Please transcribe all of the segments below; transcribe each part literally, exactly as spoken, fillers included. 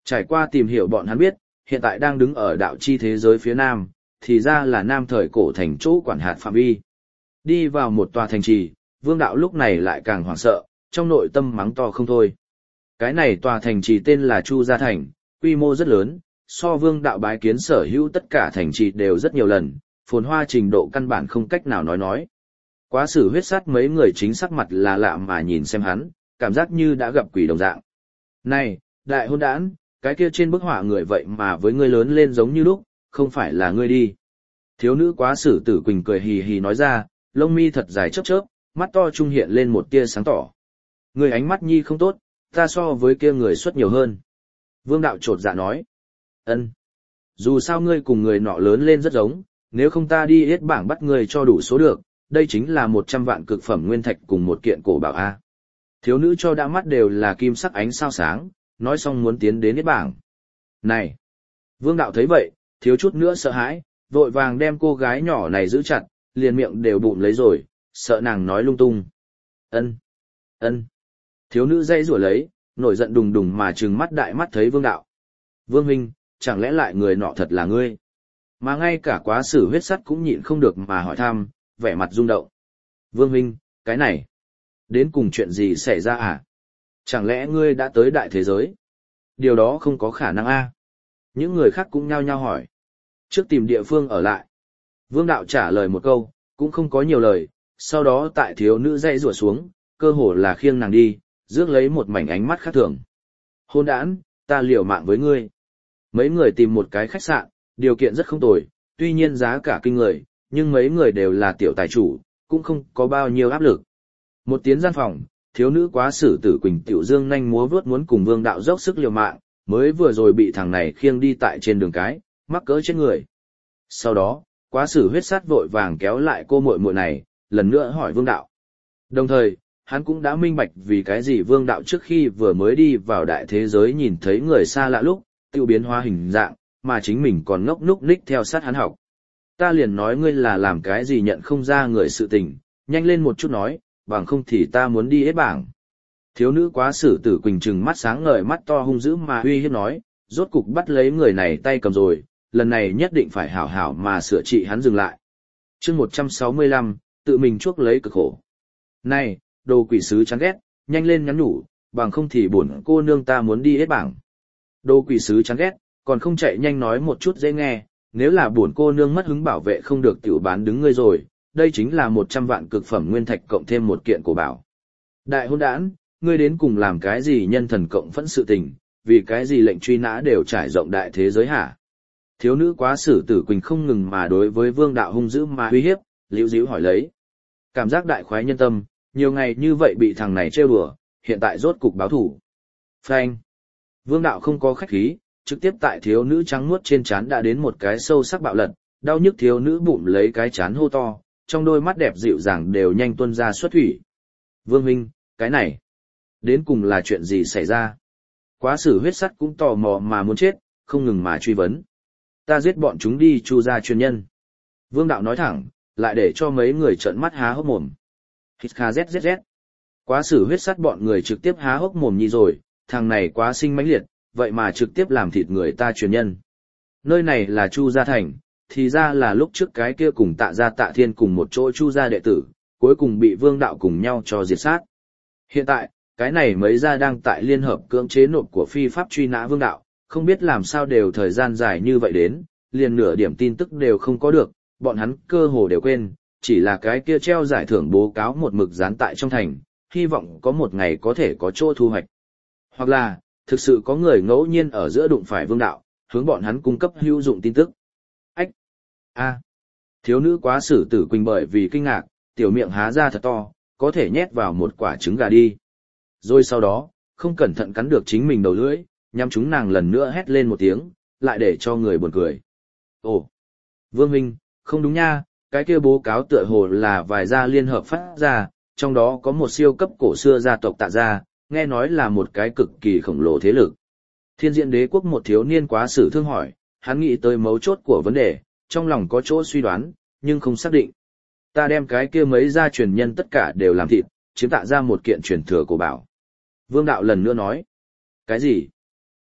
Trải qua tìm hiểu bọn hắn biết, hiện tại đang đứng ở đạo chi thế giới phía nam, thì ra là nam thời cổ thành chỗ quản hạt phạm vi. Đi vào một tòa thành trì, Vương đạo lúc này lại càng hoảng sợ, trong nội tâm mắng to không thôi. Cái này tòa thành trì tên là Chu Gia Thành, quy mô rất lớn, so Vương đạo bái kiến sở hữu tất cả thành trì đều rất nhiều lần, phồn hoa trình độ căn bản không cách nào nói nói. Quá sử huyết sát mấy người chính sắc mặt là lạ mà nhìn xem hắn, cảm giác như đã gặp quỷ đồng dạng. Này, đại hôn đản, cái kia trên bức họa người vậy mà với ngươi lớn lên giống như lúc, không phải là ngươi đi. Thiếu nữ quá sử tử Quỳnh cười hì hì nói ra, lông mi thật dài chớp chớp, mắt to trung hiện lên một tia sáng tỏ. Người ánh mắt nhi không tốt, ta so với kia người xuất nhiều hơn. Vương đạo trột dạ nói. Ân, dù sao ngươi cùng người nọ lớn lên rất giống, nếu không ta đi hết bảng bắt ngươi cho đủ số được, đây chính là một trăm vạn cực phẩm nguyên thạch cùng một kiện cổ bảo A. Thiếu nữ cho đã mắt đều là kim sắc ánh sao sáng, nói xong muốn tiến đến hết bảng. Này! Vương đạo thấy vậy, thiếu chút nữa sợ hãi, vội vàng đem cô gái nhỏ này giữ chặt, liền miệng đều bụng lấy rồi, sợ nàng nói lung tung. Ân, ân. Thiếu nữ dây rủa lấy, nổi giận đùng đùng mà trừng mắt đại mắt thấy Vương đạo. Vương huynh, chẳng lẽ lại người nọ thật là ngươi? Mà ngay cả quá sử huyết sắt cũng nhịn không được mà hỏi thăm, vẻ mặt rung động. Vương huynh, cái này, đến cùng chuyện gì xảy ra à? Chẳng lẽ ngươi đã tới đại thế giới? Điều đó không có khả năng a. Những người khác cũng nhao nhao hỏi. Trước tìm địa phương ở lại. Vương đạo trả lời một câu, cũng không có nhiều lời, sau đó tại thiếu nữ dây rủa xuống, cơ hồ là khiêng nàng đi, rước lấy một mảnh ánh mắt khác thường. Hôn đản, ta liều mạng với ngươi. Mấy người tìm một cái khách sạn, điều kiện rất không tồi, tuy nhiên giá cả kinh người, nhưng mấy người đều là tiểu tài chủ, cũng không có bao nhiêu áp lực. Một tiến gian phòng, thiếu nữ quá sử tử Quỳnh tiểu dương nhanh múa vớt muốn cùng Vương đạo dốc sức liều mạng, mới vừa rồi bị thằng này khiêng đi tại trên đường cái, mắc cỡ chết người. Sau đó, quá sử huyết sát vội vàng kéo lại cô muội muội này, lần nữa hỏi Vương đạo. Đồng thời, hắn cũng đã minh bạch vì cái gì Vương đạo trước khi vừa mới đi vào đại thế giới nhìn thấy người xa lạ lúc, tiêu biến hóa hình dạng, mà chính mình còn ngốc núc ních theo sát hắn học. Ta liền nói ngươi là làm cái gì nhận không ra người sự tình, nhanh lên một chút nói, bằng không thì ta muốn đi hết bảng. Thiếu nữ quá sử tử Quỳnh trừng mắt sáng ngời mắt to hung dữ mà uy hiếp nói, rốt cục bắt lấy người này tay cầm rồi, lần này nhất định phải hảo hảo mà sửa trị hắn dừng lại. Chương một trăm sáu mươi lăm, tự mình chuốc lấy cực khổ. Này, đồ quỷ sứ chán ghét, nhanh lên nhắn nhủ, bằng không thì bổn cô nương ta muốn đi hết bảng. Đồ quỷ sứ chán ghét, còn không chạy nhanh nói một chút dễ nghe, nếu là bổn cô nương mất hứng bảo vệ không được tiểu bán đứng ngươi rồi, đây chính là một trăm vạn cực phẩm nguyên thạch cộng thêm một kiện cổ bảo. Đại hôn đản, ngươi đến cùng làm cái gì nhân thần cộng phẫn sự tình, vì cái gì lệnh truy nã đều trải rộng đại thế giới hả? Thiếu nữ quá sử tử Quỳnh không ngừng mà đối với Vương đạo hung dữ mà uy hiếp, liễu díu hỏi lấy. Cảm giác đại khoái nhân tâm, nhiều ngày như vậy bị thằng này trêu đùa, hiện tại rốt cục báo thủ. Phanh. Vương đạo không có khách khí, trực tiếp tại thiếu nữ trắng nuốt trên trán đã đến một cái sâu sắc bạo lật, đau nhức thiếu nữ bụng lấy cái trán hô to, trong đôi mắt đẹp dịu dàng đều nhanh tuôn ra xuất thủy. Vương huynh, cái này, đến cùng là chuyện gì xảy ra? Quá sử huyết sắt cũng tò mò mà muốn chết, không ngừng mà truy vấn. Ta giết bọn chúng đi Chu gia truyền nhân. Vương đạo nói thẳng, lại để cho mấy người trợn mắt há hốc mồm. Hít kha zzz. Quá sử huyết sắt bọn người trực tiếp há hốc mồm nhi rồi, thằng này quá sinh mãnh liệt, vậy mà trực tiếp làm thịt người ta truyền nhân. Nơi này là Chu gia thành, thì ra là lúc trước cái kia cùng Tạ gia Tạ Thiên cùng một chỗ Chu gia đệ tử, cuối cùng bị Vương đạo cùng nhau cho diệt sát. Hiện tại, cái này mấy gia đang tại liên hợp cưỡng chế nộp của phi pháp truy nã Vương đạo, không biết làm sao đều thời gian dài như vậy đến, liền nửa điểm tin tức đều không có được, bọn hắn cơ hồ đều quên, chỉ là cái kia treo giải thưởng bố cáo một mực dán tại trong thành, hy vọng có một ngày có thể có chỗ thu hoạch. Hoặc là, thực sự có người ngẫu nhiên ở giữa đụng phải Vương đạo, hướng bọn hắn cung cấp hữu dụng tin tức. Ách! A! Thiếu nữ quá sử tử Quỳnh bởi vì kinh ngạc, tiểu miệng há ra thật to, có thể nhét vào một quả trứng gà đi. Rồi sau đó, không cẩn thận cắn được chính mình đầu lưỡi, nhằm chúng nàng lần nữa hét lên một tiếng, lại để cho người buồn cười. Ồ! Vương huynh, không đúng nha, cái kia bố cáo tựa hồ là vài gia liên hợp phát ra, trong đó có một siêu cấp cổ xưa gia tộc Tạ gia, nghe nói là một cái cực kỳ khổng lồ thế lực. Thiên Diện Đế quốc một thiếu niên quá sử thương hỏi, hắn nghĩ tới mấu chốt của vấn đề, trong lòng có chỗ suy đoán, nhưng không xác định. Ta đem cái kia mấy gia truyền nhân tất cả đều làm thịt, chiếm Tạ ra một kiện truyền thừa cổ bảo. Vương đạo lần nữa nói. Cái gì?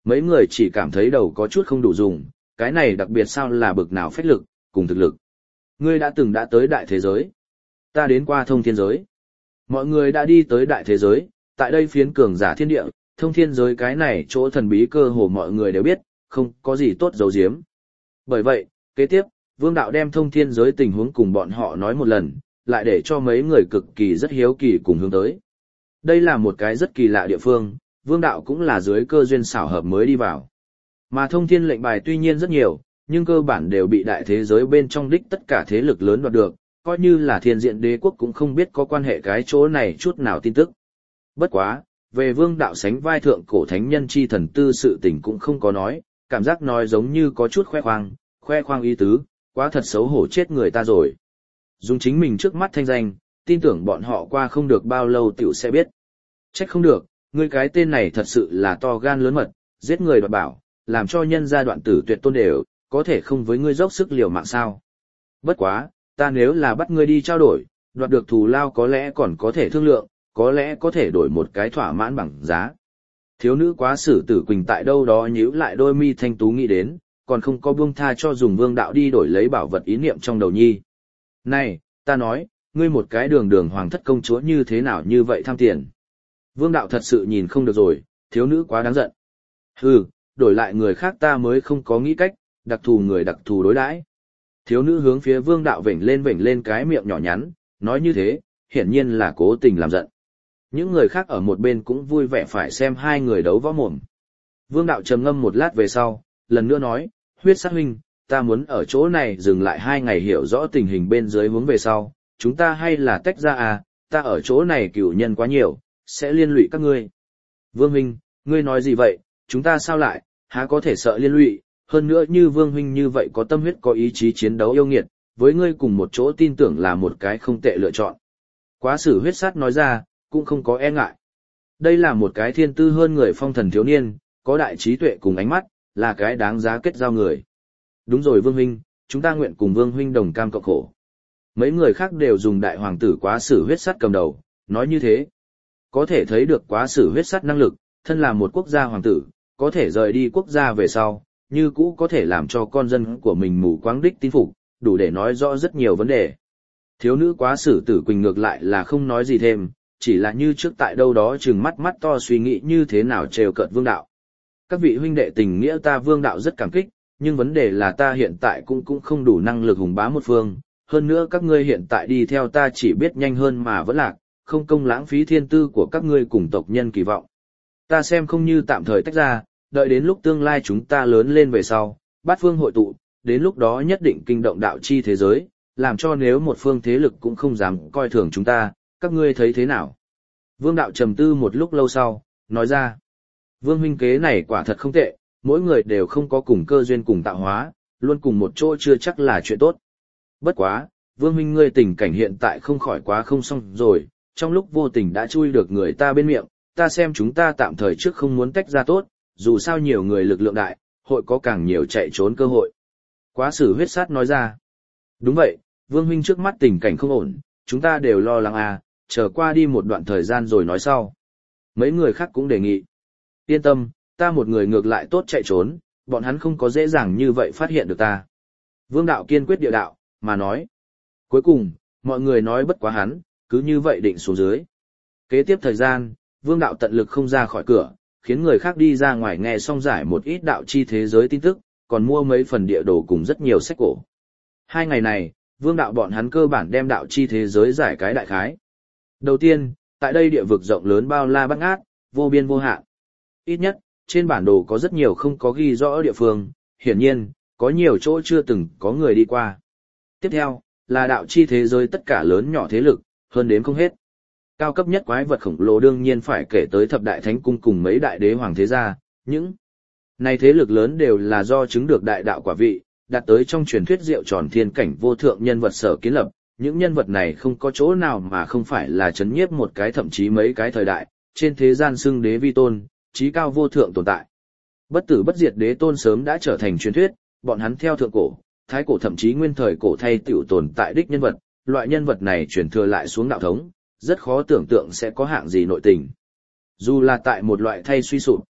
Mấy người chỉ cảm thấy đầu có chút không đủ dùng, cái này đặc biệt sao là bực nào phách lực, cùng thực lực. Ngươi đã từng đã tới đại thế giới. Ta đến qua thông thiên giới. Mọi người đã đi tới đại thế giới, tại đây phiến cường giả thiên địa, thông thiên giới cái này chỗ thần bí cơ hồ mọi người đều biết, không có gì tốt giấu giếm. Bởi vậy, kế tiếp, Vương Đạo đem thông thiên giới tình huống cùng bọn họ nói một lần, lại để cho mấy người cực kỳ rất hiếu kỳ cùng hướng tới. Đây là một cái rất kỳ lạ địa phương, Vương Đạo cũng là dưới cơ duyên xảo hợp mới đi vào. Mà thông thiên lệnh bài tuy nhiên rất nhiều, nhưng cơ bản đều bị đại thế giới bên trong đích tất cả thế lực lớn đoạt được, coi như là thiên diện đế quốc cũng không biết có quan hệ cái chỗ này chút nào tin tức. Bất quá, về Vương Đạo sánh vai thượng cổ thánh nhân chi thần tư sự tình cũng không có nói, cảm giác nói giống như có chút khoe khoang, khoe khoang ý tứ, quá thật xấu hổ chết người ta rồi. Dùng chính mình trước mắt thanh danh, tin tưởng bọn họ qua không được bao lâu tiểu sẽ biết. Trách không được, ngươi cái tên này thật sự là to gan lớn mật, giết người đoạt bảo, làm cho nhân gia đoạn tử tuyệt tôn đều, có thể không với ngươi dốc sức liều mạng sao. Bất quá, ta nếu là bắt ngươi đi trao đổi, đoạt được thù lao có lẽ còn có thể thương lượng, có lẽ có thể đổi một cái thỏa mãn bằng giá. Thiếu nữ quá sử tử quỳnh tại đâu đó nhíu lại đôi mi thanh tú nghĩ đến, còn không có buông tha cho dùng Vương Đạo đi đổi lấy bảo vật ý niệm trong đầu nhi. Này, ta nói, ngươi một cái đường đường hoàng thất công chúa như thế nào như vậy tham tiền. Vương Đạo thật sự nhìn không được rồi, thiếu nữ quá đáng giận. Hừ, đổi lại người khác ta mới không có nghĩ cách, đặc thù người đặc thù đối đãi. Thiếu nữ hướng phía Vương Đạo vểnh lên vểnh lên cái miệng nhỏ nhắn, nói như thế, hiển nhiên là cố tình làm giận. Những người khác ở một bên cũng vui vẻ phải xem hai người đấu võ mồm. Vương Đạo trầm ngâm một lát về sau, lần nữa nói, huyết sát huynh, ta muốn ở chỗ này dừng lại hai ngày hiểu rõ tình hình bên dưới hướng về sau, chúng ta hay là tách ra à, ta ở chỗ này cửu nhân quá nhiều, sẽ liên lụy các ngươi. Vương huynh, ngươi nói gì vậy, chúng ta sao lại, há có thể sợ liên lụy, hơn nữa như Vương huynh như vậy có tâm huyết có ý chí chiến đấu yêu nghiệt, với ngươi cùng một chỗ tin tưởng là một cái không tệ lựa chọn. Quá sử huyết sát nói ra, cũng không có e ngại. Đây là một cái thiên tư hơn người phong thần thiếu niên, có đại trí tuệ cùng ánh mắt, là cái đáng giá kết giao người. Đúng rồi Vương huynh, chúng ta nguyện cùng Vương huynh đồng cam cộng khổ. Mấy người khác đều dùng đại hoàng tử quá sử huyết sắt cầm đầu, nói như thế. Có thể thấy được quá sử huyết sắt năng lực, thân là một quốc gia hoàng tử, có thể rời đi quốc gia về sau, như cũ có thể làm cho con dân của mình mù quáng đích tin phục, đủ để nói rõ rất nhiều vấn đề. Thiếu nữ quá sử tử quỳnh ngược lại là không nói gì thêm, chỉ là như trước tại đâu đó trừng mắt mắt to suy nghĩ như thế nào trêu cợt Vương Đạo. Các vị huynh đệ tình nghĩa ta Vương Đạo rất cảm kích, nhưng vấn đề là ta hiện tại cũng cũng không đủ năng lực hùng bá một phương, hơn nữa các ngươi hiện tại đi theo ta chỉ biết nhanh hơn mà vẫn lạc, không công lãng phí thiên tư của các ngươi cùng tộc nhân kỳ vọng. Ta xem không như tạm thời tách ra, đợi đến lúc tương lai chúng ta lớn lên về sau, bát phương hội tụ, đến lúc đó nhất định kinh động đạo chi thế giới, làm cho nếu một phương thế lực cũng không dám coi thường chúng ta, các ngươi thấy thế nào? Vương Đạo trầm tư một lúc lâu sau, nói ra, Vương huynh kế này quả thật không tệ, mỗi người đều không có cùng cơ duyên cùng tạo hóa, luôn cùng một chỗ chưa chắc là chuyện tốt. Bất quá, Vương huynh ngươi tình cảnh hiện tại không khỏi quá không xong rồi, trong lúc vô tình đã chui được người ta bên miệng, ta xem chúng ta tạm thời trước không muốn tách ra tốt, dù sao nhiều người lực lượng đại, hội có càng nhiều chạy trốn cơ hội. Quá sử huyết sát nói ra, đúng vậy, Vương huynh trước mắt tình cảnh không ổn, chúng ta đều lo lắng à, chờ qua đi một đoạn thời gian rồi nói sau. Mấy người khác cũng đề nghị, yên tâm, ta một người ngược lại tốt chạy trốn, bọn hắn không có dễ dàng như vậy phát hiện được ta. Vương Đạo kiên quyết địa đạo, mà nói. Cuối cùng, mọi người nói bất quá hắn, cứ như vậy định xuống dưới. Kế tiếp thời gian, Vương Đạo tận lực không ra khỏi cửa, khiến người khác đi ra ngoài nghe xong giải một ít đạo chi thế giới tin tức, còn mua mấy phần địa đồ cùng rất nhiều sách cổ. Hai ngày này, Vương Đạo bọn hắn cơ bản đem đạo chi thế giới giải cái đại khái. Đầu tiên, tại đây địa vực rộng lớn bao la bát ngát, vô biên vô hạn. Ít nhất, trên bản đồ có rất nhiều không có ghi rõ địa phương, hiển nhiên, có nhiều chỗ chưa từng có người đi qua. Tiếp theo, là đạo chi thế giới tất cả lớn nhỏ thế lực, hơn đến không hết. Cao cấp nhất quái vật khổng lồ đương nhiên phải kể tới thập đại thánh cung cùng mấy đại đế hoàng thế gia, những này thế lực lớn đều là do chứng được đại đạo quả vị, đạt tới trong truyền thuyết diệu tròn thiên cảnh vô thượng nhân vật sở kiến lập, những nhân vật này không có chỗ nào mà không phải là chấn nhiếp một cái thậm chí mấy cái thời đại, trên thế gian xưng đế vi tôn, trí cao vô thượng tồn tại. Bất tử bất diệt đế tôn sớm đã trở thành truyền thuyết, bọn hắn theo thượng cổ, thái cổ thậm chí nguyên thời cổ thay tiểu tồn tại đích nhân vật, loại nhân vật này truyền thừa lại xuống đạo thống, rất khó tưởng tượng sẽ có hạng gì nội tình. Dù là tại một loại thay suy sụp,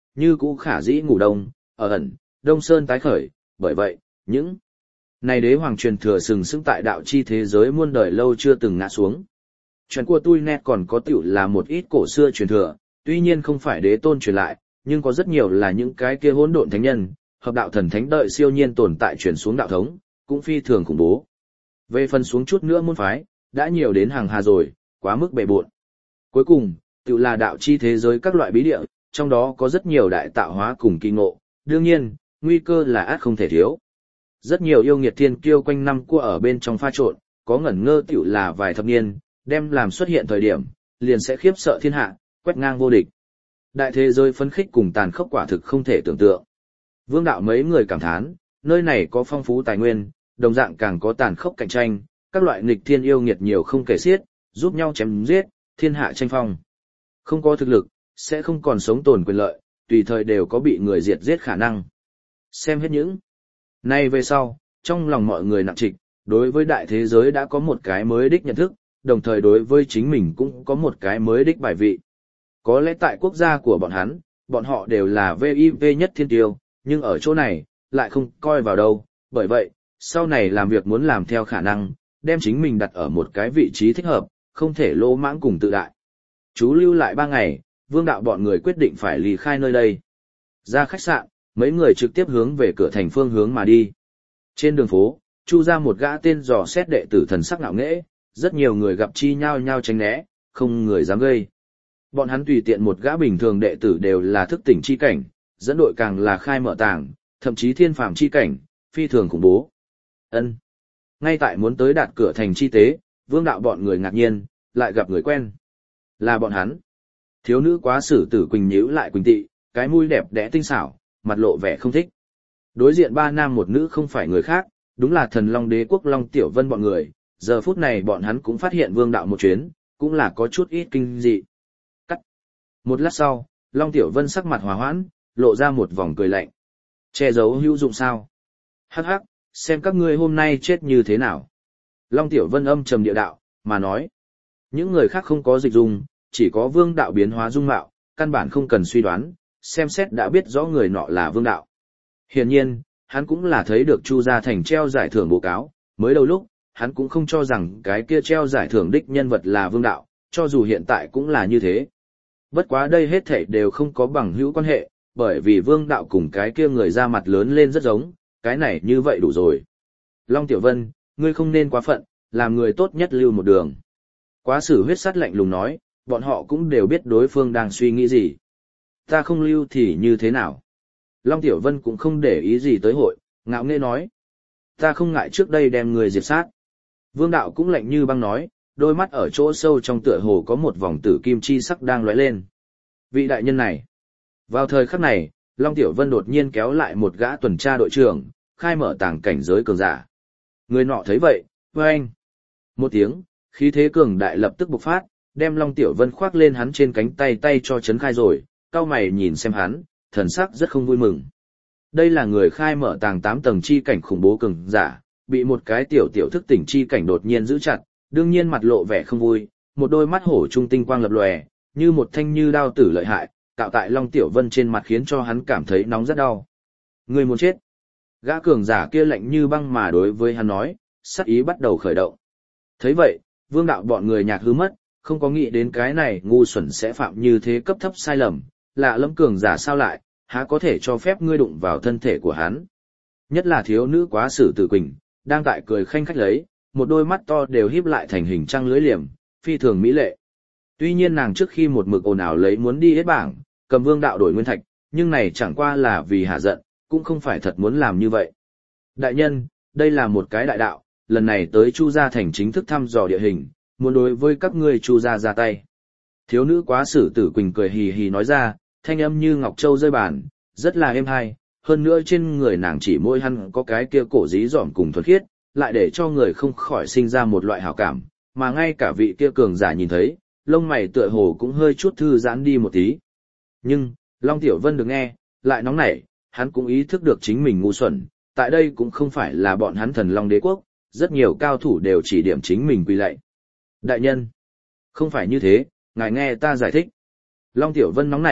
như cũ khả dĩ ngủ đông, ở ẩn, Đông Sơn tái khởi, bởi vậy, những này đế hoàng truyền thừa sừng sững tại đạo chi thế giới muôn đời lâu chưa từng ngã xuống. Chuyện của tôi nét còn có tiểu là một ít cổ xưa truyền thừa, tuy nhiên không phải đế tôn truyền lại, nhưng có rất nhiều là những cái kia hỗn độn thánh nhân, hợp đạo thần thánh đợi siêu nhiên tồn tại truyền xuống đạo thống, cũng phi thường khủng bố. Về phần xuống chút nữa môn phái, đã nhiều đến hàng hà rồi, quá mức bề bộn. Cuối cùng, tự là đạo chi thế giới các loại bí địa, trong đó có rất nhiều đại tạo hóa cùng kỳ ngộ, đương nhiên, nguy cơ là át không thể thiếu. Rất nhiều yêu nghiệt thiên kiêu quanh năm cua ở bên trong pha trộn, có ngẩn ngơ tiểu là vài thập niên, đem làm xuất hiện thời điểm, liền sẽ khiếp sợ thiên hạ, quét ngang vô địch. Đại thế giới phấn khích cùng tàn khốc quả thực không thể tưởng tượng. Vương đạo mấy người cảm thán, nơi này có phong phú tài nguyên, đồng dạng càng có tàn khốc cạnh tranh, các loại nghịch thiên yêu nghiệt nhiều không kể xiết, giúp nhau chém giết, thiên hạ tranh phong. Không có thực lực, sẽ không còn sống tồn quyền lợi, tùy thời đều có bị người diệt giết khả năng. Xem hết những nay về sau, trong lòng mọi người nặng trịch, đối với đại thế giới đã có một cái mới đích nhận thức, đồng thời đối với chính mình cũng có một cái mới đích bài vị. Có lẽ tại quốc gia của bọn hắn, bọn họ đều là vê i vê nhất thiên tiêu, nhưng ở chỗ này, lại không coi vào đâu, bởi vậy, sau này làm việc muốn làm theo khả năng, đem chính mình đặt ở một cái vị trí thích hợp, không thể lỗ mãng cùng tự đại. Chú lưu lại ba ngày, Vương đạo bọn người quyết định phải ly khai nơi đây. Ra khách sạn, mấy người trực tiếp hướng về cửa thành phương hướng mà đi. Trên đường phố, chu ra một gã tên dò xét đệ tử thần sắc ngạo nghễ, rất nhiều người gặp chi nhau nhau tránh né, không người dám gây. Bọn hắn tùy tiện một gã bình thường đệ tử đều là thức tỉnh chi cảnh, dẫn đội càng là khai mở tàng, thậm chí thiên phàm chi cảnh, phi thường khủng bố. Ân. Ngay tại muốn tới đạt cửa thành chi tế, Vương đạo bọn người ngạc nhiên, lại gặp người quen. Là bọn hắn. Thiếu nữ quá sử tử Quỳnh nhíu lại Quỳnh tị, cái mũi đẹp đẽ tinh xảo, mặt lộ vẻ không thích. Đối diện ba nam một nữ không phải người khác, đúng là thần Long Đế quốc Long Tiểu Vân bọn người, giờ phút này bọn hắn cũng phát hiện Vương đạo một chuyến, cũng là có chút ít kinh dị. Cắt. Một lát sau, Long Tiểu Vân sắc mặt hòa hoãn, lộ ra một vòng cười lạnh. Che giấu hữu dụng sao? Hắc hắc, xem các ngươi hôm nay chết như thế nào. Long Tiểu Vân âm trầm địa đạo, mà nói. Những người khác không có dịch dung, chỉ có Vương đạo biến hóa dung mạo, căn bản không cần suy đoán, xem xét đã biết rõ người nọ là Vương đạo. Hiển nhiên, hắn cũng là thấy được Chu Gia Thành treo giải thưởng báo cáo, mới đầu lúc, hắn cũng không cho rằng cái kia treo giải thưởng đích nhân vật là Vương đạo, cho dù hiện tại cũng là như thế. Bất quá đây hết thảy đều không có bằng hữu quan hệ, bởi vì Vương đạo cùng cái kia người ra mặt lớn lên rất giống, cái này như vậy đủ rồi. Long Tiểu Vân, ngươi không nên quá phận, làm người tốt nhất lưu một đường. Quá sử huyết sắt lạnh lùng nói, bọn họ cũng đều biết đối phương đang suy nghĩ gì. Ta không lưu thì như thế nào? Long Tiểu Vân cũng không để ý gì tới hội, ngạo nghễ nói. Ta không ngại trước đây đem người diệt sát. Vương đạo cũng lạnh như băng nói, đôi mắt ở chỗ sâu trong tựa hồ có một vòng tử kim chi sắc đang lóe lên. Vị đại nhân này. Vào thời khắc này, Long Tiểu Vân đột nhiên kéo lại một gã tuần tra đội trưởng, khai mở tàng cảnh giới cường giả. Người nọ thấy vậy, với anh. Một tiếng, khí thế cường đại lập tức bộc phát, đem Long Tiểu Vân khoác lên hắn trên cánh tay tay cho chấn khai rồi, cao mày nhìn xem hắn, thần sắc rất không vui mừng. Đây là người khai mở tàng tám tầng chi cảnh khủng bố cường giả, bị một cái tiểu tiểu thức tỉnh chi cảnh đột nhiên giữ chặt, đương nhiên mặt lộ vẻ không vui, một đôi mắt hổ trung tinh quang lập lòe, như một thanh như đao tử lợi hại, tạo tại Long Tiểu Vân trên mặt khiến cho hắn cảm thấy nóng rất đau. Người muốn chết. Gã cường giả kia lạnh như băng mà đối với hắn nói, sát ý bắt đầu khởi động. Thấy vậy, Vương đạo bọn người nhạc hư mất, không có nghĩ đến cái này ngu xuẩn sẽ phạm như thế cấp thấp sai lầm, lạ lẫm cường giả sao lại, há có thể cho phép ngươi đụng vào thân thể của hắn. Nhất là thiếu nữ quá sử tử Quỳnh, đang tại cười khanh khách lấy, một đôi mắt to đều híp lại thành hình trăng lưới liềm, phi thường mỹ lệ. Tuy nhiên nàng trước khi một mực ồn ào lấy muốn đi hết bảng, cầm Vương đạo đổi nguyên thạch, nhưng này chẳng qua là vì hạ giận, cũng không phải thật muốn làm như vậy. Đại nhân, đây là một cái đại đạo, lần này tới Chu Gia Thành chính thức thăm dò địa hình, muốn đối với các ngươi Chu Gia ra tay. Thiếu nữ quá sử tử Quỳnh cười hì hì nói ra, thanh âm như ngọc châu rơi bàn, rất là êm hay, hơn nữa trên người nàng chỉ môi hăn có cái kia cổ dí dỏm cùng thuần khiết, lại để cho người không khỏi sinh ra một loại hảo cảm, mà ngay cả vị kia cường giả nhìn thấy, lông mày tựa hồ cũng hơi chút thư giãn đi một tí. Nhưng, Long Tiểu Vân được nghe, lại nóng nảy, hắn cũng ý thức được chính mình ngu xuẩn, tại đây cũng không phải là bọn hắn thần Long Đế quốc, rất nhiều cao thủ đều chỉ điểm chính mình quy lạy. Đại nhân, không phải như thế, ngài nghe ta giải thích. Long Tiểu Vân nóng nảy,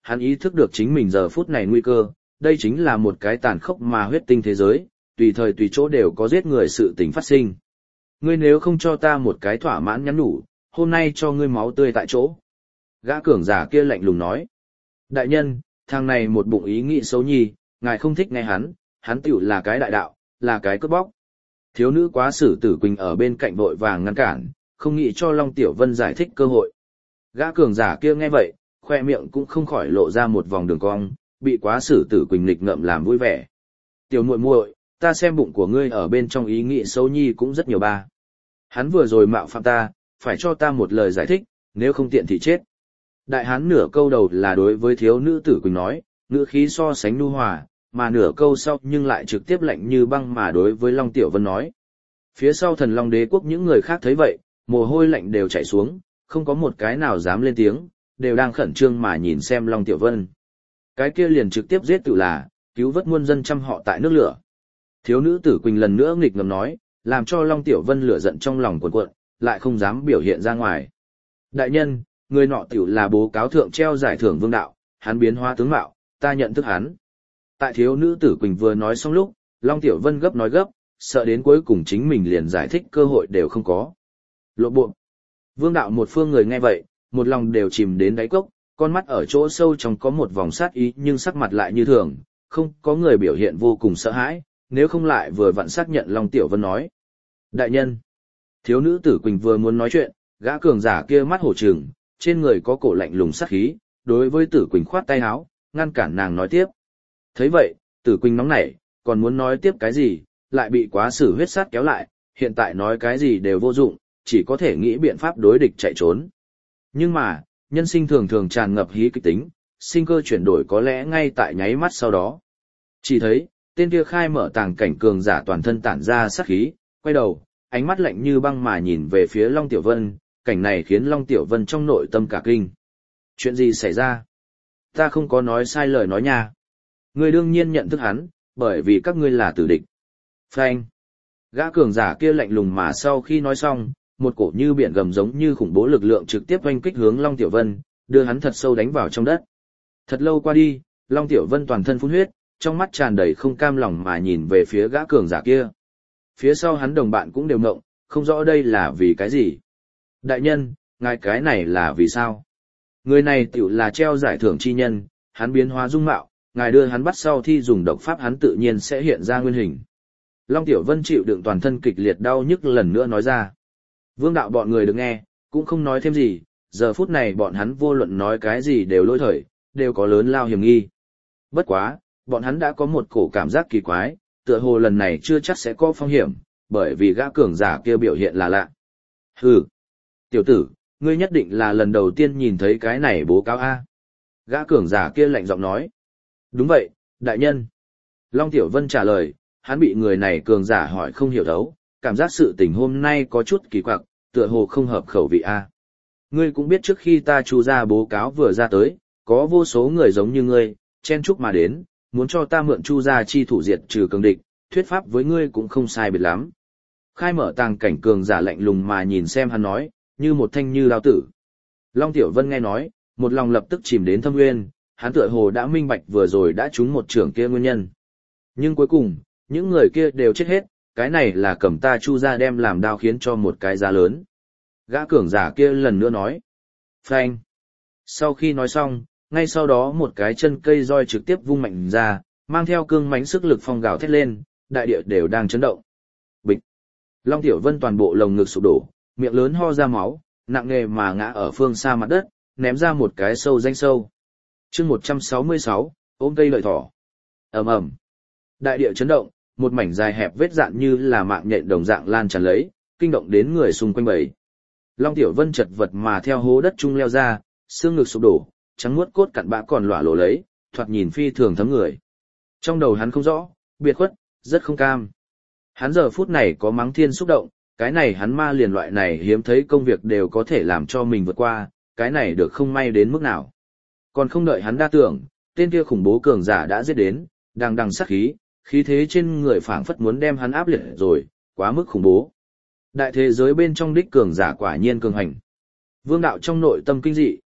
hắn ý thức được chính mình giờ phút này nguy cơ, đây chính là một cái tàn khốc mà huyết tinh thế giới, tùy thời tùy chỗ đều có giết người sự tình phát sinh. Ngươi nếu không cho ta một cái thỏa mãn nhắn nhủ, hôm nay cho ngươi máu tươi tại chỗ. Gã cường giả kia lạnh lùng nói. Đại nhân, thằng này một bụng ý nghĩ xấu nhi, ngài không thích nghe hắn, hắn tiểu là cái đại đạo, là cái cướp bóc. Thiếu nữ quá sử tử Quỳnh ở bên cạnh vội vàng ngăn cản, không nghĩ cho Long Tiểu Vân giải thích cơ hội. Gã cường giả kia nghe vậy, khoe miệng cũng không khỏi lộ ra một vòng đường cong, bị quá sử tử Quỳnh nghịch ngợm làm vui vẻ. Tiểu muội muội, ta xem bụng của ngươi ở bên trong ý nghĩ xấu nhi cũng rất nhiều ba. Hắn vừa rồi mạo phạm ta, phải cho ta một lời giải thích, nếu không tiện thì chết. Đại hán nửa câu đầu là đối với thiếu nữ tử Quỳnh nói, ngữ khí so sánh nhu hòa, mà nửa câu sau nhưng lại trực tiếp lạnh như băng mà đối với Long Tiểu Vân nói. Phía sau thần Long Đế quốc những người khác thấy vậy, mồ hôi lạnh đều chảy xuống, không có một cái nào dám lên tiếng, đều đang khẩn trương mà nhìn xem Long Tiểu Vân. Cái kia liền trực tiếp giết tự là, cứu vớt muôn dân trăm họ tại nước lửa. Thiếu nữ tử Quỳnh lần nữa nghịch ngầm nói, làm cho Long Tiểu Vân lửa giận trong lòng cuồn cuộn, lại không dám biểu hiện ra ngoài. Đại nhân, người nọ tiểu là bố cáo thượng treo giải thưởng vương đạo, hắn biến hóa tướng mạo, ta nhận thức hắn. Tại thiếu nữ tử Quỳnh vừa nói xong lúc, Long Tiểu Vân gấp nói gấp, sợ đến cuối cùng chính mình liền giải thích cơ hội đều không có. Lộ bộ. Vương đạo một phương người nghe vậy, một lòng đều chìm đến đáy cốc, con mắt ở chỗ sâu trong có một vòng sát ý nhưng sắc mặt lại như thường, không có người biểu hiện vô cùng sợ hãi, nếu không lại vừa vặn xác nhận Long Tiểu Vân nói. Đại nhân. Thiếu nữ tử Quỳnh vừa muốn nói chuyện, gã cường giả kia mắt hổ trừng, trên người có cổ lạnh lùng sát khí, đối với tử Quỳnh khoát tay áo, ngăn cản nàng nói tiếp. Thấy vậy, tử Quỳnh nóng nảy, còn muốn nói tiếp cái gì, lại bị quá sử huyết sát kéo lại, hiện tại nói cái gì đều vô dụng, chỉ có thể nghĩ biện pháp đối địch chạy trốn. Nhưng mà, nhân sinh thường thường tràn ngập hí kịch tính, sinh cơ chuyển đổi có lẽ ngay tại nháy mắt sau đó. Chỉ thấy, tên kia khai mở tàng cảnh cường giả toàn thân tản ra sát khí, quay đầu, ánh mắt lạnh như băng mà nhìn về phía Long Tiểu Vân, cảnh này khiến Long Tiểu Vân trong nội tâm cả kinh. Chuyện gì xảy ra? Ta không có nói sai lời nói nha. Ngươi đương nhiên nhận thức hắn, bởi vì các ngươi là tử địch. Phanh. Gã cường giả kia lạnh lùng mà sau khi nói xong, một cổ như biển gầm giống như khủng bố lực lượng trực tiếp oanh kích hướng Long Tiểu Vân, đưa hắn thật sâu đánh vào trong đất. Thật lâu qua đi, Long Tiểu Vân toàn thân phun huyết, trong mắt tràn đầy không cam lòng mà nhìn về phía gã cường giả kia. Phía sau hắn đồng bạn cũng đều ngộng, không rõ đây là vì cái gì. Đại nhân, ngài cái này là vì sao? Người này tiểu là treo giải thưởng chi nhân, hắn biến hóa dung mạo, ngài đưa hắn bắt sau thi dùng độc pháp hắn tự nhiên sẽ hiện ra nguyên hình. Long Tiểu Vân chịu đựng toàn thân kịch liệt đau nhức lần nữa nói ra. Vương đạo bọn người được nghe, cũng không nói thêm gì, giờ phút này bọn hắn vô luận nói cái gì đều lỗi thời, đều có lớn lao hiểm nghi. Bất quá, bọn hắn đã có một cổ cảm giác kỳ quái, tựa hồ lần này chưa chắc sẽ có phong hiểm, bởi vì gã cường giả kia biểu hiện là lạ. Hừ, tiểu tử, ngươi nhất định là lần đầu tiên nhìn thấy cái này bố cáo A. Gã cường giả kia lạnh giọng nói. Đúng vậy, đại nhân. Long Tiểu Vân trả lời, hắn bị người này cường giả hỏi không hiểu thấu, cảm giác sự tình hôm nay có chút kỳ quặc, tựa hồ không hợp khẩu vị A. Ngươi cũng biết trước khi ta chu ra bố cáo vừa ra tới, có vô số người giống như ngươi, chen chúc mà đến, muốn cho ta mượn chu ra chi thủ diệt trừ cường địch, thuyết pháp với ngươi cũng không sai biệt lắm. Khai mở tàng cảnh cường giả lạnh lùng mà nhìn xem hắn nói, như một thanh như lao tử. Long Tiểu Vân nghe nói, một lòng lập tức chìm đến thâm nguyên, hắn tựa hồ đã minh bạch vừa rồi đã trúng một trưởng kia nguyên nhân. Nhưng cuối cùng, những người kia đều chết hết, cái này là cầm ta chu ra đem làm đao khiến cho một cái giá lớn. Gã cường giả kia lần nữa nói. Phanh. Sau khi nói xong, ngay sau đó một cái chân cây roi trực tiếp vung mạnh ra, mang theo cương mãnh sức lực phong gào thét lên, đại địa đều đang chấn động. Bịch. Long Tiểu Vân toàn bộ lồng ngực sụp đổ, miệng lớn ho ra máu, nặng nề mà ngã ở phương xa mặt đất, ném ra một cái sâu danh sâu. Chương một trăm sáu mươi sáu, ôm cây lợi thỏ. Ầm ầm. Đại địa chấn động, một mảnh dài hẹp vết dạn như là mạng nhện đồng dạng lan tràn lấy, kinh động đến người xung quanh bầy. Long Tiểu Vân chật vật mà theo hố đất trung leo ra, xương ngực sụp đổ, trắng muốt cốt cặn bã còn lỏa lổ lấy, thoạt nhìn phi thường thấm người. Trong đầu hắn không rõ, biệt khuất, rất không cam. Hắn giờ phút này có mắng thiên xúc động, cái này hắn ma liền loại này hiếm thấy công việc đều có thể làm cho mình vượt qua, cái này được không may đến mức nào. Còn không đợi hắn đa tưởng, tên kia khủng bố cường giả đã giết đến, đang đằng sát khí, khí thế trên người phảng phất muốn đem hắn áp liệt rồi, quá mức khủng bố. Đại thế giới bên trong đích cường giả quả nhiên cường hành. Vương đạo trong nội tâm kinh dị,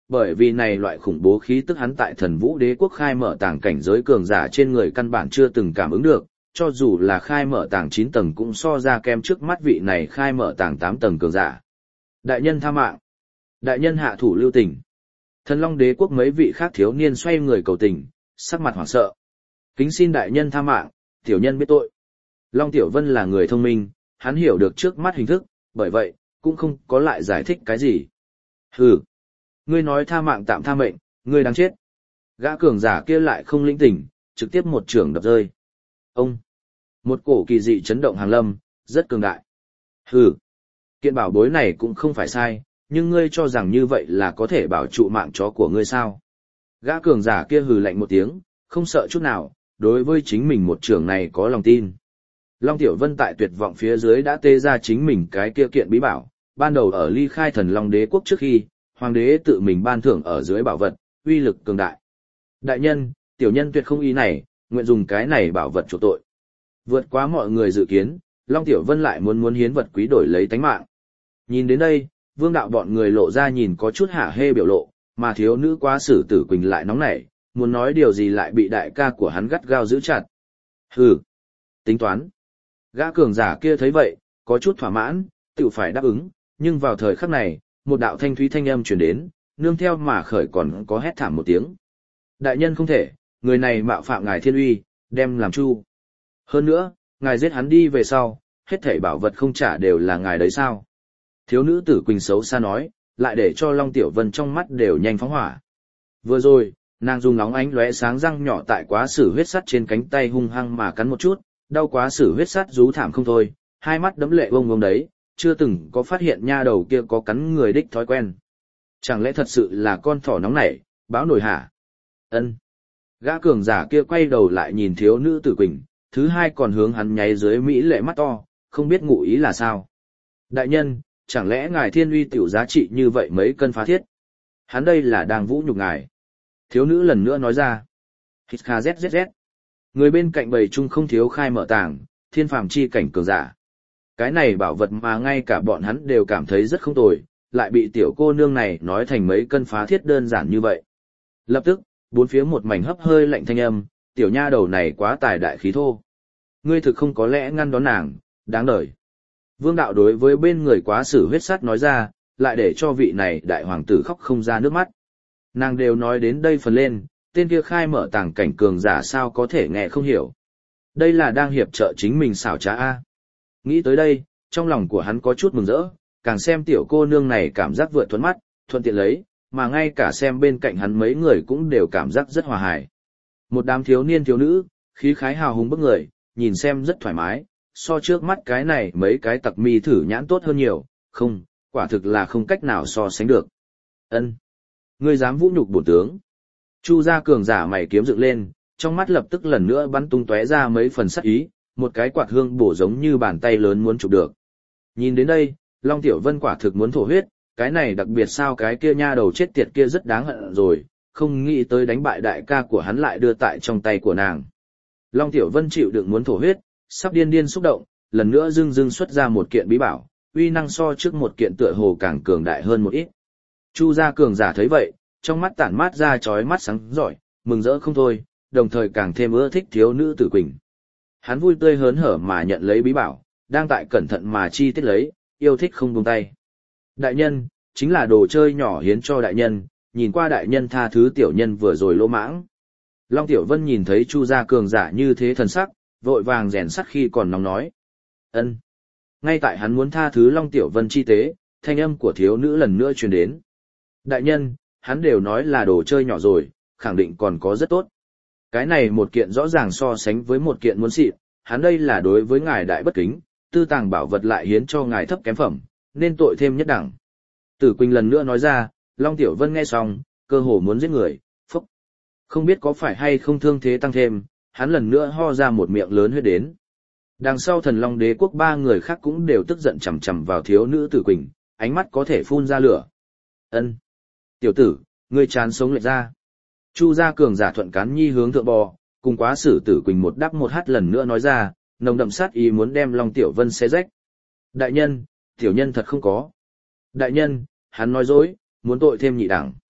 bởi vì này loại khủng bố khí tức hắn tại thần vũ đế quốc khai mở tàng cảnh giới cường giả trên người căn bản chưa từng cảm ứng được, cho dù là khai mở tàng chín tầng cũng so ra kem trước mắt vị này khai mở tàng tám tầng cường giả. Đại nhân tha mạng. Đại nhân hạ thủ lưu tình. Thần Long đế quốc mấy vị khác thiếu niên xoay người cầu tình, sắc mặt hoảng sợ. Kính xin đại nhân tha mạng, tiểu nhân biết tội. Long Tiểu Vân là người thông minh, hắn hiểu được trước mắt hình thức, bởi vậy, cũng không có lại giải thích cái gì. Hừ. Ngươi nói tha mạng tạm tha mệnh, ngươi đáng chết. Gã cường giả kia lại không lĩnh tỉnh, trực tiếp một trường đập rơi. Ông. Một cổ kỳ dị chấn động hàng lâm, rất cường đại. Hừ. Kiện bảo bối này cũng không phải sai, nhưng ngươi cho rằng như vậy là có thể bảo trụ mạng chó của ngươi sao? Gã cường giả kia hừ lạnh một tiếng, không sợ chút nào, đối với chính mình một trường này có lòng tin. Long Tiểu Vân tại tuyệt vọng phía dưới đã tê ra chính mình cái kia kiện bí bảo, ban đầu ở ly khai thần Long đế quốc trước khi, hoàng đế tự mình ban thưởng ở dưới bảo vật, uy lực cường đại. Đại nhân, tiểu nhân tuyệt không ý này, nguyện dùng cái này bảo vật chuộc tội. Vượt quá mọi người dự kiến, Long Tiểu Vân lại muốn muốn hiến vật quý đổi lấy tánh mạng. Nhìn đến đây, vương đạo bọn người lộ ra nhìn có chút hả hê biểu lộ, mà thiếu nữ quá sử tử quỳnh lại nóng nảy, muốn nói điều gì lại bị đại ca của hắn gắt gao giữ chặt. Hừ, tính toán. Gã cường giả kia thấy vậy, có chút thỏa mãn, tự phải đáp ứng, nhưng vào thời khắc này, một đạo thanh thúy thanh âm truyền đến, nương theo mà khởi còn có hét thảm một tiếng. Đại nhân không thể, người này mạo phạm ngài thiên uy, đem làm chu. Hơn nữa, ngài giết hắn đi về sau, hết thảy bảo vật không trả đều là ngài đấy sao? Thiếu nữ tử quỳnh xấu xa nói, lại để cho Long Tiểu Vân trong mắt đều nhanh phóng hỏa. Vừa rồi, nàng dùng nóng ánh lóe sáng răng nhỏ tại quá sử huyết sắt trên cánh tay hung hăng mà cắn một chút, đau quá sử huyết sắt rú thảm không thôi, hai mắt đẫm lệ bông bông đấy, chưa từng có phát hiện nha đầu kia có cắn người đích thói quen. Chẳng lẽ thật sự là con thỏ nóng nảy, báo nổi hả? Ân. Gã cường giả kia quay đầu lại nhìn thiếu nữ tử quỳnh, thứ hai còn hướng hắn nháy dưới mỹ lệ mắt to, không biết ngụ ý là sao. Đại nhân, chẳng lẽ ngài thiên uy tiểu giá trị như vậy mấy cân phá thiết? Hắn đây là đang vũ nhục ngài. Thiếu nữ lần nữa nói ra. Hít kha zzz. Người bên cạnh bầy chung không thiếu khai mở tàng, thiên phàm chi cảnh cường giả. Cái này bảo vật mà ngay cả bọn hắn đều cảm thấy rất không tồi, lại bị tiểu cô nương này nói thành mấy cân phá thiết đơn giản như vậy. Lập tức, bốn phía một mảnh hấp hơi lạnh thanh âm, tiểu nha đầu này quá tài đại khí thô. Ngươi thực không có lẽ ngăn đón nàng, đáng đời. Vương đạo đối với bên người quá sử huyết sắt nói ra, lại để cho vị này đại hoàng tử khóc không ra nước mắt. Nàng đều nói đến đây phần lên, tên kia khai mở tàng cảnh cường giả sao có thể nghe không hiểu. Đây là đang hiệp trợ chính mình xảo trá A. Nghĩ tới đây, trong lòng của hắn có chút mừng rỡ, càng xem tiểu cô nương này cảm giác vượt thuẫn mắt, thuận tiện lấy, mà ngay cả xem bên cạnh hắn mấy người cũng đều cảm giác rất hòa hài. Một đám thiếu niên thiếu nữ, khí khái hào hùng bức người, nhìn xem rất thoải mái, so trước mắt cái này mấy cái tặc mi thử nhãn tốt hơn nhiều, không, quả thực là không cách nào so sánh được. Ân, ngươi dám vũ nhục bổn tướng? Chu gia cường giả mày kiếm dựng lên, trong mắt lập tức lần nữa bắn tung tóe ra mấy phần sắc ý, một cái quạt hương bổ giống như bàn tay lớn muốn chụp được. Nhìn đến đây, Long Tiểu Vân quả thực muốn thổ huyết, cái này đặc biệt sao cái kia nha đầu chết tiệt kia rất đáng hận rồi, không nghĩ tới đánh bại đại ca của hắn lại đưa tại trong tay của nàng. Long Tiểu Vân chịu đựng muốn thổ huyết, sắp điên điên xúc động, lần nữa dưng dưng xuất ra một kiện bí bảo, uy năng so trước một kiện tựa hồ càng cường đại hơn một ít. Chu gia cường giả thấy vậy, trong mắt tản mát ra chói mắt sáng giỏi, mừng rỡ không thôi, đồng thời càng thêm ưa thích thiếu nữ tử quỳnh. Hắn vui tươi hớn hở mà nhận lấy bí bảo, đang tại cẩn thận mà chi tiết lấy, yêu thích không buông tay. Đại nhân, chính là đồ chơi nhỏ hiến cho đại nhân, nhìn qua đại nhân tha thứ tiểu nhân vừa rồi lỗ mãng. Long Tiểu Vân nhìn thấy Chu gia cường giả như thế thần sắc, vội vàng rèn sắt khi còn nóng nói. Ân. Ngay tại hắn muốn tha thứ Long Tiểu Vân chi tế, thanh âm của thiếu nữ lần nữa truyền đến. Đại nhân, hắn đều nói là đồ chơi nhỏ rồi, khẳng định còn có rất tốt. Cái này một kiện rõ ràng so sánh với một kiện muốn xịn, hắn đây là đối với ngài đại bất kính, tư tàng bảo vật lại hiến cho ngài thấp kém phẩm, nên tội thêm nhất đẳng. Tử Quỳnh lần nữa nói ra, Long Tiểu Vân nghe xong, cơ hồ muốn giết người, phốc. Không biết có phải hay không thương thế tăng thêm, hắn lần nữa ho ra một miệng lớn huyết đến. Đằng sau thần Long đế quốc ba người khác cũng đều tức giận chằm chằm vào thiếu nữ Tử Quỳnh, ánh mắt có thể phun ra lửa. Ân, tiểu tử, ngươi chán sống lệch ra. Chu gia cường giả thuận cán nhi hướng thượng bò, cùng quá sử Tử Quỳnh một đắp một hát lần nữa nói ra, nồng đậm sát ý muốn đem Long Tiểu Vân xé rách. Đại nhân, tiểu nhân thật không có. Đại nhân, hắn nói dối, muốn tội thêm nhị đẳng.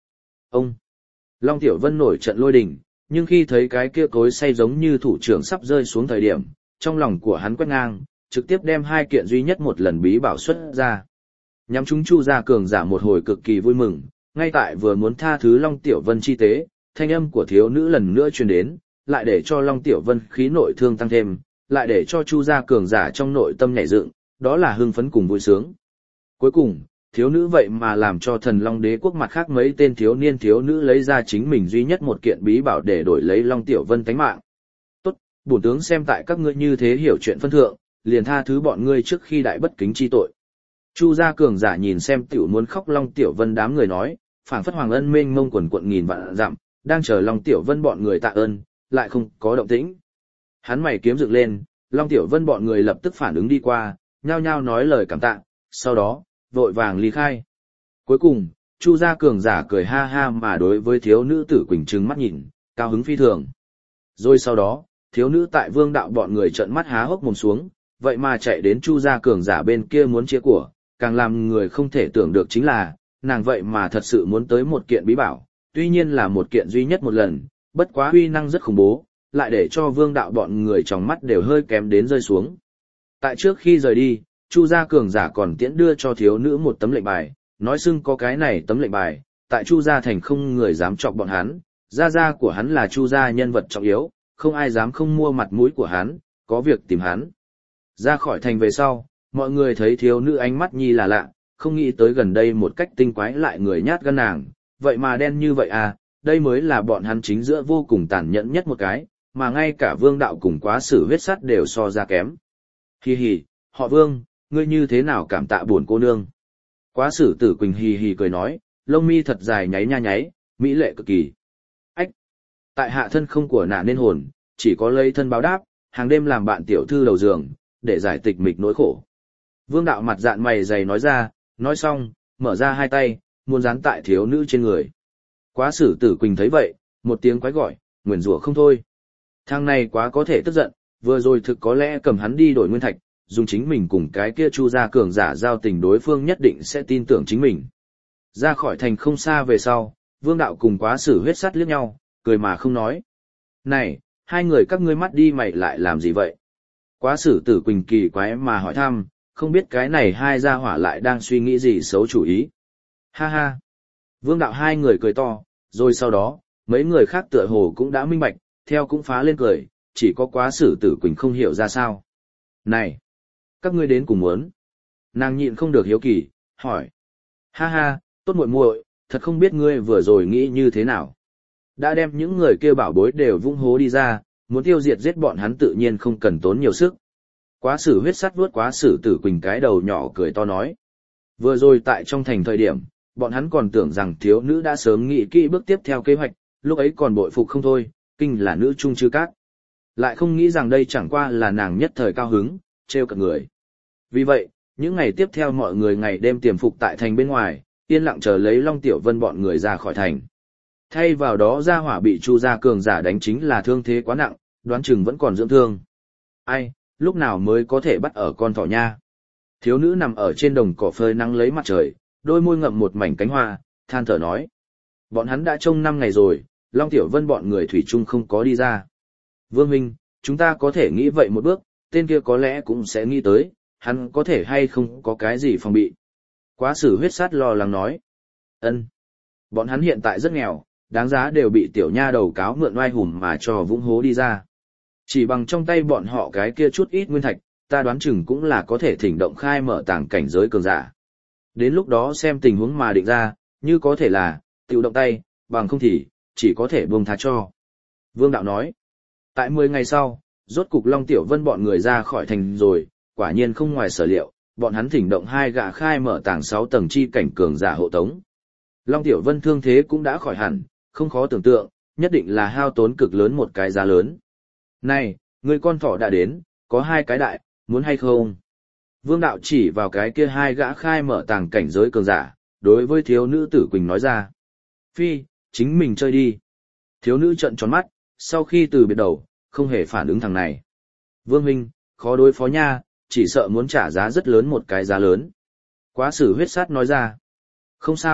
Ông! Long Tiểu Vân nổi trận lôi đình, nhưng khi thấy cái kia cối xay giống như thủ trưởng sắp rơi xuống thời điểm, trong lòng của hắn quét ngang, trực tiếp đem hai kiện duy nhất một lần bí bảo xuất ra. Nhắm chúng Chu gia cường giả một hồi cực kỳ vui mừng, ngay tại vừa muốn tha thứ Long Tiểu Vân chi tế, thanh âm của thiếu nữ lần nữa truyền đến, lại để cho Long Tiểu Vân khí nội thương tăng thêm, lại để cho Chu gia cường giả trong nội tâm nhảy dựng, đó là hưng phấn cùng vui sướng. Cuối cùng, thiếu nữ vậy mà làm cho Thần Long Đế quốc mặt khác mấy tên thiếu niên thiếu nữ lấy ra chính mình duy nhất một kiện bí bảo để đổi lấy Long Tiểu Vân tánh mạng. Tốt, bổn tướng xem tại các ngươi như thế hiểu chuyện phân thượng, liền tha thứ bọn ngươi trước khi đại bất kính chi tội. Chu gia cường giả nhìn xem tiểu muốn khóc Long Tiểu Vân đám người nói, phảng phất hoàng ân mênh mông quần quận nghìn vạn dặm, đang chờ Long Tiểu Vân bọn người tạ ơn, lại không có động tĩnh. Hắn mày kiếm dựng lên, Long Tiểu Vân bọn người lập tức phản ứng đi qua, nhao nhao nói lời cảm tạ, sau đó, vội vàng ly khai. Cuối cùng, Chu gia cường giả cười ha ha mà đối với thiếu nữ tử Quỳnh trừng mắt nhìn, cao hứng phi thường. Rồi sau đó, thiếu nữ tại Vương đạo bọn người trợn mắt há hốc mồm xuống, vậy mà chạy đến Chu gia cường giả bên kia muốn chia của, càng làm người không thể tưởng được chính là, nàng vậy mà thật sự muốn tới một kiện bí bảo, tuy nhiên là một kiện duy nhất một lần, bất quá uy năng rất khủng bố, lại để cho Vương đạo bọn người trong mắt đều hơi kém đến rơi xuống. Tại trước khi rời đi, Chu gia cường giả còn tiễn đưa cho thiếu nữ một tấm lệnh bài, nói xưng có cái này tấm lệnh bài, tại Chu gia thành không người dám chọc bọn hắn, gia gia của hắn là Chu gia nhân vật trọng yếu, không ai dám không mua mặt mũi của hắn, có việc tìm hắn. Ra khỏi thành về sau, mọi người thấy thiếu nữ ánh mắt nhi là lạ, không nghĩ tới gần đây một cách tinh quái lại người nhát gan nàng, vậy mà đen như vậy à, đây mới là bọn hắn chính giữa vô cùng tàn nhẫn nhất một cái, mà ngay cả Vương đạo cùng Quá Sử huyết sắt đều so ra kém. Hi hi, họ Vương, ngươi như thế nào cảm tạ buồn cô nương? Quá Sử Tử Quỳnh hì hì cười nói, lông mi thật dài nháy nha nháy, mỹ lệ cực kỳ. Ách! Tại hạ thân không của nả nên hồn, chỉ có lấy thân báo đáp, hàng đêm làm bạn tiểu thư đầu giường, để giải tịch mịch nỗi khổ. Vương đạo mặt dạn mày dày nói ra, nói xong, mở ra hai tay, muốn dán tại thiếu nữ trên người. Quá Sử Tử Quỳnh thấy vậy, một tiếng quái gọi, nguyền rủa không thôi. Thằng này quá có thể tức giận, vừa rồi thực có lẽ cầm hắn đi đổi nguyên thạch, dùng chính mình cùng cái kia Chu gia cường giả giao tình đối phương nhất định sẽ tin tưởng chính mình. Ra khỏi thành không xa về sau, Vương đạo cùng Quá Sử huyết sắt liếc nhau, cười mà không nói. Này, hai người các ngươi mắt đi mày lại làm gì vậy? Quá Sử Tử Quỳnh kỳ quái mà hỏi thăm, không biết cái này hai gia hỏa lại đang suy nghĩ gì xấu chủ ý. Ha ha! Vương đạo hai người cười to, rồi sau đó, mấy người khác tựa hồ cũng đã minh bạch, theo cũng phá lên cười, chỉ có Quá Sử Tử Quỳnh không hiểu ra sao. Này! Các ngươi đến cùng muốn? Nàng nhịn không được hiếu kỳ, hỏi. Ha ha, tốt muội muội, thật không biết ngươi vừa rồi nghĩ như thế nào. Đã đem những người kia bảo bối đều vung hố đi ra, muốn tiêu diệt giết bọn hắn tự nhiên không cần tốn nhiều sức. Quá Sử huyết sắt vuốt Quá Sử Tử Quỳnh cái đầu nhỏ cười to nói. Vừa rồi tại trong thành thời điểm, bọn hắn còn tưởng rằng thiếu nữ đã sớm nghĩ kỹ bước tiếp theo kế hoạch, lúc ấy còn bội phục không thôi, kinh là nữ trung chư cát. Lại không nghĩ rằng đây chẳng qua là nàng nhất thời cao hứng, trêu cợt người. Vì vậy, những ngày tiếp theo mọi người ngày đêm tiềm phục tại thành bên ngoài, yên lặng chờ lấy Long Tiểu Vân bọn người ra khỏi thành. Thay vào đó gia hỏa bị Chu gia cường giả đánh chính là thương thế quá nặng, đoán chừng vẫn còn dưỡng thương. Ai, lúc nào mới có thể bắt ở con thỏ nha? Thiếu nữ nằm ở trên đồng cỏ phơi nắng lấy mặt trời, đôi môi ngậm một mảnh cánh hoa, than thở nói. Bọn hắn đã trông năm ngày rồi, Long Tiểu Vân bọn người thủy chung không có đi ra. Vương Minh, chúng ta có thể nghĩ vậy một bước, tên kia có lẽ cũng sẽ nghĩ tới, hắn có thể hay không có cái gì phòng bị. Quá Sử huyết sắt lo lắng nói. Ân, bọn hắn hiện tại rất nghèo, đáng giá đều bị tiểu nha đầu cáo mượn oai hùm mà cho vũng hố đi ra. Chỉ bằng trong tay bọn họ cái kia chút ít nguyên thạch, ta đoán chừng cũng là có thể thỉnh động khai mở tàng cảnh giới cường giả. Đến lúc đó xem tình huống mà định ra, như có thể là, tiểu động tay, bằng không thì, chỉ có thể buông tha cho. Vương đạo nói. Tại mười ngày sau, rốt cục Long Tiểu Vân bọn người ra khỏi thành rồi, quả nhiên không ngoài sở liệu, bọn hắn thỉnh động hai gã khai mở tàng sáu tầng chi cảnh cường giả hộ tống. Long Tiểu Vân thương thế cũng đã khỏi hẳn, không khó tưởng tượng, nhất định là hao tốn cực lớn một cái giá lớn. Này, người con thỏ đã đến, có hai cái đại, muốn hay không? Vương đạo chỉ vào cái kia hai gã khai mở tàng cảnh giới cường giả, đối với thiếu nữ Tử Quỳnh nói ra. Phi, chính mình chơi đi. Thiếu nữ trợn tròn mắt, sau khi từ biệt đầu, không hề phản ứng thằng này. Vương huynh, khó đối phó nha, chỉ sợ muốn trả giá rất lớn một cái giá lớn. Quá Sử huyết sắt nói ra. Không sao,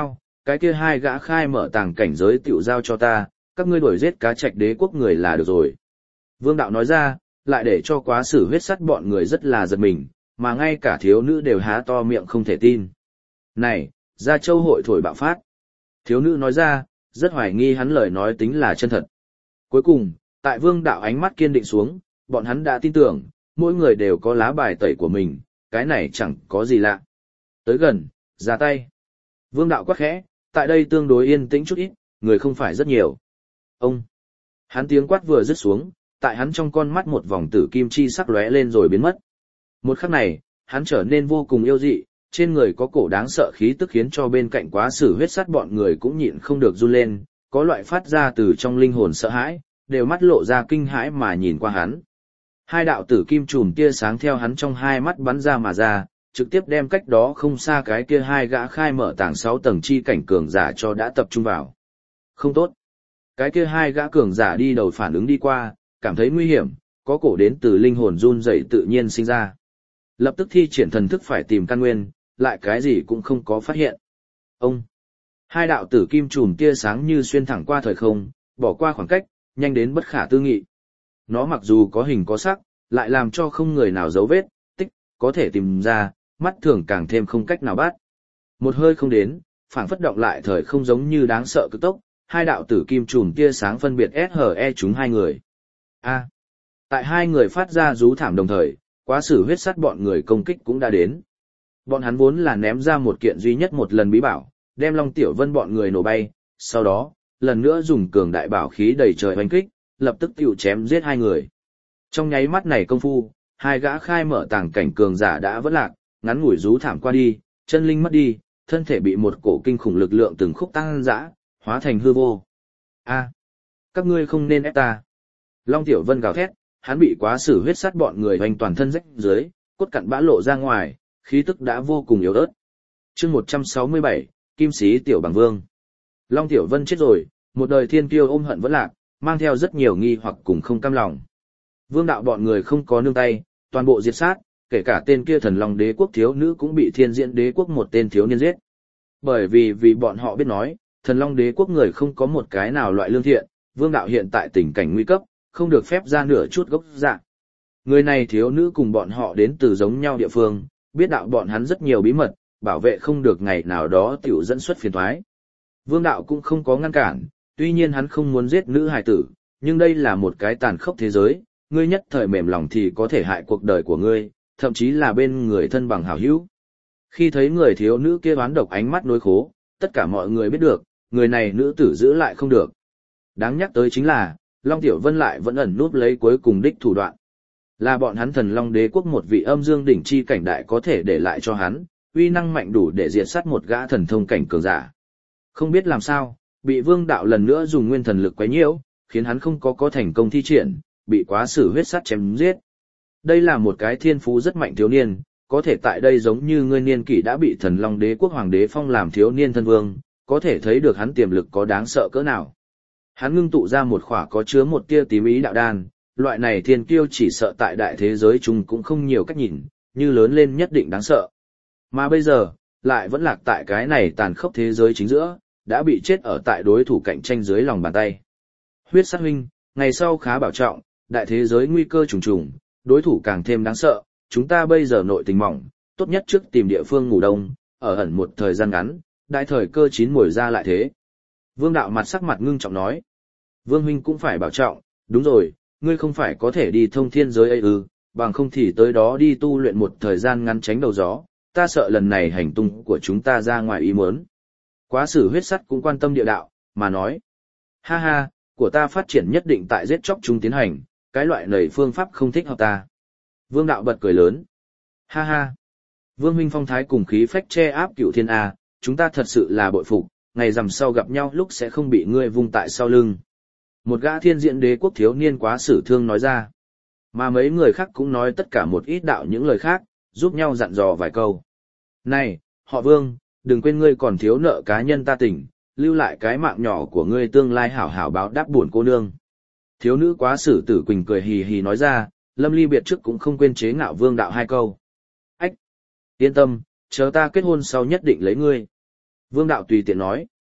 cái kia hai gã khai mở tàng cảnh giới tiểu giao cho ta, các ngươi đuổi giết cá trạch đế quốc người là được rồi. Vương đạo nói ra, lại để cho quá sử huyết sắt bọn người rất là giật mình, mà ngay cả thiếu nữ đều há to miệng không thể tin. Này, Gia Châu hội thổi bạo phát. Thiếu nữ nói ra, rất hoài nghi hắn lời nói tính là chân thật. Cuối cùng, tại vương đạo ánh mắt kiên định xuống, bọn hắn đã tin tưởng, mỗi người đều có lá bài tẩy của mình, cái này chẳng có gì lạ. Tới gần, ra tay. Vương đạo quát khẽ, tại đây tương đối yên tĩnh chút ít, người không phải rất nhiều. Ông! Hắn tiếng quát vừa dứt xuống, tại hắn trong con mắt một vòng tử kim chi sắc lóe lên rồi biến mất. Một khắc này, hắn trở nên vô cùng yêu dị, trên người có cổ đáng sợ khí tức khiến cho bên cạnh quá sử huyết sắt bọn người cũng nhịn không được run lên, có loại phát ra từ trong linh hồn sợ hãi, đều mắt lộ ra kinh hãi mà nhìn qua hắn. Hai đạo tử kim chùm tia sáng theo hắn trong hai mắt bắn ra mà ra, trực tiếp đem cách đó không xa cái kia hai gã khai mở tảng sáu tầng chi cảnh cường giả cho đã tập trung vào. Không tốt. Cái kia hai gã cường giả đi đầu phản ứng đi qua, cảm thấy nguy hiểm, có cổ đến từ linh hồn run rẩy tự nhiên sinh ra. Lập tức thi triển thần thức phải tìm căn nguyên, lại cái gì cũng không có phát hiện. Ông! Hai đạo tử kim chùm tia sáng như xuyên thẳng qua thời không, bỏ qua khoảng cách, nhanh đến bất khả tư nghị. Nó mặc dù có hình có sắc, lại làm cho không người nào dấu vết, tích, có thể tìm ra, mắt thường càng thêm không cách nào bắt. Một hơi không đến, phảng phất động lại thời không giống như đáng sợ cực tốc, hai đạo tử kim chùm tia sáng phân biệt ét hờ e chúng hai người. A. Tại hai người phát ra rú thảm đồng thời, quá sử huyết sắt bọn người công kích cũng đã đến. Bọn hắn vốn là ném ra một kiện duy nhất một lần bí bảo, đem Long Tiểu Vân bọn người nổ bay, sau đó, lần nữa dùng cường đại bảo khí đầy trời hoành kích, lập tức tiêu chém giết hai người. Trong nháy mắt này công phu, hai gã khai mở tàng cảnh cường giả đã vỡ lạc, ngắn ngủi rú thảm qua đi, chân linh mất đi, thân thể bị một cổ kinh khủng lực lượng từng khúc tăng dã, hóa thành hư vô. A, các ngươi không nên ép ta. Long Tiểu Vân gào thét, hắn bị quá sử huyết sắt bọn người hoành toàn thân rách dưới, cốt cặn bã lộ ra ngoài, khí tức đã vô cùng yếu ớt. Chương một trăm sáu mươi bảy, Kim Sĩ Tiểu Bằng Vương. Long Tiểu Vân chết rồi, một đời thiên kiêu ôm hận vẫn lạc, mang theo rất nhiều nghi hoặc cùng không cam lòng. Vương đạo bọn người không có nương tay, toàn bộ diệt sát, kể cả tên kia thần long đế quốc thiếu nữ cũng bị thiên diễn đế quốc một tên thiếu niên giết. Bởi vì vì bọn họ biết nói, thần long đế quốc người không có một cái nào loại lương thiện, vương đạo hiện tại tình cảnh nguy cấp, không được phép ra nửa chút gốc dạng. Người này thiếu nữ cùng bọn họ đến từ giống nhau địa phương, biết đạo bọn hắn rất nhiều bí mật, bảo vệ không được ngày nào đó tiểu dẫn xuất phiền toái. Vương đạo cũng không có ngăn cản, tuy nhiên hắn không muốn giết nữ hài tử, nhưng đây là một cái tàn khốc thế giới, ngươi nhất thời mềm lòng thì có thể hại cuộc đời của ngươi, thậm chí là bên người thân bằng hảo hữu. Khi thấy người thiếu nữ kia oán độc ánh mắt nối khố, tất cả mọi người biết được, người này nữ tử giữ lại không được. Đáng nhắc tới chính là, Long Tiểu Vân lại vẫn ẩn núp lấy cuối cùng đích thủ đoạn. Là bọn hắn thần Long đế quốc một vị âm dương đỉnh chi cảnh đại có thể để lại cho hắn, uy năng mạnh đủ để diệt sát một gã thần thông cảnh cường giả. Không biết làm sao, bị vương đạo lần nữa dùng nguyên thần lực quấy nhiễu, khiến hắn không có có thành công thi triển, bị quá sử huyết sắt chém giết. Đây là một cái thiên phú rất mạnh thiếu niên, có thể tại đây giống như ngươi niên kỷ đã bị thần Long đế quốc hoàng đế phong làm thiếu niên thân vương, có thể thấy được hắn tiềm lực có đáng sợ cỡ nào. Hắn ngưng tụ ra một khỏa có chứa một tia tím ý đạo đan, loại này thiên kiêu chỉ sợ tại đại thế giới chung cũng không nhiều cách nhìn, như lớn lên nhất định đáng sợ. Mà bây giờ, lại vẫn lạc tại cái này tàn khốc thế giới chính giữa, đã bị chết ở tại đối thủ cạnh tranh dưới lòng bàn tay. Huyết sát huynh, ngày sau khá bảo trọng, đại thế giới nguy cơ trùng trùng, đối thủ càng thêm đáng sợ, chúng ta bây giờ nội tình mỏng, tốt nhất trước tìm địa phương ngủ đông, ở ẩn một thời gian ngắn, đại thời cơ chín muồi ra lại thế. Vương đạo mặt sắc mặt ngưng trọng nói. Vương huynh cũng phải bảo trọng, đúng rồi, ngươi không phải có thể đi thông thiên giới ấy ư, bằng không thì tới đó đi tu luyện một thời gian ngắn tránh đầu gió, ta sợ lần này hành tung của chúng ta ra ngoài ý muốn. Quá sử huyết sắt cũng quan tâm địa đạo, mà nói. Ha ha, của ta phát triển nhất định tại giết chóc chung tiến hành, cái loại này phương pháp không thích hợp ta. Vương đạo bật cười lớn. Ha ha. Vương huynh phong thái cùng khí phách che áp cửu thiên A, chúng ta thật sự là bội phục, ngày rằm sau gặp nhau lúc sẽ không bị ngươi vung tại sau lưng. Một gã thiên diện đế quốc thiếu niên quá sử thương nói ra. Mà mấy người khác cũng nói tất cả một ít đạo những lời khác, giúp nhau dặn dò vài câu. Này, họ Vương, đừng quên ngươi còn thiếu nợ cá nhân ta tỉnh, lưu lại cái mạng nhỏ của ngươi tương lai hảo hảo báo đáp buồn cô nương. Thiếu nữ quá sử tử Quỳnh cười hì hì nói ra, lâm ly biệt trước cũng không quên chế ngạo Vương đạo hai câu. Ách! Yên tâm, chờ ta kết hôn sau nhất định lấy ngươi. Vương đạo tùy tiện nói,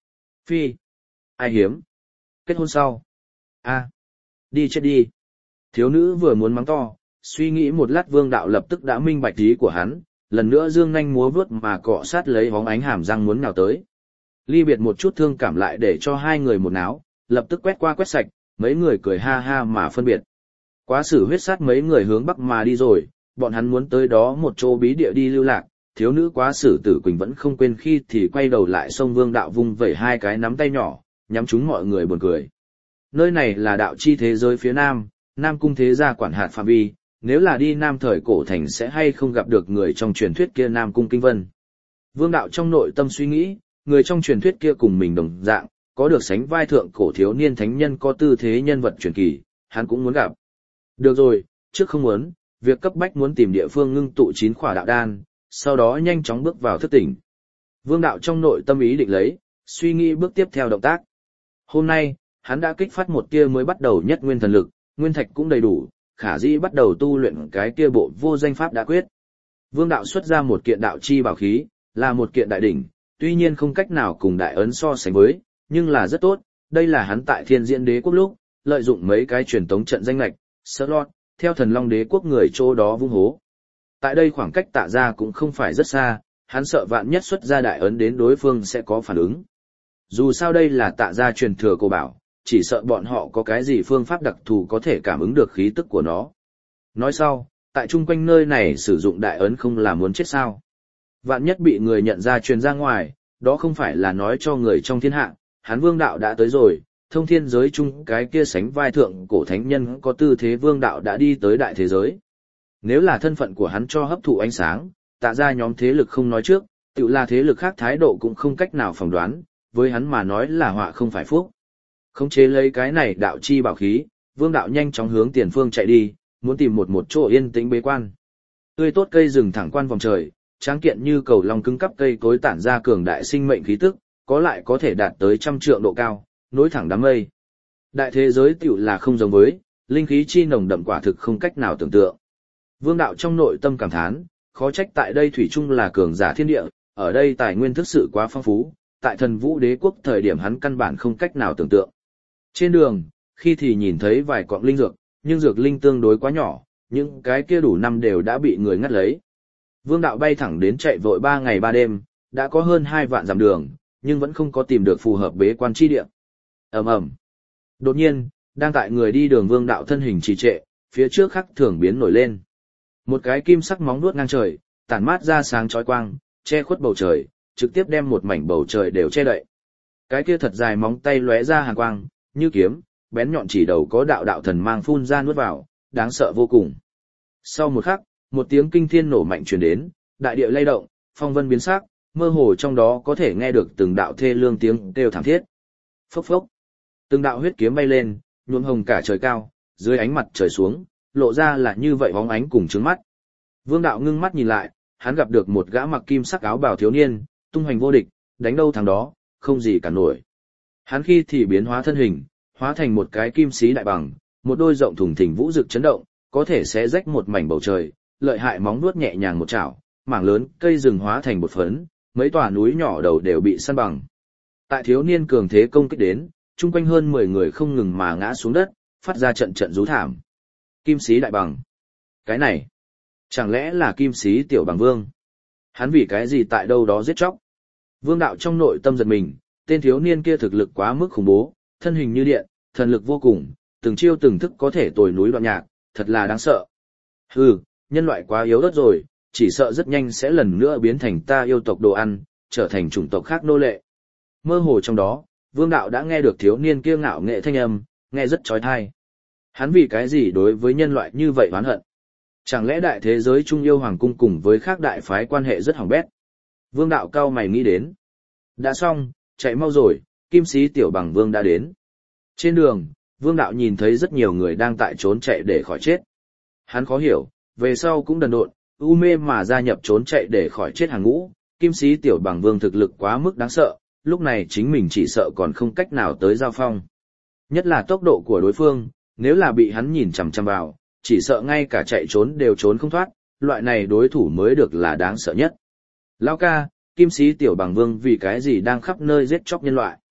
Phi. Ai hiếm. Kết hôn sau. A. Đi chết đi. Thiếu nữ vừa muốn mắng to, suy nghĩ một lát Vương Đạo lập tức đã minh bạch ý của hắn, lần nữa dương nhanh múa vướt mà cọ sát lấy hóng ánh hàm răng muốn nào tới. Ly biệt một chút thương cảm lại để cho hai người một náo, lập tức quét qua quét sạch, mấy người cười ha ha mà phân biệt. Quá sử huyết sát mấy người hướng bắc mà đi rồi, bọn hắn muốn tới đó một chỗ bí địa đi lưu lạc, thiếu nữ quá sử tử Quỳnh vẫn không quên khi thì quay đầu lại xông Vương Đạo vung vẩy hai cái nắm tay nhỏ, nhắm chúng mọi người buồn cười. Nơi này là đạo chi thế giới phía nam, Nam cung thế gia quản hạt phạm vi, nếu là đi Nam thời cổ thành sẽ hay không gặp được người trong truyền thuyết kia Nam cung Kinh Vân. Vương Đạo trong nội tâm suy nghĩ, người trong truyền thuyết kia cùng mình đồng dạng, có được sánh vai thượng cổ thiếu niên thánh nhân có tư thế nhân vật truyền kỳ, hắn cũng muốn gặp. Được rồi, trước không muốn, việc cấp bách muốn tìm địa phương ngưng tụ chín khỏa đạo đan, sau đó nhanh chóng bước vào thức tỉnh. Vương Đạo trong nội tâm ý định lấy, suy nghĩ bước tiếp theo động tác. Hôm nay, hắn đã kích phát một tia mới bắt đầu nhất nguyên thần lực, nguyên thạch cũng đầy đủ, khả dĩ bắt đầu tu luyện cái kia bộ vô danh pháp đã quyết. Vương Đạo xuất ra một kiện đạo chi bảo khí, là một kiện đại đỉnh, tuy nhiên không cách nào cùng đại ấn so sánh với, nhưng là rất tốt, đây là hắn tại Thiên Diễn Đế quốc lúc, lợi dụng mấy cái truyền tống trận danh lệch, slot, theo Thần Long Đế quốc người chỗ đó vung hố. Tại đây khoảng cách Tạ Gia cũng không phải rất xa, hắn sợ vạn nhất xuất ra đại ấn đến đối phương sẽ có phản ứng. Dù sao đây là Tạ Gia truyền thừa cổ bảo, chỉ sợ bọn họ có cái gì phương pháp đặc thù có thể cảm ứng được khí tức của nó. Nói sau, tại chung quanh nơi này sử dụng đại ấn không là muốn chết sao. Vạn nhất bị người nhận ra truyền ra ngoài, đó không phải là nói cho người trong thiên hạ, hắn Vương Đạo đã tới rồi, thông thiên giới chung cái kia sánh vai thượng cổ thánh nhân có tư thế Vương Đạo đã đi tới đại thế giới. Nếu là thân phận của hắn cho hấp thụ ánh sáng, Tạ Gia nhóm thế lực không nói trước, tự là thế lực khác thái độ cũng không cách nào phỏng đoán, với hắn mà nói là họa không phải phúc. Khống chế lấy cái này đạo chi bảo khí, Vương Đạo nhanh chóng hướng tiền phương chạy đi, muốn tìm một một chỗ yên tĩnh bế quan. Tươi tốt cây rừng thẳng quan vòng trời, tráng kiện như cầu long cứng cắp cây cối tản ra cường đại sinh mệnh khí tức, có lại có thể đạt tới trăm trượng độ cao, nối thẳng đám mây. Đại thế giới tiểu là không giống với, linh khí chi nồng đậm quả thực không cách nào tưởng tượng. Vương Đạo trong nội tâm cảm thán, khó trách tại đây thủy chung là cường giả thiên địa, ở đây tài nguyên thực sự quá phong phú, tại Thần Vũ Đế quốc thời điểm hắn căn bản không cách nào tưởng tượng. Trên đường, khi thì nhìn thấy vài cọng linh dược, nhưng dược linh tương đối quá nhỏ, những cái kia đủ năm đều đã bị người ngắt lấy. Vương Đạo bay thẳng đến chạy vội ba ngày ba đêm, đã có hơn hai vạn dặm đường, nhưng vẫn không có tìm được phù hợp bế quan chi địa. Ầm ầm. Đột nhiên, đang tại người đi đường Vương Đạo thân hình trì trệ, phía trước khắc thường biến nổi lên. Một cái kim sắc móng vuốt ngang trời, tản mát ra sáng chói quang, che khuất bầu trời, trực tiếp đem một mảnh bầu trời đều che đậy. Cái kia thật dài móng tay lóe ra hàn quang, như kiếm, bén nhọn chỉ đầu có đạo đạo thần mang phun ra nuốt vào, đáng sợ vô cùng. Sau một khắc, một tiếng kinh thiên nổ mạnh truyền đến, đại địa lay động, phong vân biến sắc, mơ hồ trong đó có thể nghe được từng đạo thê lương tiếng kêu thảm thiết. Phốc phốc. Từng đạo huyết kiếm bay lên, nhuộm hồng cả trời cao, dưới ánh mặt trời xuống, lộ ra là như vậy bóng ánh cùng trướng mắt. Vương Đạo ngưng mắt nhìn lại, hắn gặp được một gã mặc kim sắc áo bào thiếu niên, tung hoành vô địch, đánh đâu thằng đó, không gì cả nổi. Hắn khi thì biến hóa thân hình, hóa thành một cái kim sĩ đại bằng, một đôi rộng thùng thình vũ rực chấn động, có thể xé rách một mảnh bầu trời, lợi hại móng vuốt nhẹ nhàng một chảo, mảng lớn cây rừng hóa thành một phấn, mấy tòa núi nhỏ đầu đều bị săn bằng. Tại thiếu niên cường thế công kích đến, chung quanh hơn mười người không ngừng mà ngã xuống đất, phát ra trận trận rú thảm. Kim sĩ đại bằng. Cái này, chẳng lẽ là kim sĩ tiểu bằng vương? Hắn vì cái gì tại đâu đó giết chóc? Vương Đạo trong nội tâm giật mình, tên thiếu niên kia thực lực quá mức khủng bố, thân hình như điện, thần lực vô cùng, từng chiêu từng thức có thể tồi núi đoạn nhạc, thật là đáng sợ. Hừ, nhân loại quá yếu ớt rồi, chỉ sợ rất nhanh sẽ lần nữa biến thành ta yêu tộc đồ ăn, trở thành chủng tộc khác nô lệ. Mơ hồ trong đó, Vương Đạo đã nghe được thiếu niên kia ngạo nghệ thanh âm, nghe rất chói tai. Hắn vì cái gì đối với nhân loại như vậy oán hận? Chẳng lẽ đại thế giới Trung Yêu Hoàng cung cùng với khác đại phái quan hệ rất hỏng bét? Vương Đạo cao mày nghĩ đến. Đã xong, chạy mau rồi, kim sĩ tiểu bằng vương đã đến. Trên đường, Vương Đạo nhìn thấy rất nhiều người đang tại trốn chạy để khỏi chết. Hắn khó hiểu, về sau cũng đần độn, u mê mà gia nhập trốn chạy để khỏi chết hàng ngũ, kim sĩ tiểu bằng vương thực lực quá mức đáng sợ, lúc này chính mình chỉ sợ còn không cách nào tới giao phong. Nhất là tốc độ của đối phương, nếu là bị hắn nhìn chằm chằm vào, chỉ sợ ngay cả chạy trốn đều trốn không thoát, loại này đối thủ mới được là đáng sợ nhất. Lão ca, kim sĩ tiểu bằng vương vì cái gì đang khắp nơi giết chóc nhân loại?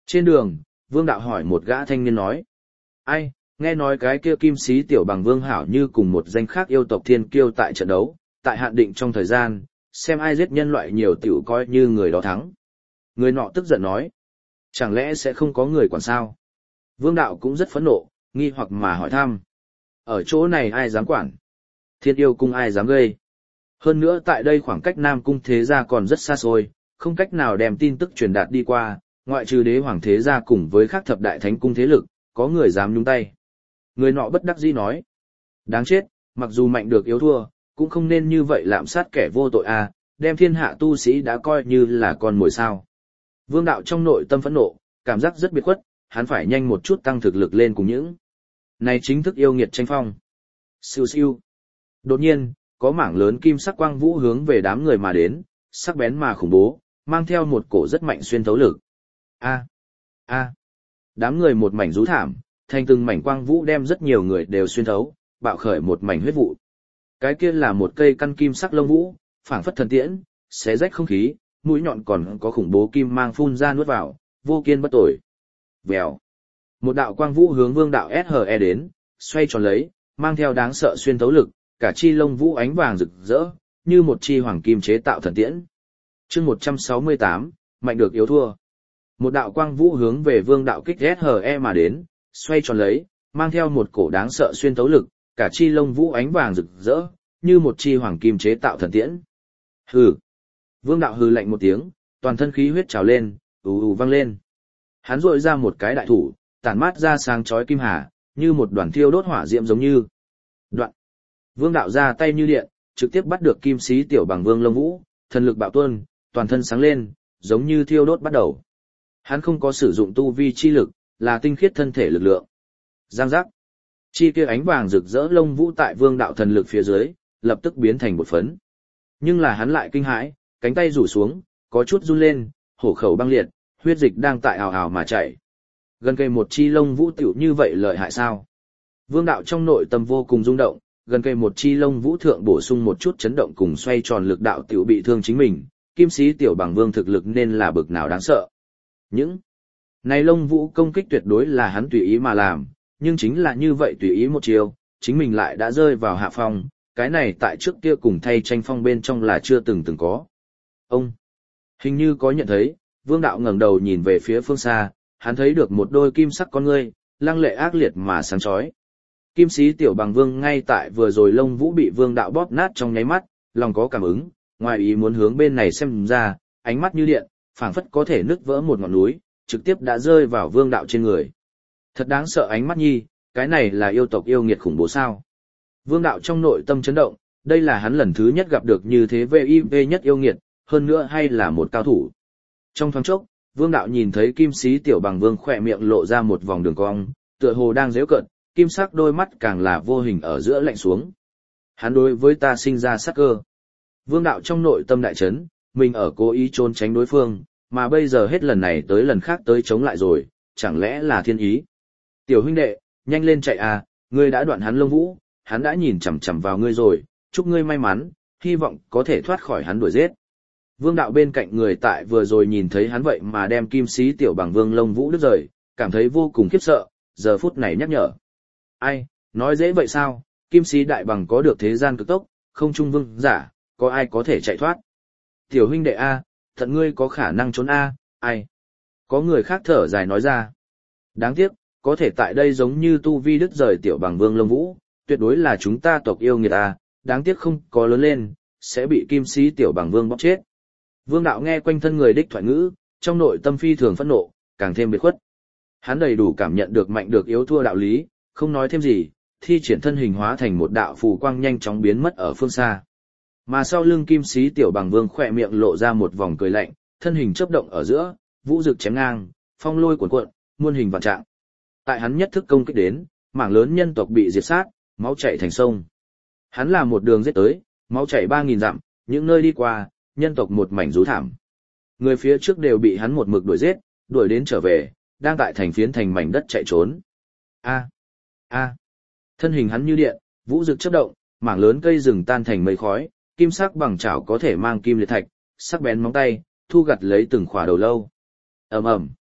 Trên đường, Vương Đạo hỏi một gã thanh niên nói. Ai, nghe nói cái kia kim sĩ tiểu bằng Vương Hảo như cùng một danh khác yêu tộc thiên kiêu tại trận đấu, tại hạn định trong thời gian, xem ai giết nhân loại nhiều tiểu coi như người đó thắng. Người nọ tức giận nói. Chẳng lẽ sẽ không có người quản sao? Vương Đạo cũng rất phẫn nộ, nghi hoặc mà hỏi thăm. Ở chỗ này ai dám quản? Thiên yêu cung ai dám gây? Hơn nữa tại đây khoảng cách Nam Cung thế gia còn rất xa xôi, không cách nào đem tin tức truyền đạt đi qua, ngoại trừ đế hoàng thế gia cùng với các thập đại thánh cung thế lực, có người dám nhúng tay. Người nọ bất đắc dĩ nói. Đáng chết, mặc dù mạnh được yếu thua, cũng không nên như vậy lạm sát kẻ vô tội à, đem thiên hạ tu sĩ đã coi như là con mồi sao. Vương Đạo trong nội tâm phẫn nộ, cảm giác rất biệt khuất, hắn phải nhanh một chút tăng thực lực lên cùng những. Này chính thức yêu nghiệt tranh phong. Siêu siêu. Đột nhiên, có mảng lớn kim sắc quang vũ hướng về đám người mà đến, sắc bén mà khủng bố, mang theo một cổ rất mạnh xuyên thấu lực. A, a. Đám người một mảnh rú thảm, thành từng mảnh quang vũ đem rất nhiều người đều xuyên thấu, bạo khởi một mảnh huyết vụ. Cái kia là một cây căn kim sắc lông vũ, phảng phất thần tiễn, xé rách không khí, mũi nhọn còn có khủng bố kim mang phun ra nuốt vào, vô kiên bất tồi. Vèo. Một đạo quang vũ hướng Vương Đạo ét hờ e đến, xoay tròn lấy, mang theo đáng sợ xuyên thấu lực, cả chi lông vũ ánh vàng rực rỡ, như một chi hoàng kim chế tạo thần tiễn. Chương một trăm sáu mươi tám, mạnh được yếu thua. Một đạo quang vũ hướng về Vương Đạo kích ét hờ e mà đến, xoay tròn lấy, mang theo một cổ đáng sợ xuyên thấu lực, cả chi lông vũ ánh vàng rực rỡ, như một chi hoàng kim chế tạo thần tiễn. Hừ. Vương Đạo hừ lạnh một tiếng, toàn thân khí huyết trào lên, ù ù vang lên. Hắn rội ra một cái đại thủ, tản mát ra sáng chói kim hà, như một đoàn thiêu đốt hỏa diệm giống như. Đoạn. Vương Đạo ra tay như điện, trực tiếp bắt được kim sĩ tiểu bằng Vương Lông Vũ, thần lực bạo tuôn, toàn thân sáng lên, giống như thiêu đốt bắt đầu. Hắn không có sử dụng tu vi chi lực, là tinh khiết thân thể lực lượng. Giang giác. Chi kia ánh vàng rực rỡ lông vũ tại Vương Đạo thần lực phía dưới, lập tức biến thành bột phấn. Nhưng là hắn lại kinh hãi, cánh tay rủ xuống, có chút run lên, hổ khẩu băng liệt, huyết dịch đang tại ào ào mà chảy. Gần cây một chi lông vũ tiểu như vậy lợi hại sao? Vương Đạo trong nội tâm vô cùng rung động, gần cây một chi lông vũ thượng bổ sung một chút chấn động cùng xoay tròn lực đạo tiểu bị thương chính mình, kim sĩ tiểu bằng Vương thực lực nên là bực nào đáng sợ. Những này lông vũ công kích tuyệt đối là hắn tùy ý mà làm, nhưng chính là như vậy tùy ý một chiều, chính mình lại đã rơi vào hạ phong, cái này tại trước kia cùng thay tranh phong bên trong là chưa từng từng có. Ông hình như có nhận thấy, Vương Đạo ngẩng đầu nhìn về phía phương xa, hắn thấy được một đôi kim sắc con ngươi, lăng lệ ác liệt mà sáng chói. Kim sĩ tiểu bằng Vương ngay tại vừa rồi lông vũ bị Vương Đạo bóp nát trong nháy mắt, lòng có cảm ứng, ngoài ý muốn hướng bên này xem ra, ánh mắt như điện, phảng phất có thể nứt vỡ một ngọn núi, trực tiếp đã rơi vào Vương Đạo trên người. Thật đáng sợ ánh mắt nhi, cái này là yêu tộc yêu nghiệt khủng bố sao? Vương Đạo trong nội tâm chấn động, đây là hắn lần thứ nhất gặp được như thế vê i vê nhất yêu nghiệt, hơn nữa hay là một cao thủ. Trong thoáng chốc, Vương Đạo nhìn thấy kim sĩ tiểu bằng Vương khỏe miệng lộ ra một vòng đường cong, tựa hồ đang giễu cợt, kim sắc đôi mắt càng là vô hình ở giữa lạnh xuống. Hắn đối với ta sinh ra sát cơ. Vương Đạo trong nội tâm đại chấn, mình ở cố ý trốn tránh đối phương, mà bây giờ hết lần này tới lần khác tới chống lại rồi, chẳng lẽ là thiên ý. Tiểu huynh đệ, nhanh lên chạy à, ngươi đã đoạn hắn lông vũ, hắn đã nhìn chằm chằm vào ngươi rồi, chúc ngươi may mắn, hy vọng có thể thoát khỏi hắn đuổi giết. Vương Đạo bên cạnh người tại vừa rồi nhìn thấy hắn vậy mà đem kim sĩ tiểu bằng Vương lông vũ đứt rời, cảm thấy vô cùng khiếp sợ, giờ phút này nhắc nhở. Ai, nói dễ vậy sao, kim sĩ đại bằng có được thế gian cực tốc, không trung vương giả, có ai có thể chạy thoát. Tiểu huynh đệ A, thật ngươi có khả năng trốn A, ai? Có người khác thở dài nói ra. Đáng tiếc, có thể tại đây giống như tu vi đứt rời tiểu bằng Vương lông vũ, tuyệt đối là chúng ta tộc yêu nghiệt A, đáng tiếc không có lớn lên, sẽ bị kim sĩ tiểu bằng Vương bóp chết. Vương Đạo nghe quanh thân người đích thoại ngữ, trong nội tâm phi thường phẫn nộ, càng thêm biệt khuất. Hắn đầy đủ cảm nhận được mạnh được yếu thua đạo lý, không nói thêm gì, thi triển thân hình hóa thành một đạo phù quang nhanh chóng biến mất ở phương xa. Mà sau lưng kim sĩ tiểu bằng Vương khỏe miệng lộ ra một vòng cười lạnh, thân hình chớp động ở giữa, vũ rực chém ngang, phong lôi cuồn cuộn, muôn hình vạn trạng. Tại hắn nhất thức công kích đến, mảng lớn nhân tộc bị diệt sát, máu chảy thành sông. Hắn là một đường giết tới, máu chảy ba nghìn dặm, những nơi đi qua, nhân tộc một mảnh rú thảm. Người phía trước đều bị hắn một mực đuổi giết, đuổi đến trở về, đang tại thành phiến thành mảnh đất chạy trốn. A, a, thân hình hắn như điện, vũ rực chớp động, mảng lớn cây rừng tan thành mây khói, kim sắc bằng chảo có thể mang kim liệt thạch, sắc bén móng tay, thu gặt lấy từng khỏa đầu lâu. Ầm ầm.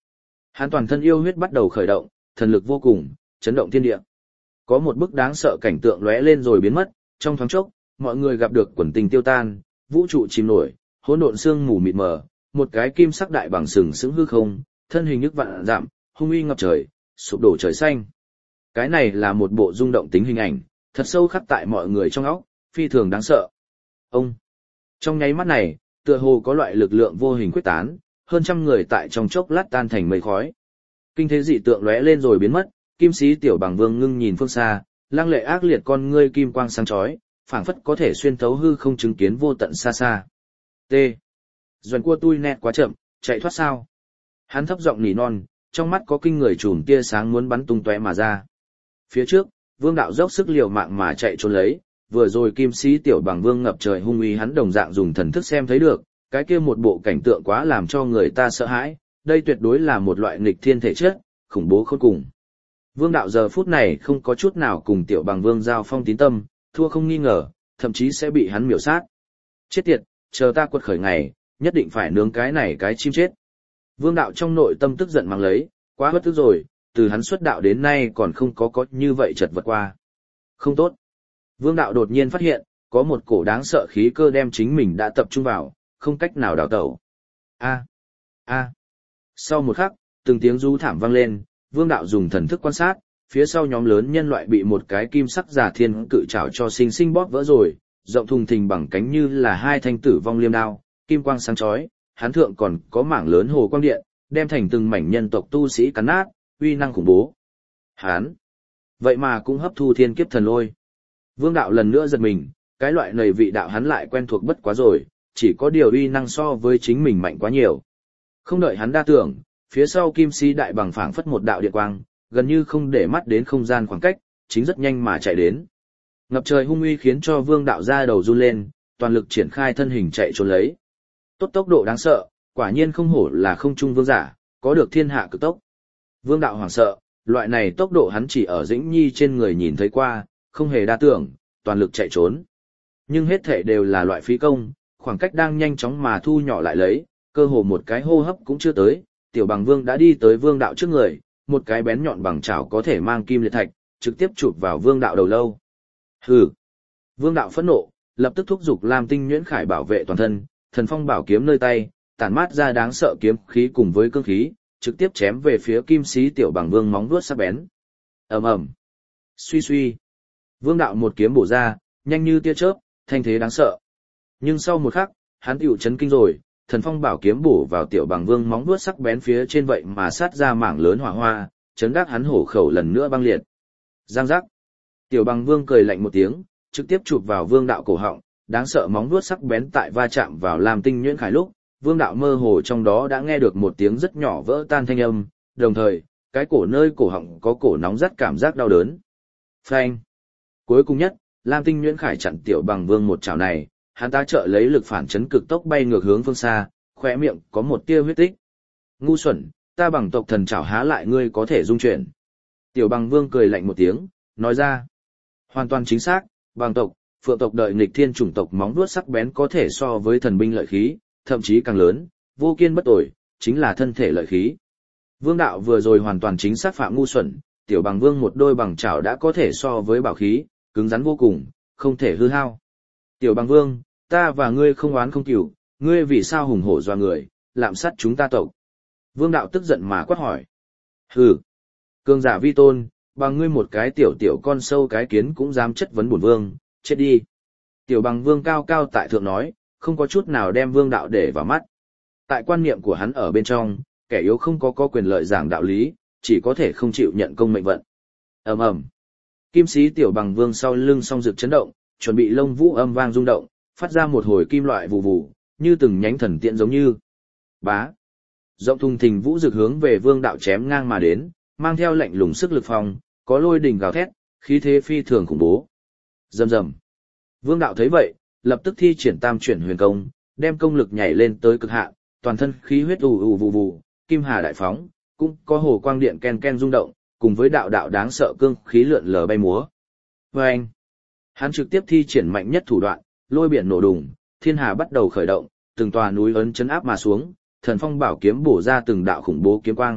Hắn toàn thân yêu huyết bắt đầu khởi động, thần lực vô cùng, chấn động thiên địa. Có một bức đáng sợ cảnh tượng lóe lên rồi biến mất, trong thoáng chốc, mọi người gặp được quần tình tiêu tan, vũ trụ chìm nổi, hỗn độn sương mù mịt mờ, một cái kim sắc đại bằng sừng sững hư không, thân hình nhức vạn dặm, hung uy ngập trời, sụp đổ trời xanh. Cái này là một bộ rung động tính hình ảnh, thật sâu khắc tại mọi người trong óc, phi thường đáng sợ. Ông, trong nháy mắt này, tựa hồ có loại lực lượng vô hình quyết tán, hơn trăm người tại trong chốc lát tan thành mây khói. Kinh thế dị tượng lóe lên rồi biến mất, kim sĩ tiểu bằng vương ngưng nhìn phương xa, lăng lệ ác liệt con ngươi kim quang sáng chói, phảng phất có thể xuyên thấu hư không chứng kiến vô tận xa xa. T. Doan cua tui nẹt quá chậm, chạy thoát sao? Hắn thấp giọng nỉ non, trong mắt có kinh người chùm tia sáng muốn bắn tung tóe mà ra. Phía trước, Vương đạo dốc sức liều mạng mà chạy trốn lấy, vừa rồi kim sĩ tiểu bằng vương ngập trời hung uy hắn đồng dạng dùng thần thức xem thấy được, cái kia một bộ cảnh tượng quá làm cho người ta sợ hãi, đây tuyệt đối là một loại nghịch thiên thể chất, khủng bố khôn cùng. Vương đạo giờ phút này không có chút nào cùng tiểu bằng vương giao phong tín tâm, thua không nghi ngờ, thậm chí sẽ bị hắn miểu sát. Chết tiệt, chờ ta quật khởi ngày, nhất định phải nướng cái này cái chim chết. Vương đạo trong nội tâm tức giận mang lấy, quá bất tức rồi, từ hắn xuất đạo đến nay còn không có có như vậy chật vật qua. Không tốt. Vương đạo đột nhiên phát hiện, có một cổ đáng sợ khí cơ đem chính mình đã tập trung vào, không cách nào đào tẩu. A, a. Sau một khắc, từng tiếng rú thảm vang lên, Vương đạo dùng thần thức quan sát, phía sau nhóm lớn nhân loại bị một cái kim sắc giả thiên cự trảo cho sinh sinh bóp vỡ rồi, rộng thùng thình bằng cánh như là hai thanh tử vong liêm đao, kim quang sáng chói, hán thượng còn có mảng lớn hồ quang điện, đem thành từng mảnh nhân tộc tu sĩ cắn nát, uy năng khủng bố. Hán, vậy mà cũng hấp thu thiên kiếp thần lôi. Vương đạo lần nữa giật mình, cái loại này vị đạo hắn lại quen thuộc bất quá rồi, chỉ có điều uy năng so với chính mình mạnh quá nhiều. Không đợi hắn đa tưởng, phía sau kim sĩ đại bằng phảng phất một đạo điện quang, gần như không để mắt đến không gian khoảng cách, chính rất nhanh mà chạy đến. Ngập trời hung uy khiến cho Vương đạo ra đầu run lên, toàn lực triển khai thân hình chạy trốn lấy. Tốt tốc độ đáng sợ, quả nhiên không hổ là không trung vương giả, có được thiên hạ cực tốc. Vương đạo hoảng sợ, loại này tốc độ hắn chỉ ở Dĩnh Nhi trên người nhìn thấy qua, không hề đa tưởng, toàn lực chạy trốn. Nhưng hết thể đều là loại phí công, khoảng cách đang nhanh chóng mà thu nhỏ lại lấy, cơ hồ một cái hô hấp cũng chưa tới, tiểu bằng vương đã đi tới Vương đạo trước người, một cái bén nhọn bằng chảo có thể mang kim liệt thạch, trực tiếp chụp vào Vương đạo đầu lâu. Hừ. Vương đạo phẫn nộ, lập tức thúc giục Lam Tinh Nhuyễn Khải bảo vệ toàn thân, thần phong bảo kiếm nơi tay, tản mát ra đáng sợ kiếm khí cùng với cương khí, trực tiếp chém về phía kim sĩ tiểu bằng vương móng vuốt sắc bén. Ầm ầm. Suy suy. Vương đạo một kiếm bổ ra, nhanh như tia chớp, thanh thế đáng sợ. Nhưng sau một khắc, hắn tiểu chấn kinh rồi, thần phong bảo kiếm bổ vào tiểu bằng vương móng vuốt sắc bén phía trên vậy mà sát ra mảng lớn hỏa hoa, chấn đắc hắn hổ khẩu lần nữa băng liệt. Giang giác. Tiểu bằng vương cười lạnh một tiếng, trực tiếp chụp vào Vương đạo cổ họng, đáng sợ móng vuốt sắc bén tại va chạm vào Lam Tinh Nhuyễn Khải lúc, Vương đạo mơ hồ trong đó đã nghe được một tiếng rất nhỏ vỡ tan thanh âm, đồng thời, cái cổ nơi cổ họng có cổ nóng rất cảm giác đau đớn. Phanh. Cuối cùng nhất, Lam Tinh Nhuyễn Khải chặn tiểu bằng vương một chảo này, hắn ta trợ lấy lực phản chấn cực tốc bay ngược hướng phương xa, khóe miệng có một tia huyết tích. Ngu xuẩn, ta bằng tộc thần chảo há lại ngươi có thể dung chuyển. Tiểu bằng vương cười lạnh một tiếng, nói ra. Hoàn toàn chính xác, bằng tộc, phượng tộc đợi nghịch thiên chủng tộc móng vuốt sắc bén có thể so với thần binh lợi khí, thậm chí càng lớn, vô kiên bất tồi, chính là thân thể lợi khí. Vương đạo vừa rồi hoàn toàn chính xác phạm ngu xuẩn, tiểu bằng vương một đôi bằng chảo đã có thể so với bảo khí, cứng rắn vô cùng, không thể hư hao. Tiểu bằng vương, ta và ngươi không oán không cừu, ngươi vì sao hùng hổ doa người, lạm sát chúng ta tộc. Vương đạo tức giận mà quát hỏi. Hừ, cường giả vi tôn, bằng ngươi một cái tiểu tiểu con sâu cái kiến cũng dám chất vấn bổn vương, chết đi. Tiểu bằng vương cao cao tại thượng nói, không có chút nào đem Vương đạo để vào mắt. Tại quan niệm của hắn ở bên trong, kẻ yếu không có có quyền lợi giảng đạo lý, chỉ có thể không chịu nhận công mệnh vận. Ầm ầm. Kim sĩ tiểu bằng vương sau lưng song rực chấn động, chuẩn bị lông vũ âm vang rung động, phát ra một hồi kim loại vù vù, như từng nhánh thần tiễn giống như. Bá. Rộng thùng thình vũ rực hướng về Vương đạo chém ngang mà đến, mang theo lệnh lùng sức lực phong, có lôi đỉnh gào thét, khí thế phi thường khủng bố. Rầm rầm. Vương đạo thấy vậy, lập tức thi triển tam chuyển huyền công, đem công lực nhảy lên tới cực hạn, toàn thân khí huyết ù ù vù vù, kim hà đại phóng, cũng có hồ quang điện ken ken rung động, cùng với đạo đạo đáng sợ cương khí lượn lờ bay múa. Và anh, hắn trực tiếp thi triển mạnh nhất thủ đoạn, lôi biển nổ đùng, thiên hà bắt đầu khởi động, từng tòa núi ấn chấn áp mà xuống, thần phong bảo kiếm bổ ra từng đạo khủng bố kiếm quang,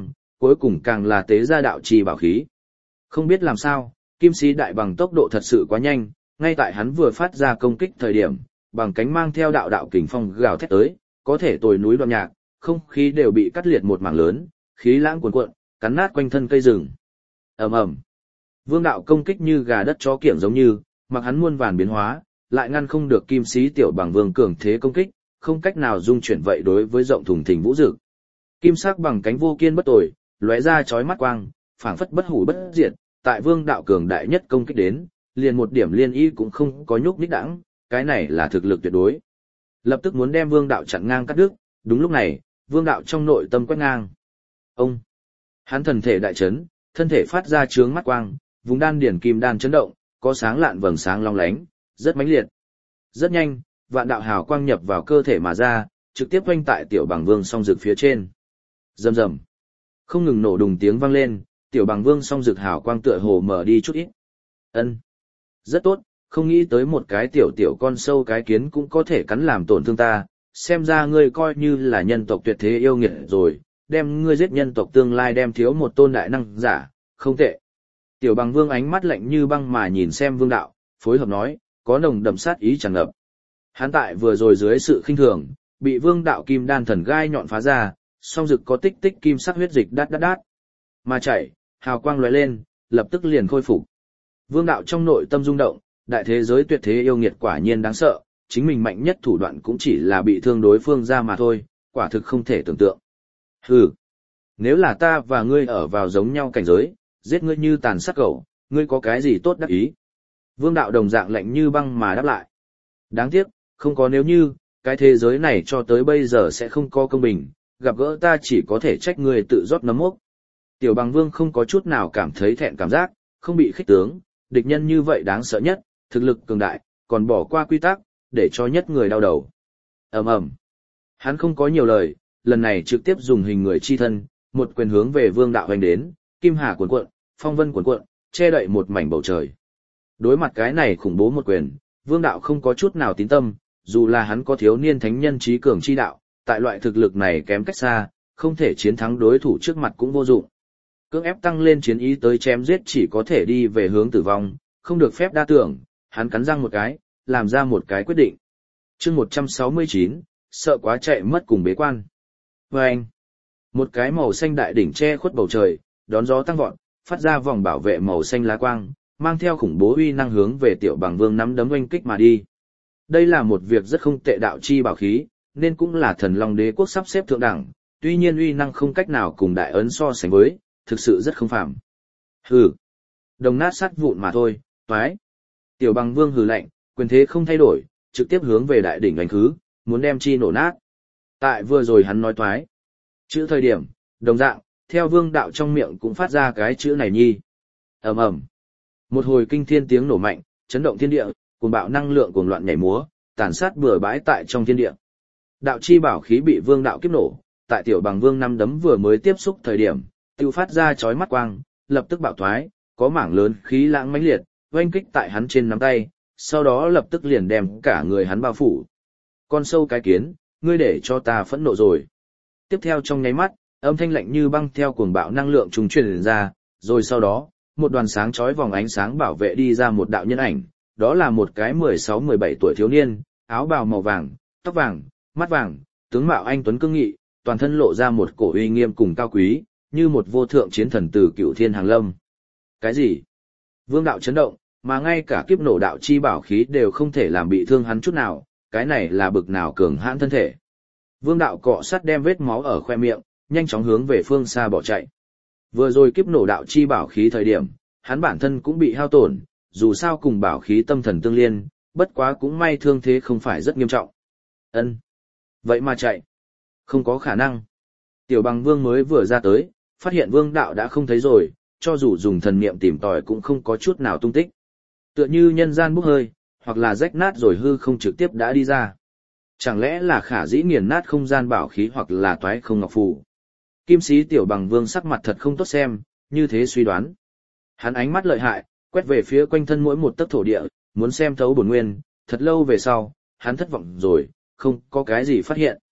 cuối cùng càng là tế ra đạo chi bảo khí. Không biết làm sao, kim sĩ đại bằng tốc độ thật sự quá nhanh, ngay tại hắn vừa phát ra công kích thời điểm, bằng cánh mang theo đạo đạo kình phong gào thét tới, có thể tồi núi đoạn nhạc, không khí đều bị cắt liệt một mảng lớn, khí lãng cuồn cuộn, cắn nát quanh thân cây rừng. Ầm ầm. Vương đạo công kích như gà đất chó kiểng giống như, mặc hắn muôn vàn biến hóa, lại ngăn không được kim sĩ tiểu bằng vương cường thế công kích, không cách nào dung chuyển vậy đối với rộng thùng thình vũ dực. Kim sắc bằng cánh vô kiên bất tồi, lóe ra chói mắt quang, phảng phất bất hủ bất diệt, tại vương đạo cường đại nhất công kích đến, liền một điểm liên y cũng không có nhúc nhích đãng, cái này là thực lực tuyệt đối. Lập tức muốn đem vương đạo chặn ngang cắt đứt, đúng lúc này, vương đạo trong nội tâm quét ngang. Ông, hắn thần thể đại chấn, thân thể phát ra chướng mắt quang, vùng đan điển kim đan chấn động, có sáng lạn vầng sáng long lánh, rất mãnh liệt. Rất nhanh, vạn đạo hào quang nhập vào cơ thể mà ra, trực tiếp quanh tại tiểu bằng vương song rực phía trên. Rầm rầm, không ngừng nổ đùng tiếng vang lên, tiểu bằng vương song rực hào quang tựa hồ mở đi chút ít. Ân, rất tốt, không nghĩ tới một cái tiểu tiểu con sâu cái kiến cũng có thể cắn làm tổn thương ta, xem ra ngươi coi như là nhân tộc tuyệt thế yêu nghiệt rồi, đem ngươi giết nhân tộc tương lai đem thiếu một tôn đại năng giả, không tệ. Tiểu bằng vương ánh mắt lạnh như băng mà nhìn xem vương đạo, phối hợp nói, có nồng đậm sát ý tràn ngập. Hắn tại vừa rồi dưới sự khinh thường, bị vương đạo kim đan thần gai nhọn phá ra, song rực có tích tích kim sắc huyết dịch đát đát đát. Mà chảy, hào quang lóe lên, lập tức liền khôi phục. Vương đạo trong nội tâm rung động, đại thế giới tuyệt thế yêu nghiệt quả nhiên đáng sợ, chính mình mạnh nhất thủ đoạn cũng chỉ là bị thương đối phương ra mà thôi, quả thực không thể tưởng tượng. Hừ, nếu là ta và ngươi ở vào giống nhau cảnh giới, giết ngươi như tàn sát cẩu, ngươi có cái gì tốt đắc ý? Vương đạo đồng dạng lạnh như băng mà đáp lại. Đáng tiếc, không có nếu như, cái thế giới này cho tới bây giờ sẽ không có công bình, gặp gỡ ta chỉ có thể trách ngươi tự rót nấm mốc. Tiểu bằng vương không có chút nào cảm thấy thẹn cảm giác, không bị khích tướng, địch nhân như vậy đáng sợ nhất, thực lực cường đại, còn bỏ qua quy tắc, để cho nhất người đau đầu. Ầm ầm. Hắn không có nhiều lời, lần này trực tiếp dùng hình người chi thân, một quyền hướng về vương đạo hoành đến, kim hà cuồn cuộn, phong vân cuồn cuộn, che đậy một mảnh bầu trời. Đối mặt cái này khủng bố một quyền, vương đạo không có chút nào tín tâm, dù là hắn có thiếu niên thánh nhân trí cường chi đạo, tại loại thực lực này kém cách xa, không thể chiến thắng đối thủ trước mặt cũng vô dụng. Cưỡng ép tăng lên chiến ý tới chém giết chỉ có thể đi về hướng tử vong, không được phép đa tưởng, hắn cắn răng một cái, làm ra một cái quyết định. Chương một trăm sáu mươi chín, sợ quá chạy mất cùng bế quan. Và anh, một cái màu xanh đại đỉnh che khuất bầu trời, đón gió tăng vọt, phát ra vòng bảo vệ màu xanh lá quang, mang theo khủng bố uy năng hướng về tiểu bằng vương nắm đấm oanh kích mà đi. Đây là một việc rất không tệ đạo chi bảo khí, nên cũng là thần long đế quốc sắp xếp thượng đẳng, tuy nhiên uy năng không cách nào cùng đại ấn so sánh với, thực sự rất không phàm. Hừ, đồng nát sắt vụn mà thôi, toái. Tiểu bằng vương hừ lạnh, quyền thế không thay đổi, trực tiếp hướng về đại đỉnh đánh khứ, muốn đem chi nổ nát. Tại vừa rồi hắn nói toái. Chữ thời điểm, đồng dạng, theo vương đạo trong miệng cũng phát ra cái chữ này nhi. Ầm ầm. Một hồi kinh thiên tiếng nổ mạnh, chấn động thiên địa, cuồng bạo năng lượng cuồng loạn nhảy múa, tàn sát bừa bãi tại trong thiên địa. Đạo chi bảo khí bị vương đạo kiếp nổ, tại tiểu bằng vương năm đấm vừa mới tiếp xúc thời điểm, tiêu phát ra chói mắt quang, lập tức bạo thoái, có mảng lớn khí lãng mãnh liệt, oanh kích tại hắn trên nắm tay, sau đó lập tức liền đem cả người hắn bao phủ. Con sâu cái kiến, ngươi để cho ta phẫn nộ rồi. Tiếp theo trong nháy mắt, âm thanh lạnh như băng theo cuồng bạo năng lượng trùng truyền ra, rồi sau đó, một đoàn sáng chói vòng ánh sáng bảo vệ đi ra một đạo nhân ảnh, đó là một cái mười sáu mười bảy tuổi thiếu niên, áo bào màu vàng, tóc vàng, mắt vàng, tướng mạo anh tuấn cương nghị, toàn thân lộ ra một cổ uy nghiêm cùng cao quý, như một vô thượng chiến thần từ cựu thiên hàng lâm. Cái gì? Vương đạo chấn động, mà ngay cả kiếp nổ đạo chi bảo khí đều không thể làm bị thương hắn chút nào, cái này là bực nào cường hãn thân thể. Vương đạo cọ sát đem vết máu ở khoe miệng, nhanh chóng hướng về phương xa bỏ chạy. Vừa rồi kiếp nổ đạo chi bảo khí thời điểm, hắn bản thân cũng bị hao tổn, dù sao cùng bảo khí tâm thần tương liên, bất quá cũng may thương thế không phải rất nghiêm trọng. Ân, vậy mà chạy? Không có khả năng. Tiểu bằng vương mới vừa ra tới, phát hiện vương đạo đã không thấy rồi, cho dù dùng thần niệm tìm tòi cũng không có chút nào tung tích. Tựa như nhân gian bốc hơi, hoặc là rách nát rồi hư không trực tiếp đã đi ra. Chẳng lẽ là khả dĩ nghiền nát không gian bảo khí hoặc là toái không ngọc phù. Kim sĩ tiểu bằng vương sắc mặt thật không tốt xem, như thế suy đoán. Hắn ánh mắt lợi hại, quét về phía quanh thân mỗi một tấc thổ địa, muốn xem thấu bổn nguyên, thật lâu về sau, hắn thất vọng rồi, không có cái gì phát hiện.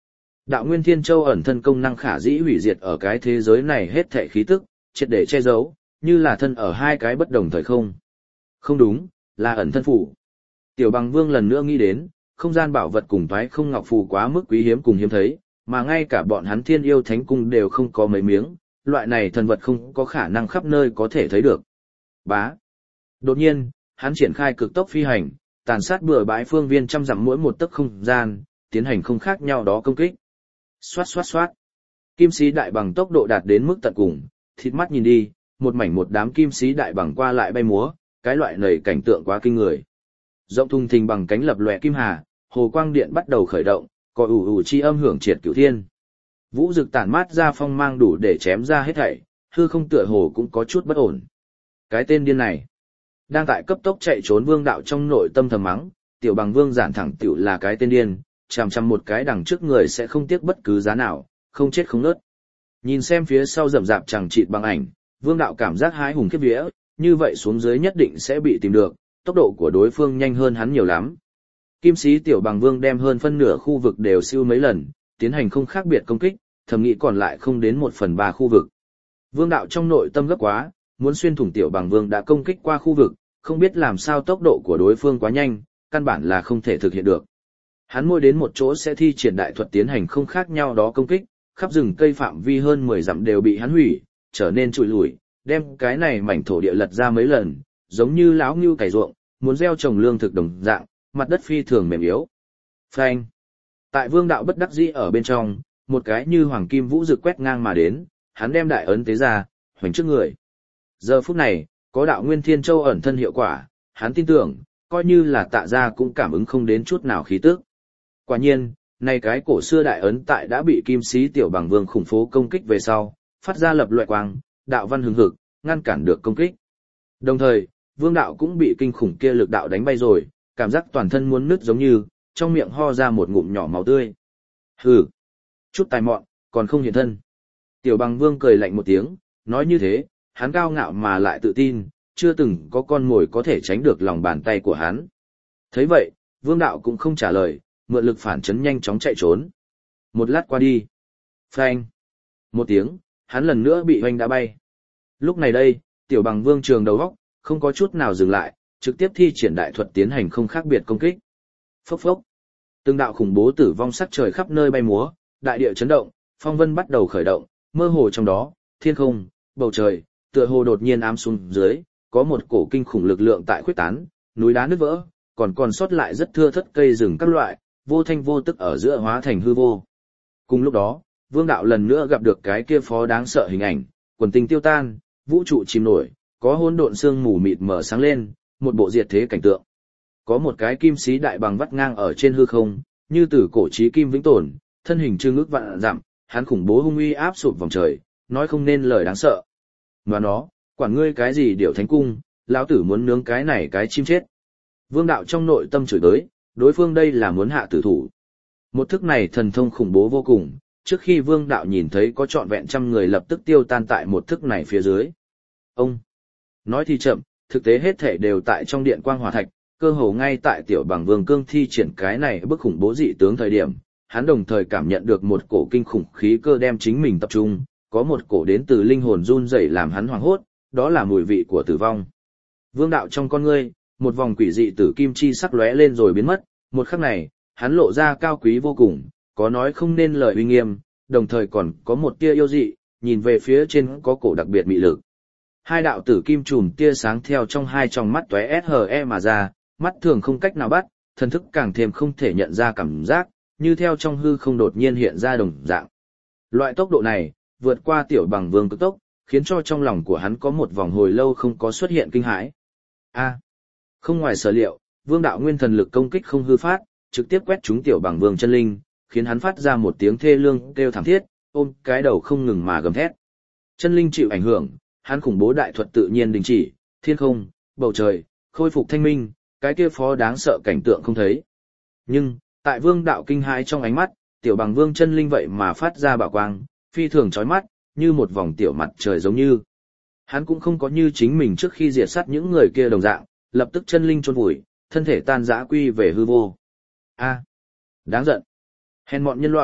Đạo Nguyên Thiên Châu ẩn thân công năng khả dĩ hủy diệt ở cái thế giới này hết thảy khí tức, triệt để che giấu, như là thân ở hai cái bất đồng thời không. Không đúng, là ẩn thân phủ. Tiểu Bằng Vương lần nữa nghĩ đến, không gian bảo vật cùng toái không ngọc phù quá mức quý hiếm cùng hiếm thấy, mà ngay cả bọn hắn Thiên Yêu Thánh Cung đều không có mấy miếng, loại này thần vật không có khả năng khắp nơi có thể thấy được. Bá. Đột nhiên, hắn triển khai cực tốc phi hành, tàn sát bừa bãi phương viên trăm dặm mỗi một tấc không gian, tiến hành không khác nhau đó công kích. Xoát xoát xoát. Kim sĩ đại bằng tốc độ đạt đến mức tận cùng, thịt mắt nhìn đi, một mảnh một đám kim sĩ đại bằng qua lại bay múa, cái loại này cảnh tượng quá kinh người. Rộng thùng thình bằng cánh lập lòe kim hà, hồ quang điện bắt đầu khởi động, có ủ ủ chi âm hưởng triệt cửu thiên. Vũ rực tản mát ra phong mang đủ để chém ra hết thảy, hư không tựa hồ cũng có chút bất ổn. Cái tên điên này, đang tại cấp tốc chạy trốn Vương Đạo trong nội tâm thầm mắng, Tiểu Bằng Vương giản thẳng tiểu là cái tên điên, chằm chằm một cái đằng trước người sẽ không tiếc bất cứ giá nào, không chết không nớt. Nhìn xem phía sau rậm rạp chẳng chịt bằng ảnh, Vương Đạo cảm giác hái hùng khiếp vía, như vậy xuống dưới nhất định sẽ bị tìm được, tốc độ của đối phương nhanh hơn hắn nhiều lắm. Kim sĩ Tiểu Bằng Vương đem hơn phân nửa khu vực đều siêu mấy lần, tiến hành không khác biệt công kích, thầm nghĩ còn lại không đến một phần ba khu vực. Vương Đạo trong nội tâm gấp quá, muốn xuyên thủng Tiểu Bằng Vương đã công kích qua khu vực, không biết làm sao tốc độ của đối phương quá nhanh, căn bản là không thể thực hiện được. Hắn mỗi đến một chỗ sẽ thi triển đại thuật tiến hành không khác nhau đó công kích, khắp rừng cây phạm vi hơn mười dặm đều bị hắn hủy, trở nên trụi lủi, đem cái này mảnh thổ địa lật ra mấy lần, giống như lão ngưu cày ruộng, muốn gieo trồng lương thực đồng dạng, mặt đất phi thường mềm yếu. Phanh. Tại Vương Đạo bất đắc dĩ ở bên trong, một cái như hoàng kim vũ rực quét ngang mà đến, hắn đem đại ấn tế ra, hoành trước người. Giờ phút này, có Đạo Nguyên Thiên Châu ẩn thân hiệu quả, hắn tin tưởng, coi như là Tạ Gia cũng cảm ứng không đến chút nào khí tức. Quả nhiên, này cái cổ xưa đại ấn tại đã bị Kim sĩ Tiểu Bằng Vương khủng phố công kích về sau, phát ra lập loại quang, đạo văn hứng hực, ngăn cản được công kích. Đồng thời, Vương Đạo cũng bị kinh khủng kia lực đạo đánh bay rồi, cảm giác toàn thân muốn nứt giống như, trong miệng ho ra một ngụm nhỏ máu tươi. Hừ, chút tài mọn, còn không hiện thân. Tiểu Bằng Vương cười lạnh một tiếng, nói như thế, hắn cao ngạo mà lại tự tin, chưa từng có con mồi có thể tránh được lòng bàn tay của hắn. Thấy vậy, Vương Đạo cũng không trả lời, mượn lực phản chấn nhanh chóng chạy trốn. Một lát qua đi. Phanh. Một tiếng, hắn lần nữa bị hoành đã bay. Lúc này đây, Tiểu Bằng Vương trường đầu góc, không có chút nào dừng lại, trực tiếp thi triển đại thuật tiến hành không khác biệt công kích. Phốc phốc. Từng đạo khủng bố tử vong sắc trời khắp nơi bay múa, đại địa chấn động, phong vân bắt đầu khởi động, mơ hồ trong đó, thiên không, bầu trời, tựa hồ đột nhiên ám xuống dưới, có một cổ kinh khủng lực lượng tại khuyết tán, núi đá nứt vỡ, còn còn sót lại rất thưa thớt cây rừng các loại, vô thanh vô tức ở giữa hóa thành hư vô. Cùng lúc đó, Vương Đạo lần nữa gặp được cái kia phó đáng sợ hình ảnh, quần tinh tiêu tan, vũ trụ chìm nổi, có hỗn độn sương mù mịt mờ sáng lên, một bộ diệt thế cảnh tượng. Có một cái kim sĩ đại bằng vắt ngang ở trên hư không, như từ cổ chí kim vĩnh tồn, thân hình trương ước vạn dặm, hắn khủng bố hung uy áp sụp vòng trời, nói không nên lời đáng sợ. Mà nó, quản ngươi cái gì điệu thánh cung, lão tử muốn nướng cái này cái chim chết. Vương Đạo trong nội tâm chửi tới, đối phương đây là muốn hạ tử thủ. Một thức này thần thông khủng bố vô cùng, trước khi Vương Đạo nhìn thấy có trọn vẹn trăm người lập tức tiêu tan tại một thức này phía dưới. Ông, nói thì chậm, thực tế hết thể đều tại trong điện quang hỏa thạch, cơ hồ ngay tại Tiểu Bằng Vương cương thi triển cái này bức khủng bố dị tướng thời điểm, hắn đồng thời cảm nhận được một cổ kinh khủng khí cơ đem chính mình tập trung, có một cổ đến từ linh hồn run rẩy làm hắn hoảng hốt, đó là mùi vị của tử vong. Vương Đạo trong con ngươi, một vòng quỷ dị tử kim chi sắc lóe lên rồi biến mất, một khắc này, hắn lộ ra cao quý vô cùng, có nói không nên lời uy nghiêm, đồng thời còn có một tia yêu dị, nhìn về phía trên có cổ đặc biệt mị lực. Hai đạo tử kim chùm tia sáng theo trong hai tròng mắt tóe she mà ra, mắt thường không cách nào bắt, thần thức càng thêm không thể nhận ra cảm giác, như theo trong hư không đột nhiên hiện ra đồng dạng. Loại tốc độ này, vượt qua Tiểu Bằng Vương cực tốc, khiến cho trong lòng của hắn có một vòng hồi lâu không có xuất hiện kinh hãi. A, không ngoài sở liệu, Vương Đạo nguyên thần lực công kích không hư phát, trực tiếp quét trúng Tiểu Bằng Vương chân linh, khiến hắn phát ra một tiếng thê lương kêu thảm thiết, ôm cái đầu không ngừng mà gầm thét. Chân linh chịu ảnh hưởng, hắn khủng bố đại thuật tự nhiên đình chỉ, thiên không, bầu trời, khôi phục thanh minh, cái kia phó đáng sợ cảnh tượng không thấy. Nhưng, tại Vương Đạo kinh hãi trong ánh mắt, Tiểu Bằng Vương chân linh vậy mà phát ra bảo quang, phi thường chói mắt, như một vòng tiểu mặt trời giống như. Hắn cũng không có như chính mình trước khi diệt sát những người kia đồng dạng, lập tức chân linh chôn vùi, thân thể tan rã quy về hư vô. A, đáng giận. Hèn mọn nhân loại,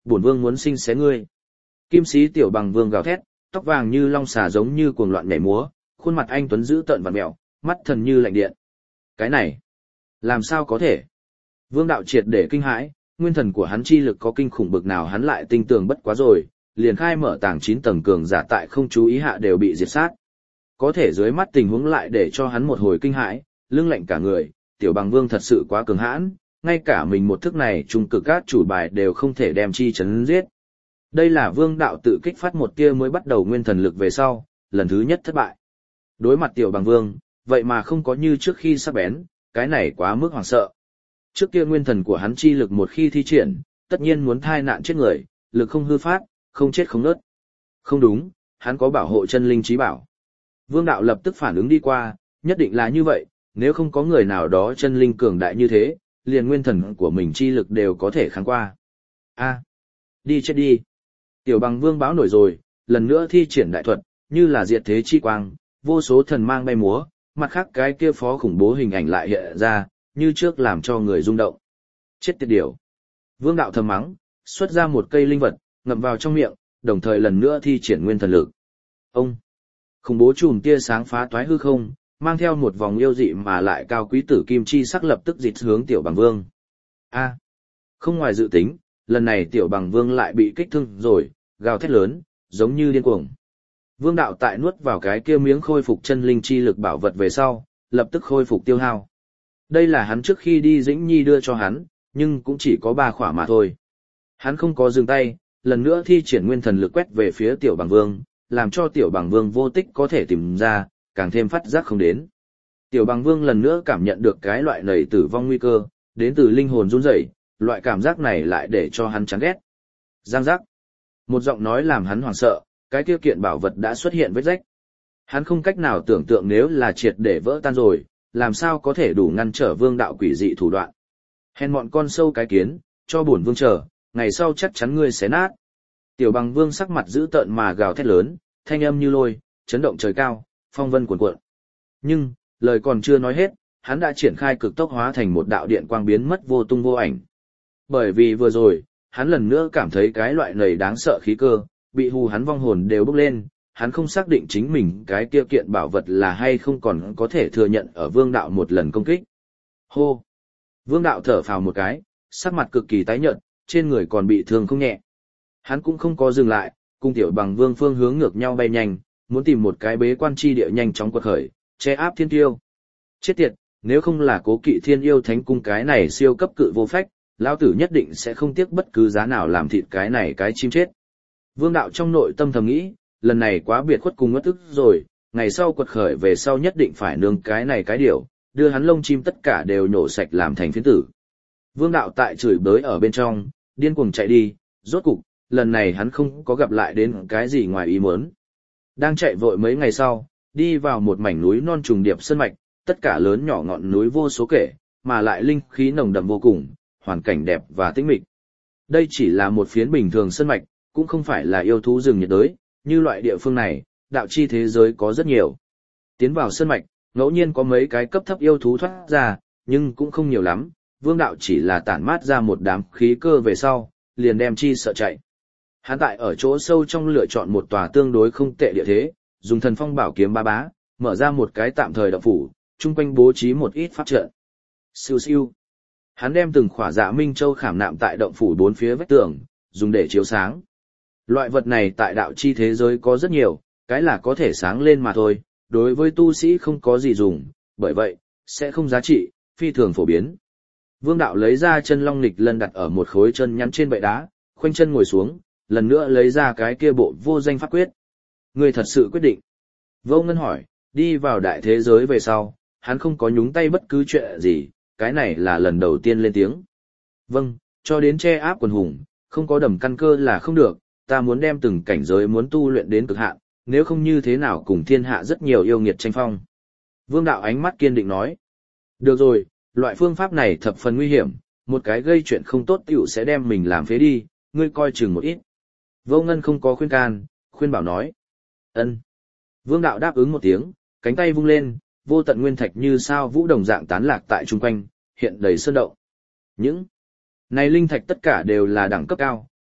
bổn vương muốn sinh xé ngươi. Kim sĩ tiểu bằng vương gào thét, tóc vàng như long xà giống như cuồng loạn nhảy múa, khuôn mặt anh tuấn dữ tợn vặn mèo, mắt thần như lạnh điện. Cái này, làm sao có thể? Vương đạo triệt để kinh hãi, nguyên thần của hắn chi lực có kinh khủng bực nào hắn lại tinh tường bất quá rồi, liền khai mở tàng chín tầng cường giả tại không chú ý hạ đều bị diệt sát. Có thể dưới mắt tình huống lại để cho hắn một hồi kinh hãi, lưng lạnh cả người, tiểu bằng vương thật sự quá cường hãn, ngay cả mình một thức này trung cực các chủ bài đều không thể đem chi chấn giết. Đây là vương đạo tự kích phát một tia mới bắt đầu nguyên thần lực về sau, lần thứ nhất thất bại. Đối mặt tiểu bằng vương, vậy mà không có như trước khi sắc bén, cái này quá mức hoảng sợ. Trước kia nguyên thần của hắn chi lực một khi thi triển, tất nhiên muốn thai nạn chết người, lực không hư phát, không chết không nớt. Không đúng, hắn có bảo hộ chân linh trí bảo. Vương đạo lập tức phản ứng đi qua, nhất định là như vậy, nếu không có người nào đó chân linh cường đại như thế, liền nguyên thần của mình chi lực đều có thể kháng qua. A, đi chết đi. Tiểu bằng vương báo nổi rồi, lần nữa thi triển đại thuật, như là diệt thế chi quang, vô số thần mang bay múa, mặt khác cái kia phó khủng bố hình ảnh lại hiện ra, như trước làm cho người rung động. Chết tiệt điều. Vương đạo thầm mắng, xuất ra một cây linh vật, ngậm vào trong miệng, đồng thời lần nữa thi triển nguyên thần lực. Ông, khủng bố chùm tia sáng phá toái hư không, mang theo một vòng yêu dị mà lại cao quý tử kim chi sắc lập tức dịt hướng tiểu bằng vương. A, không ngoài dự tính, lần này tiểu bằng vương lại bị kích thương rồi, gào thét lớn, giống như điên cuồng. Vương đạo tại nuốt vào cái kia miếng khôi phục chân linh chi lực bảo vật về sau, lập tức khôi phục tiêu hao. Đây là hắn trước khi đi Dĩnh Nhi đưa cho hắn, nhưng cũng chỉ có ba khỏa mà thôi. Hắn không có dừng tay, lần nữa thi triển nguyên thần lực quét về phía tiểu bằng vương, làm cho tiểu bằng vương vô tích có thể tìm ra, càng thêm phát giác không đến. Tiểu bằng vương lần nữa cảm nhận được cái loại nảy tử vong nguy cơ, đến từ linh hồn run rẩy, loại cảm giác này lại để cho hắn chán ghét. Giang giác. Một giọng nói làm hắn hoảng sợ, cái kia kiện bảo vật đã xuất hiện vết rách. Hắn không cách nào tưởng tượng nếu là triệt để vỡ tan rồi, làm sao có thể đủ ngăn trở vương đạo quỷ dị thủ đoạn. Hèn mọn con sâu cái kiến, cho bổn vương chờ, ngày sau chắc chắn ngươi sẽ nát. Tiểu bằng vương sắc mặt dữ tợn mà gào thét lớn, thanh âm như lôi, chấn động trời cao, phong vân cuồn cuộn. Nhưng, lời còn chưa nói hết, hắn đã triển khai cực tốc hóa thành một đạo điện quang biến mất vô tung vô ảnh. Bởi vì vừa rồi, hắn lần nữa cảm thấy cái loại nầy đáng sợ khí cơ, bị hù hắn vong hồn đều bốc lên, hắn không xác định chính mình cái kia kiện bảo vật là hay không còn có thể thừa nhận ở vương đạo một lần công kích. Hô! Vương đạo thở phào một cái, sắc mặt cực kỳ tái nhợt, trên người còn bị thương không nhẹ. Hắn cũng không có dừng lại, cùng tiểu bằng vương phương hướng ngược nhau bay nhanh, muốn tìm một cái bế quan chi địa nhanh chóng quật khởi, che áp thiên tiêu. Chết tiệt, nếu không là cố kỵ thiên yêu thánh cung cái này siêu cấp cự vô phách, lão tử nhất định sẽ không tiếc bất cứ giá nào làm thịt cái này cái chim chết. Vương đạo trong nội tâm thầm nghĩ, lần này quá biệt khuất cùng ngất ức rồi, ngày sau quật khởi về sau nhất định phải nương cái này cái điều, đưa hắn lông chim tất cả đều nhổ sạch làm thành phiến tử. Vương đạo tại chửi bới ở bên trong, điên cuồng chạy đi, rốt cục, lần này hắn không có gặp lại đến cái gì ngoài ý muốn. Đang chạy vội mấy ngày sau, đi vào một mảnh núi non trùng điệp sơn mạch, tất cả lớn nhỏ ngọn núi vô số kể, mà lại linh khí nồng đậm vô cùng, hoàn cảnh đẹp và tĩnh mịch. Đây chỉ là một phiến bình thường sơn mạch, cũng không phải là yêu thú rừng nhiệt đới, như loại địa phương này, đạo chi thế giới có rất nhiều. Tiến vào sơn mạch, ngẫu nhiên có mấy cái cấp thấp yêu thú thoát ra, nhưng cũng không nhiều lắm, vương đạo chỉ là tản mát ra một đám khí cơ về sau, liền đem chi sợ chạy. Hắn tại ở chỗ sâu trong lựa chọn một tòa tương đối không tệ địa thế, dùng thần phong bảo kiếm ba bá, mở ra một cái tạm thời động phủ, chung quanh bố trí một ít pháp trận. Siêu siêu. Hắn đem từng khỏa dạ minh châu khảm nạm tại động phủ bốn phía vách tường, dùng để chiếu sáng. Loại vật này tại đạo chi thế giới có rất nhiều, cái là có thể sáng lên mà thôi, đối với tu sĩ không có gì dùng, bởi vậy, sẽ không giá trị, phi thường phổ biến. Vương đạo lấy ra chân long nghịch lân đặt ở một khối chân nhắn trên bệ đá, khoanh chân ngồi xuống, lần nữa lấy ra cái kia bộ vô danh pháp quyết. Người thật sự quyết định. Vô Ngân hỏi, đi vào đại thế giới về sau, hắn không có nhúng tay bất cứ chuyện gì, cái này là lần đầu tiên lên tiếng. Vâng, cho đến che áp quần hùng, không có đầm căn cơ là không được, ta muốn đem từng cảnh giới muốn tu luyện đến cực hạn, nếu không như thế nào cùng thiên hạ rất nhiều yêu nghiệt tranh phong. Vương đạo ánh mắt kiên định nói. Được rồi, loại phương pháp này thập phần nguy hiểm, một cái gây chuyện không tốt tiểu sẽ đem mình làm phế đi, ngươi coi chừng một ít. Vô Ngân không có khuyên can, khuyên bảo nói. Ân. Vương đạo đáp ứng một tiếng, cánh tay vung lên, vô tận nguyên thạch như sao vũ đồng dạng tán lạc tại chung quanh, hiện đầy sơn động. Những này linh thạch tất cả đều là đẳng cấp cao,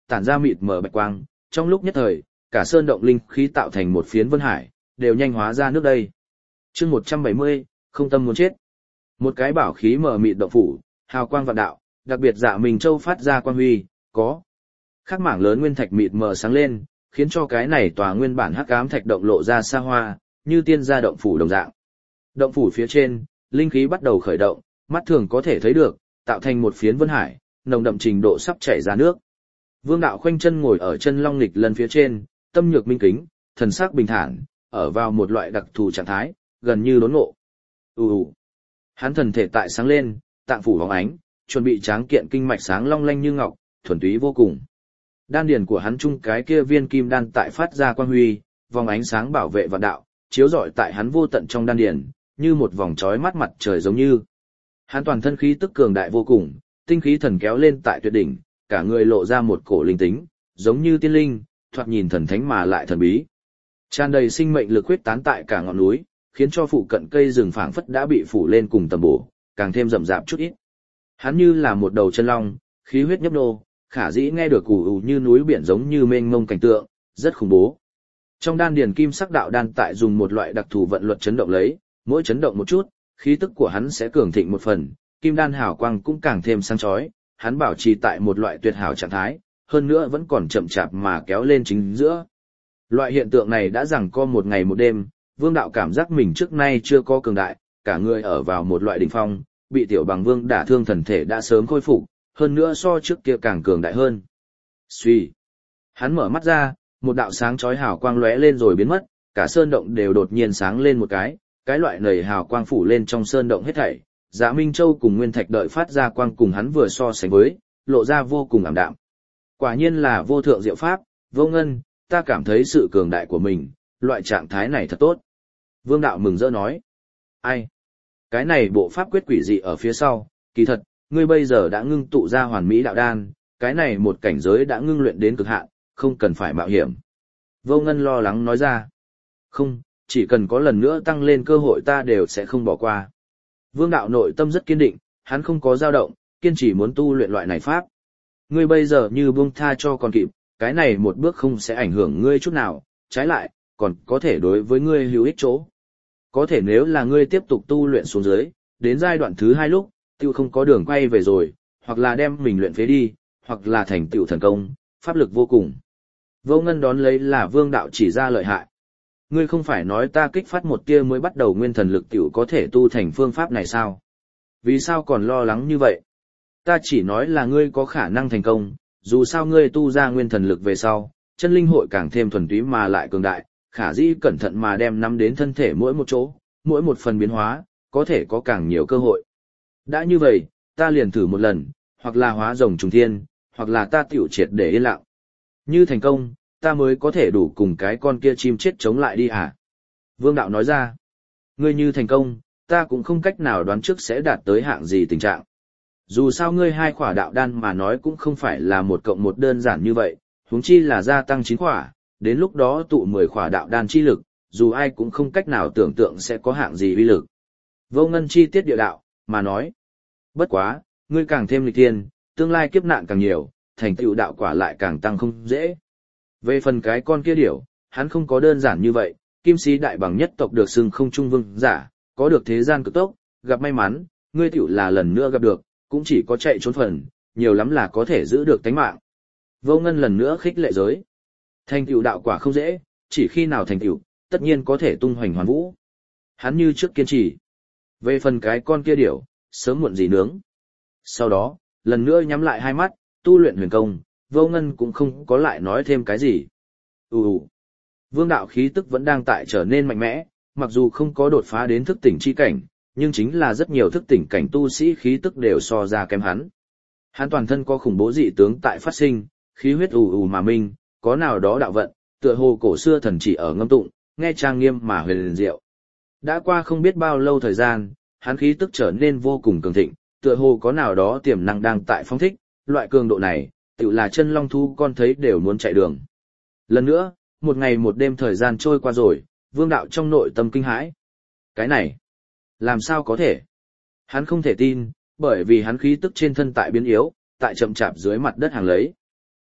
tản ra mịt mờ bạch quang, trong lúc nhất thời, cả sơn động linh khí tạo thành một phiến vân hải, đều nhanh hóa ra nước đây. Chương một trăm bảy mươi, không tâm muốn chết. Một cái bảo khí mờ mịt động phủ, hào quang vạn đạo, đặc biệt Dạ Minh Châu phát ra quang huy, có khắc mảng lớn nguyên thạch mịt mờ sáng lên, khiến cho cái này tòa nguyên bản hắc ám thạch động lộ ra xa hoa, như tiên gia động phủ đồng dạng. Động phủ phía trên, linh khí bắt đầu khởi động, mắt thường có thể thấy được, tạo thành một phiến vân hải, nồng đậm trình độ sắp chảy ra nước. Vương đạo khoanh chân ngồi ở chân long nghịch lần phía trên, tâm nhược minh kính, thần sắc bình thản, ở vào một loại đặc thù trạng thái, gần như đốn ngộ. Ù ù. Hắn thần thể tại sáng lên, tạng phủ bóng ánh, chuẩn bị tráng kiện kinh mạch sáng long lanh như ngọc, thuần túy vô cùng. Đan điền của hắn chung cái kia viên kim đan tại phát ra quang huy, vòng ánh sáng bảo vệ vạn đạo, chiếu rọi tại hắn vô tận trong đan điền, như một vòng chói mắt mặt trời giống như. Hắn toàn thân khí tức cường đại vô cùng, tinh khí thần kéo lên tại tuyệt đỉnh, cả người lộ ra một cổ linh tính, giống như tiên linh, thoạt nhìn thần thánh mà lại thần bí. Tràn đầy sinh mệnh lực huyết tán tại cả ngọn núi, khiến cho phụ cận cây rừng phảng phất đã bị phủ lên cùng tầm bổ, càng thêm rậm rạp chút ít. Hắn như là một đầu chân long, khí huyết nhấp nô, khả dĩ nghe được ù ù như núi biển giống như mênh mông cảnh tượng, rất khủng bố. Trong đan điền kim sắc đạo đan tại dùng một loại đặc thù vận luật chấn động lấy, mỗi chấn động một chút, khí tức của hắn sẽ cường thịnh một phần, kim đan hào quang cũng càng thêm sáng chói, hắn bảo trì tại một loại tuyệt hảo trạng thái, hơn nữa vẫn còn chậm chạp mà kéo lên chính giữa. Loại hiện tượng này đã giằng co một ngày một đêm, Vương đạo cảm giác mình trước nay chưa có cường đại, cả người ở vào một loại đỉnh phong, bị tiểu bằng vương đả thương thần thể đã sớm khôi phục, hơn nữa so trước kia càng cường đại hơn. Suy. Hắn mở mắt ra, một đạo sáng chói hào quang lóe lên rồi biến mất, cả sơn động đều đột nhiên sáng lên một cái, cái loại nầy hào quang phủ lên trong sơn động hết thảy. Dạ Minh Châu cùng Nguyên Thạch đợi phát ra quang cùng hắn vừa so sánh với, lộ ra vô cùng ảm đạm. Quả nhiên là vô thượng diệu pháp, vô ngân, ta cảm thấy sự cường đại của mình, loại trạng thái này thật tốt. Vương đạo mừng rỡ nói. Ai? Cái này bộ pháp quyết quỷ dị ở phía sau, kỳ thật, ngươi bây giờ đã ngưng tụ ra hoàn mỹ đạo đan, cái này một cảnh giới đã ngưng luyện đến cực hạn, không cần phải mạo hiểm. Vô ngân lo lắng nói ra. Không, chỉ cần có lần nữa tăng lên cơ hội ta đều sẽ không bỏ qua. Vương đạo nội tâm rất kiên định, hắn không có dao động, kiên trì muốn tu luyện loại này pháp. Ngươi bây giờ như buông tha cho còn kịp, cái này một bước không sẽ ảnh hưởng ngươi chút nào, trái lại, còn có thể đối với ngươi hữu ích chỗ. Có thể nếu là ngươi tiếp tục tu luyện xuống dưới, đến giai đoạn thứ hai lúc, tiêu không có đường quay về rồi, hoặc là đem mình luyện phế đi, hoặc là thành tựu thần công, pháp lực vô cùng. Vô ngân đón lấy là vương đạo chỉ ra lợi hại. Ngươi không phải nói ta kích phát một tia mới bắt đầu nguyên thần lực tiểu có thể tu thành phương pháp này sao? Vì sao còn lo lắng như vậy? Ta chỉ nói là ngươi có khả năng thành công, dù sao ngươi tu ra nguyên thần lực về sau, chân linh hội càng thêm thuần túy mà lại cường đại, khả dĩ cẩn thận mà đem nắm đến thân thể mỗi một chỗ, mỗi một phần biến hóa, có thể có càng nhiều cơ hội. Đã như vậy, ta liền thử một lần, hoặc là hóa rồng trùng thiên, hoặc là ta tiểu triệt để yên lặng. Như thành công, ta mới có thể đủ cùng cái con kia chim chết chống lại đi à? Vương đạo nói ra, ngươi như thành công, ta cũng không cách nào đoán trước sẽ đạt tới hạng gì tình trạng. Dù sao ngươi hai khỏa đạo đan mà nói cũng không phải là một cộng một đơn giản như vậy, huống chi là gia tăng chín khỏa, đến lúc đó tụ mười khỏa đạo đan chi lực, dù ai cũng không cách nào tưởng tượng sẽ có hạng gì uy lực. Vô ngân chi tiết địa đạo, mà nói, bất quá, ngươi càng thêm lịch thiên, tương lai kiếp nạn càng nhiều, thành tựu đạo quả lại càng tăng không dễ. Về phần cái con kia điểu, hắn không có đơn giản như vậy, kim sĩ đại bằng nhất tộc được xưng không trung vương giả, có được thế gian cực tốc, gặp may mắn, ngươi tiểu là lần nữa gặp được, cũng chỉ có chạy trốn phần, nhiều lắm là có thể giữ được tánh mạng. Vô ngân lần nữa khích lệ giới. Thành tựu đạo quả không dễ, chỉ khi nào thành tựu, tất nhiên có thể tung hoành hoàn vũ. Hắn như trước kiên trì. Về phần cái con kia điểu, sớm muộn gì nướng. Sau đó, lần nữa nhắm lại hai mắt, tu luyện huyền công, vô ngân cũng không có lại nói thêm cái gì. Ù ù. Vương đạo khí tức vẫn đang tại trở nên mạnh mẽ, mặc dù không có đột phá đến thức tỉnh chi cảnh, nhưng chính là rất nhiều thức tỉnh cảnh tu sĩ khí tức đều so ra kém hắn. Hắn toàn thân có khủng bố dị tướng tại phát sinh, khí huyết ù ù mà minh, có nào đó đạo vận, tựa hồ cổ xưa thần chỉ ở ngâm tụng, nghe trang nghiêm mà huyền diệu. Đã qua không biết bao lâu thời gian, hắn khí tức trở nên vô cùng cường thịnh, tựa hồ có nào đó tiềm năng đang tại phóng thích, loại cường độ này, tựu là chân long thú con thấy đều muốn chạy đường. Lần nữa, một ngày một đêm thời gian trôi qua rồi, vương đạo trong nội tâm kinh hãi. Cái này, làm sao có thể? Hắn không thể tin, bởi vì hắn khí tức trên thân tại biến yếu, tại chậm chạp dưới mặt đất hàng lấy.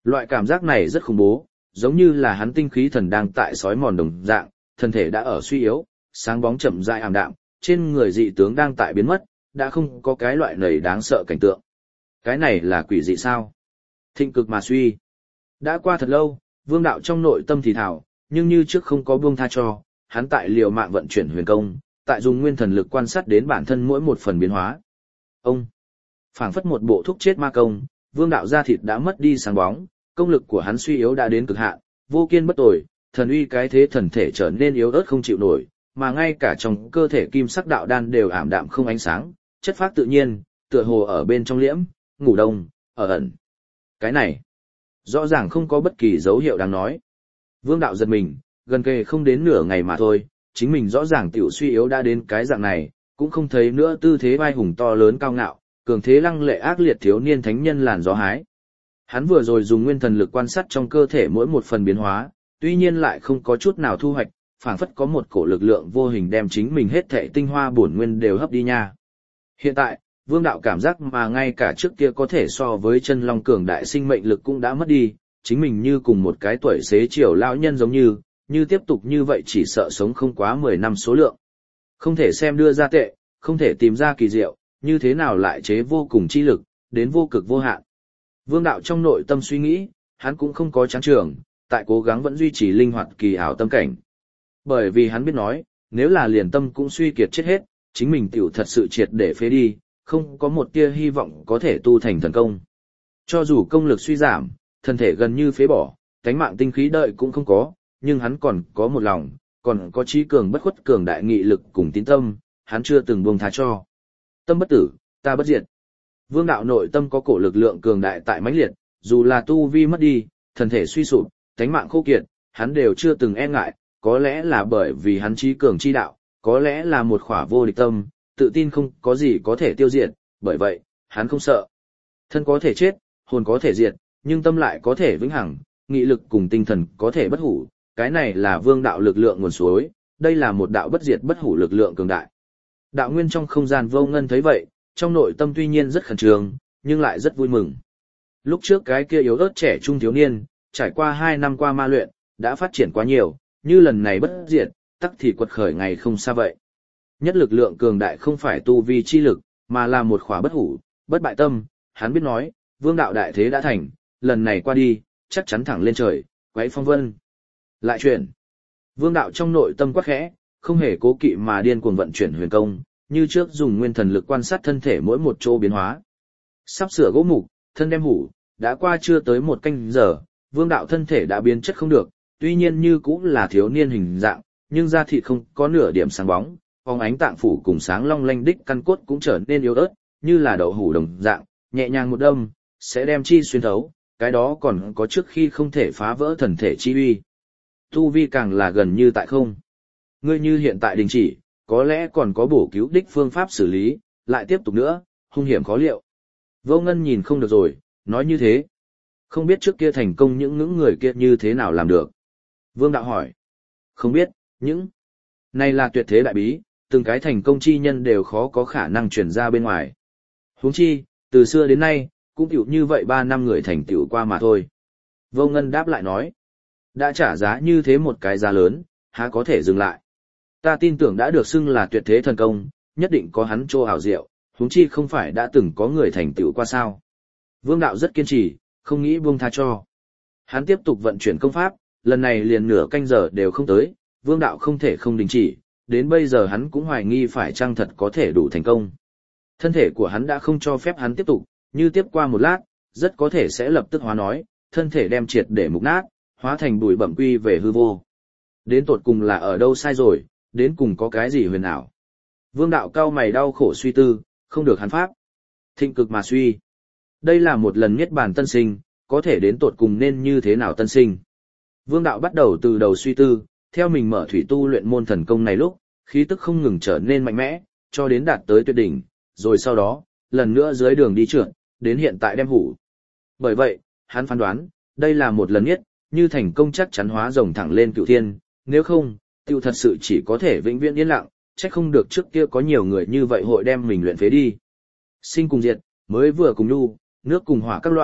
Loại cảm giác này rất khủng bố, giống như là hắn tinh khí thần đang tại sói mòn đồng dạng, thân thể đã ở suy yếu, sáng bóng chậm rãi ảm đạm, trên người dị tướng đang tại biến mất, đã không có cái loại nầy đáng sợ cảnh tượng. Cái này là quỷ dị sao? Thịnh cực mà suy. Đã qua thật lâu, Vương đạo trong nội tâm thì thào, nhưng như trước không có buông tha cho, hắn tại liều mạng vận chuyển huyền công, tại dùng nguyên thần lực quan sát đến bản thân mỗi một phần biến hóa. Ông phảng phất một bộ thuốc chết ma công, Vương đạo da thịt đã mất đi sáng bóng, công lực của hắn suy yếu đã đến cực hạn, vô kiên bất tồi, thần uy cái thế thần thể trở nên yếu ớt không chịu nổi, mà ngay cả trong cơ thể kim sắc đạo đan đều ảm đạm không ánh sáng, chất phác tự nhiên, tựa hồ ở bên trong liễm, ngủ đông, ở ẩn. Cái này, rõ ràng không có bất kỳ dấu hiệu đáng nói. Vương đạo giật mình, gần kề không đến nửa ngày mà thôi, chính mình rõ ràng tiểu suy yếu đã đến cái dạng này, cũng không thấy nữa tư thế vai hùng to lớn cao ngạo, cường thế lăng lệ ác liệt thiếu niên thánh nhân làn gió hái. Hắn vừa rồi dùng nguyên thần lực quan sát trong cơ thể mỗi một phần biến hóa, tuy nhiên lại không có chút nào thu hoạch, phảng phất có một cổ lực lượng vô hình đem chính mình hết thảy tinh hoa bổn nguyên đều hấp đi nha. Hiện tại, Vương đạo cảm giác mà ngay cả trước kia có thể so với chân long cường đại sinh mệnh lực cũng đã mất đi, chính mình như cùng một cái tuổi xế chiều lão nhân giống như, như tiếp tục như vậy chỉ sợ sống không quá mười năm số lượng. Không thể xem đưa ra tệ, không thể tìm ra kỳ diệu, như thế nào lại chế vô cùng chi lực, đến vô cực vô hạn. Vương đạo trong nội tâm suy nghĩ, hắn cũng không có chán trường, tại cố gắng vẫn duy trì linh hoạt kỳ ảo tâm cảnh. Bởi vì hắn biết nói, nếu là liền tâm cũng suy kiệt chết hết, chính mình tiểu thật sự triệt để phế đi, không có một tia hy vọng có thể tu thành thần công. Cho dù công lực suy giảm, thân thể gần như phế bỏ, cánh mạng tinh khí đợi cũng không có, nhưng hắn còn có một lòng, còn có trí cường bất khuất cường đại nghị lực cùng tín tâm, hắn chưa từng buông tha cho. Tâm bất tử, ta bất diệt. Vương đạo nội tâm có cổ lực lượng cường đại tại mãnh liệt, dù là tu vi mất đi, thân thể suy sụp, cánh mạng khô kiệt, hắn đều chưa từng e ngại, có lẽ là bởi vì hắn trí cường chi đạo, có lẽ là một khỏa vô địch tâm, tự tin không có gì có thể tiêu diệt, bởi vậy, hắn không sợ. Thân có thể chết, hồn có thể diệt, nhưng tâm lại có thể vĩnh hằng, nghị lực cùng tinh thần có thể bất hủ, cái này là vương đạo lực lượng nguồn suối, đây là một đạo bất diệt bất hủ lực lượng cường đại. Đạo nguyên trong không gian vô ngân thấy vậy, trong nội tâm tuy nhiên rất khẩn trương, nhưng lại rất vui mừng. Lúc trước cái kia yếu ớt trẻ trung thiếu niên, trải qua hai năm qua ma luyện, đã phát triển quá nhiều, như lần này bất diệt, tắc thì quật khởi ngày không xa vậy. Nhất lực lượng cường đại không phải tu vi chi lực, mà là một khỏa bất hủ, bất bại tâm, hắn biết nói, vương đạo đại thế đã thành, lần này qua đi, chắc chắn thẳng lên trời, quấy phong vân. Lại chuyển. Vương đạo trong nội tâm quắc khẽ, không hề cố kỵ mà điên cuồng vận chuyển huyền công, như trước dùng nguyên thần lực quan sát thân thể mỗi một chỗ biến hóa. Sắp sửa gỗ mục, thân đem hủ, đã qua chưa tới một canh giờ, vương đạo thân thể đã biến chất không được, tuy nhiên như cũng là thiếu niên hình dạng, nhưng da thịt không có nửa điểm sáng bóng, phóng ánh tạng phủ cùng sáng long lanh đích căn cốt cũng trở nên yếu ớt, như là đậu hủ đồng dạng, nhẹ nhàng một đâm, sẽ đem chi xuyên thấu, cái đó còn có trước khi không thể phá vỡ thần thể chi uy. Tu vi càng là gần như tại không. Ngươi như hiện tại đình chỉ, có lẽ còn có bổ cứu đích phương pháp xử lý, lại tiếp tục nữa, hung hiểm khó liệu. Vô Ngân nhìn không được rồi, nói như thế. Không biết trước kia thành công những những người kia như thế nào làm được. Vương đạo hỏi. Không biết, những này là tuyệt thế đại bí, từng cái thành công chi nhân đều khó có khả năng truyền ra bên ngoài. Huống chi, từ xưa đến nay, cũng tiểu như vậy ba năm người thành tựu qua mà thôi. Vô Ngân đáp lại nói. Đã trả giá như thế một cái giá lớn, há có thể dừng lại. Ta tin tưởng đã được xưng là tuyệt thế thần công, nhất định có hắn chỗ ảo diệu, huống chi không phải đã từng có người thành tựu qua sao. Vương đạo rất kiên trì, không nghĩ buông tha cho. Hắn tiếp tục vận chuyển công pháp, lần này liền nửa canh giờ đều không tới, vương đạo không thể không đình chỉ, đến bây giờ hắn cũng hoài nghi phải chăng thật có thể đủ thành công. Thân thể của hắn đã không cho phép hắn tiếp tục, như tiếp qua một lát, rất có thể sẽ lập tức hóa nói, thân thể đem triệt để mục nát, hóa thành bụi bẩm quy về hư vô. Đến tột cùng là ở đâu sai rồi, đến cùng có cái gì huyền ảo. Vương đạo cao mày đau khổ suy tư, không được hắn pháp. Thịnh cực mà suy. Đây là một lần niết bàn tân sinh, có thể đến tột cùng nên như thế nào tân sinh. Vương đạo bắt đầu từ đầu suy tư, theo mình mở thủy tu luyện môn thần công này lúc, khí tức không ngừng trở nên mạnh mẽ, cho đến đạt tới tuyệt đỉnh, rồi sau đó, lần nữa dưới đường đi trượt, đến hiện tại đem hủ. Bởi vậy, hắn phán đoán, đây là một lần nhất, như thành công chắc chắn hóa rồng thẳng lên cựu thiên, nếu không, tiêu thật sự chỉ có thể vĩnh viễn yên lặng, trách không được trước kia có nhiều người như vậy hội đem mình luyện phế đi. Sinh cùng diệt, mới vừa cùng nhu, nước cùng hỏa các loại,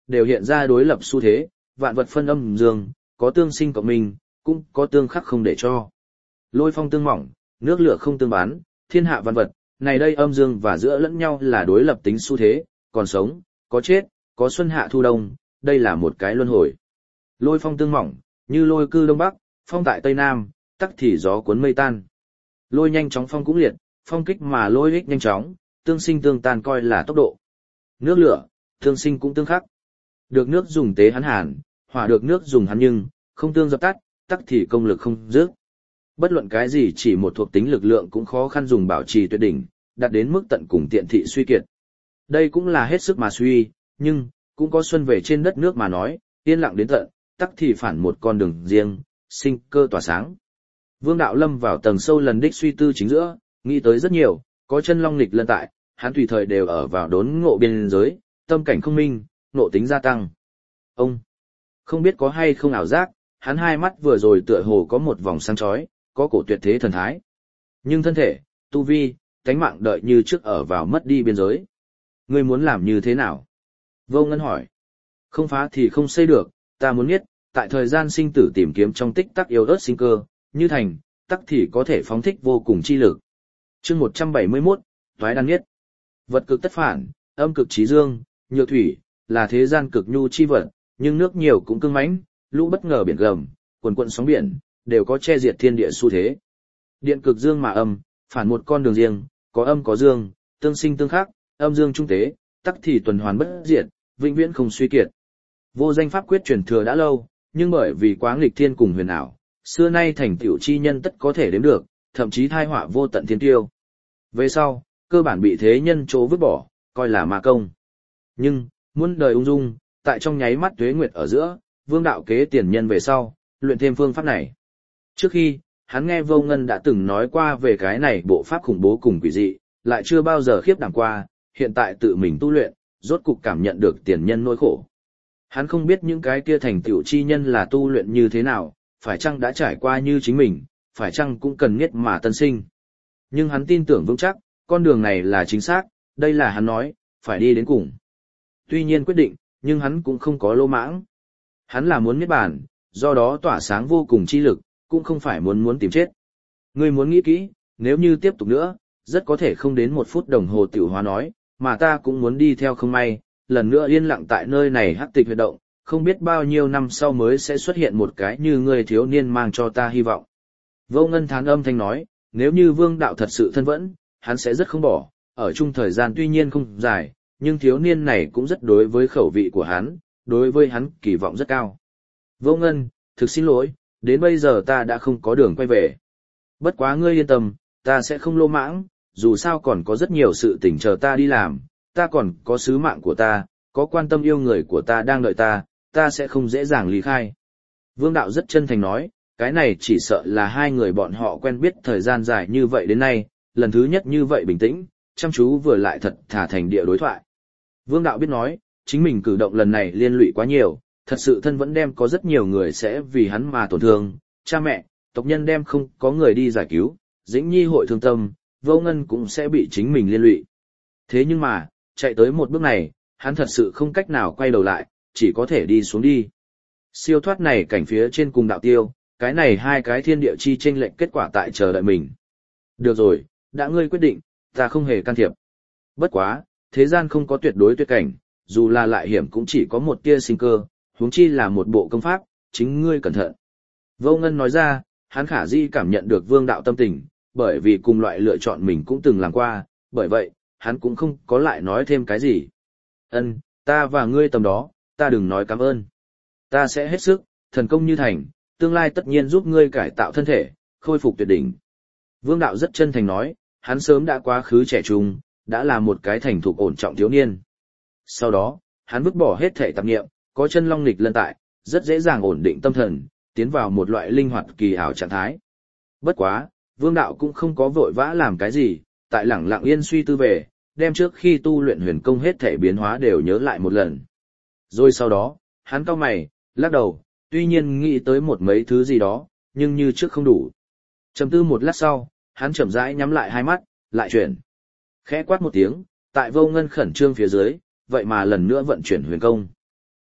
đều hiện ra đối lập xu thế, vạn vật phân âm dương, có tương sinh cộng minh, cũng có tương khắc không để cho. Lôi phong tương mỏng, nước lửa không tương bán, thiên hạ vạn vật, này đây âm dương và giữa lẫn nhau là đối lập tính xu thế, còn sống, có chết, có xuân hạ thu đông, đây là một cái luân hồi. Lôi phong tương mỏng, như lôi cư đông bắc, phong tại tây nam, tắc thì gió cuốn mây tan. Lôi nhanh chóng phong cũng liệt, phong kích mà lôi ích nhanh chóng, tương sinh tương tan coi là tốc độ. Nước lửa, tương sinh cũng tương khắc. Được nước dùng tế hắn hàn, hỏa được nước dùng hắn nhưng, không tương dập tắt, tắc thì công lực không dứt. Bất luận cái gì chỉ một thuộc tính lực lượng cũng khó khăn dùng bảo trì tuyệt đỉnh, đạt đến mức tận cùng tiện thị suy kiệt. Đây cũng là hết sức mà suy, nhưng, cũng có xuân về trên đất nước mà nói, yên lặng đến tận, tắc thì phản một con đường riêng, sinh cơ tỏa sáng. Vương Đạo lâm vào tầng sâu lần đích suy tư chính giữa, nghĩ tới rất nhiều, có chân long nghịch lân tại, hắn tùy thời đều ở vào đốn ngộ biên giới, tâm cảnh không minh, nộ tính gia tăng. Ông, không biết có hay không ảo giác, hắn hai mắt vừa rồi tựa hồ có một vòng sáng chói, có cổ tuyệt thế thần thái. Nhưng thân thể, tu vi, tánh mạng đợi như trước ở vào mất đi biên giới. Ngươi muốn làm như thế nào? Vô Ngân hỏi. Không phá thì không xây được, ta muốn biết, tại thời gian sinh tử tìm kiếm trong tích tắc yếu ớt sinh cơ, như thành, tắc thì có thể phóng thích vô cùng chi lực. Chương một trăm bảy mươi mốt, Toái Đan Nhất. Vật cực tất phản, âm cực chí dương, nhược thủy, là thế gian cực nhu chi vật, nhưng nước nhiều cũng cứng mãnh, lũ bất ngờ biển gầm, quần quận sóng biển, đều có che diệt thiên địa xu thế. Điện cực dương mà âm, phản một con đường riêng, có âm có dương, tương sinh tương khắc, âm dương trung tế, tắc thì tuần hoàn bất diệt, vĩnh viễn không suy kiệt. Vô danh pháp quyết truyền thừa đã lâu, nhưng bởi vì quá nghịch thiên cùng huyền ảo, xưa nay thành tựu chi nhân tất có thể đếm được, thậm chí thai họa vô tận thiên tiêu. Về sau, cơ bản bị thế nhân chỗ vứt bỏ, coi là ma công. Nhưng, muôn đời ung dung, tại trong nháy mắt tuế nguyệt ở giữa, Vương Đạo kế tiền nhân về sau, luyện thêm phương pháp này. Trước khi, hắn nghe Vô Ngân đã từng nói qua về cái này bộ pháp khủng bố cùng quỷ dị, lại chưa bao giờ khiếp đảm qua, hiện tại tự mình tu luyện, rốt cục cảm nhận được tiền nhân nỗi khổ. Hắn không biết những cái kia thành tựu chi nhân là tu luyện như thế nào, phải chăng đã trải qua như chính mình, phải chăng cũng cần nhất mà tân sinh. Nhưng hắn tin tưởng vững chắc, con đường này là chính xác, đây là hắn nói, phải đi đến cùng. Tuy nhiên quyết định, nhưng hắn cũng không có lô mãng. Hắn là muốn niết bàn, do đó tỏa sáng vô cùng chi lực, cũng không phải muốn muốn tìm chết. Ngươi muốn nghĩ kỹ, nếu như tiếp tục nữa, rất có thể không đến một phút đồng hồ tiểu hóa nói, mà ta cũng muốn đi theo không may, lần nữa yên lặng tại nơi này hắc tịch huyệt động, không biết bao nhiêu năm sau mới sẽ xuất hiện một cái như ngươi thiếu niên mang cho ta hy vọng. Vô Ngân thán âm thanh nói, nếu như Vương Đạo thật sự thân vẫn, hắn sẽ rất không bỏ, ở chung thời gian tuy nhiên không dài, nhưng thiếu niên này cũng rất đối với khẩu vị của hắn, đối với hắn kỳ vọng rất cao. Vô Ngân, thực xin lỗi, đến bây giờ ta đã không có đường quay về. Bất quá ngươi yên tâm, ta sẽ không lô mãng, dù sao còn có rất nhiều sự tình chờ ta đi làm, ta còn có sứ mạng của ta, có quan tâm yêu người của ta đang đợi ta, ta sẽ không dễ dàng ly khai. Vương Đạo rất chân thành nói, cái này chỉ sợ là hai người bọn họ quen biết thời gian dài như vậy đến nay, lần thứ nhất như vậy bình tĩnh, chăm chú vừa lại thật thả thành địa đối thoại. Vương Đạo biết nói, chính mình cử động lần này liên lụy quá nhiều, thật sự thân vẫn đem có rất nhiều người sẽ vì hắn mà tổn thương, cha mẹ, tộc nhân đem không có người đi giải cứu, Dĩnh Nhi hội thương tâm, Vô Ngân cũng sẽ bị chính mình liên lụy. Thế nhưng mà, chạy tới một bước này, hắn thật sự không cách nào quay đầu lại, chỉ có thể đi xuống đi. Siêu thoát này cảnh phía trên cùng đạo tiêu, cái này hai cái thiên địa chi chênh lệch kết quả tại chờ đợi mình. Được rồi, đã ngươi quyết định, ta không hề can thiệp. Bất quá, thế gian không có tuyệt đối tuyệt cảnh, dù là lại hiểm cũng chỉ có một tia sinh cơ, huống chi là một bộ công pháp, chính ngươi cẩn thận. Vô Ngân nói ra, hắn khả di cảm nhận được Vương Đạo tâm tình, bởi vì cùng loại lựa chọn mình cũng từng làm qua, bởi vậy, hắn cũng không có lại nói thêm cái gì. Ân, ta và ngươi tầm đó, ta đừng nói cảm ơn. Ta sẽ hết sức, thần công như thành, tương lai tất nhiên giúp ngươi cải tạo thân thể, khôi phục tuyệt đỉnh. Vương Đạo rất chân thành nói, hắn sớm đã quá khứ trẻ trung, đã là một cái thành thục ổn trọng thiếu niên. Sau đó, hắn vứt bỏ hết thể tạp niệm, có chân long nghịch lân tại, rất dễ dàng ổn định tâm thần, tiến vào một loại linh hoạt kỳ ảo trạng thái. Bất quá, Vương Đạo cũng không có vội vã làm cái gì, tại lẳng lặng yên suy tư về, đem trước khi tu luyện huyền công hết thể biến hóa đều nhớ lại một lần. Rồi sau đó, hắn cau mày, lắc đầu, tuy nhiên nghĩ tới một mấy thứ gì đó, nhưng như trước không đủ. Trầm tư một lát sau, hắn chậm rãi nhắm lại hai mắt, lại chuyển. Khẽ quát một tiếng, tại Vô Ngân khẩn trương phía dưới, vậy mà lần nữa vận chuyển huyền công.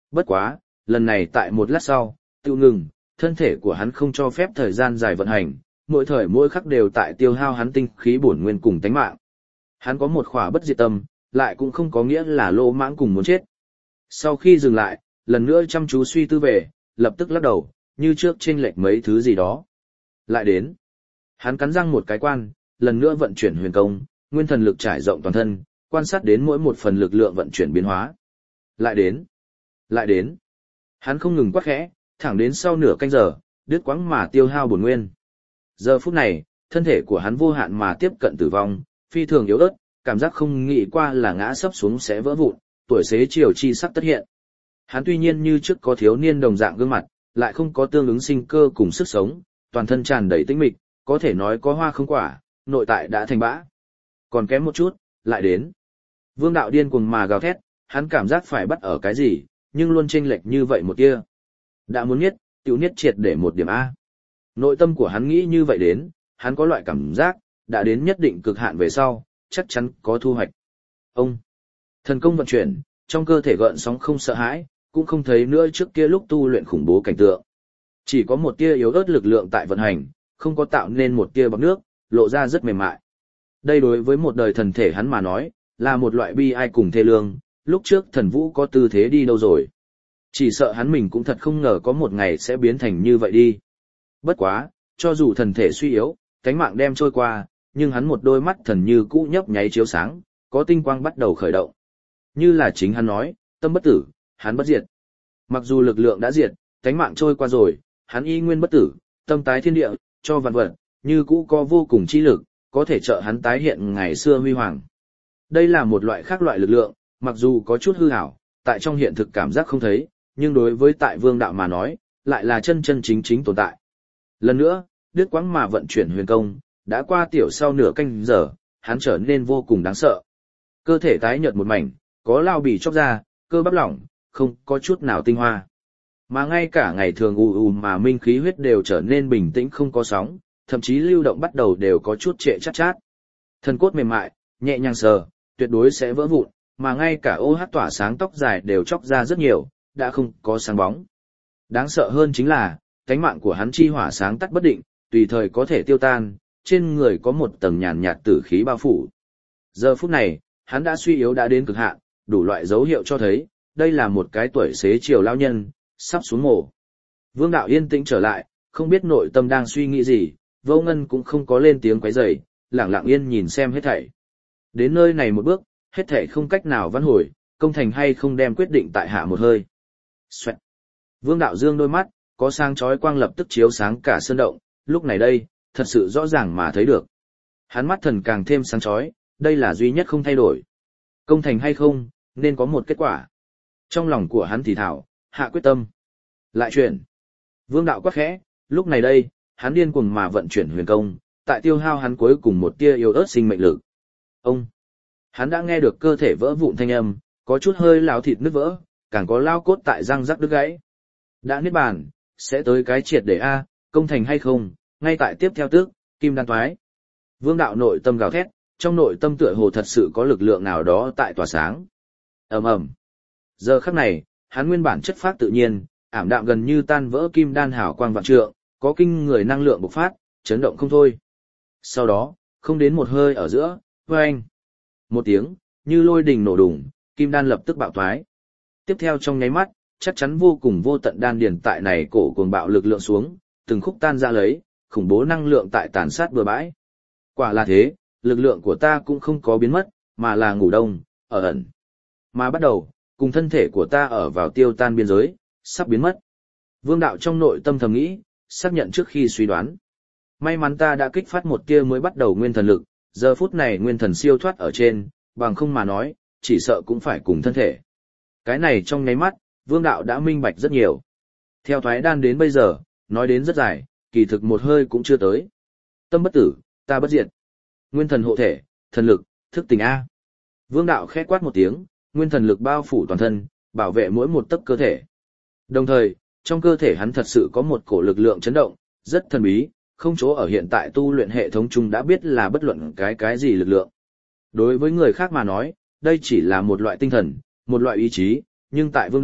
Bất quá, lần này tại một lát sau, tự ngừng, thân thể của hắn không cho phép thời gian dài vận hành, mỗi thời mỗi khắc đều tại tiêu hao hắn tinh khí bổn nguyên cùng tánh mạng. Hắn có một khỏa bất diệt tâm, lại cũng không có nghĩa là lô mãng cùng muốn chết. Sau khi dừng lại, lần nữa chăm chú suy tư về, lập tức lắc đầu, như trước chênh lệch mấy thứ gì đó. Lại đến. Hắn cắn răng một cái quan, lần nữa vận chuyển huyền công, nguyên thần lực trải rộng toàn thân, quan sát đến mỗi một phần lực lượng vận chuyển biến hóa. Lại đến. Lại đến. Hắn không ngừng quát khẽ, thẳng đến sau nửa canh giờ, đứt quãng mà tiêu hao bổn nguyên. Giờ phút này, thân thể của hắn vô hạn mà tiếp cận tử vong, phi thường yếu ớt, cảm giác không nghĩ qua là ngã sấp xuống sẽ vỡ vụn, tuổi xế chiều chi sắc tất hiện. Hắn tuy nhiên như trước có thiếu niên đồng dạng gương mặt, lại không có tương ứng sinh cơ cùng sức sống, toàn thân tràn đầy tĩnh mịch, có thể nói có hoa không quả, nội tại đã thành bã. Còn kém một chút, lại đến. Vương đạo điên cuồng mà gào thét, hắn cảm giác phải bắt ở cái gì, nhưng luôn chênh lệch như vậy một tia. Đã muốn nhất, tiểu nhất triệt để một điểm A. Nội tâm của hắn nghĩ như vậy đến, hắn có loại cảm giác, đã đến nhất định cực hạn về sau, chắc chắn có thu hoạch. Ông, thần công vận chuyển, trong cơ thể gợn sóng không sợ hãi, cũng không thấy nữa trước kia lúc tu luyện khủng bố cảnh tượng. Chỉ có một tia yếu ớt lực lượng tại vận hành, không có tạo nên một tia bọt nước, lộ ra rất mềm mại. Đây đối với một đời thần thể hắn mà nói, là một loại bi ai cùng thê lương, lúc trước thần vũ có tư thế đi đâu rồi. Chỉ sợ hắn mình cũng thật không ngờ có một ngày sẽ biến thành như vậy đi. Bất quá, cho dù thần thể suy yếu, cánh mạng đem trôi qua, nhưng hắn một đôi mắt thần như cũ nhấp nháy chiếu sáng, có tinh quang bắt đầu khởi động. Như là chính hắn nói, tâm bất tử, hắn bất diệt. Mặc dù lực lượng đã diệt, cánh mạng trôi qua rồi, hắn y nguyên bất tử, tâm tái thiên địa, cho vạn vật, như cũ có vô cùng chi lực, có thể trợ hắn tái hiện ngày xưa huy hoàng. Đây là một loại khác loại lực lượng, mặc dù có chút hư ảo, tại trong hiện thực cảm giác không thấy, nhưng đối với tại vương đạo mà nói, lại là chân chân chính chính tồn tại. Lần nữa, đứt quãng mà vận chuyển huyền công, đã qua tiểu sau nửa canh giờ, hắn trở nên vô cùng đáng sợ. Cơ thể tái nhợt một mảnh, có lao bì chóc ra, cơ bắp lỏng, không có chút nào tinh hoa. Mà ngay cả ngày thường ù ù mà minh khí huyết đều trở nên bình tĩnh không có sóng, thậm chí lưu động bắt đầu đều có chút trệ chát chát. Thân cốt mềm mại, nhẹ nhàng sờ, tuyệt đối sẽ vỡ vụn, mà ngay cả ô hát tỏa sáng tóc dài đều chóc ra rất nhiều, đã không có sáng bóng. Đáng sợ hơn chính là, cánh mạng của hắn chi hỏa sáng tắt bất định, tùy thời có thể tiêu tan, trên người có một tầng nhàn nhạt tử khí bao phủ. Giờ phút này, hắn đã suy yếu đã đến cực hạn, đủ loại dấu hiệu cho thấy, đây là một cái tuổi xế chiều lao nhân, sắp xuống mồ. Vương đạo yên tĩnh trở lại, không biết nội tâm đang suy nghĩ gì, Vô Ngân cũng không có lên tiếng quấy rầy, lặng lặng yên nhìn xem hết thảy. Đến nơi này một bước, hết thảy không cách nào vãn hồi, công thành hay không đem quyết định tại hạ một hơi. Xoẹt. Vương đạo dương đôi mắt, có sáng chói quang lập tức chiếu sáng cả sơn động, lúc này đây, thật sự rõ ràng mà thấy được. Hắn mắt thần càng thêm sáng chói, đây là duy nhất không thay đổi. Công thành hay không, nên có một kết quả. Trong lòng của hắn thì thảo, hạ quyết tâm. Lại chuyển. Vương đạo quát khẽ, lúc này đây, hắn điên cuồng mà vận chuyển huyền công, tại tiêu hao hắn cuối cùng một tia yếu ớt sinh mệnh lực. Ông. Hắn đã nghe được cơ thể vỡ vụn thanh âm, có chút hơi láo thịt nứt vỡ, càng có lao cốt tại răng rắc đứt gãy. Đã niết bàn, sẽ tới cái triệt để A, công thành hay không, ngay tại tiếp theo tước, kim đan toái. Vương đạo nội tâm gào thét, trong nội tâm tựa hồ thật sự có lực lượng nào đó tại tỏa sáng. Ầm ầm. Giờ khắc này, hắn nguyên bản chất phát tự nhiên, ảm đạm gần như tan vỡ kim đan hào quang vạn trượng, có kinh người năng lượng bộc phát, chấn động không thôi. Sau đó, không đến một hơi ở giữa, oeng, một tiếng, như lôi đình nổ đùng, kim đan lập tức bạo thoái. Tiếp theo trong nháy mắt, chắc chắn vô cùng vô tận đan điền tại này cổ cuồng bạo lực lượng xuống, từng khúc tan ra lấy, khủng bố năng lượng tại tàn sát bừa bãi. Quả là thế, lực lượng của ta cũng không có biến mất, mà là ngủ đông, ở ẩn. Mà bắt đầu, cùng thân thể của ta ở vào tiêu tan biên giới, sắp biến mất. Vương đạo trong nội tâm thầm nghĩ, xác nhận trước khi suy đoán. May mắn ta đã kích phát một tia mới bắt đầu nguyên thần lực, giờ phút này nguyên thần siêu thoát ở trên, bằng không mà nói, chỉ sợ cũng phải cùng thân thể. Cái này trong nháy mắt, vương đạo đã minh bạch rất nhiều. Theo thoái đan đến bây giờ, nói đến rất dài, kỳ thực một hơi cũng chưa tới. Tâm bất tử, ta bất diệt. Nguyên thần hộ thể, thần lực, thức tỉnh A. Vương đạo khẽ quát một tiếng, nguyên thần lực bao phủ toàn thân, bảo vệ mỗi một tấc cơ thể. Đồng thời, trong cơ thể hắn thật sự có một cổ lực lượng chấn động, rất thần bí, không chỗ ở hiện tại tu luyện hệ thống chung đã biết là bất luận cái cái gì lực lượng. Đối với người khác mà nói, đây chỉ là một loại tinh thần, một loại ý chí, nhưng tại vương đạo,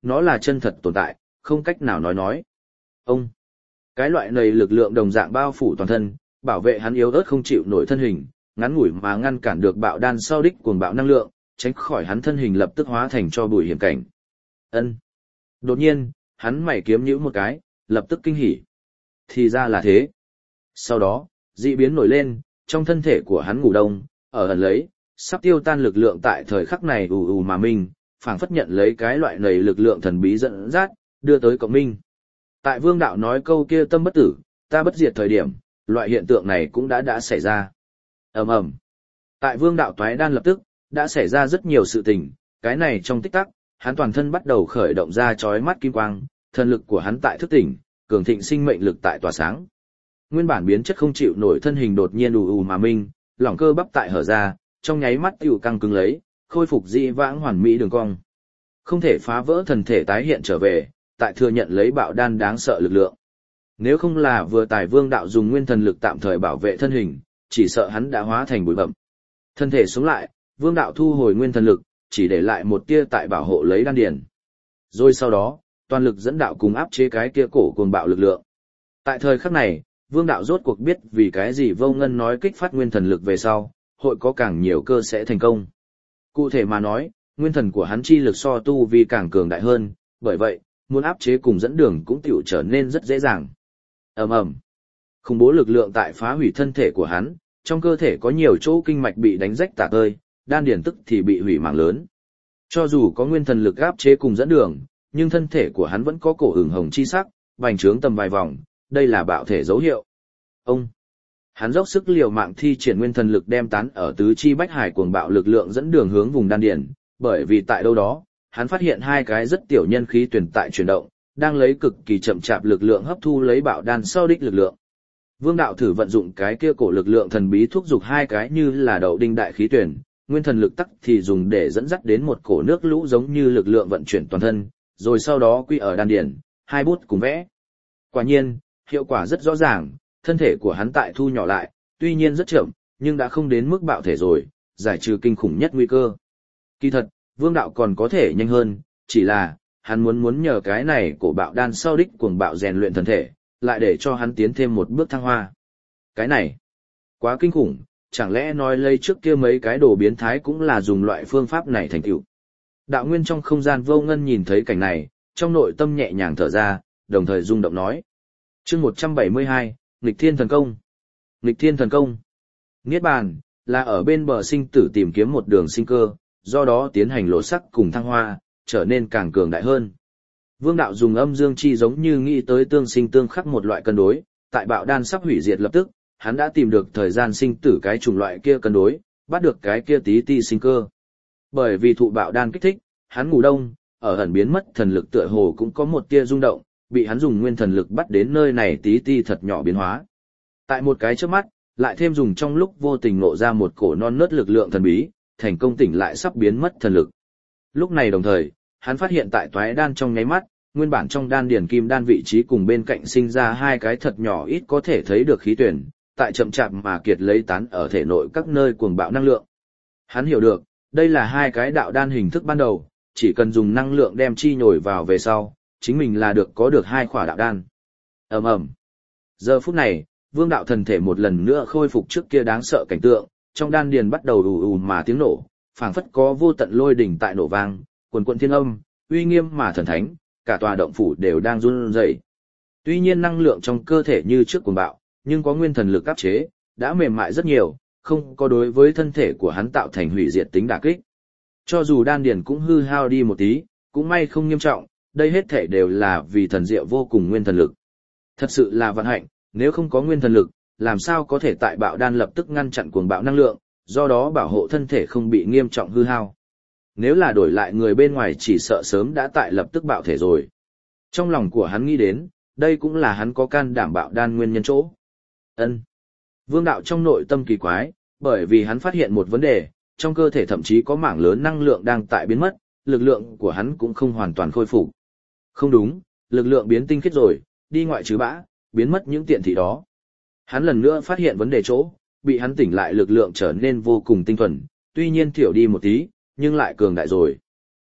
nó là chân thật tồn tại, không cách nào nói nói. Ông, cái loại này lực lượng đồng dạng bao phủ toàn thân, bảo vệ hắn yếu ớt không chịu nổi thân hình, ngắn ngủi mà ngăn cản được bạo đan sau đích cuồng bạo năng lượng, tránh khỏi hắn thân hình lập tức hóa thành cho bụi hiểm cảnh. Ân. Đột nhiên, hắn mày kiếm nhíu một cái, lập tức kinh hỉ. Thì ra là thế. Sau đó, dị biến nổi lên, trong thân thể của hắn ngủ đông, ở ẩn lấy, sắp tiêu tan lực lượng tại thời khắc này ù ù mà minh, phảng phất nhận lấy cái loại này lực lượng thần bí dẫn dắt, đưa tới cộng minh. Tại Vương Đạo nói câu kia tâm bất tử, ta bất diệt thời điểm, loại hiện tượng này cũng đã đã xảy ra. Ầm ầm. Tại Vương Đạo toái đan lập tức, đã xảy ra rất nhiều sự tình, cái này trong tích tắc, hắn toàn thân bắt đầu khởi động ra chói mắt kim quang, thần lực của hắn tại thức tỉnh, cường thịnh sinh mệnh lực tại tỏa sáng. Nguyên bản biến chất không chịu nổi thân hình đột nhiên ù ù mà minh, lỏng cơ bắp tại hở ra, trong nháy mắt tiểu căng cứng lấy, khôi phục dị vãng hoàn mỹ đường cong. Không thể phá vỡ thần thể tái hiện trở về, tại thừa nhận lấy bạo đan đáng sợ lực lượng. Nếu không là vừa tài Vương Đạo dùng nguyên thần lực tạm thời bảo vệ thân hình, chỉ sợ hắn đã hóa thành bụi bặm. Thân thể sống lại, Vương Đạo thu hồi nguyên thần lực, chỉ để lại một tia tại bảo hộ lấy đan điền. Rồi sau đó, toàn lực dẫn đạo cùng áp chế cái kia cổ cuồng bạo lực lượng. Tại thời khắc này, Vương Đạo rốt cuộc biết vì cái gì Vô Ngân nói kích phát nguyên thần lực về sau, hội có càng nhiều cơ sẽ thành công. Cụ thể mà nói, nguyên thần của hắn chi lực so tu vi càng cường đại hơn, bởi vậy, muốn áp chế cùng dẫn đường cũng tiểu trở nên rất dễ dàng. Ầm ầm. Khủng bố lực lượng tại phá hủy thân thể của hắn, trong cơ thể có nhiều chỗ kinh mạch bị đánh rách tả tơi, đan điền tức thì bị hủy mảng lớn. Cho dù có nguyên thần lực áp chế cùng dẫn đường, nhưng thân thể của hắn vẫn có cổ ửng hồng chi sắc, bành trướng tầm vài vòng, đây là bạo thể dấu hiệu. Ông, hắn dốc sức liều mạng thi triển nguyên thần lực đem tán ở tứ chi bách hải cuồng bạo lực lượng dẫn đường hướng vùng đan điền, bởi vì tại đâu đó, hắn phát hiện hai cái rất tiểu nhân khí tuyển tại chuyển động, đang lấy cực kỳ chậm chạp lực lượng hấp thu lấy bạo đan sau đích lực lượng. Vương Đạo thử vận dụng cái kia cổ lực lượng thần bí thúc giục hai cái như là đậu đinh đại khí tuyển, nguyên thần lực tắc thì dùng để dẫn dắt đến một cổ nước lũ giống như lực lượng vận chuyển toàn thân, rồi sau đó quy ở đan điền, hai bút cùng vẽ. Quả nhiên, hiệu quả rất rõ ràng, thân thể của hắn tại thu nhỏ lại, tuy nhiên rất chậm, nhưng đã không đến mức bạo thể rồi, giải trừ kinh khủng nhất nguy cơ. Kỳ thật, Vương Đạo còn có thể nhanh hơn, chỉ là, hắn muốn muốn nhờ cái này cổ bạo đan sau đích cuồng bạo rèn luyện thân thể, lại để cho hắn tiến thêm một bước thăng hoa. Cái này, quá kinh khủng, chẳng lẽ nói lây trước kia mấy cái đồ biến thái cũng là dùng loại phương pháp này thành tựu. Đạo Nguyên trong không gian Vô Ngân nhìn thấy cảnh này, trong nội tâm nhẹ nhàng thở ra, đồng thời rung động nói. Chương một trăm bảy mươi hai, Nghịch Thiên Thần Công. Nghịch Thiên Thần Công. Niết bàn, là ở bên bờ sinh tử tìm kiếm một đường sinh cơ, do đó tiến hành lộ sắc cùng thăng hoa, trở nên càng cường đại hơn. Vương Đạo dùng âm dương chi giống như nghĩ tới tương sinh tương khắc một loại cân đối, tại bạo đan sắp hủy diệt lập tức, hắn đã tìm được thời gian sinh tử cái chủng loại kia cân đối, bắt được cái kia tí ti sinh cơ. Bởi vì thụ bạo đan kích thích, hắn ngủ đông, ở ẩn biến mất thần lực tựa hồ cũng có một tia rung động, bị hắn dùng nguyên thần lực bắt đến nơi này tí ti thật nhỏ biến hóa. Tại một cái chớp mắt, lại thêm dùng trong lúc vô tình ngộ ra một cổ non nớt lực lượng thần bí, thành công tỉnh lại sắp biến mất thần lực. Lúc này đồng thời, hắn phát hiện tại toái đan trong nháy mắt, nguyên bản trong đan điền kim đan vị trí cùng bên cạnh sinh ra hai cái thật nhỏ ít có thể thấy được khí tuyển, tại chậm chạp mà kiệt lấy tán ở thể nội các nơi cuồng bạo năng lượng. Hắn hiểu được, đây là hai cái đạo đan hình thức ban đầu, chỉ cần dùng năng lượng đem chi nhồi vào về sau, chính mình là được có được hai khỏa đạo đan. Ầm ầm. Giờ phút này, Vương Đạo thần thể một lần nữa khôi phục trước kia đáng sợ cảnh tượng, trong đan điền bắt đầu ù ù mà tiếng nổ, phảng phất có vô tận lôi đỉnh tại nổ vang, quần quần thiên âm, uy nghiêm mà thần thánh, cả tòa động phủ đều đang run rẩy. Tuy nhiên năng lượng trong cơ thể như trước cuồng bạo, nhưng có nguyên thần lực áp chế, đã mềm mại rất nhiều, không có đối với thân thể của hắn tạo thành hủy diệt tính đả kích. Cho dù đan điền cũng hư hao đi một tí, cũng may không nghiêm trọng, đây hết thể đều là vì thần diệu vô cùng nguyên thần lực. Thật sự là vận hạnh, nếu không có nguyên thần lực, làm sao có thể tại bạo đan lập tức ngăn chặn cuồng bạo năng lượng, do đó bảo hộ thân thể không bị nghiêm trọng hư hao. Nếu là đổi lại người bên ngoài chỉ sợ sớm đã tại lập tức bạo thể rồi. Trong lòng của hắn nghĩ đến, đây cũng là hắn có can đảm bạo đan nguyên nhân chỗ. Ân. Vương Đạo trong nội tâm kỳ quái, bởi vì hắn phát hiện một vấn đề, trong cơ thể thậm chí có mảng lớn năng lượng đang tại biến mất, lực lượng của hắn cũng không hoàn toàn khôi phục. Không đúng, lực lượng biến tinh khiết rồi, đi ngoại trừ bã, biến mất những tiện thị đó. Hắn lần nữa phát hiện vấn đề chỗ, bị hắn tỉnh lại lực lượng trở nên vô cùng tinh thuần, tuy nhiên thiểu đi một tí, nhưng lại cường đại rồi.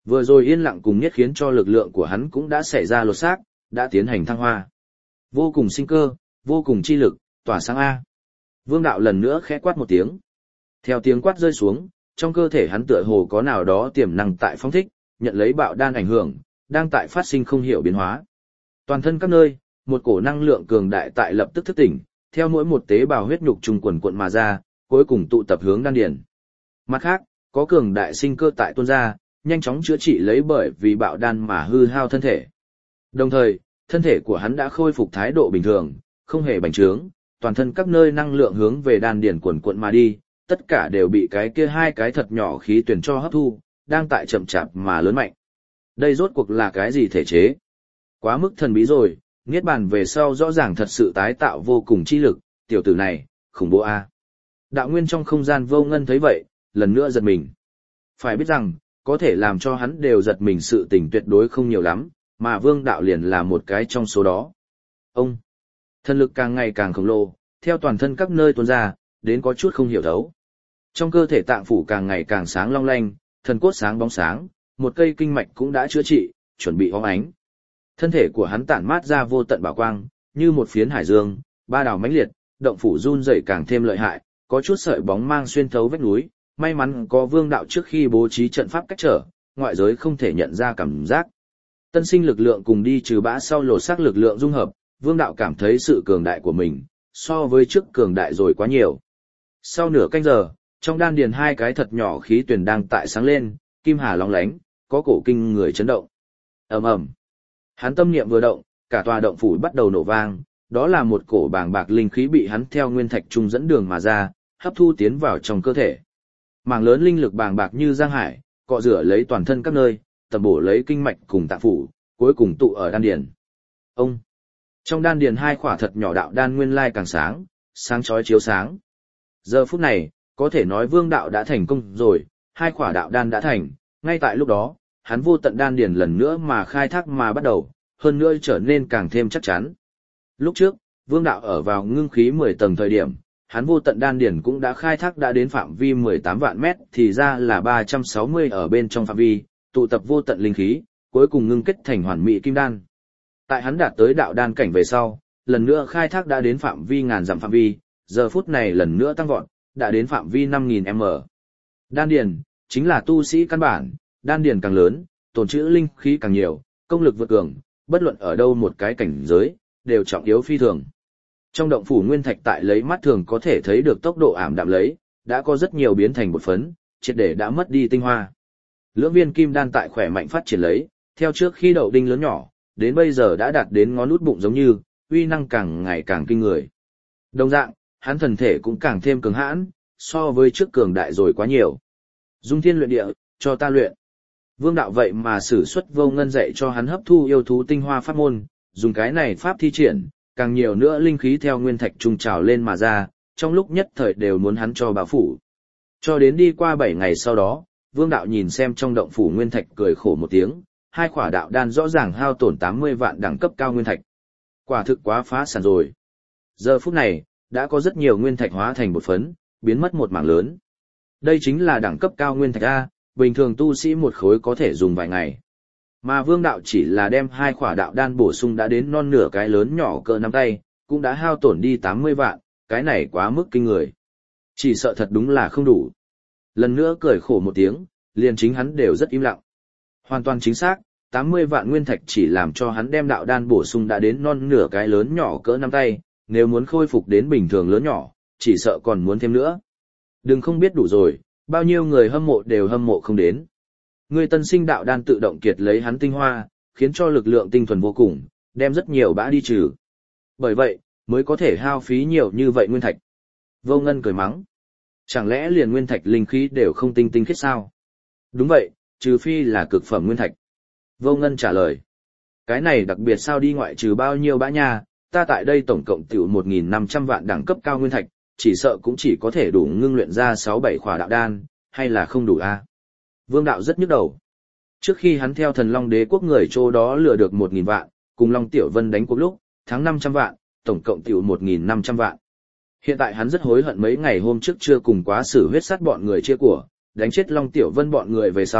Vừa rồi yên lặng cùng nhất khiến cho lực lượng của hắn cũng đã xảy ra lột xác, đã tiến hành thăng hoa. Vô cùng sinh cơ, vô cùng chi lực, tỏa sáng A. Vương đạo lần nữa khẽ quát một tiếng. Theo tiếng quát rơi xuống, trong cơ thể hắn tựa hồ có nào đó tiềm năng tại phóng thích, nhận lấy bạo đan ảnh hưởng, đang tại phát sinh không hiểu biến hóa. Toàn thân các nơi, một cổ năng lượng cường đại tại lập tức thức tỉnh, theo mỗi một tế bào huyết nhục trùng quần cuộn mà ra, cuối cùng tụ tập hướng đan điền. Mặt khác, có cường đại sinh cơ tại tuôn ra, nhanh chóng chữa trị lấy bởi vì bạo đan mà hư hao thân thể. Đồng thời, thân thể của hắn đã khôi phục thái độ bình thường, không hề bành trướng, toàn thân các nơi năng lượng hướng về đan điền quần cuộn mà đi, tất cả đều bị cái kia hai cái thật nhỏ khí tuyển cho hấp thu, đang tại chậm chạp mà lớn mạnh. Đây rốt cuộc là cái gì thể chế? Quá mức thần bí rồi, niết bàn về sau rõ ràng thật sự tái tạo vô cùng chi lực, tiểu tử này, khủng bố a. Đạo nguyên trong không gian vô ngân thấy vậy, lần nữa giật mình. Phải biết rằng, có thể làm cho hắn đều giật mình sự tình tuyệt đối không nhiều lắm, mà vương đạo liền là một cái trong số đó. Ông, thần lực càng ngày càng khổng lồ, theo toàn thân các nơi tuôn ra, đến có chút không hiểu thấu. Trong cơ thể tạng phủ càng ngày càng sáng long lanh, thần cốt sáng bóng sáng, một cây kinh mạch cũng đã chữa trị, chuẩn bị óng ánh. Thân thể của hắn tản mát ra vô tận bảo quang, như một phiến hải dương, ba đảo mãnh liệt, động phủ run rẩy càng thêm lợi hại, có chút sợi bóng mang xuyên thấu vách núi, may mắn có vương đạo trước khi bố trí trận pháp cách trở, ngoại giới không thể nhận ra cảm giác. Tân sinh lực lượng cùng đi trừ bã sau lột xác lực lượng dung hợp, vương đạo cảm thấy sự cường đại của mình, so với trước cường đại rồi quá nhiều. Sau nửa canh giờ, trong đan điền hai cái thật nhỏ khí tuyển đang tại sáng lên, kim hà lóng lánh, có cổ kinh người chấn động. Ầm ầm. Hắn tâm niệm vừa động, cả tòa động phủ bắt đầu nổ vang, đó là một cổ bàng bạc linh khí bị hắn theo nguyên thạch trung dẫn đường mà ra, hấp thu tiến vào trong cơ thể. Mảng lớn linh lực bàng bạc như giang hải, cọ rửa lấy toàn thân các nơi, tầm bổ lấy kinh mạch cùng tạng phủ, cuối cùng tụ ở đan điền. Ông. Trong đan điền hai khỏa thật nhỏ đạo đan nguyên lai càng sáng, sáng chói chiếu sáng. Giờ phút này, có thể nói vương đạo đã thành công rồi, hai khỏa đạo đan đã thành, ngay tại lúc đó, hắn vô tận đan điền lần nữa mà khai thác mà bắt đầu, hơn nữa trở nên càng thêm chắc chắn. Lúc trước, vương đạo ở vào ngưng khí mười tầng thời điểm, hắn vô tận đan điền cũng đã khai thác đã đến phạm vi mười tám vạn mét, thì ra là ba trăm sáu mươi ở bên trong phạm vi, tụ tập vô tận linh khí, cuối cùng ngưng kết thành hoàn mỹ kim đan. Tại hắn đạt tới đạo đan cảnh về sau, lần nữa khai thác đã đến phạm vi ngàn dặm phạm vi, giờ phút này lần nữa tăng vọt, đã đến phạm vi năm nghìn mét. Đan điền chính là tu sĩ căn bản, đan điền càng lớn, tồn trữ linh khí càng nhiều, công lực vượt cường, bất luận ở đâu một cái cảnh giới, đều trọng yếu phi thường. Trong động phủ nguyên thạch tại lấy mắt thường có thể thấy được tốc độ ảm đạm lấy, đã có rất nhiều biến thành bột phấn, triệt để đã mất đi tinh hoa. Lưỡng viên kim đan tại khỏe mạnh phát triển lấy, theo trước khi đậu đinh lớn nhỏ, đến bây giờ đã đạt đến ngón út bụng giống như, uy năng càng ngày càng kinh người. Đồng dạng, hắn thần thể cũng càng thêm cường hãn, so với trước cường đại rồi quá nhiều. Dung thiên luyện địa, cho ta luyện. Vương đạo vậy mà sử xuất vô ngân dạy cho hắn hấp thu yêu thú tinh hoa pháp môn, dùng cái này pháp thi triển, càng nhiều nữa linh khí theo nguyên thạch trung trào lên mà ra, trong lúc nhất thời đều muốn hắn cho bảo phủ. Cho đến đi qua bảy ngày sau đó, vương đạo nhìn xem trong động phủ nguyên thạch cười khổ một tiếng, hai khỏa đạo đan rõ ràng hao tổn tám mươi vạn đẳng cấp cao nguyên thạch. Quả thực quá phá sản rồi. Giờ phút này, đã có rất nhiều nguyên thạch hóa thành bột phấn, biến mất một mảng lớn. Đây chính là đẳng cấp cao nguyên thạch A, bình thường tu sĩ một khối có thể dùng vài ngày. Mà vương đạo chỉ là đem hai khỏa đạo đan bổ sung đã đến non nửa cái lớn nhỏ cỡ nắm tay, cũng đã hao tổn đi tám mươi vạn, cái này quá mức kinh người. Chỉ sợ thật đúng là không đủ. Lần nữa cười khổ một tiếng, liền chính hắn đều rất im lặng. Hoàn toàn chính xác, tám mươi vạn nguyên thạch chỉ làm cho hắn đem đạo đan bổ sung đã đến non nửa cái lớn nhỏ cỡ nắm tay, nếu muốn khôi phục đến bình thường lớn nhỏ, chỉ sợ còn muốn thêm nữa. Đừng không biết đủ rồi, bao nhiêu người hâm mộ đều hâm mộ không đến. Người tân sinh đạo đan tự động kiệt lấy hắn tinh hoa, khiến cho lực lượng tinh thuần vô cùng, đem rất nhiều bã đi trừ. Bởi vậy, mới có thể hao phí nhiều như vậy nguyên thạch. Vô Ngân cười mắng. Chẳng lẽ liền nguyên thạch linh khí đều không tinh tinh khiết sao? Đúng vậy, trừ phi là cực phẩm nguyên thạch. Vô Ngân trả lời. Cái này đặc biệt sao đi ngoại trừ bao nhiêu bã nha, ta tại đây tổng cộng tiểu một nghìn năm trăm vạn đẳng cấp cao nguyên thạch, chỉ sợ cũng chỉ có thể đủ ngưng luyện ra sáu bảy khỏa đạo đan, hay là không đủ a? Vương đạo rất nhức đầu. Trước khi hắn theo thần Long Đế quốc người chỗ đó lừa được một nghìn vạn, cùng Long Tiểu Vân đánh cuộc lúc, thắng năm trăm vạn, tổng cộng tiểu một nghìn năm trăm vạn. Hiện tại hắn rất hối hận mấy ngày hôm trước chưa cùng quá xử huyết sát bọn người chia của, đánh chết Long Tiểu Vân bọn người về sau,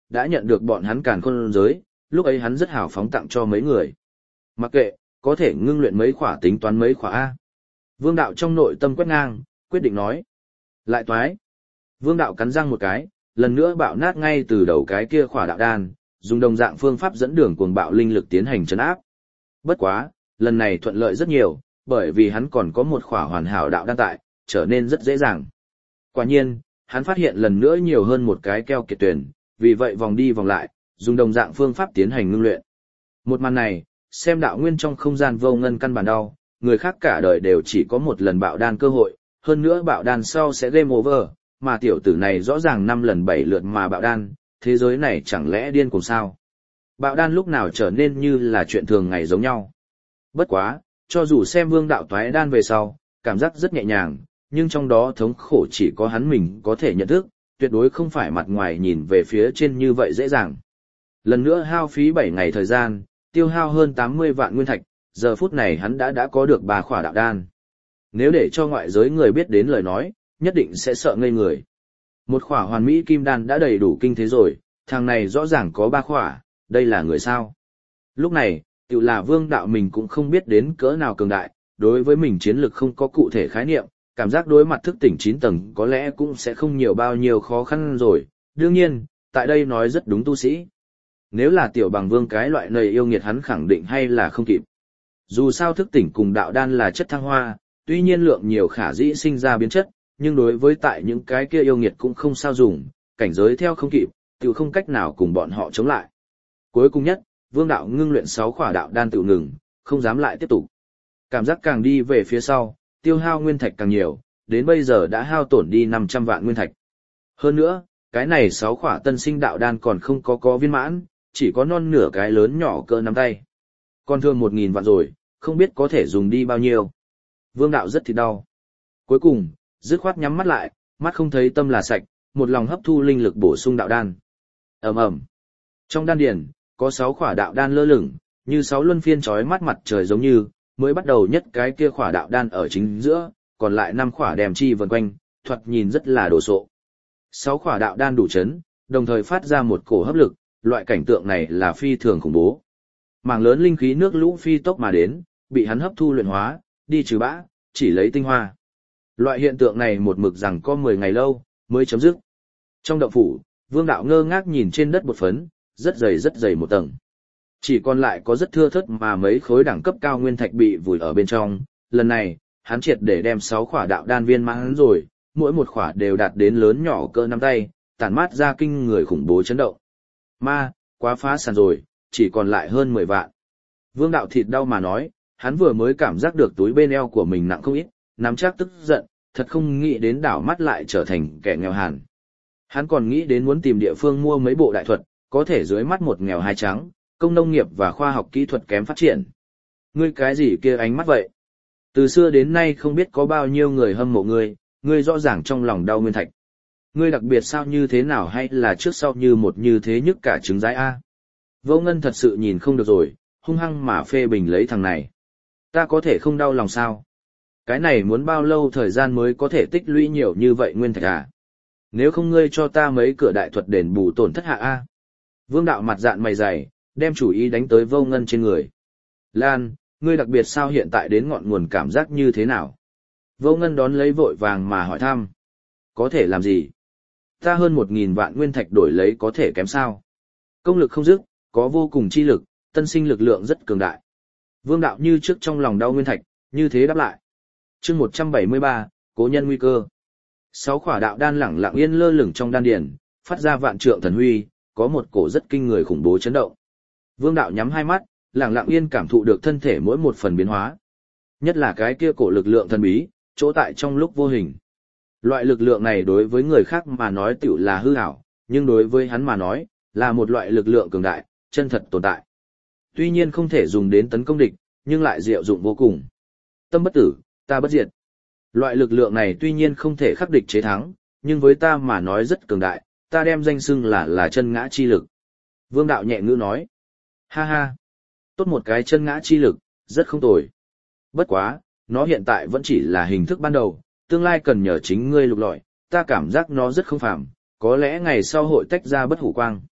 đã nhận được bọn hắn càn khôn giới, lúc ấy hắn rất hào phóng tặng cho mấy người. Mặc kệ, có thể ngưng luyện mấy khỏa tính toán mấy khỏa A. Vương đạo trong nội tâm quét ngang, quyết định nói. Lại toái. Vương đạo cắn răng một cái, lần nữa bạo nát ngay từ đầu cái kia khỏa đạo đan, dùng đồng dạng phương pháp dẫn đường cuồng bạo linh lực tiến hành trấn áp. Bất quá, lần này thuận lợi rất nhiều, bởi vì hắn còn có một khỏa hoàn hảo đạo đan tại, trở nên rất dễ dàng. Quả nhiên, hắn phát hiện lần nữa nhiều hơn một cái keo kiệt tuyển, vì vậy vòng đi vòng lại, dùng đồng dạng phương pháp tiến hành ngưng luyện. Một màn này, xem đạo nguyên trong không gian vô ngân căn bản đau, người khác cả đời đều chỉ có một lần bạo đan cơ hội, hơn nữa bạo đan sau sẽ game over, mà tiểu tử này rõ ràng năm lần bảy lượt mà bạo đan, thế giới này chẳng lẽ điên cùng sao? Bạo đan lúc nào trở nên như là chuyện thường ngày giống nhau. Bất quá, cho dù xem vương đạo toái đan về sau, cảm giác rất nhẹ nhàng, nhưng trong đó thống khổ chỉ có hắn mình có thể nhận thức, tuyệt đối không phải mặt ngoài nhìn về phía trên như vậy dễ dàng. Lần nữa hao phí bảy ngày thời gian, tiêu hao hơn tám mươi vạn nguyên thạch, giờ phút này hắn đã đã có được ba khỏa đạo đan. Nếu để cho ngoại giới người biết đến lời nói, nhất định sẽ sợ ngây người. Một khỏa hoàn mỹ kim đan đã đầy đủ kinh thế rồi, thằng này rõ ràng có ba khỏa, đây là người sao? Lúc này, tự là vương đạo mình cũng không biết đến cỡ nào cường đại, đối với mình chiến lực không có cụ thể khái niệm, cảm giác đối mặt thức tỉnh chín tầng có lẽ cũng sẽ không nhiều bao nhiêu khó khăn rồi. Đương nhiên, tại đây nói rất đúng tu sĩ. Nếu là tiểu bằng vương cái loại này yêu nghiệt hắn khẳng định hay là không kịp. Dù sao thức tỉnh cùng đạo đan là chất thăng hoa, tuy nhiên lượng nhiều khả dĩ sinh ra biến chất, nhưng đối với tại những cái kia yêu nghiệt cũng không sao dùng, cảnh giới theo không kịp, tự không cách nào cùng bọn họ chống lại. Cuối cùng nhất, vương đạo ngưng luyện sáu khỏa đạo đan tự ngừng, không dám lại tiếp tục. Cảm giác càng đi về phía sau, tiêu hao nguyên thạch càng nhiều, đến bây giờ đã hao tổn đi năm trăm vạn nguyên thạch. Hơn nữa, cái này sáu khỏa tân sinh đạo đan còn không có có viên mãn, chỉ có non nửa cái lớn nhỏ cỡ nắm tay. Còn thương một nghìn vạn rồi, không biết có thể dùng đi bao nhiêu. Vương đạo rất thì đau. Cuối cùng, dứt khoát nhắm mắt lại, mắt không thấy tâm là sạch, một lòng hấp thu linh lực bổ sung đạo đan. Ầm ầm. Trong đan điền, có sáu khỏa đạo đan lơ lửng, như sáu luân phiên chói mắt mặt trời giống như, mới bắt đầu nhất cái kia khỏa đạo đan ở chính giữa, còn lại năm khỏa đèm chi vần quanh, thoạt nhìn rất là đồ sộ. Sáu khỏa đạo đan đủ chấn, đồng thời phát ra một cổ hấp lực, loại cảnh tượng này là phi thường khủng bố. Mảng lớn linh khí nước lũ phi tốc mà đến, bị hắn hấp thu luyện hóa, đi trừ bã, chỉ lấy tinh hoa. Loại hiện tượng này một mực rằng có mười ngày lâu, mới chấm dứt. Trong động phủ, vương đạo ngơ ngác nhìn trên đất bột phấn, rất dày rất dày một tầng. Chỉ còn lại có rất thưa thớt mà mấy khối đẳng cấp cao nguyên thạch bị vùi ở bên trong. Lần này, hắn triệt để đem sáu khỏa đạo đan viên mãn rồi, mỗi một khỏa đều đạt đến lớn nhỏ cỡ nắm tay, tản mát ra kinh người khủng bố chấn động. Ma, quá phá sản rồi, chỉ còn lại hơn mười vạn. Vương đạo thịt đau mà nói, hắn vừa mới cảm giác được túi bên eo của mình nặng không ít, nắm chắc tức giận, thật không nghĩ đến đảo mắt lại trở thành kẻ nghèo hàn. Hắn còn nghĩ đến muốn tìm địa phương mua mấy bộ đại thuật, có thể dưới mắt một nghèo hai trắng, công nông nghiệp và khoa học kỹ thuật kém phát triển. Ngươi cái gì kia ánh mắt vậy? Từ xưa đến nay không biết có bao nhiêu người hâm mộ ngươi, ngươi rõ ràng trong lòng đau nguyên thạch. Ngươi đặc biệt sao như thế nào hay là trước sau như một như thế nhức cả trứng rái A? Vô Ngân thật sự nhìn không được rồi, hung hăng mà phê bình lấy thằng này. Ta có thể không đau lòng sao? Cái này muốn bao lâu thời gian mới có thể tích lũy nhiều như vậy nguyên thạch à? Nếu không ngươi cho ta mấy cửa đại thuật đền bù tổn thất hạ A. Vương đạo mặt dạn mày dày, đem chủ ý đánh tới Vô Ngân trên người. Lan, ngươi đặc biệt sao hiện tại đến ngọn nguồn cảm giác như thế nào? Vô Ngân đón lấy vội vàng mà hỏi thăm. Có thể làm gì? Ta hơn một nghìn vạn nguyên thạch đổi lấy có thể kém sao? Công lực không dứt, có vô cùng chi lực, tân sinh lực lượng rất cường đại. Vương đạo như trước trong lòng đau nguyên thạch, như thế đáp lại. Chương một trăm bảy mươi ba, cố nhân nguy cơ. Sáu khỏa đạo đan lẳng lặng yên lơ lửng trong đan điền, phát ra vạn trượng thần huy, có một cổ rất kinh người khủng bố chấn động. Vương đạo nhắm hai mắt, lẳng lặng yên cảm thụ được thân thể mỗi một phần biến hóa. Nhất là cái kia cổ lực lượng thần bí, chỗ tại trong lúc vô hình. Loại lực lượng này đối với người khác mà nói tiểu là hư ảo, nhưng đối với hắn mà nói, là một loại lực lượng cường đại, chân thật tồn tại. Tuy nhiên không thể dùng đến tấn công địch, nhưng lại diệu dụng vô cùng. Tâm bất tử, ta bất diệt. Loại lực lượng này tuy nhiên không thể khắc địch chế thắng, nhưng với ta mà nói rất cường đại, ta đem danh xưng là là chân ngã chi lực. Vương đạo nhẹ ngữ nói. Ha ha, tốt một cái chân ngã chi lực, rất không tồi. Bất quá, nó hiện tại vẫn chỉ là hình thức ban đầu, tương lai cần nhờ chính ngươi lục lọi, ta cảm giác nó rất không phàm, có lẽ ngày sau hội tách ra bất hủ quang.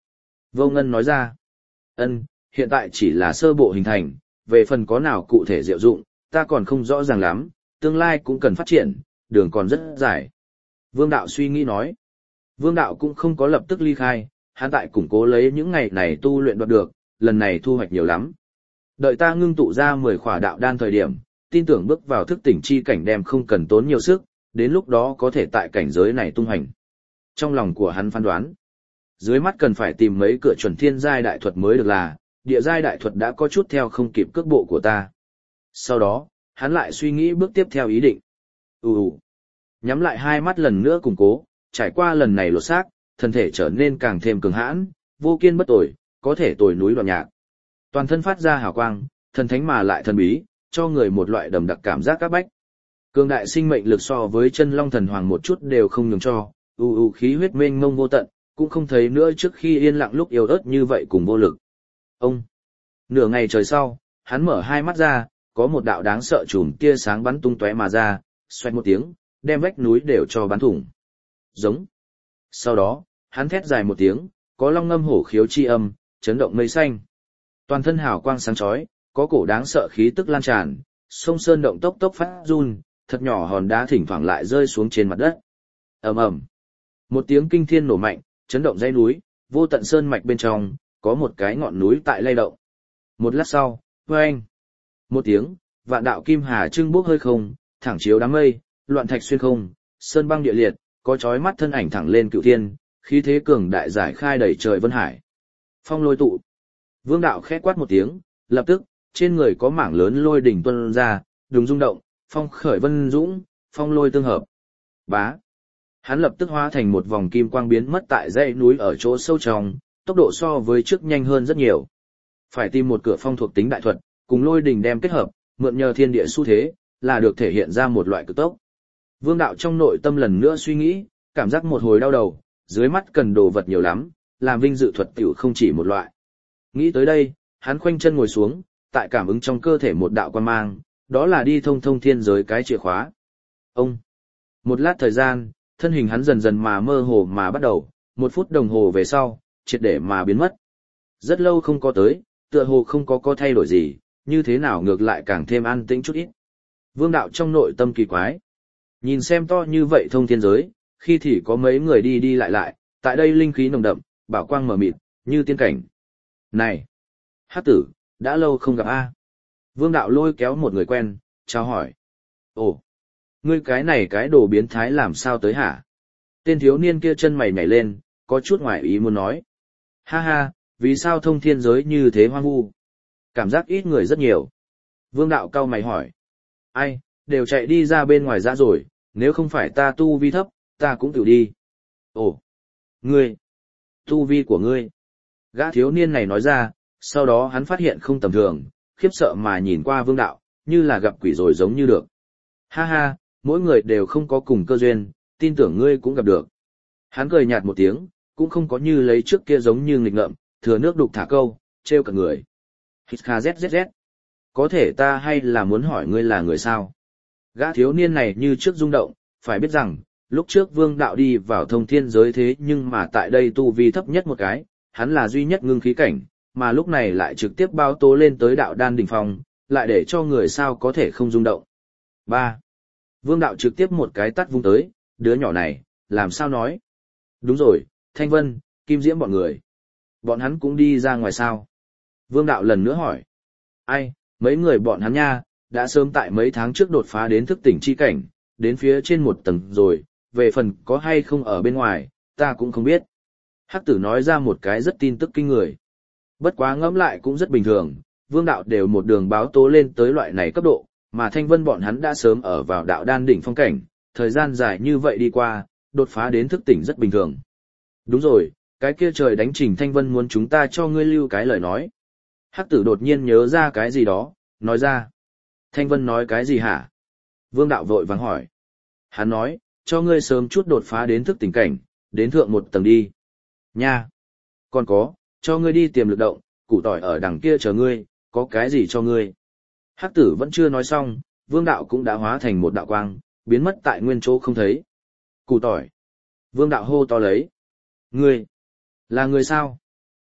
Vô Ngân nói ra. Ân, hiện tại chỉ là sơ bộ hình thành, về phần có nào cụ thể diệu dụng, ta còn không rõ ràng lắm, tương lai cũng cần phát triển, đường còn rất dài. Vương Đạo suy nghĩ nói. Vương Đạo cũng không có lập tức ly khai, hắn tại củng cố lấy những ngày này tu luyện đoạt được, lần này thu hoạch nhiều lắm. Đợi ta ngưng tụ ra mười khỏa đạo đan thời điểm, tin tưởng bước vào thức tỉnh chi cảnh đem không cần tốn nhiều sức, đến lúc đó có thể tại cảnh giới này tung hành. Trong lòng của hắn phán đoán, dưới mắt cần phải tìm mấy cửa chuẩn thiên giai đại thuật mới được là, địa giai đại thuật đã có chút theo không kịp cước bộ của ta. Sau đó, hắn lại suy nghĩ bước tiếp theo ý định. Ù ù. Nhắm lại hai mắt lần nữa củng cố, trải qua lần này lột xác, thân thể trở nên càng thêm cường hãn, vô kiên bất tồi, có thể tồi núi đoạn nhạc. Toàn thân phát ra hào quang, thần thánh mà lại thần bí, cho người một loại đầm đặc cảm giác các bách. Cường đại sinh mệnh lực so với chân long thần hoàng một chút đều không nhường cho, u u khí huyết mênh mông vô tận, cũng không thấy nữa trước khi yên lặng lúc yếu ớt như vậy cùng vô lực. Ông. Nửa ngày trời sau, hắn mở hai mắt ra, có một đạo đáng sợ chùm tia sáng bắn tung tóe mà ra, xoẹt một tiếng, đem vách núi đều cho bắn thủng. Giống. Sau đó, hắn thét dài một tiếng, có long ngâm hổ khiếu chi âm, chấn động mây xanh. Toàn thân hào quang sáng chói, có cổ đáng sợ khí tức lan tràn, sông sơn động tốc tốc phát run, thật nhỏ hòn đá thỉnh thoảng lại rơi xuống trên mặt đất. Ầm ầm. Một tiếng kinh thiên nổ mạnh, chấn động dãy núi, vô tận sơn mạch bên trong, có một cái ngọn núi tại lay động. Một lát sau, oeng. Một tiếng, vạn đạo kim hà trưng bốc hơi không, thẳng chiếu đám mây, loạn thạch xuyên không, sơn băng địa liệt, có chói mắt thân ảnh thẳng lên cửu thiên, khí thế cường đại giải khai đầy trời vân hải. Phong lôi tụ. Vương Đạo khẽ quát một tiếng, lập tức, trên người có mảng lớn lôi đỉnh tuôn ra, đùng rung động, phong khởi vân dũng, phong lôi tương hợp. Bá. Hắn lập tức hóa thành một vòng kim quang biến mất tại dãy núi ở chỗ sâu trong, tốc độ so với trước nhanh hơn rất nhiều. Phải tìm một cửa phong thuộc tính đại thuật, cùng lôi đỉnh đem kết hợp, mượn nhờ thiên địa xu thế, là được thể hiện ra một loại cực tốc. Vương Đạo trong nội tâm lần nữa suy nghĩ, cảm giác một hồi đau đầu, dưới mắt cần đồ vật nhiều lắm, làm vinh dự thuật tiểu không chỉ một loại. Nghĩ tới đây, hắn khoanh chân ngồi xuống, tại cảm ứng trong cơ thể một đạo quan mang, đó là đi thông thông thiên giới cái chìa khóa. Ông. Một lát thời gian, thân hình hắn dần dần mà mơ hồ mà bắt đầu, một phút đồng hồ về sau, triệt để mà biến mất. Rất lâu không có tới, tựa hồ không có có thay đổi gì, như thế nào ngược lại càng thêm an tĩnh chút ít. Vương Đạo trong nội tâm kỳ quái. Nhìn xem to như vậy thông thiên giới, khi thì có mấy người đi đi lại lại, tại đây linh khí nồng đậm, bảo quang mờ mịt, như tiên cảnh. Này! Hắc tử, đã lâu không gặp a. Vương Đạo lôi kéo một người quen, chào hỏi. Ồ! Ngươi cái này cái đồ biến thái làm sao tới hả? Tên thiếu niên kia chân mày nhảy lên, có chút ngoài ý muốn nói. Ha ha, vì sao thông thiên giới như thế hoang vu? Cảm giác ít người rất nhiều. Vương Đạo cau mày hỏi. Ai, đều chạy đi ra bên ngoài ra rồi, nếu không phải ta tu vi thấp, ta cũng tự đi. Ồ! Ngươi! Tu vi của ngươi! Gã thiếu niên này nói ra, sau đó hắn phát hiện không tầm thường, khiếp sợ mà nhìn qua Vương Đạo, như là gặp quỷ rồi giống như được. Ha ha, mỗi người đều không có cùng cơ duyên, tin tưởng ngươi cũng gặp được. Hắn cười nhạt một tiếng, cũng không có như lấy trước kia giống như nghịch ngợm, thừa nước đục thả câu, trêu cả người. Hít kha zzz. Có thể ta hay là muốn hỏi ngươi là người sao? Gã thiếu niên này như trước rung động, phải biết rằng, lúc trước Vương Đạo đi vào thông thiên giới thế nhưng mà tại đây tu vi thấp nhất một cái, hắn là duy nhất ngưng khí cảnh, mà lúc này lại trực tiếp bao tố lên tới đạo đan đỉnh phong, lại để cho người sao có thể không rung động. ba. Vương Đạo trực tiếp một cái tắt vung tới, đứa nhỏ này, làm sao nói? Đúng rồi, Thanh Vân, Kim Diễm bọn người. Bọn hắn cũng đi ra ngoài sao? Vương Đạo lần nữa hỏi. Ai, mấy người bọn hắn nha, đã sớm tại mấy tháng trước đột phá đến thức tỉnh chi cảnh, đến phía trên một tầng rồi, về phần có hay không ở bên ngoài, ta cũng không biết. Hắc tử nói ra một cái rất tin tức kinh người. Bất quá ngẫm lại cũng rất bình thường, Vương Đạo đều một đường báo tố lên tới loại này cấp độ, mà Thanh Vân bọn hắn đã sớm ở vào đạo đan đỉnh phong cảnh, thời gian dài như vậy đi qua, đột phá đến thức tỉnh rất bình thường. Đúng rồi, cái kia trời đánh Trình Thanh Vân muốn chúng ta cho ngươi lưu cái lời nói. Hắc tử đột nhiên nhớ ra cái gì đó, nói ra. Thanh Vân nói cái gì hả? Vương Đạo vội vàng hỏi. Hắn nói, cho ngươi sớm chút đột phá đến thức tỉnh cảnh, đến thượng một tầng đi. Nha! Còn có, cho ngươi đi tiềm lực động, củ tỏi ở đằng kia chờ ngươi, có cái gì cho ngươi. Hắc tử vẫn chưa nói xong, Vương Đạo cũng đã hóa thành một đạo quang, biến mất tại nguyên chỗ không thấy. Củ tỏi! Vương Đạo hô to lấy. Ngươi! Là người sao?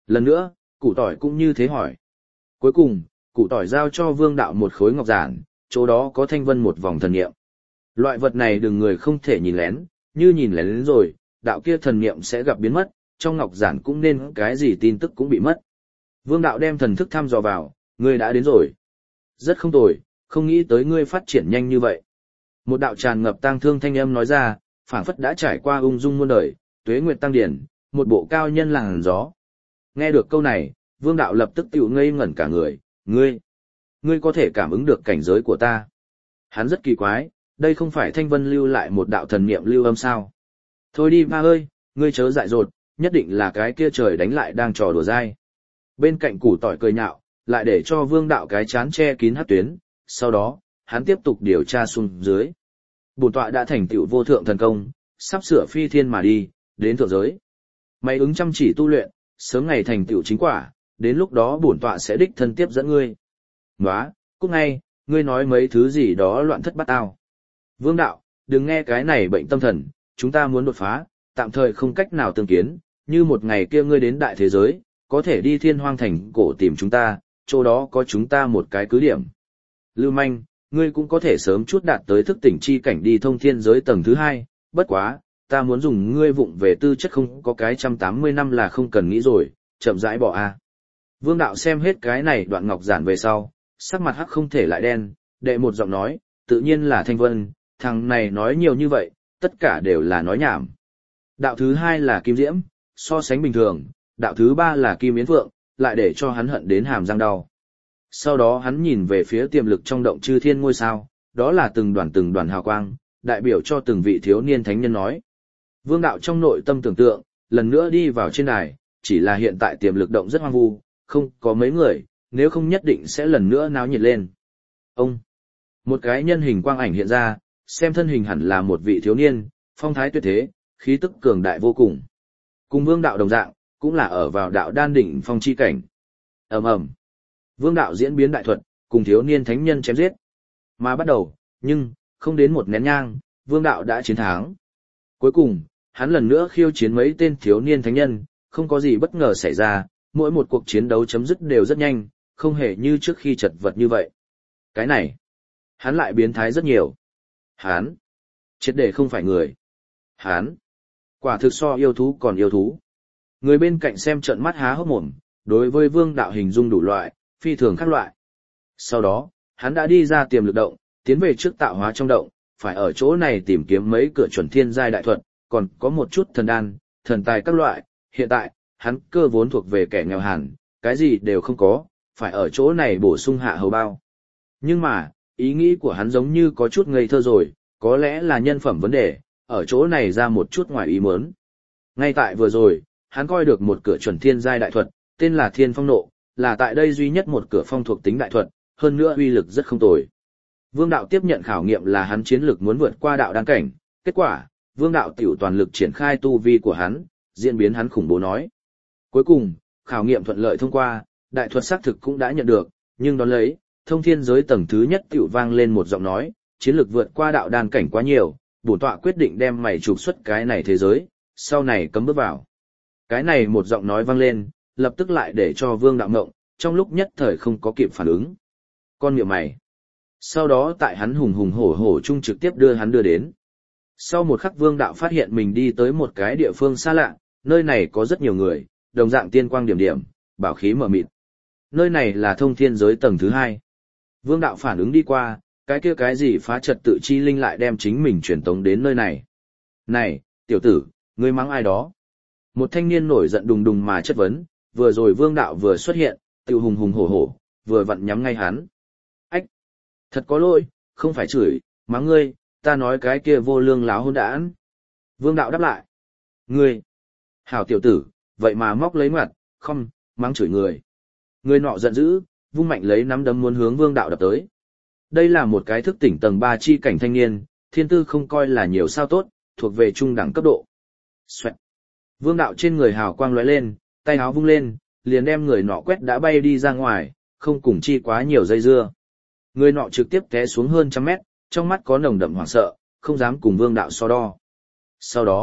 Lần nữa, củ tỏi cũng như thế hỏi. Cuối cùng, củ tỏi giao cho vương đạo một khối ngọc giản, chỗ đó có thanh vân một vòng thần niệm. Loại vật này đừng người không thể nhìn lén, như nhìn lén đến rồi, đạo kia thần niệm sẽ gặp biến mất, trong ngọc giản cũng nên cái gì tin tức cũng bị mất. Vương đạo đem thần thức thăm dò vào, ngươi đã đến rồi. Rất không tồi, không nghĩ tới ngươi phát triển nhanh như vậy. Một đạo tràn ngập tang thương thanh âm nói ra, phảng phất đã trải qua ung dung muôn đời, tuế nguyệt tăng điển, một bộ cao nhân làng gió. Nghe được câu này, vương đạo lập tức tiểu ngây ngẩn cả người, ngươi, ngươi có thể cảm ứng được cảnh giới của ta. Hắn rất kỳ quái, đây không phải thanh vân lưu lại một đạo thần niệm lưu âm sao. Thôi đi ba ơi, ngươi chớ dại dột, nhất định là cái kia trời đánh lại đang trò đùa dai. Bên cạnh củ tỏi cười nhạo, lại để cho vương đạo cái chán che kín hát tuyến, sau đó, hắn tiếp tục điều tra xuống dưới. Bổn tọa đã thành tựu vô thượng thần công, sắp sửa phi thiên mà đi, đến thượng giới. Mày ứng chăm chỉ tu luyện, sớm ngày thành tựu chính quả, đến lúc đó bổn tọa sẽ đích thân tiếp dẫn ngươi. Nóa, cúc ngay, ngươi nói mấy thứ gì đó loạn thất bát ao. Vương đạo, đừng nghe cái này bệnh tâm thần, chúng ta muốn đột phá, tạm thời không cách nào tương kiến, như một ngày kia ngươi đến đại thế giới, có thể đi thiên hoang thành cổ tìm chúng ta, chỗ đó có chúng ta một cái cứ điểm. Lưu manh, ngươi cũng có thể sớm chút đạt tới thức tỉnh chi cảnh đi thông thiên giới tầng thứ hai, bất quá, ta muốn dùng ngươi vụng về tư chất không có cái trăm tám mươi năm là không cần nghĩ rồi, chậm rãi bỏ a. Vương đạo xem hết cái này đoạn ngọc giản về sau, sắc mặt hắc không thể lại đen, đệ một giọng nói, tự nhiên là Thanh Vân, thằng này nói nhiều như vậy, tất cả đều là nói nhảm. Đạo thứ hai là Kim Diễm, so sánh bình thường, đạo thứ ba là Kim Yến Phượng, lại để cho hắn hận đến hàm răng đau. Sau đó hắn nhìn về phía tiềm lực trong động chư thiên ngôi sao, đó là từng đoàn từng đoàn hào quang, đại biểu cho từng vị thiếu niên thánh nhân nói. Vương đạo trong nội tâm tưởng tượng, lần nữa đi vào trên đài, chỉ là hiện tại tiềm lực động rất hoang vu, không có mấy người, nếu không nhất định sẽ lần nữa náo nhiệt lên. Ông, một cái nhân hình quang ảnh hiện ra, xem thân hình hẳn là một vị thiếu niên, phong thái tuyệt thế, khí tức cường đại vô cùng. Cùng vương đạo đồng dạng, cũng là ở vào đạo đan đỉnh phong chi cảnh. Ầm ầm. Vương đạo diễn biến đại thuật, cùng thiếu niên thánh nhân chém giết. Mà bắt đầu, nhưng, không đến một nén nhang, vương đạo đã chiến thắng. Cuối cùng, hắn lần nữa khiêu chiến mấy tên thiếu niên thánh nhân, không có gì bất ngờ xảy ra, mỗi một cuộc chiến đấu chấm dứt đều rất nhanh, không hề như trước khi chật vật như vậy. Cái này, hắn lại biến thái rất nhiều. Hắn, triệt để không phải người. Hắn, quả thực so yêu thú còn yêu thú. Người bên cạnh xem trợn mắt há hốc mồm, đối với vương đạo hình dung đủ loại, phi thường khác loại. Sau đó, hắn đã đi ra tiềm lực động, tiến về trước tạo hóa trong động, phải ở chỗ này tìm kiếm mấy cửa chuẩn thiên giai đại thuật, còn có một chút thần đan, thần tài các loại. Hiện tại, hắn cơ vốn thuộc về kẻ nghèo hàn, cái gì đều không có, phải ở chỗ này bổ sung hạ hầu bao. Nhưng mà, ý nghĩ của hắn giống như có chút ngây thơ rồi, có lẽ là nhân phẩm vấn đề, ở chỗ này ra một chút ngoài ý muốn. Ngay tại vừa rồi, hắn coi được một cửa chuẩn thiên giai đại thuật, tên là Thiên Phong Nộ, là tại đây duy nhất một cửa phong thuộc tính đại thuật, hơn nữa uy lực rất không tồi. Vương đạo tiếp nhận khảo nghiệm là hắn chiến lực muốn vượt qua đạo đan cảnh, kết quả, Vương đạo tiểu toàn lực triển khai tu vi của hắn, diễn biến hắn khủng bố nói. Cuối cùng, khảo nghiệm thuận lợi thông qua, đại thuật xác thực cũng đã nhận được, nhưng đón lấy, thông thiên giới tầng thứ nhất tiểu vang lên một giọng nói, chiến lực vượt qua đạo đan cảnh quá nhiều, bổn tọa quyết định đem mày trục xuất cái này thế giới, sau này cấm bước vào. Cái này một giọng nói vang lên, lập tức lại để cho Vương đạo ngộng, trong lúc nhất thời không có kịp phản ứng. Con miệng mày. Sau đó tại hắn hùng hùng hổ hổ chung trực tiếp đưa hắn đưa đến. Sau một khắc Vương đạo phát hiện mình đi tới một cái địa phương xa lạ, nơi này có rất nhiều người, đồng dạng tiên quang điểm điểm, bảo khí mở mịt. Nơi này là thông thiên giới tầng thứ hai. Vương đạo phản ứng đi qua, cái kia cái gì phá trật tự chi linh lại đem chính mình truyền tống đến nơi này. Này, tiểu tử, ngươi mắng ai đó? Một thanh niên nổi giận đùng đùng mà chất vấn, vừa rồi Vương đạo vừa xuất hiện, tiêu hùng hùng hổ hổ, vừa vặn nhắm ngay hắn. Ách! Thật có lỗi, không phải chửi, mắng ngươi, ta nói cái kia vô lương láo hôn đản. Vương đạo đáp lại. Ngươi! Hảo tiểu tử, vậy mà móc lấy mặt, không, mắng chửi người. Người nọ giận dữ, vung mạnh lấy nắm đấm muốn hướng Vương đạo đập tới. Đây là một cái thức tỉnh tầng ba chi cảnh thanh niên, thiên tư không coi là nhiều sao tốt, thuộc về trung đẳng cấp độ. Xoẹt. Vương đạo trên người hào quang lóe lên, tay áo vung lên, liền đem người nọ quét đã bay đi ra ngoài, không cùng chi quá nhiều dây dưa. Người nọ trực tiếp té xuống hơn trăm mét, trong mắt có nồng đậm hoảng sợ, không dám cùng Vương đạo so đo. Sau đó,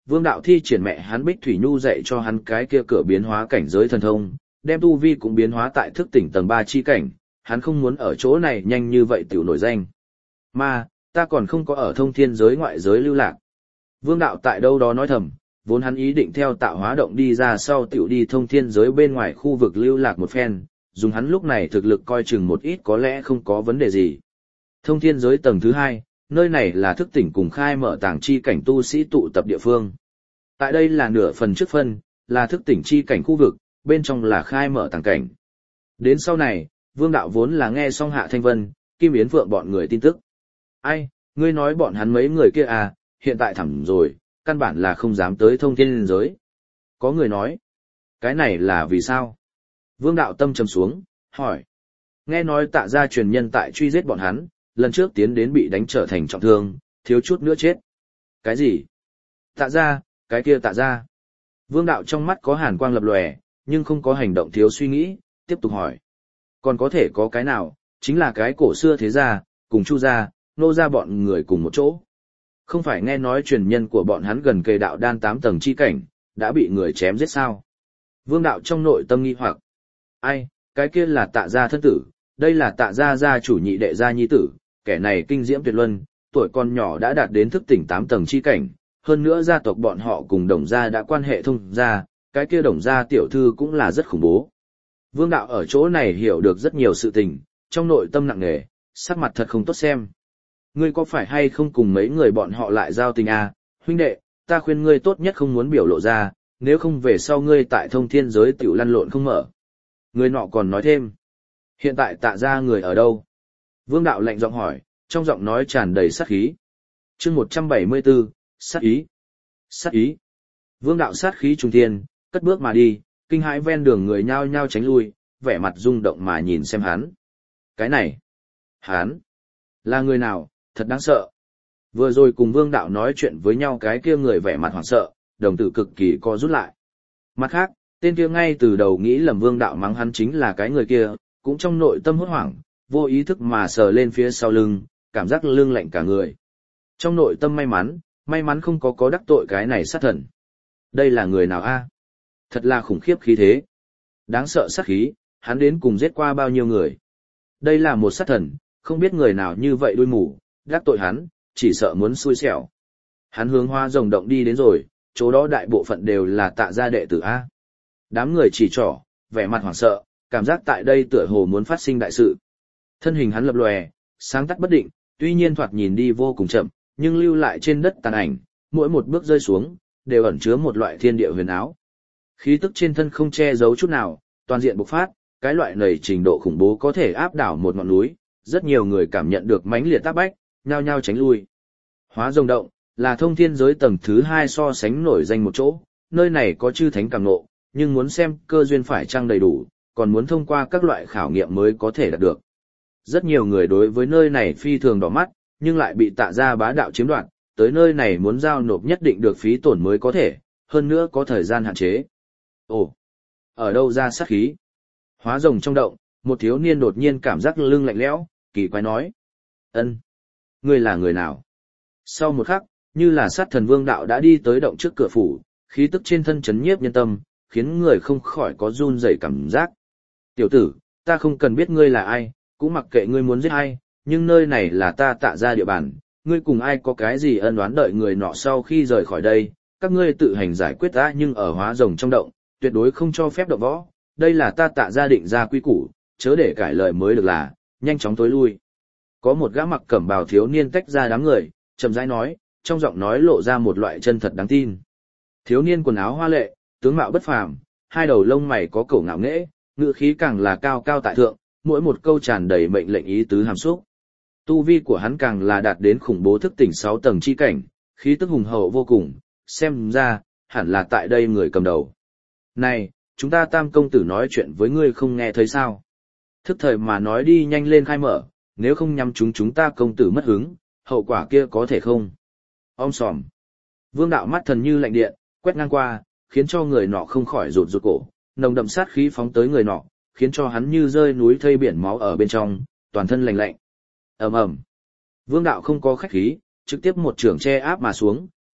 Vương đạo thi triển mẹ hắn Bích Thủy Nhu dạy cho hắn cái kia cửa biến hóa cảnh giới thần thông, đem tu vi cũng biến hóa tại thức tỉnh tầng ba chi cảnh, hắn không muốn ở chỗ này nhanh như vậy tiểu nổi danh. Mà, ta còn không có ở thông thiên giới ngoại giới lưu lạc. Vương đạo tại đâu đó nói thầm, vốn hắn ý định theo tạo hóa động đi ra sau tiểu đi thông thiên giới bên ngoài khu vực lưu lạc một phen, dùng hắn lúc này thực lực coi chừng một ít có lẽ không có vấn đề gì. Thông thiên giới tầng thứ hai, nơi này là thức tỉnh cùng khai mở tàng chi cảnh tu sĩ tụ tập địa phương. Tại đây là nửa phần trước phân, là thức tỉnh chi cảnh khu vực, bên trong là khai mở tàng cảnh. Đến sau này, Vương đạo vốn là nghe xong Hạ Thanh Vân, Kim Yến Phượng bọn người tin tức. Ai, ngươi nói bọn hắn mấy người kia à, hiện tại thẳm rồi, căn bản là không dám tới thông thiên giới. Có người nói, cái này là vì sao? Vương đạo tâm trầm xuống, hỏi. Nghe nói Tạ gia truyền nhân tại truy giết bọn hắn, lần trước tiến đến bị đánh trở thành trọng thương, thiếu chút nữa chết. Cái gì? Tạ gia, cái kia Tạ gia. Vương đạo trong mắt có hàn quang lập lòe, nhưng không có hành động thiếu suy nghĩ, tiếp tục hỏi. Còn có thể có cái nào, chính là cái cổ xưa thế gia, cùng Chu gia, Nô gia bọn người cùng một chỗ. Không phải nghe nói truyền nhân của bọn hắn gần kề đạo đan tám tầng chi cảnh, đã bị người chém giết sao? Vương đạo trong nội tâm nghi hoặc. Ai, cái kia là Tạ gia thân tử, đây là Tạ gia gia chủ nhị đệ gia nhi tử, kẻ này kinh diễm tuyệt luân, tuổi còn nhỏ đã đạt đến thức tỉnh tám tầng chi cảnh, hơn nữa gia tộc bọn họ cùng Đồng gia đã quan hệ thông gia, cái kia Đồng gia tiểu thư cũng là rất khủng bố. Vương đạo ở chỗ này hiểu được rất nhiều sự tình, trong nội tâm nặng nề, sắc mặt thật không tốt xem. Ngươi có phải hay không cùng mấy người bọn họ lại giao tình à, huynh đệ, ta khuyên ngươi tốt nhất không muốn biểu lộ ra, nếu không về sau ngươi tại thông thiên giới tiểu lăn lộn không mở. Người nọ còn nói thêm, hiện tại Tạ gia người ở đâu? Vương đạo lạnh giọng hỏi, trong giọng nói tràn đầy sát khí. Chương một trăm bảy mươi bốn, sát ý. Sát ý. Vương đạo sát khí trung thiên, cất bước mà đi, kinh hãi ven đường người nhao nhao tránh lui, vẻ mặt rung động mà nhìn xem hắn. Cái này, hắn, là người nào, thật đáng sợ. Vừa rồi cùng Vương đạo nói chuyện với nhau cái kia người vẻ mặt hoảng sợ, đồng tử cực kỳ co rút lại. Mặt khác, tên kia ngay từ đầu nghĩ lầm Vương đạo mắng hắn chính là cái người kia, cũng trong nội tâm hốt hoảng, vô ý thức mà sờ lên phía sau lưng, cảm giác lưng lạnh cả người. Trong nội tâm may mắn, may mắn không có có đắc tội cái này sát thần. Đây là người nào a? Thật là khủng khiếp khí thế. Đáng sợ sát khí, hắn đến cùng giết qua bao nhiêu người. Đây là một sát thần, không biết người nào như vậy đuôi mù, đắc tội hắn, chỉ sợ muốn xui xẻo. Hắn hướng Hoa Rồng động đi đến rồi, chỗ đó đại bộ phận đều là Tạ gia đệ tử a. Đám người chỉ trỏ, vẻ mặt hoảng sợ, cảm giác tại đây tựa hồ muốn phát sinh đại sự. Thân hình hắn lập lòe, sáng tắt bất định, tuy nhiên thoạt nhìn đi vô cùng chậm, nhưng lưu lại trên đất tàn ảnh, mỗi một bước rơi xuống, đều ẩn chứa một loại thiên địa huyền áo. Khí tức trên thân không che giấu chút nào, toàn diện bộc phát, cái loại này trình độ khủng bố có thể áp đảo một ngọn núi, rất nhiều người cảm nhận được mãnh liệt áp bách, nhao nhao tránh lui. Hóa Rồng động là thông thiên giới tầng thứ hai so sánh nổi danh một chỗ, nơi này có chư thánh cảm ngộ, nhưng muốn xem cơ duyên phải chăng đầy đủ, còn muốn thông qua các loại khảo nghiệm mới có thể đạt được. Rất nhiều người đối với nơi này phi thường đỏ mắt, nhưng lại bị Tạ gia bá đạo chiếm đoạt, tới nơi này muốn giao nộp nhất định được phí tổn mới có thể, hơn nữa có thời gian hạn chế. Ồ, ở đâu ra sát khí? Hóa Rồng trong động, một thiếu niên đột nhiên cảm giác lưng lạnh lẽo, kỳ quái nói. Ân, ngươi là người nào? Sau một khắc, như là sát thần Vương đạo đã đi tới động trước cửa phủ, khí tức trên thân chấn nhiếp nhân tâm, khiến người không khỏi có run rẩy cảm giác. Tiểu tử, ta không cần biết ngươi là ai, cũng mặc kệ ngươi muốn giết ai, nhưng nơi này là ta Tạ gia địa bàn, ngươi cùng ai có cái gì ân oán đợi người nọ sau khi rời khỏi đây, các ngươi tự hành giải quyết ta, nhưng ở Hóa Rồng trong động, tuyệt đối không cho phép động võ, đây là ta Tạ gia định ra quy củ, chớ để cãi lời mới được là, nhanh chóng tối lui. Có một gã mặc cẩm bào thiếu niên tách ra đám người, chậm rãi nói, trong giọng nói lộ ra một loại chân thật đáng tin. Thiếu niên quần áo hoa lệ, tướng mạo bất phàm, hai đầu lông mày có cổ ngạo nghễ, ngữ khí càng là cao cao tại thượng, mỗi một câu tràn đầy mệnh lệnh ý tứ hàm xúc. Tu vi của hắn càng là đạt đến khủng bố thức tỉnh sáu tầng chi cảnh, khí tức hùng hậu vô cùng, xem ra, hẳn là tại đây người cầm đầu. Này, chúng ta Tam công tử nói chuyện với ngươi không nghe thấy sao? Thức thời mà nói đi nhanh lên khai mở, nếu không nhắm chúng chúng ta công tử mất hứng, hậu quả kia có thể không? Om sòm. Vương đạo mắt thần như lạnh điện, quét ngang qua, khiến cho người nọ không khỏi rụt rụt cổ, nồng đậm sát khí phóng tới người nọ, khiến cho hắn như rơi núi thây biển máu ở bên trong, toàn thân lạnh lạnh. Ầm ầm. Vương đạo không có khách khí, trực tiếp một trường che áp mà xuống,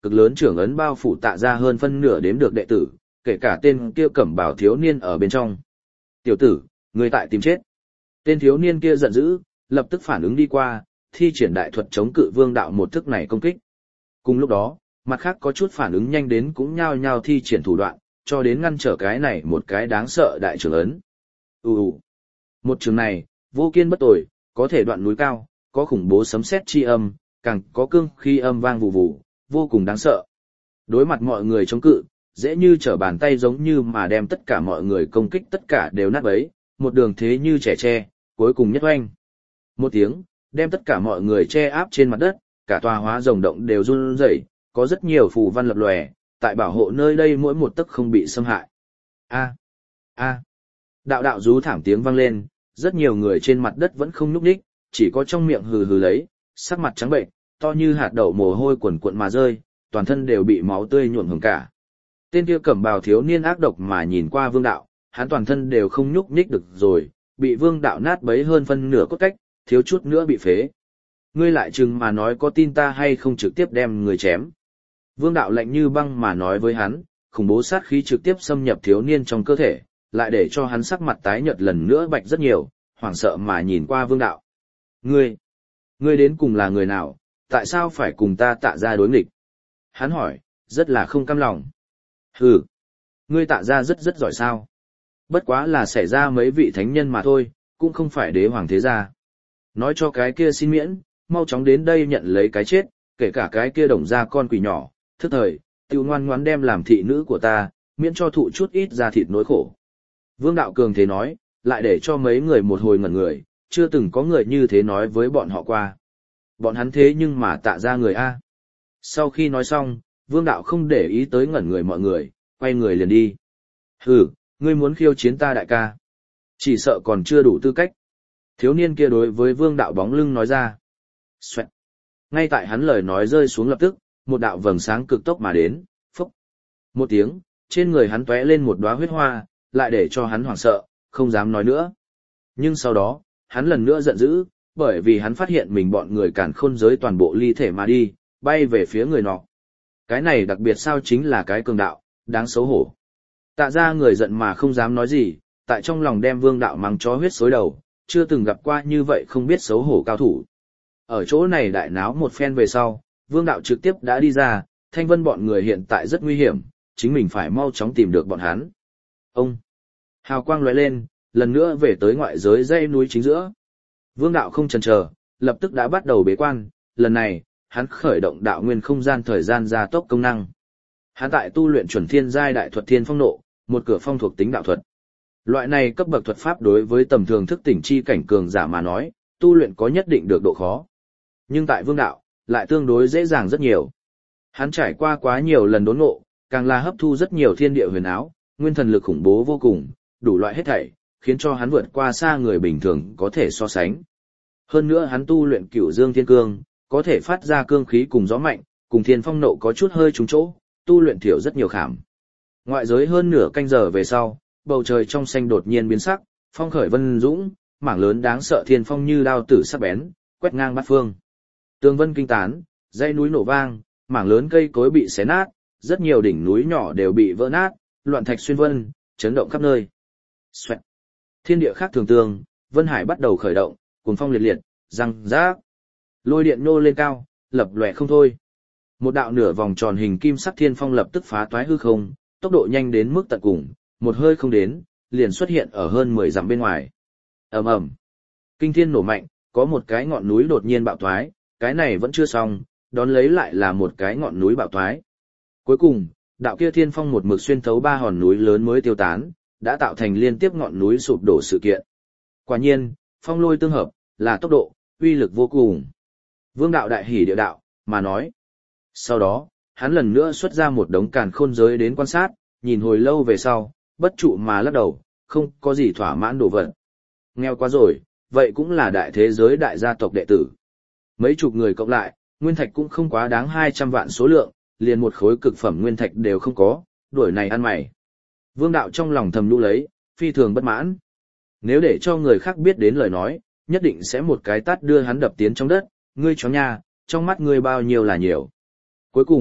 cực lớn trưởng ấn bao phủ Tạ ra hơn phân nửa đếm được đệ tử, kể cả tên kia cẩm bào thiếu niên ở bên trong. Tiểu tử, ngươi tại tìm chết. Tên thiếu niên kia giận dữ, lập tức phản ứng đi qua, thi triển đại thuật chống cự Vương Đạo một thức này công kích. Cùng lúc đó, mặt khác có chút phản ứng nhanh đến cũng nhao nhao thi triển thủ đoạn, cho đến ngăn trở cái này một cái đáng sợ đại trưởng ấn. Ù ù. Một trường này, vô kiên bất tồi, có thể đoạn núi cao, có khủng bố sấm sét chi âm, càng có cương khí âm vang vù vù, vô cùng đáng sợ. Đối mặt mọi người chống cự, dễ như trở bàn tay giống như mà đem tất cả mọi người công kích tất cả đều nát bấy, một đường thế như trẻ tre, cuối cùng nhất oanh. Một tiếng, đem tất cả mọi người che áp trên mặt đất, cả tòa hóa rồng động đều run rẩy, có rất nhiều phù văn lập lòe, tại bảo hộ nơi đây mỗi một tấc không bị xâm hại. A, a, đạo đạo rú thảm tiếng vang lên, rất nhiều người trên mặt đất vẫn không nhúc nhích, chỉ có trong miệng hừ hừ lấy, sắc mặt trắng bệnh, to như hạt đậu mồ hôi quần cuộn mà rơi, toàn thân đều bị máu tươi nhuộm hồng cả. Tên kia cẩm bào thiếu niên ác độc mà nhìn qua Vương Đạo, hắn toàn thân đều không nhúc nhích được rồi, bị Vương Đạo nát bấy hơn phân nửa cốt cách, thiếu chút nữa bị phế. Ngươi lại chừng mà nói có tin ta hay không trực tiếp đem người chém. Vương Đạo lạnh như băng mà nói với hắn, khủng bố sát khí trực tiếp xâm nhập thiếu niên trong cơ thể, lại để cho hắn sắc mặt tái nhợt lần nữa bạch rất nhiều, hoảng sợ mà nhìn qua Vương Đạo. Ngươi, ngươi đến cùng là người nào, tại sao phải cùng ta Tạ ra đối nghịch? Hắn hỏi, rất là không cam lòng. Hừ, ngươi Tạ ra rất rất giỏi sao? Bất quá là xảy ra mấy vị thánh nhân mà thôi, cũng không phải đế hoàng thế gia. Nói cho cái kia xin miễn, mau chóng đến đây nhận lấy cái chết, kể cả cái kia đồng ra con quỷ nhỏ, thức thời, tiêu ngoan ngoãn đem làm thị nữ của ta, miễn cho thụ chút ít ra thịt nỗi khổ. Vương Đạo Cường thế nói, lại để cho mấy người một hồi ngẩn người, chưa từng có người như thế nói với bọn họ qua. Bọn hắn thế nhưng mà Tạ ra người A. Sau khi nói xong, Vương Đạo không để ý tới ngẩn người mọi người, quay người liền đi. Hừ, ngươi muốn khiêu chiến ta đại ca. Chỉ sợ còn chưa đủ tư cách. Thiếu niên kia đối với Vương Đạo bóng lưng nói ra. Xoẹt. Ngay tại hắn lời nói rơi xuống lập tức, một đạo vầng sáng cực tốc mà đến, phốc. Một tiếng, trên người hắn tóe lên một đóa huyết hoa, lại để cho hắn hoảng sợ, không dám nói nữa. Nhưng sau đó, hắn lần nữa giận dữ, bởi vì hắn phát hiện mình bọn người càn khôn giới toàn bộ ly thể mà đi, bay về phía người nọ. Cái này đặc biệt sao chính là cái cường đạo, đáng xấu hổ. Tạ ra người giận mà không dám nói gì, tại trong lòng đem Vương Đạo mắng chó huyết xối đầu, chưa từng gặp qua như vậy không biết xấu hổ cao thủ. Ở chỗ này đại náo một phen về sau, Vương Đạo trực tiếp đã đi ra, Thanh Vân bọn người hiện tại rất nguy hiểm, chính mình phải mau chóng tìm được bọn hắn. Ông! Hào quang lóe lên, lần nữa về tới ngoại giới dãy núi chính giữa. Vương Đạo không chần chờ, lập tức đã bắt đầu bế quan, lần này, hắn khởi động đạo nguyên không gian thời gian gia tốc công năng. Hắn tại tu luyện chuẩn thiên giai đại thuật thiên phong nộ, một cửa phong thuộc tính đạo thuật. Loại này cấp bậc thuật pháp đối với tầm thường thức tỉnh chi cảnh cường giả mà nói, tu luyện có nhất định được độ khó. Nhưng tại Vương Đạo, lại tương đối dễ dàng rất nhiều. Hắn trải qua quá nhiều lần đốn ngộ, càng là hấp thu rất nhiều thiên địa huyền áo, nguyên thần lực khủng bố vô cùng, đủ loại hết thảy, khiến cho hắn vượt qua xa người bình thường có thể so sánh. Hơn nữa hắn tu luyện Cửu Dương Thiên Cương, có thể phát ra cương khí cùng gió mạnh, cùng thiên phong nộ có chút hơi trúng chỗ, tu luyện thiểu rất nhiều khảm. Ngoại giới hơn nửa canh giờ về sau, bầu trời trong xanh đột nhiên biến sắc, phong khởi vân dũng, mảng lớn đáng sợ thiên phong như đao tử sắc bén, quét ngang bát phương. Tường vân kinh tán, dãy núi nổ vang, mảng lớn cây cối bị xé nát, rất nhiều đỉnh núi nhỏ đều bị vỡ nát, loạn thạch xuyên vân, chấn động khắp nơi. Xoẹt. Thiên địa khác thường tương, vân hải bắt đầu khởi động, cuồng phong liệt liệt, răng rác. Lôi điện nô lên cao, lập lòe không thôi. Một đạo nửa vòng tròn hình kim sắc thiên phong lập tức phá toái hư không, tốc độ nhanh đến mức tận cùng, một hơi không đến, liền xuất hiện ở hơn mười dặm bên ngoài. Ầm ầm. Kinh thiên nổ mạnh, có một cái ngọn núi đột nhiên bạo toái, cái này vẫn chưa xong, đón lấy lại là một cái ngọn núi bạo toái. Cuối cùng, đạo kia thiên phong một mực xuyên thấu ba hòn núi lớn mới tiêu tán, đã tạo thành liên tiếp ngọn núi sụp đổ sự kiện. Quả nhiên, phong lôi tương hợp, là tốc độ, uy lực vô cùng. Vương Đạo đại hỉ địa đạo, mà nói. Sau đó, hắn lần nữa xuất ra một đống càn khôn giới đến quan sát, nhìn hồi lâu về sau, bất trụ mà lắc đầu, không có gì thỏa mãn đồ vật. Nghèo quá rồi, vậy cũng là đại thế giới đại gia tộc đệ tử. Mấy chục người cộng lại, nguyên thạch cũng không quá đáng hai trăm vạn số lượng, liền một khối cực phẩm nguyên thạch đều không có, đuổi này ăn mày. Vương Đạo trong lòng thầm lũ lấy, phi thường bất mãn. Nếu để cho người khác biết đến lời nói, nhất định sẽ một cái tát đưa hắn đập tiến trong đất, ngươi chó nha, trong mắt ngươi bao nhiêu là nhiều. Cuối cùng,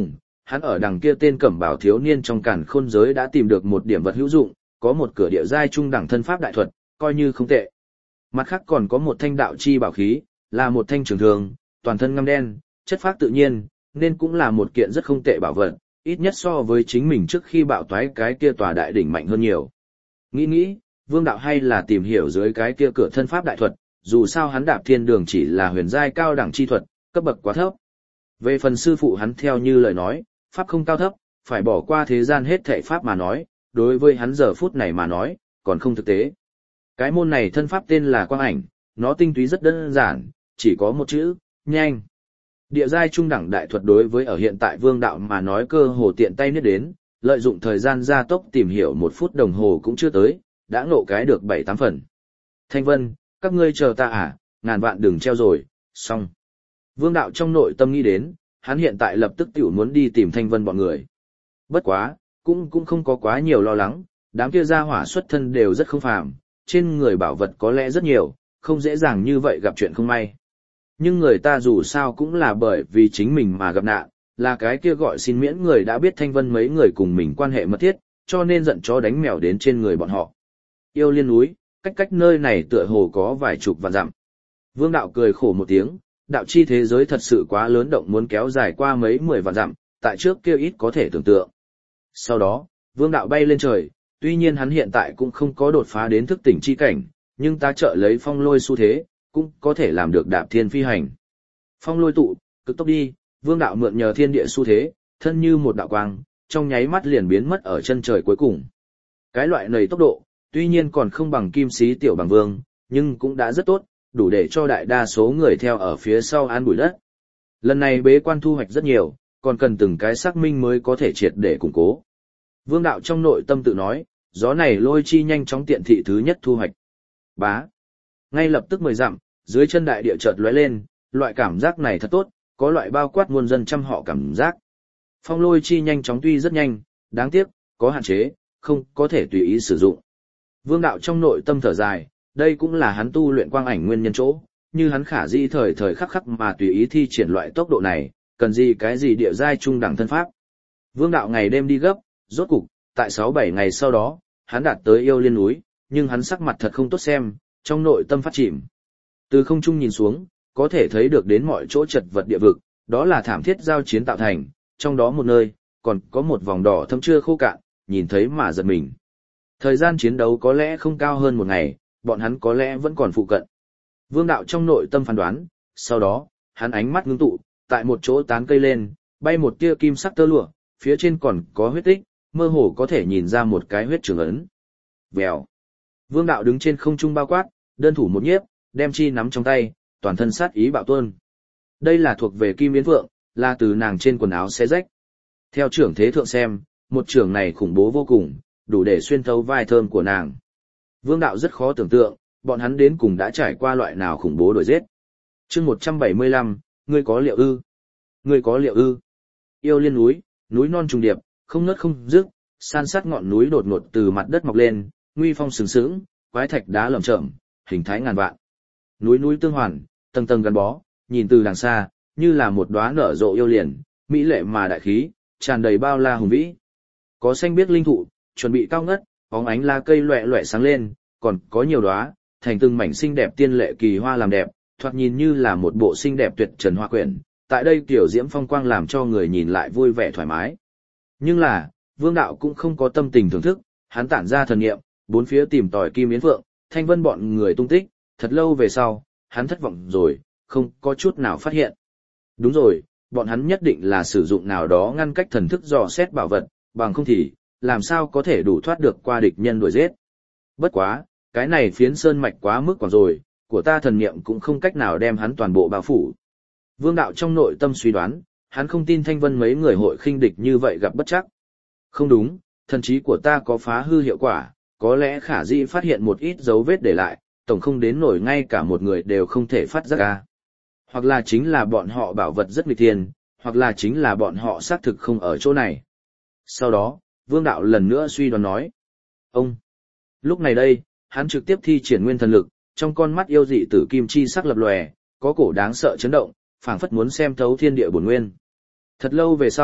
hắn ở đằng kia tên cẩm bảo thiếu niên trong càn khôn giới đã tìm được một điểm vật hữu dụng, có một cửa địa giai trung đẳng thân pháp đại thuật, coi như không tệ. Mặt khác còn có một thanh đạo chi bảo khí, là một thanh trường thường, toàn thân ngăm đen, chất phác tự nhiên, nên cũng là một kiện rất không tệ bảo vật, ít nhất so với chính mình trước khi bạo toái cái kia tòa đại đỉnh mạnh hơn nhiều. Nghĩ nghĩ, Vương đạo hay là tìm hiểu dưới cái kia cửa thân pháp đại thuật, dù sao hắn đạp thiên đường chỉ là huyền giai cao đẳng chi thuật, cấp bậc quá thấp. Về phần sư phụ hắn theo như lời nói, pháp không cao thấp, phải bỏ qua thế gian hết thảy pháp mà nói, đối với hắn giờ phút này mà nói, còn không thực tế. Cái môn này thân pháp tên là quang ảnh, nó tinh túy rất đơn giản, chỉ có một chữ, nhanh. Địa giai trung đẳng đại thuật đối với ở hiện tại Vương đạo mà nói cơ hồ tiện tay niết đến, lợi dụng thời gian gia tốc tìm hiểu một phút đồng hồ cũng chưa tới, đã ngộ cái được bảy tám phần. Thanh Vân, các ngươi chờ ta à, ngàn vạn đừng treo rồi, xong. Vương đạo trong nội tâm nghĩ đến, hắn hiện tại lập tức tiểu muốn đi tìm Thanh Vân bọn người. Bất quá, cũng cũng không có quá nhiều lo lắng, đám kia gia hỏa xuất thân đều rất không phàm, trên người bảo vật có lẽ rất nhiều, không dễ dàng như vậy gặp chuyện không may. Nhưng người ta dù sao cũng là bởi vì chính mình mà gặp nạn, là cái kia gọi xin miễn người đã biết Thanh Vân mấy người cùng mình quan hệ mật thiết, cho nên giận chó đánh mèo đến trên người bọn họ. Yêu Liên núi, cách cách nơi này tựa hồ có vài chục vạn dặm. Vương đạo cười khổ một tiếng, đạo chi thế giới thật sự quá lớn động muốn kéo dài qua mấy mười vạn dặm, tại trước kia ít có thể tưởng tượng. Sau đó, Vương đạo bay lên trời, tuy nhiên hắn hiện tại cũng không có đột phá đến thức tỉnh chi cảnh, nhưng ta trợ lấy phong lôi xu thế, cũng có thể làm được đạp thiên phi hành. Phong lôi tụ, cực tốc đi, Vương đạo mượn nhờ thiên địa xu thế, thân như một đạo quang, trong nháy mắt liền biến mất ở chân trời cuối cùng. Cái loại này tốc độ, tuy nhiên còn không bằng kim sĩ tiểu bằng vương, nhưng cũng đã rất tốt, đủ để cho đại đa số người theo ở phía sau an bụi đất. Lần này bế quan thu hoạch rất nhiều, còn cần từng cái xác minh mới có thể triệt để củng cố. Vương đạo trong nội tâm tự nói, gió này lôi chi nhanh chóng tiện thị thứ nhất thu hoạch. Bá. Ngay lập tức mười dặm, dưới chân đại địa chợt lóe lên, loại cảm giác này thật tốt, có loại bao quát muôn dân trăm họ cảm giác. Phong lôi chi nhanh chóng tuy rất nhanh, đáng tiếc, có hạn chế, không có thể tùy ý sử dụng. Vương đạo trong nội tâm thở dài, đây cũng là hắn tu luyện quang ảnh nguyên nhân chỗ, như hắn khả di thời thời khắc khắc mà tùy ý thi triển loại tốc độ này, cần gì cái gì địa giai trung đẳng thân pháp. Vương đạo ngày đêm đi gấp, rốt cục, tại sáu bảy ngày sau đó, hắn đạt tới Yêu Liên núi, nhưng hắn sắc mặt thật không tốt xem, trong nội tâm phát chìm. Từ không trung nhìn xuống, có thể thấy được đến mọi chỗ chật vật địa vực, đó là thảm thiết giao chiến tạo thành, trong đó một nơi, còn có một vòng đỏ thâm chưa khô cạn, nhìn thấy mà giật mình. Thời gian chiến đấu có lẽ không cao hơn một ngày, bọn hắn có lẽ vẫn còn phụ cận. Vương đạo trong nội tâm phán đoán, sau đó, hắn ánh mắt ngưng tụ, tại một chỗ tán cây lên, bay một tia kim sắc tơ lụa, phía trên còn có huyết tích, mơ hồ có thể nhìn ra một cái huyết trường ấn. Vèo. Vương đạo đứng trên không trung bao quát, đơn thủ một nhiếp, đem chi nắm trong tay, toàn thân sát ý bạo tuôn. Đây là thuộc về Kim Yến Phượng, là từ nàng trên quần áo xé rách. Theo trưởng thế thượng xem, một trưởng này khủng bố vô cùng, đủ để xuyên thấu vai thơm của nàng. Vương đạo rất khó tưởng tượng, bọn hắn đến cùng đã trải qua loại nào khủng bố đuổi giết. Chương một trăm bảy mươi lăm, ngươi có liệu ư? Ngươi có liệu ư? Yêu Liên núi, núi non trùng điệp, không ngớt không dứt, san sát ngọn núi đột ngột từ mặt đất mọc lên, nguy phong sừng sững, quái thạch đá lởm chởm, hình thái ngàn vạn. Núi núi tương hoàn, tầng tầng gắn bó, nhìn từ đằng xa, như là một đóa nở rộ yêu liền, mỹ lệ mà đại khí, tràn đầy bao la hùng vĩ. Có xanh biếc linh thụ, chuẩn bị cao ngất, bóng ánh lá cây loẹt loẹt sáng lên, còn có nhiều đóa, thành từng mảnh xinh đẹp tiên lệ kỳ hoa làm đẹp, thoạt nhìn như là một bộ xinh đẹp tuyệt trần hoa quyển. Tại đây tiểu diễm phong quang làm cho người nhìn lại vui vẻ thoải mái. Nhưng là, Vương đạo cũng không có tâm tình thưởng thức, hắn tản ra thần niệm, bốn phía tìm tòi Kim Yến Phượng, Thanh Vân bọn người tung tích, thật lâu về sau, hắn thất vọng rồi, không có chút nào phát hiện. Đúng rồi, bọn hắn nhất định là sử dụng nào đó ngăn cách thần thức dò xét bảo vật, bằng không thì, làm sao có thể đủ thoát được qua địch nhân đuổi giết. Bất quá, cái này phiến sơn mạch quá mức quảng rồi, của ta thần niệm cũng không cách nào đem hắn toàn bộ bao phủ. Vương đạo trong nội tâm suy đoán, hắn không tin Thanh Vân mấy người hội khinh địch như vậy gặp bất chắc. Không đúng, thần trí của ta có phá hư hiệu quả, có lẽ khả dĩ phát hiện một ít dấu vết để lại, tổng không đến nổi ngay cả một người đều không thể phát giác ra. Hoặc là chính là bọn họ bảo vật rất nghịch thiên, hoặc là chính là bọn họ xác thực không ở chỗ này. Sau đó, Vương đạo lần nữa suy đoán nói. Ông! Lúc này đây, hắn trực tiếp thi triển nguyên thần lực, trong con mắt yêu dị tử kim chi sắc lập lòe, có cổ đáng sợ chấn động, phảng phất muốn xem thấu thiên địa bổn nguyên. Thật lâu về sau,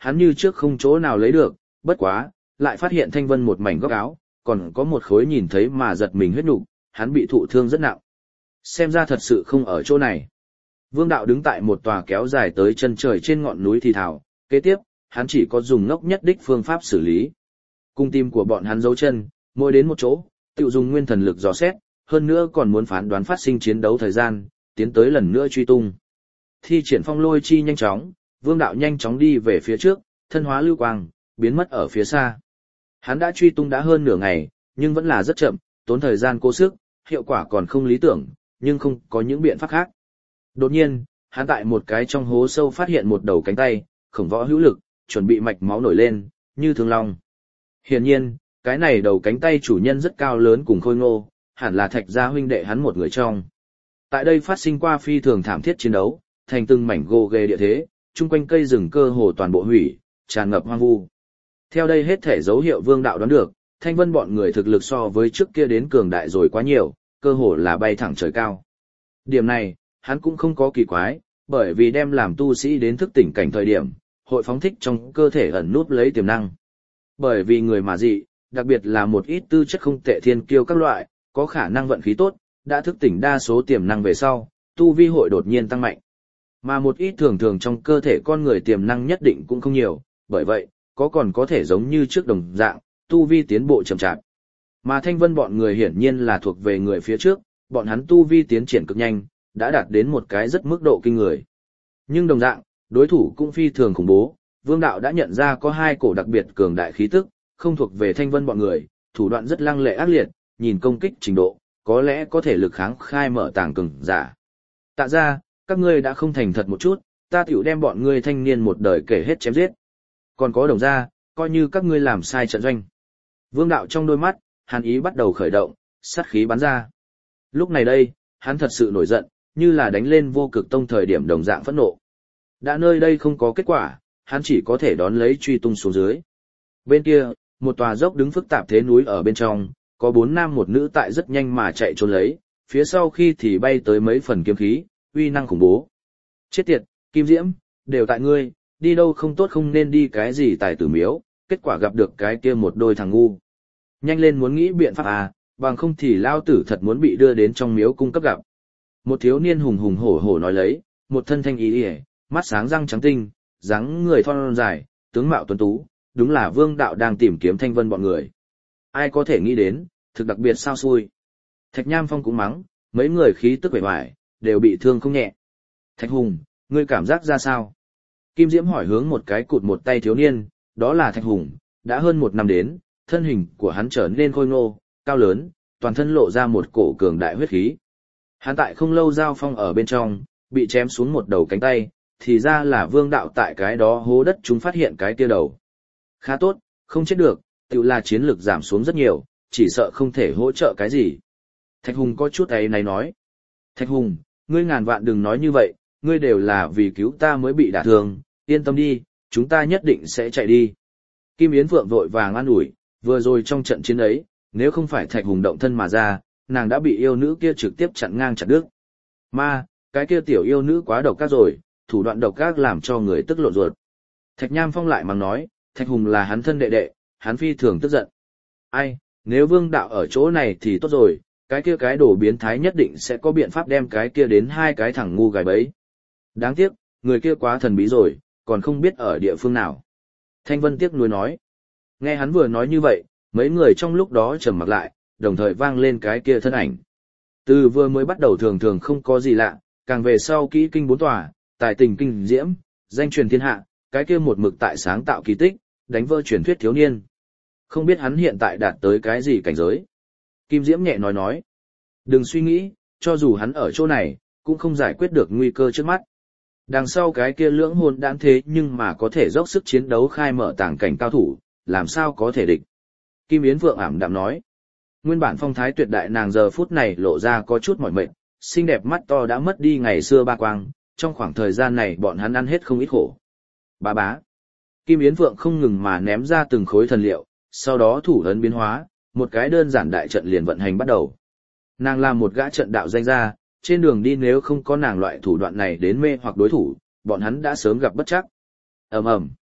hắn như trước không chỗ nào lấy được, bất quá, lại phát hiện Thanh Vân một mảnh góc áo, còn có một khối nhìn thấy mà giật mình huyết nục, hắn bị thụ thương rất nặng. Xem ra thật sự không ở chỗ này. Vương đạo đứng tại một tòa kéo dài tới chân trời trên ngọn núi thì thào, kế tiếp, hắn chỉ có dùng ngốc nhất đích phương pháp xử lý. Cung tim của bọn hắn giấu chân, mỗi đến một chỗ, tự dùng nguyên thần lực dò xét, hơn nữa còn muốn phán đoán phát sinh chiến đấu thời gian, tiến tới lần nữa truy tung. Thi triển phong lôi chi nhanh chóng, Vương đạo nhanh chóng đi về phía trước, thân hóa lưu quang, biến mất ở phía xa. Hắn đã truy tung đã hơn nửa ngày, nhưng vẫn là rất chậm, tốn thời gian cố sức, hiệu quả còn không lý tưởng, nhưng không có những biện pháp khác. Đột nhiên, hắn tại một cái trong hố sâu phát hiện một đầu cánh tay, khổng võ hữu lực, chuẩn bị mạch máu nổi lên, như thương long. Hiển nhiên, cái này đầu cánh tay chủ nhân rất cao lớn cùng khôi ngô, hẳn là Thạch gia huynh đệ hắn một người trong. Tại đây phát sinh qua phi thường thảm thiết chiến đấu, thành từng mảnh gồ ghề địa thế, chung quanh cây rừng cơ hồ toàn bộ hủy, tràn ngập hoang vu. Theo đây hết thể dấu hiệu Vương đạo đoán được, Thanh Vân bọn người thực lực so với trước kia đến cường đại rồi quá nhiều, cơ hồ là bay thẳng trời cao. Điểm này, hắn cũng không có kỳ quái, bởi vì đem làm tu sĩ đến thức tỉnh cảnh thời điểm, hội phóng thích trong cơ thể ẩn núp lấy tiềm năng. Bởi vì người mà dị, đặc biệt là một ít tư chất không tệ thiên kiêu các loại, có khả năng vận khí tốt, đã thức tỉnh đa số tiềm năng về sau, tu vi hội đột nhiên tăng mạnh. Mà một ít thường thường trong cơ thể con người tiềm năng nhất định cũng không nhiều, bởi vậy, có còn có thể giống như trước đồng dạng, tu vi tiến bộ chậm chạp. Mà Thanh Vân bọn người hiển nhiên là thuộc về người phía trước, bọn hắn tu vi tiến triển cực nhanh, đã đạt đến một cái rất mức độ kinh người. Nhưng đồng dạng, đối thủ cũng phi thường khủng bố, Vương đạo đã nhận ra có hai cổ đặc biệt cường đại khí tức, không thuộc về Thanh Vân bọn người, thủ đoạn rất lăng lệ ác liệt, nhìn công kích trình độ, có lẽ có thể lực kháng khai mở tàng cường giả. Tạ ra, các ngươi đã không thành thật một chút, ta tiểu đem bọn ngươi thanh niên một đời kể hết chém giết. Còn có đồng ra, coi như các ngươi làm sai trận doanh. Vương đạo trong đôi mắt, hàn ý bắt đầu khởi động, sát khí bắn ra. Lúc này đây, hắn thật sự nổi giận, như là đánh lên vô cực tông thời điểm đồng dạng phẫn nộ. Đã nơi đây không có kết quả, hắn chỉ có thể đón lấy truy tung xuống dưới. Bên kia, một tòa dốc đứng phức tạp thế núi ở bên trong, có bốn nam một nữ tại rất nhanh mà chạy trốn lấy, phía sau khi thì bay tới mấy phần kiếm khí, uy năng khủng bố. Chết tiệt, Kim Diễm, đều tại ngươi, đi đâu không tốt không nên đi cái gì tài tử miếu, kết quả gặp được cái kia một đôi thằng ngu. Nhanh lên muốn nghĩ biện pháp à, bằng không thì lao tử thật muốn bị đưa đến trong miếu cung cấp gặp. Một thiếu niên hùng hùng hổ hổ nói lấy, một thân thanh ý ỉa, mắt sáng răng trắng tinh, dáng người thon dài, tướng mạo tuấn tú, đúng là Vương đạo đang tìm kiếm Thanh Vân bọn người. Ai có thể nghĩ đến, thực đặc biệt sao xui. Thạch Nham Phong cũng mắng, mấy người khí tức vẻ vải, đều bị thương không nhẹ. Thạch Hùng, ngươi cảm giác ra sao? Kim Diễm hỏi hướng một cái cụt một tay thiếu niên, đó là Thạch Hùng, đã hơn một năm đến, thân hình của hắn trở nên khôi ngô, cao lớn, toàn thân lộ ra một cổ cường đại huyết khí. Hắn tại không lâu giao phong ở bên trong, bị chém xuống một đầu cánh tay, thì ra là Vương đạo tại cái đó hố đất chúng phát hiện cái kia đầu. Khá tốt, không chết được, tự là chiến lực giảm xuống rất nhiều, chỉ sợ không thể hỗ trợ cái gì. Thạch Hùng có chút ấy này nói. Thạch Hùng, ngươi ngàn vạn đừng nói như vậy, ngươi đều là vì cứu ta mới bị đả thương, yên tâm đi, chúng ta nhất định sẽ chạy đi. Kim Yến Phượng vội vàng an ủi, vừa rồi trong trận chiến ấy, nếu không phải Thạch Hùng động thân mà ra, nàng đã bị yêu nữ kia trực tiếp chặn ngang chặt đứt. Ma, cái kia tiểu yêu nữ quá độc ác rồi, thủ đoạn độc ác làm cho người tức lộn ruột. Thạch Nham Phong lại mắng nói, Thạch Hùng là hắn thân đệ đệ, hắn phi thường tức giận. Ai, nếu Vương đạo ở chỗ này thì tốt rồi, cái kia cái đồ biến thái nhất định sẽ có biện pháp đem cái kia đến hai cái thằng ngu gài bẫy. Đáng tiếc, người kia quá thần bí rồi, còn không biết ở địa phương nào. Thanh Vân tiếc nuối nói. Nghe hắn vừa nói như vậy, mấy người trong lúc đó trầm mặc lại, đồng thời vang lên cái kia thân ảnh. Từ vừa mới bắt đầu thường thường không có gì lạ, càng về sau kỹ kinh bốn tòa, tài tình kinh diễm, danh truyền thiên hạ, cái kia một mực tại sáng tạo kỳ tích, đánh vỡ truyền thuyết thiếu niên. Không biết hắn hiện tại đạt tới cái gì cảnh giới. Kim Diễm nhẹ nói nói. Đừng suy nghĩ, cho dù hắn ở chỗ này, cũng không giải quyết được nguy cơ trước mắt. Đằng sau cái kia lưỡng hồn đãng thế nhưng mà có thể dốc sức chiến đấu khai mở tàng cảnh cao thủ, làm sao có thể địch. Kim Yến Vượng ảm đạm nói. Nguyên bản phong thái tuyệt đại nàng giờ phút này lộ ra có chút mỏi mệt, xinh đẹp mắt to đã mất đi ngày xưa ba quang, trong khoảng thời gian này bọn hắn ăn hết không ít khổ. Bá bá. Kim Yến Vượng không ngừng mà ném ra từng khối thần liệu, sau đó thủ ấn biến hóa, một cái đơn giản đại trận liền vận hành bắt đầu. Nàng là một gã trận đạo danh gia, trên đường đi nếu không có nàng loại thủ đoạn này đến mê hoặc đối thủ, bọn hắn đã sớm gặp bất trắc. Ầm ầm.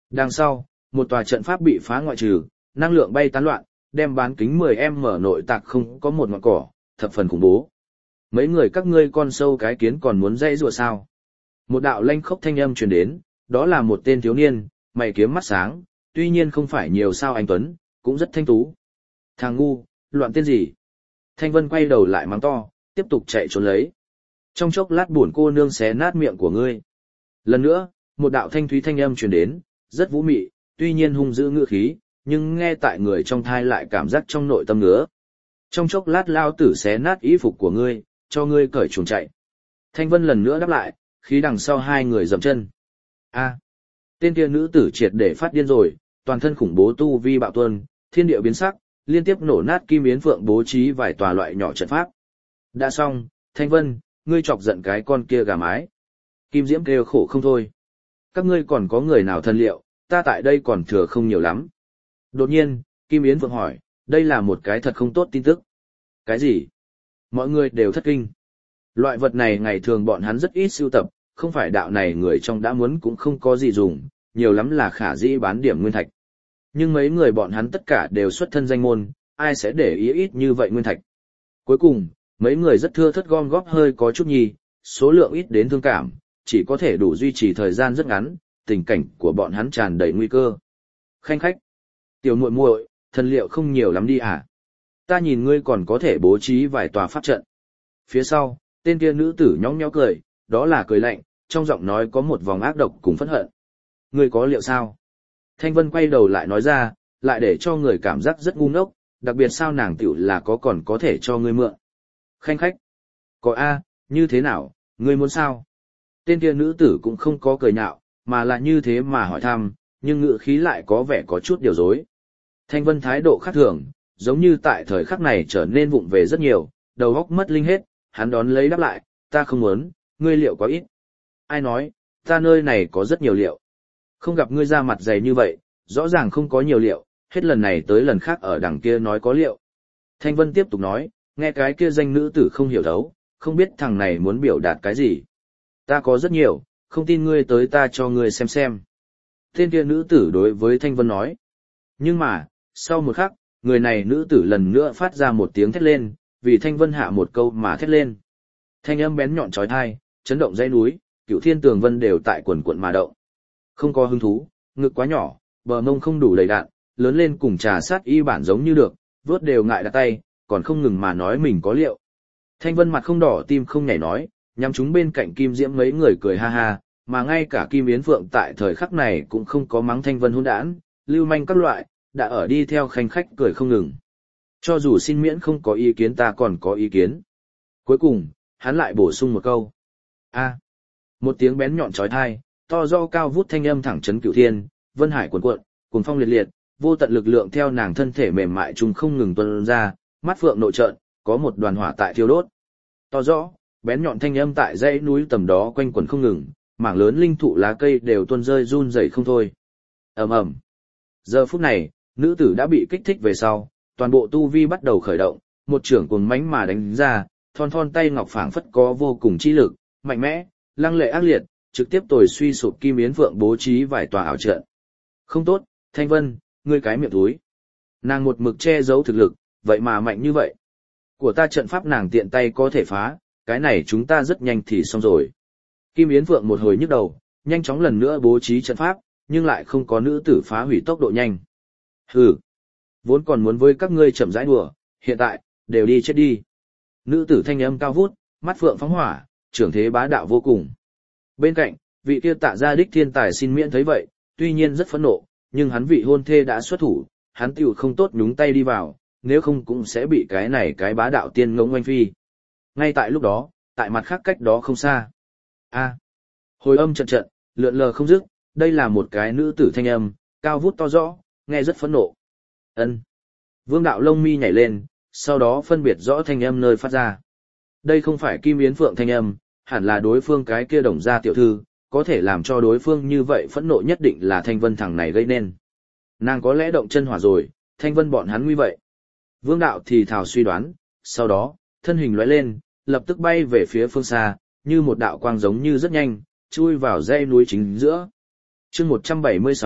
Đằng sau, một tòa trận pháp bị phá ngoại trừ, năng lượng bay tán loạn, đem bán kính mười em mở nội tạc không có một ngọn cỏ, thập phần khủng bố. Mấy người các ngươi con sâu cái kiến còn muốn dây rùa sao? Một đạo lanh khốc thanh âm truyền đến, đó là một tên thiếu niên, mày kiếm mắt sáng, tuy nhiên không phải nhiều sao anh tuấn, cũng rất thanh tú. Thằng ngu, loạn tên gì? Thanh Vân quay đầu lại mắng to, tiếp tục chạy trốn lấy. Trong chốc lát buồn cô nương xé nát miệng của ngươi. Lần nữa, một đạo thanh thúy thanh âm truyền đến, rất vũ mị, tuy nhiên hung dữ ngữ khí, nhưng nghe tại người trong thai lại cảm giác trong nội tâm ngứa. Trong chốc lát lao tử xé nát y phục của ngươi, cho ngươi cởi chuồng chạy. Thanh Vân lần nữa đáp lại, khí đằng sau hai người dậm chân. A, tên kia nữ tử triệt để phát điên rồi, toàn thân khủng bố tu vi bạo tuân, thiên địa biến sắc, liên tiếp nổ nát kim yến phượng bố trí vài tòa loại nhỏ trận pháp. Đã xong, Thanh Vân, ngươi chọc giận cái con kia gà mái. Kim Diễm kêu khổ không thôi. Các ngươi còn có người nào thân liệu, ta tại đây còn thừa không nhiều lắm. Đột nhiên, Kim Yến Phượng hỏi, đây là một cái thật không tốt tin tức. Cái gì? Mọi người đều thất kinh. Loại vật này ngày thường bọn hắn rất ít sưu tập, không phải đạo này người trong đã muốn cũng không có gì dùng, nhiều lắm là khả dĩ bán điểm nguyên thạch. Nhưng mấy người bọn hắn tất cả đều xuất thân danh môn, ai sẽ để ý ít như vậy nguyên thạch. Cuối cùng, mấy người rất thưa thất gom góp hơi có chút nhì, số lượng ít đến thương cảm, chỉ có thể đủ duy trì thời gian rất ngắn, tình cảnh của bọn hắn tràn đầy nguy cơ. Khanh khách, tiểu muội muội, thần liệu không nhiều lắm đi à? Ta nhìn ngươi còn có thể bố trí vài tòa pháp trận. Phía sau, tên kia nữ tử nhõng nhẽo cười, đó là cười lạnh, trong giọng nói có một vòng ác độc cùng phẫn hận. Ngươi có liệu sao? Thanh Vân quay đầu lại nói ra, lại để cho người cảm giác rất ngu ngốc, đặc biệt sao nàng tiểu là có còn có thể cho ngươi mượn. Khanh khách, có a, như thế nào, ngươi muốn sao? Tên kia nữ tử cũng không có cười nhạo, mà là như thế mà hỏi thăm, nhưng ngữ khí lại có vẻ có chút điều dối. Thanh Vân thái độ khác thường, giống như tại thời khắc này trở nên vụng về rất nhiều, đầu óc mất linh hết, hắn đón lấy đáp lại, ta không muốn, ngươi liệu có ít. Ai nói, ta nơi này có rất nhiều liệu. Không gặp ngươi ra mặt dày như vậy, rõ ràng không có nhiều liệu, hết lần này tới lần khác ở đằng kia nói có liệu. Thanh Vân tiếp tục nói, nghe cái kia danh nữ tử không hiểu thấu, không biết thằng này muốn biểu đạt cái gì. Ta có rất nhiều, không tin ngươi tới ta cho ngươi xem xem. Tên kia nữ tử đối với Thanh Vân nói. Nhưng mà, sau một khắc, người này nữ tử lần nữa phát ra một tiếng thét lên, vì Thanh Vân hạ một câu mà thét lên. Thanh âm bén nhọn trói thai, chấn động dãy núi, cửu thiên tường vân đều tại quần quận mà động. Không có hứng thú, ngực quá nhỏ, bờ mông không đủ đầy đạn, lớn lên cùng trà sát y bản giống như được, vớt đều ngại đặt tay, còn không ngừng mà nói mình có liệu. Thanh Vân mặt không đỏ tim không nhảy nói, nhằm chúng bên cạnh Kim Diễm mấy người cười ha ha, mà ngay cả Kim Yến Phượng tại thời khắc này cũng không có mắng Thanh Vân hỗn đản, lưu manh các loại, đã ở đi theo khanh khách cười không ngừng. Cho dù xin miễn không có ý kiến ta còn có ý kiến. Cuối cùng, hắn lại bổ sung một câu. A. Một tiếng bén nhọn trói thai, to do cao vút thanh âm thẳng chấn cửu thiên, vân hải cuồn cuộn, cuồng phong liệt liệt, vô tận lực lượng theo nàng thân thể mềm mại trùng không ngừng tuôn ra, mắt phượng nội trợn, có một đoàn hỏa tại thiêu đốt. To rõ, bén nhọn thanh âm tại dãy núi tầm đó quanh quẩn không ngừng, mảng lớn linh thụ lá cây đều tuôn rơi run rẩy không thôi. Ầm ầm. Giờ phút này, nữ tử đã bị kích thích về sau, toàn bộ tu vi bắt đầu khởi động, một trưởng cuồng mãnh mà đánh ra, thon thon tay ngọc phảng phất có vô cùng chi lực, mạnh mẽ, lăng lệ ác liệt, trực tiếp tồi suy sụp Kim Yến Phượng bố trí vài tòa ảo trận. Không tốt, Thanh Vân, ngươi cái miệng túi. Nàng một mực che giấu thực lực, vậy mà mạnh như vậy. Của ta trận pháp nàng tiện tay có thể phá, cái này chúng ta rất nhanh thì xong rồi. Kim Yến Phượng một hồi nhức đầu, nhanh chóng lần nữa bố trí trận pháp, nhưng lại không có nữ tử phá hủy tốc độ nhanh. Hừ, vốn còn muốn với các ngươi chậm rãi đùa, hiện tại, đều đi chết đi. Nữ tử thanh âm cao vút, mắt phượng phóng hỏa, trưởng thế bá đạo vô cùng. Bên cạnh, vị kia tạ gia đích thiên tài xin miễn thấy vậy, tuy nhiên rất phẫn nộ, nhưng hắn vị hôn thê đã xuất thủ, hắn tiểu không tốt nhúng tay đi vào, nếu không cũng sẽ bị cái này cái bá đạo tiên ngỗng oanh phi. Ngay tại lúc đó, tại mặt khác cách đó không xa. A. Hồi âm trận trận, lượn lờ không dứt, đây là một cái nữ tử thanh âm, cao vút to rõ, nghe rất phẫn nộ. Ân. Vương đạo lông mi nhảy lên, sau đó phân biệt rõ thanh âm nơi phát ra. Đây không phải Kim Yến Phượng thanh âm, hẳn là đối phương cái kia Đồng gia tiểu thư, có thể làm cho đối phương như vậy phẫn nộ nhất định là Thanh Vân thằng này gây nên. Nàng có lẽ động chân hỏa rồi, Thanh Vân bọn hắn nguy vậy. Vương đạo thì thào suy đoán, sau đó, thân hình lóe lên, lập tức bay về phía phương xa, như một đạo quang giống như rất nhanh, chui vào dãy núi chính giữa. Chương một trăm bảy mươi sáu,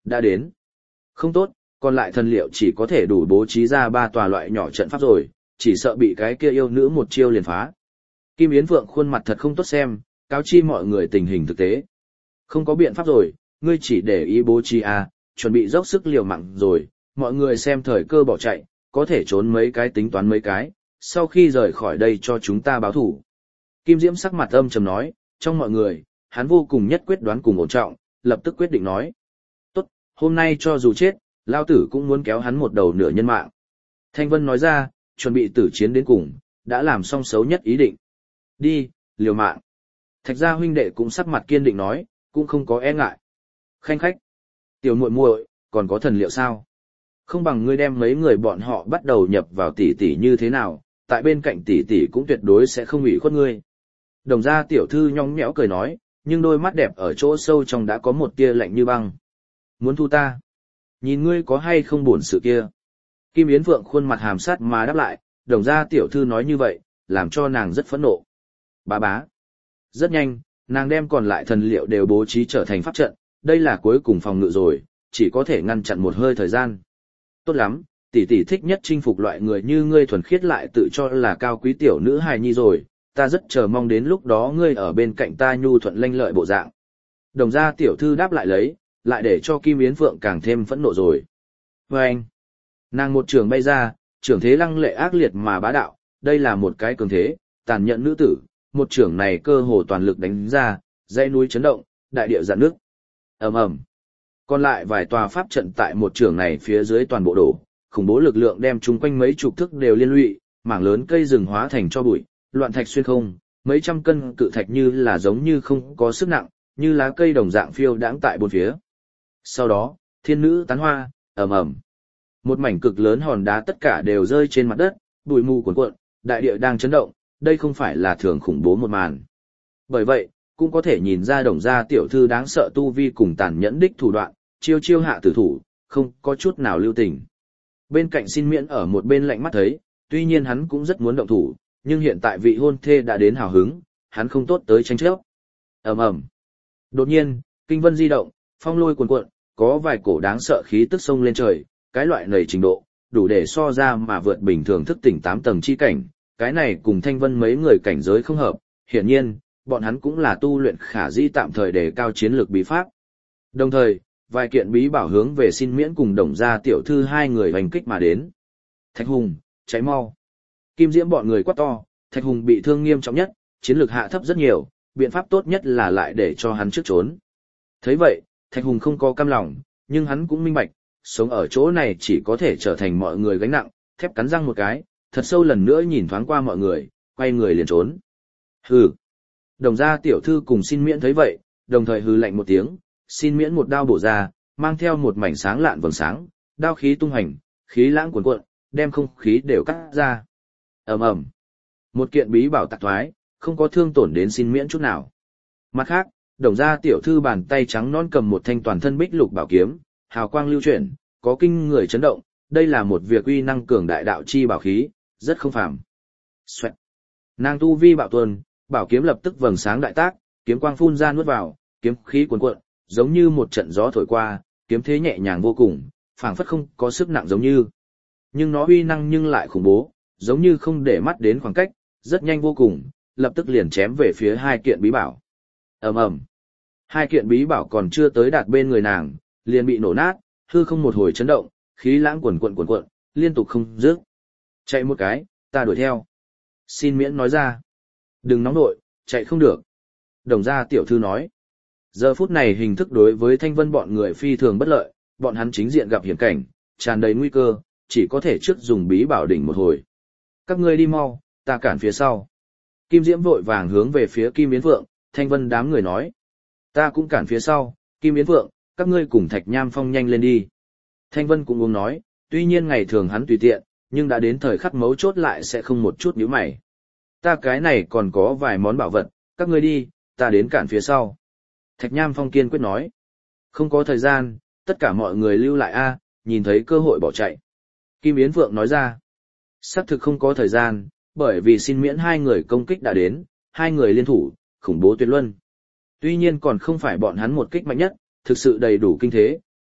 đã đến. Không tốt, còn lại thần liệu chỉ có thể đủ bố trí ra ba tòa loại nhỏ trận pháp rồi, chỉ sợ bị cái kia yêu nữ một chiêu liền phá. Kim Yến Phượng khuôn mặt thật không tốt xem, cáo chi mọi người tình hình thực tế. Không có biện pháp rồi, ngươi chỉ để ý bố trí à, chuẩn bị dốc sức liều mạng rồi, mọi người xem thời cơ bỏ chạy, có thể trốn mấy cái tính toán mấy cái, sau khi rời khỏi đây cho chúng ta báo thủ. Kim Diễm sắc mặt âm trầm nói, trong mọi người, hắn vô cùng nhất quyết đoán cùng ổn trọng, lập tức quyết định nói. Tốt, hôm nay cho dù chết, lao tử cũng muốn kéo hắn một đầu nửa nhân mạng. Thanh Vân nói ra, chuẩn bị tử chiến đến cùng, đã làm xong xấu nhất ý định. Đi, liều mạng. Thạch gia huynh đệ cũng sắc mặt kiên định nói, cũng không có e ngại. Khanh khách, tiểu muội muội, còn có thần liệu sao? Không bằng ngươi đem mấy người bọn họ bắt đầu nhập vào tỷ tỷ như thế nào, tại bên cạnh tỷ tỷ cũng tuyệt đối sẽ không ủy khuất ngươi. Đồng gia tiểu thư nhõng nhẽo cười nói, nhưng đôi mắt đẹp ở chỗ sâu trong đã có một tia lạnh như băng. Muốn thu ta? Nhìn ngươi có hay không buồn sự kia? Kim Yến Phượng khuôn mặt hàm sát mà đáp lại, đồng gia tiểu thư nói như vậy, làm cho nàng rất phẫn nộ. Bá bá. Rất nhanh, nàng đem còn lại thần liệu đều bố trí trở thành pháp trận, đây là cuối cùng phòng ngự rồi, chỉ có thể ngăn chặn một hơi thời gian. Tốt lắm, tỷ tỷ thích nhất chinh phục loại người như ngươi thuần khiết lại tự cho là cao quý tiểu nữ hài nhi rồi, ta rất chờ mong đến lúc đó ngươi ở bên cạnh ta nhu thuận lanh lợi bộ dạng. Đồng gia tiểu thư đáp lại lấy, lại để cho Kim Yến Phượng càng thêm phẫn nộ rồi. Và anh, nàng một trường bay ra, trường thế lăng lệ ác liệt mà bá đạo, đây là một cái cường thế, tàn nhẫn nữ tử, một trường này cơ hồ toàn lực đánh ra, dãy núi chấn động, đại địa dạn nước. Ầm ầm. Còn lại vài tòa pháp trận tại một trường này phía dưới toàn bộ đổ, khủng bố lực lượng đem chúng quanh mấy chục thước đều liên lụy, mảng lớn cây rừng hóa thành cho bụi, loạn thạch xuyên không, mấy trăm cân cự thạch như là giống như không có sức nặng, như lá cây đồng dạng phiêu đãng tại bốn phía. Sau đó, thiên nữ tán hoa, ầm ầm. Một mảnh cực lớn hòn đá tất cả đều rơi trên mặt đất, bụi mù cuồn cuộn, đại địa đang chấn động, đây không phải là thường khủng bố một màn. Bởi vậy, cũng có thể nhìn ra đồng gia tiểu thư đáng sợ tu vi cùng tàn nhẫn đích thủ đoạn, chiêu chiêu hạ tử thủ, không có chút nào lưu tình. Bên cạnh Xin Miễn ở một bên lạnh mắt thấy, tuy nhiên hắn cũng rất muốn động thủ, nhưng hiện tại vị hôn thê đã đến hào hứng, hắn không tốt tới tranh chấp. Ầm ầm. Đột nhiên, kinh vân di động, phong lôi cuồn cuộn, có vài cổ đáng sợ khí tức sông lên trời, cái loại nầy trình độ, đủ để so ra mà vượt bình thường thức tỉnh tám tầng chi cảnh, cái này cùng Thanh Vân mấy người cảnh giới không hợp, hiển nhiên, bọn hắn cũng là tu luyện khả dĩ tạm thời để cao chiến lược bí pháp. Đồng thời, vài kiện bí bảo hướng về Xin Miễn cùng Đồng gia tiểu thư hai người hoành kích mà đến. Thạch Hùng, cháy mau. Kim Diễm bọn người quát to, Thạch Hùng bị thương nghiêm trọng nhất, chiến lược hạ thấp rất nhiều, biện pháp tốt nhất là lại để cho hắn trước trốn. Thấy vậy, Thạch Hùng không có cam lòng, nhưng hắn cũng minh bạch, sống ở chỗ này chỉ có thể trở thành mọi người gánh nặng, thép cắn răng một cái, thật sâu lần nữa nhìn thoáng qua mọi người, quay người liền trốn. Hừ. Đồng gia tiểu thư cùng Xin Miễn thấy vậy, đồng thời hừ lạnh một tiếng, Xin Miễn một đao bổ ra, mang theo một mảnh sáng lạn vầng sáng, đao khí tung hành, khí lãng cuồn cuộn, đem không khí đều cắt ra. Ầm ầm. Một kiện bí bảo tạc thoái, không có thương tổn đến Xin Miễn chút nào. Mặt khác, đồng gia tiểu thư bàn tay trắng non cầm một thanh toàn thân bích lục bảo kiếm, hào quang lưu chuyển, có kinh người chấn động, đây là một việc uy năng cường đại đạo chi bảo khí, rất không phàm. Xoẹt. Nàng tu vi bạo tuần, bảo kiếm lập tức vầng sáng đại tác, kiếm quang phun ra nuốt vào, kiếm khí cuồn cuộn, giống như một trận gió thổi qua, kiếm thế nhẹ nhàng vô cùng, phảng phất không có sức nặng giống như. Nhưng nó uy năng nhưng lại khủng bố, giống như không để mắt đến khoảng cách, rất nhanh vô cùng, lập tức liền chém về phía hai kiện bí bảo. Ầm ầm. Hai kiện bí bảo còn chưa tới đạt bên người nàng, liền bị nổ nát, hư không một hồi chấn động, khí lãng cuồn cuộn cuồn cuộn, liên tục không dứt. Chạy một cái, ta đuổi theo. Xin Miễn nói ra. Đừng nóng nội, chạy không được. Đồng gia tiểu thư nói. Giờ phút này hình thức đối với Thanh Vân bọn người phi thường bất lợi, bọn hắn chính diện gặp hiểm cảnh, tràn đầy nguy cơ, chỉ có thể trước dùng bí bảo đỉnh một hồi. Các ngươi đi mau, ta cản phía sau. Kim Diễm vội vàng hướng về phía Kim Yến Phượng, Thanh Vân đám người nói. Ta cũng cản phía sau, Kim Yến Phượng, các ngươi cùng Thạch Nham Phong nhanh lên đi. Thanh Vân cũng uống nói, tuy nhiên ngày thường hắn tùy tiện, nhưng đã đến thời khắc mấu chốt lại sẽ không một chút nhíu mày. Ta cái này còn có vài món bảo vật, các ngươi đi, ta đến cản phía sau. Thạch Nham Phong kiên quyết nói. Không có thời gian, tất cả mọi người lưu lại a, nhìn thấy cơ hội bỏ chạy. Kim Yến Phượng nói ra. Xác thực không có thời gian, bởi vì Xin Miễn hai người công kích đã đến, hai người liên thủ, khủng bố tuyệt luân. Tuy nhiên còn không phải bọn hắn một kích mạnh nhất, thực sự đầy đủ kinh thế,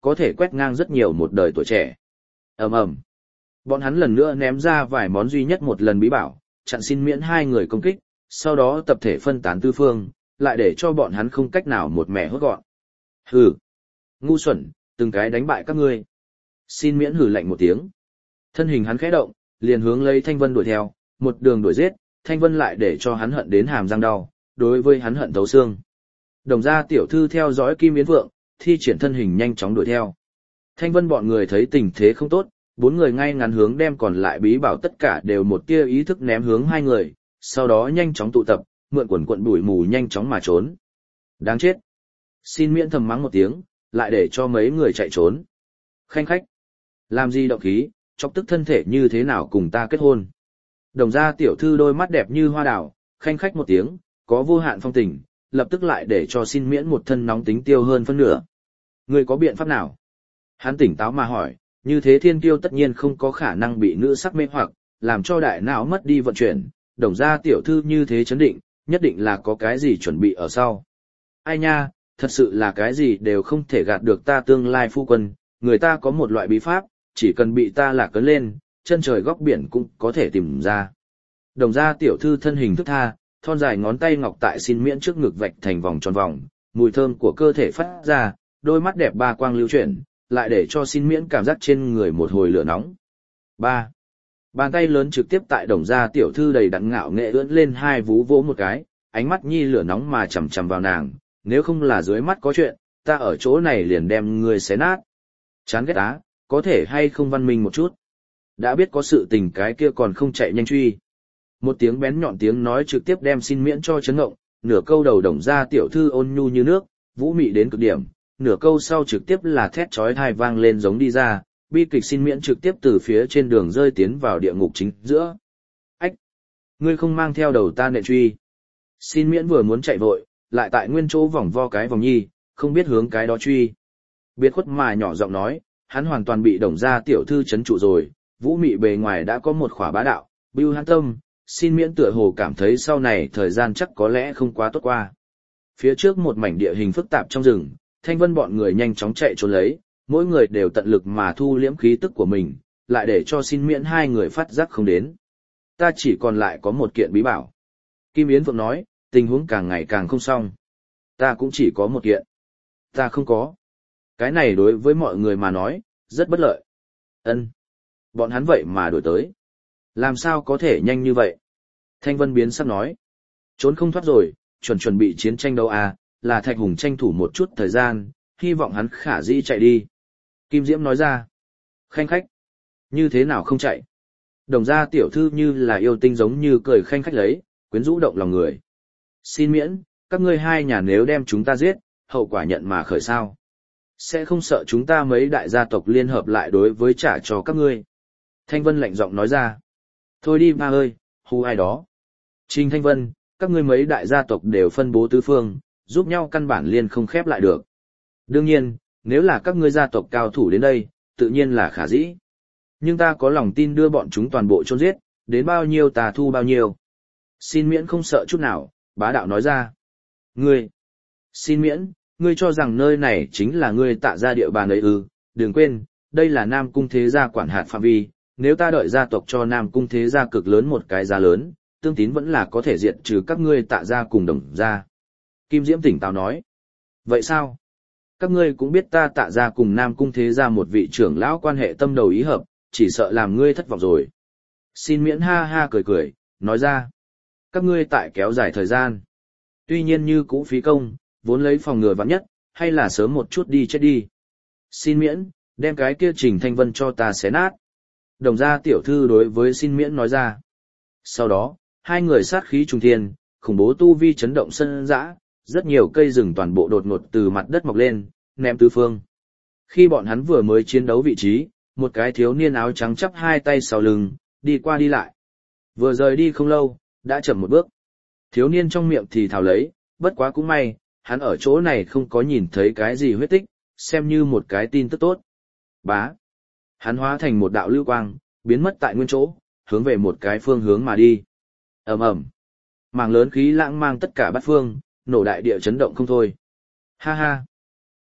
có thể quét ngang rất nhiều một đời tuổi trẻ. Ầm ầm. Bọn hắn lần nữa ném ra vài món duy nhất một lần bí bảo, chặn xin miễn hai người công kích, sau đó tập thể phân tán tứ phương, lại để cho bọn hắn không cách nào một mẻ hốt gọn. Hừ, ngu xuẩn, từng cái đánh bại các ngươi. Xin miễn hừ lạnh một tiếng. Thân hình hắn khẽ động, liền hướng lấy Thanh Vân đuổi theo, một đường đuổi giết, Thanh Vân lại để cho hắn hận đến hàm răng đau, đối với hắn hận thấu xương. Đồng gia tiểu thư theo dõi Kim Yến Vượng, thi triển thân hình nhanh chóng đuổi theo. Thanh Vân bọn người thấy tình thế không tốt, bốn người ngay ngắn hướng đem còn lại bí bảo tất cả đều một tia ý thức ném hướng hai người, sau đó nhanh chóng tụ tập, mượn quần quận bụi mù nhanh chóng mà trốn. Đáng chết. Xin miễn thầm mắng một tiếng, lại để cho mấy người chạy trốn. Khanh khách. Làm gì động khí, chọc tức thân thể như thế nào cùng ta kết hôn. Đồng gia tiểu thư đôi mắt đẹp như hoa đào, khanh khách một tiếng, có vô hạn phong tình, lập tức lại để cho xin miễn một thân nóng tính tiêu hơn phân nửa. Người có biện pháp nào? Hắn tỉnh táo mà hỏi, như thế thiên kiêu tất nhiên không có khả năng bị nữ sắc mê hoặc, làm cho đại não mất đi vận chuyển, đồng gia tiểu thư như thế chấn định, nhất định là có cái gì chuẩn bị ở sau. Ai nha, thật sự là cái gì đều không thể gạt được ta tương lai phu quân, người ta có một loại bí pháp, chỉ cần bị ta lạc cấn lên, chân trời góc biển cũng có thể tìm ra. Đồng gia tiểu thư thân hình thức tha, thon dài ngón tay ngọc tại xin miễn trước ngực vạch thành vòng tròn vòng, mùi thơm của cơ thể phát ra, đôi mắt đẹp ba quang lưu chuyển, lại để cho xin miễn cảm giác trên người một hồi lửa nóng. ba. Bàn tay lớn trực tiếp tại đồng gia tiểu thư đầy đặn ngạo nghệ ưỡn lên hai vú vỗ một cái, ánh mắt nhi lửa nóng mà chằm chằm vào nàng, nếu không là dưới mắt có chuyện, ta ở chỗ này liền đem ngươi xé nát. Chán ghét á, có thể hay không văn minh một chút. Đã biết có sự tình cái kia còn không chạy nhanh truy. Một tiếng bén nhọn tiếng nói trực tiếp đem xin miễn cho chấn ngộng, nửa câu đầu đồng gia tiểu thư ôn nhu như nước, vũ mị đến cực điểm, nửa câu sau trực tiếp là thét chói tai vang lên giống đi ra, bi kịch xin miễn trực tiếp từ phía trên đường rơi tiến vào địa ngục chính giữa. Ách! Ngươi không mang theo đầu ta nệ truy. Xin miễn vừa muốn chạy vội, lại tại nguyên chỗ vòng vo cái vòng nhi, không biết hướng cái đó truy. Biệt khuất mà nhỏ giọng nói, hắn hoàn toàn bị đồng gia tiểu thư chấn trụ rồi, vũ mị bề ngoài đã có một khỏa bá đạo, bưu hắn tâm, xin miễn tựa hồ cảm thấy sau này thời gian chắc có lẽ không quá tốt qua. Phía trước một mảnh địa hình phức tạp trong rừng, Thanh Vân bọn người nhanh chóng chạy trốn lấy, mỗi người đều tận lực mà thu liễm khí tức của mình, lại để cho xin miễn hai người phát giác không đến. Ta chỉ còn lại có một kiện bí bảo. Kim Yến Phượng nói, tình huống càng ngày càng không xong. Ta cũng chỉ có một kiện. Ta không có. Cái này đối với mọi người mà nói, rất bất lợi. Ân, bọn hắn vậy mà đổi tới. Làm sao có thể nhanh như vậy? Thanh Vân biến sắc nói. Trốn không thoát rồi, chuẩn chuẩn bị chiến tranh đâu à, là Thạch Hùng tranh thủ một chút thời gian, hy vọng hắn khả dĩ chạy đi. Kim Diễm nói ra. Khanh khách. Như thế nào không chạy? Đồng gia tiểu thư như là yêu tinh giống như cười khanh khách lấy, quyến rũ động lòng người. Xin miễn, các ngươi hai nhà nếu đem chúng ta giết, hậu quả nhận mà khởi sao? Sẽ không sợ chúng ta mấy đại gia tộc liên hợp lại đối với trả cho các ngươi. Thanh Vân lạnh giọng nói ra. Thôi đi ba ơi, hù ai đó. Trình Thanh Vân, các ngươi mấy đại gia tộc đều phân bố tứ phương, giúp nhau căn bản liên không khép lại được. Đương nhiên, nếu là các ngươi gia tộc cao thủ đến đây, tự nhiên là khả dĩ. Nhưng ta có lòng tin đưa bọn chúng toàn bộ chôn giết, đến bao nhiêu ta thu bao nhiêu. Xin miễn không sợ chút nào, bá đạo nói ra. Ngươi, xin miễn, ngươi cho rằng nơi này chính là ngươi tạ ra địa bàn ấy ư, đừng quên, đây là Nam Cung Thế Gia quản hạt phạm vi, nếu ta đợi gia tộc cho Nam Cung Thế Gia cực lớn một cái giá lớn, tương tín vẫn là có thể diệt trừ các ngươi tạ ra cùng đồng gia. Kim Diễm tỉnh táo nói. Vậy sao? Các ngươi cũng biết ta tạ ra cùng Nam Cung Thế Gia một vị trưởng lão quan hệ tâm đầu ý hợp, chỉ sợ làm ngươi thất vọng rồi. Xin miễn ha ha cười cười, nói ra. Các ngươi tại kéo dài thời gian. Tuy nhiên như cũ phí công, vốn lấy phòng ngừa vạn nhất, hay là sớm một chút đi chết đi. Xin miễn, đem cái kia Trình Thanh Vân cho ta xé nát. Đồng gia tiểu thư đối với xin miễn nói ra. Sau đó, hai người sát khí trùng thiên, khủng bố tu vi chấn động sân dã, rất nhiều cây rừng toàn bộ đột ngột từ mặt đất mọc lên, ném tứ phương. Khi bọn hắn vừa mới chiến đấu vị trí, một cái thiếu niên áo trắng chắp hai tay sau lưng, đi qua đi lại. Vừa rời đi không lâu, đã chậm một bước. Thiếu niên trong miệng thì thào lấy, bất quá cũng may, hắn ở chỗ này không có nhìn thấy cái gì huyết tích, xem như một cái tin tức tốt. Bá. Hắn hóa thành một đạo lưu quang, biến mất tại nguyên chỗ, hướng về một cái phương hướng mà đi. Ầm ầm. Mảng lớn khí lãng mang tất cả bát phương, nổ đại địa chấn động không thôi. Ha ha.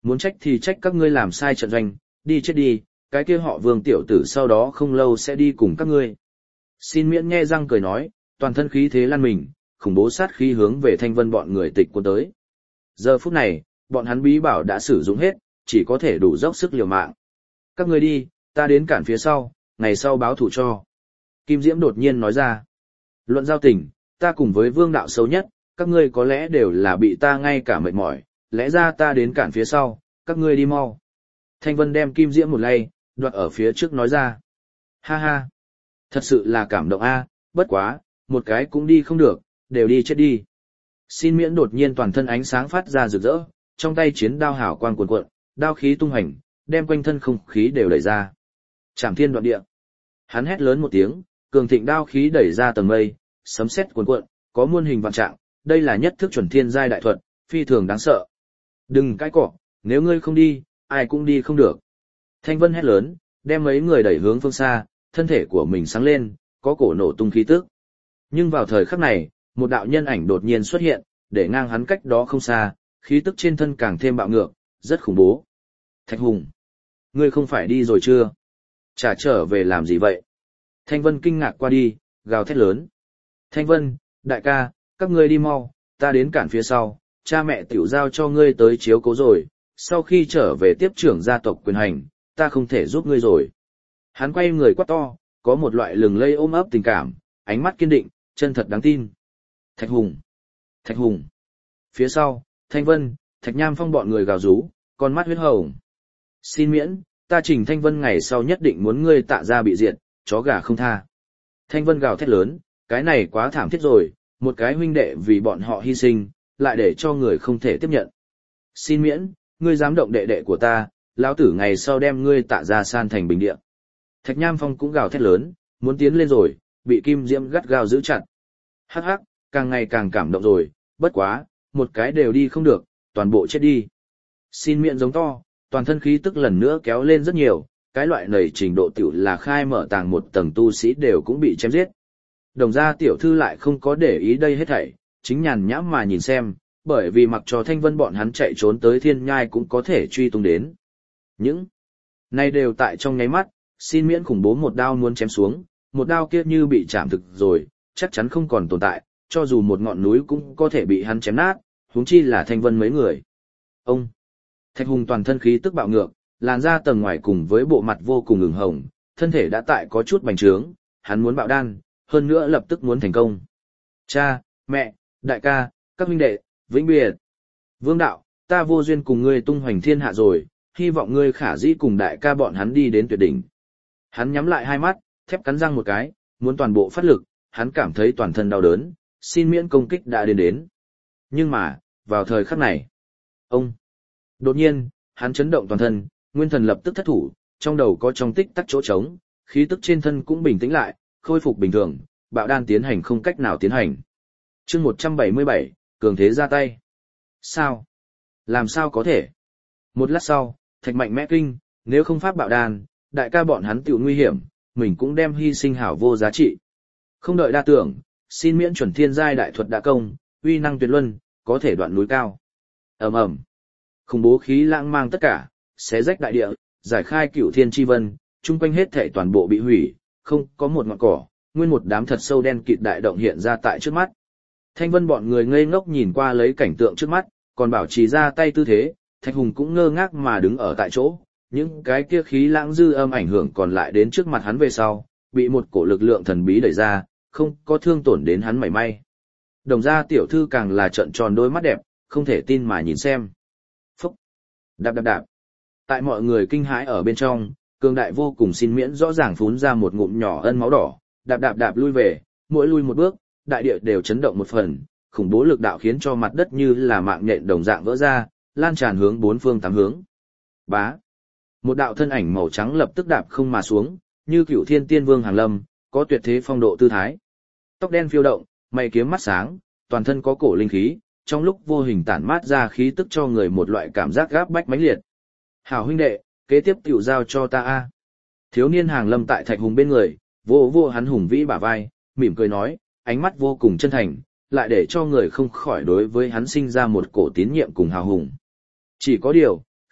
Muốn trách thì trách các ngươi làm sai trận doanh, đi chết đi, cái kia họ Vương tiểu tử sau đó không lâu sẽ đi cùng các ngươi. Xin miễn nghe răng cười nói, toàn thân khí thế lan mình, khủng bố sát khí hướng về Thanh Vân bọn người tịch cuốn tới. Giờ phút này, bọn hắn bí bảo đã sử dụng hết, chỉ có thể đủ dốc sức liều mạng. Các ngươi đi, ta đến cản phía sau, ngày sau báo thù cho. Kim Diễm đột nhiên nói ra. Luận giao tình, ta cùng với Vương đạo xấu nhất, các ngươi có lẽ đều là bị ta ngay cả mệt mỏi, lẽ ra ta đến cản phía sau, các ngươi đi mau. Thanh Vân đem Kim Diễm một lay, đoạt ở phía trước nói ra. Ha ha, thật sự là cảm động a, bất quá, một cái cũng đi không được, đều đi chết đi. Xin miễn đột nhiên toàn thân ánh sáng phát ra rực rỡ, trong tay chiến đao hào quang cuồn cuộn, đao khí tung hành, đem quanh thân không khí đều đẩy ra. Trảm thiên đoạn địa. Hắn hét lớn một tiếng, cường thịnh đao khí đẩy ra tầng mây, sấm sét cuồn cuộn, có muôn hình vạn trạng, đây là nhất thức chuẩn thiên giai đại thuật, phi thường đáng sợ. Đừng cãi cọ, nếu ngươi không đi, ai cũng đi không được. Thanh Vân hét lớn, đem mấy người đẩy hướng phương xa, thân thể của mình sáng lên, có cổ nổ tung khí tức. Nhưng vào thời khắc này, một đạo nhân ảnh đột nhiên xuất hiện, để ngang hắn cách đó không xa, khí tức trên thân càng thêm bạo ngược, rất khủng bố. Thạch Hùng, ngươi không phải đi rồi chưa? Trả trở về làm gì vậy? Thanh Vân kinh ngạc qua đi, gào thét lớn. Thanh Vân, đại ca, các ngươi đi mau, ta đến cản phía sau, cha mẹ tiểu giao cho ngươi tới chiếu cố rồi, sau khi trở về tiếp trưởng gia tộc quyền hành, ta không thể giúp ngươi rồi. Hắn quay người quát to, có một loại lừng lây ôm ấp tình cảm, ánh mắt kiên định, chân thật đáng tin. Thạch Hùng, Thạch Hùng. Phía sau, Thanh Vân, Thạch Nham Phong bọn người gào rú, con mắt huyết hồng. Xin miễn, ta Trình Thanh Vân ngày sau nhất định muốn ngươi tạ ra bị diệt, chó gà không tha. Thanh Vân gào thét lớn, cái này quá thảm thiết rồi, một cái huynh đệ vì bọn họ hy sinh, lại để cho người không thể tiếp nhận. Xin miễn, ngươi dám động đệ đệ của ta, lão tử ngày sau đem ngươi tạ ra san thành bình địa. Thạch Nham Phong cũng gào thét lớn, muốn tiến lên rồi, bị Kim Diễm gắt gao giữ chặt. Hắc hắc, càng ngày càng cảm động rồi, bất quá, một cái đều đi không được, toàn bộ chết đi. Xin miệng giống to, toàn thân khí tức lần nữa kéo lên rất nhiều, cái loại nầy trình độ tiểu là khai mở tàng một tầng tu sĩ đều cũng bị chém giết. Đồng gia tiểu thư lại không có để ý đây hết thảy, chính nhàn nhãm mà nhìn xem, bởi vì mặc cho Thanh Vân bọn hắn chạy trốn tới thiên nhai cũng có thể truy tung đến. Những này đều tại trong nháy mắt, xin miễn khủng bố một đao muốn chém xuống, một đao kia như bị chạm thực rồi, chắc chắn không còn tồn tại, cho dù một ngọn núi cũng có thể bị hắn chém nát, huống chi là Thanh Vân mấy người. Ông Thạch Hùng toàn thân khí tức bạo ngược, làn da tầng ngoài cùng với bộ mặt vô cùng ửng hồng, thân thể đã tại có chút bành trướng, hắn muốn bạo đan, hơn nữa lập tức muốn thành công. Cha, mẹ, đại ca, các huynh đệ, vĩnh biệt. Vương đạo, ta vô duyên cùng ngươi tung hoành thiên hạ rồi, hy vọng ngươi khả dĩ cùng đại ca bọn hắn đi đến tuyệt đỉnh. Hắn nhắm lại hai mắt, thép cắn răng một cái, muốn toàn bộ phát lực, hắn cảm thấy toàn thân đau đớn, xin miễn công kích đã đến đến. Nhưng mà, vào thời khắc này, ông, đột nhiên, hắn chấn động toàn thân, nguyên thần lập tức thất thủ, trong đầu có trong tích tắc chỗ trống, khí tức trên thân cũng bình tĩnh lại, khôi phục bình thường, bạo đan tiến hành không cách nào tiến hành. Chương một trăm bảy mươi bảy, cường thế ra tay. Sao? Làm sao có thể? Một lát sau, Thạch Mạnh mẽ kinh, nếu không pháp bạo đan, đại ca bọn hắn tiểu nguy hiểm, mình cũng đem hy sinh hảo vô giá trị. Không đợi đa tưởng, xin miễn chuẩn thiên giai đại thuật đã công, uy năng tuyệt luân, có thể đoạn núi cao. Ầm ầm, khủng bố khí lãng mang tất cả, xé rách đại địa, giải khai cửu thiên chi vân, chung quanh hết thảy toàn bộ bị hủy, không có một ngọn cỏ, nguyên một đám thật sâu đen kịt đại động hiện ra tại trước mắt. Thanh Vân bọn người ngây ngốc nhìn qua lấy cảnh tượng trước mắt, còn bảo trì ra tay tư thế, Thạch Hùng cũng ngơ ngác mà đứng ở tại chỗ, những cái kia khí lãng dư âm ảnh hưởng còn lại đến trước mặt hắn về sau, bị một cổ lực lượng thần bí đẩy ra, không có thương tổn đến hắn mảy may. Đồng gia tiểu thư càng là trợn tròn đôi mắt đẹp, không thể tin mà nhìn xem. Phúc! Đạp đạp đạp! Tại mọi người kinh hãi ở bên trong, cường đại vô cùng xin miễn rõ ràng phún ra một ngụm nhỏ ân máu đỏ, đạp đạp đạp lui về, mỗi lui một bước, đại địa đều chấn động một phần, khủng bố lực đạo khiến cho mặt đất như là mạng nhện đồng dạng vỡ ra, lan tràn hướng bốn phương tám hướng. Bá! Một đạo thân ảnh màu trắng lập tức đạp không mà xuống, như cửu thiên tiên vương hàng lâm, có tuyệt thế phong độ tư thái. Tóc đen phiêu động, mày kiếm mắt sáng, toàn thân có cổ linh khí, trong lúc vô hình tản mát ra khí tức cho người một loại cảm giác gáp bách mãnh liệt. Hảo huynh đệ, kế tiếp tiểu giao cho ta a. Thiếu niên hàng lâm tại Thạch Hùng bên người, vô vô hắn hùng vĩ bả vai, mỉm cười nói, ánh mắt vô cùng chân thành, lại để cho người không khỏi đối với hắn sinh ra một cổ tín nhiệm cùng hào hùng. Chỉ có điều,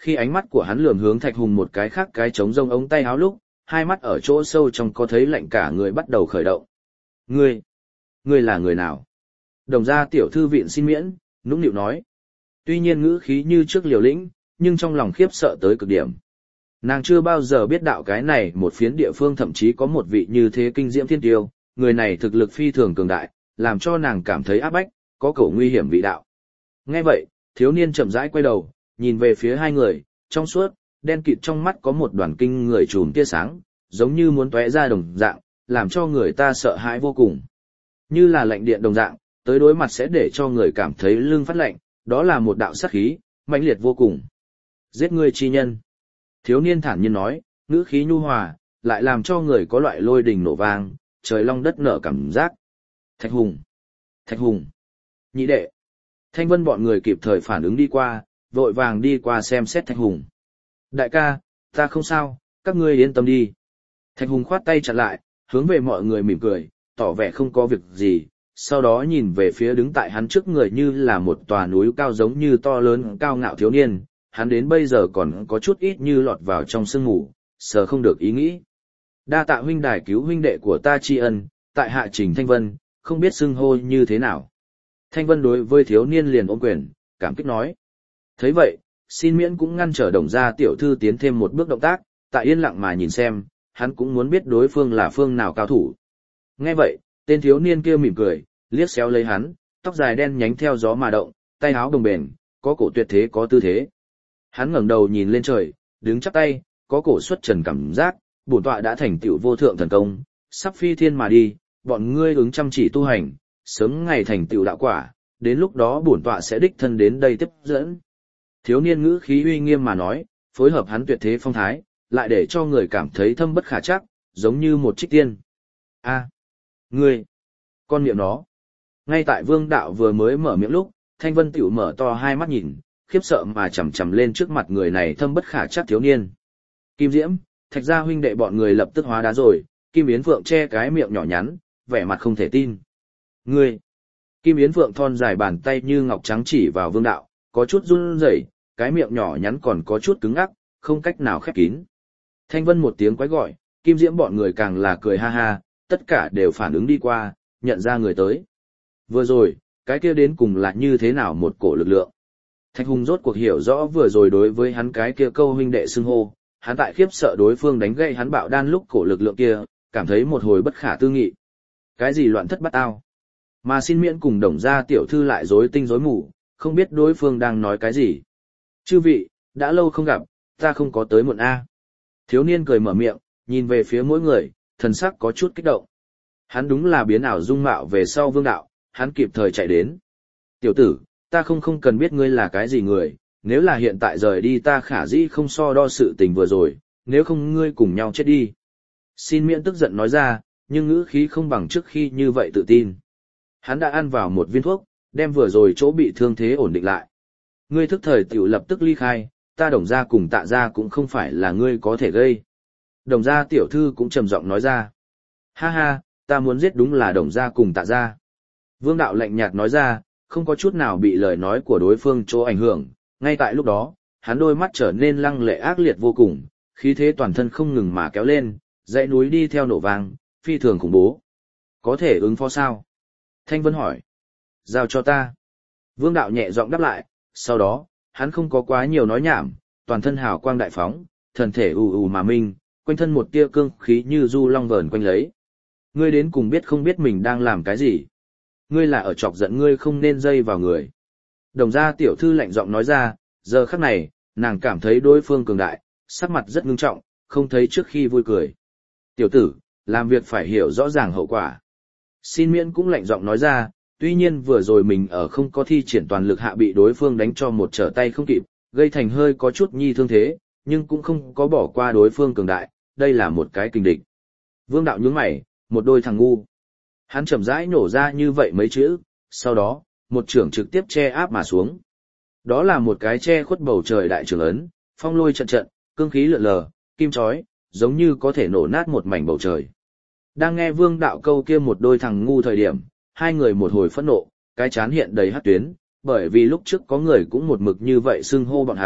Khi ánh mắt của hắn lườm hướng Thạch Hùng một cái khác cái trống rông ống tay áo lúc, hai mắt ở chỗ sâu trong có thấy lạnh cả người bắt đầu khởi động. Ngươi, ngươi là người nào? Đồng gia tiểu thư viện xin miễn, nũng nịu nói. Tuy nhiên ngữ khí như trước liều lĩnh, nhưng trong lòng khiếp sợ tới cực điểm. Nàng chưa bao giờ biết đạo cái này một phiến địa phương thậm chí có một vị như thế kinh diễm thiên tiêu, người này thực lực phi thường cường đại, làm cho nàng cảm thấy áp bách, có cổ nguy hiểm vị đạo. Nghe vậy, thiếu niên chậm rãi quay đầu, nhìn về phía hai người, trong suốt, đen kịt trong mắt có một đoàn kinh người chùm tia sáng, giống như muốn tóe ra đồng dạng, làm cho người ta sợ hãi vô cùng. Như là lạnh điện đồng dạng, tới đối mặt sẽ để cho người cảm thấy lưng phát lạnh, đó là một đạo sát khí, mãnh liệt vô cùng. Giết ngươi chi nhân. Thiếu niên thản nhiên nói, ngữ khí nhu hòa, lại làm cho người có loại lôi đình nổ vang, trời long đất nở cảm giác. Thạch Hùng. Thạch Hùng. Nhị đệ. Thanh Vân bọn người kịp thời phản ứng đi qua, vội vàng đi qua xem xét Thạch Hùng. Đại ca, ta không sao, các ngươi yên tâm đi. Thạch Hùng khoát tay chặn lại, hướng về mọi người mỉm cười, tỏ vẻ không có việc gì, sau đó nhìn về phía đứng tại hắn trước người như là một tòa núi cao giống như to lớn cao ngạo thiếu niên, hắn đến bây giờ còn có chút ít như lọt vào trong sương ngủ, sờ không được ý nghĩ. Đa tạ huynh đài cứu huynh đệ của ta tri ân, tại hạ Trình Thanh Vân, không biết xưng hô như thế nào. Thanh Vân đối với thiếu niên liền ôm quyền, cảm kích nói. Thấy vậy, xin miễn cũng ngăn trở Đồng gia tiểu thư tiến thêm một bước động tác, tại yên lặng mà nhìn xem, hắn cũng muốn biết đối phương là phương nào cao thủ. Nghe vậy, tên thiếu niên kia mỉm cười, liếc xéo lấy hắn, tóc dài đen nhánh theo gió mà động, tay áo đồng bền, có cổ tuyệt thế có tư thế. Hắn ngẩng đầu nhìn lên trời, đứng chắp tay, có cổ xuất trần cảm giác, bổn tọa đã thành tựu vô thượng thần công, sắp phi thiên mà đi, bọn ngươi ứng chăm chỉ tu hành, sớm ngày thành tựu đạo quả, đến lúc đó bổn tọa sẽ đích thân đến đây tiếp dẫn. Thiếu niên ngữ khí uy nghiêm mà nói, phối hợp hắn tuyệt thế phong thái, lại để cho người cảm thấy thâm bất khả trắc, giống như một trích tiên. A, ngươi, con miệng nó. Ngay tại Vương Đạo vừa mới mở miệng lúc, Thanh Vân tiểu mở to hai mắt nhìn, khiếp sợ mà chằm chằm lên trước mặt người này thâm bất khả trắc thiếu niên. Kim Diễm, Thạch gia huynh đệ bọn người lập tức hóa đá rồi, Kim Yến Phượng che cái miệng nhỏ nhắn, vẻ mặt không thể tin. Ngươi! Kim Yến Phượng thon dài bàn tay như ngọc trắng chỉ vào Vương Đạo, có chút run rẩy, cái miệng nhỏ nhắn còn có chút cứng ngắc, không cách nào khép kín. Thanh Vân một tiếng quái gọi, Kim Diễm bọn người càng là cười ha ha, tất cả đều phản ứng đi qua, nhận ra người tới. Vừa rồi, cái kia đến cùng là như thế nào một cổ lực lượng. Thạch Hùng rốt cuộc hiểu rõ vừa rồi đối với hắn cái kia câu huynh đệ xưng hô, hắn tại khiếp sợ đối phương đánh gậy hắn bạo đan lúc cổ lực lượng kia, cảm thấy một hồi bất khả tư nghị. Cái gì loạn thất bát ao? Mà xin miễn cùng Đồng gia tiểu thư lại rối tinh rối mù, không biết đối phương đang nói cái gì. Chư vị, đã lâu không gặp, ta không có tới muộn a. Thiếu niên cười mở miệng, nhìn về phía mỗi người, thần sắc có chút kích động. Hắn đúng là biến ảo dung mạo về sau Vương Đạo, hắn kịp thời chạy đến. Tiểu tử, ta không không cần biết ngươi là cái gì người, nếu là hiện tại rời đi ta khả dĩ không so đo sự tình vừa rồi, nếu không ngươi cùng nhau chết đi. Xin miễn tức giận nói ra, nhưng ngữ khí không bằng trước khi như vậy tự tin. Hắn đã ăn vào một viên thuốc, đem vừa rồi chỗ bị thương thế ổn định lại. Ngươi thức thời tiểu lập tức ly khai, ta Đồng gia cùng Tạ gia cũng không phải là ngươi có thể gây. Đồng gia tiểu thư cũng trầm giọng nói ra. Ha ha, ta muốn giết đúng là Đồng gia cùng Tạ gia. Vương Đạo lạnh nhạt nói ra, không có chút nào bị lời nói của đối phương chỗ ảnh hưởng. Ngay tại lúc đó, hắn đôi mắt trở nên lăng lệ ác liệt vô cùng, khí thế toàn thân không ngừng mà kéo lên, dãy núi đi theo nổ vang, phi thường khủng bố. Có thể ứng phó sao? Thanh Vân hỏi. Giao cho ta. Vương Đạo nhẹ giọng đáp lại, sau đó, hắn không có quá nhiều nói nhảm, toàn thân hào quang đại phóng, thần thể ù ù mà minh, quanh thân một tia cương khí như du long vờn quanh lấy. Ngươi đến cùng biết không biết mình đang làm cái gì? Ngươi là ở chọc giận ngươi không nên dây vào người. Đồng gia tiểu thư lạnh giọng nói ra, giờ khắc này, nàng cảm thấy đối phương cường đại, sắc mặt rất ngưng trọng, không thấy trước khi vui cười. Tiểu tử, làm việc phải hiểu rõ ràng hậu quả. Xin miễn cũng lạnh giọng nói ra, tuy nhiên vừa rồi mình ở không có thi triển toàn lực hạ bị đối phương đánh cho một trở tay không kịp, gây thành hơi có chút nhi thương thế, nhưng cũng không có bỏ qua đối phương cường đại, đây là một cái kình địch. Vương Đạo nhướng mày, một đôi thằng ngu. Hắn chậm rãi nổ ra như vậy mấy chữ, sau đó, một trưởng trực tiếp che áp mà xuống. Đó là một cái che khuất bầu trời đại trường ấn, phong lôi trận trận, cương khí lượn lờ, kim chói, giống như có thể nổ nát một mảnh bầu trời. Đang nghe Vương Đạo câu kia một đôi thằng ngu thời điểm, hai người một hồi phẫn nộ, cái chán hiện đầy hắc tuyến, bởi vì lúc trước có người cũng một mực như vậy xưng hô bọn hắn,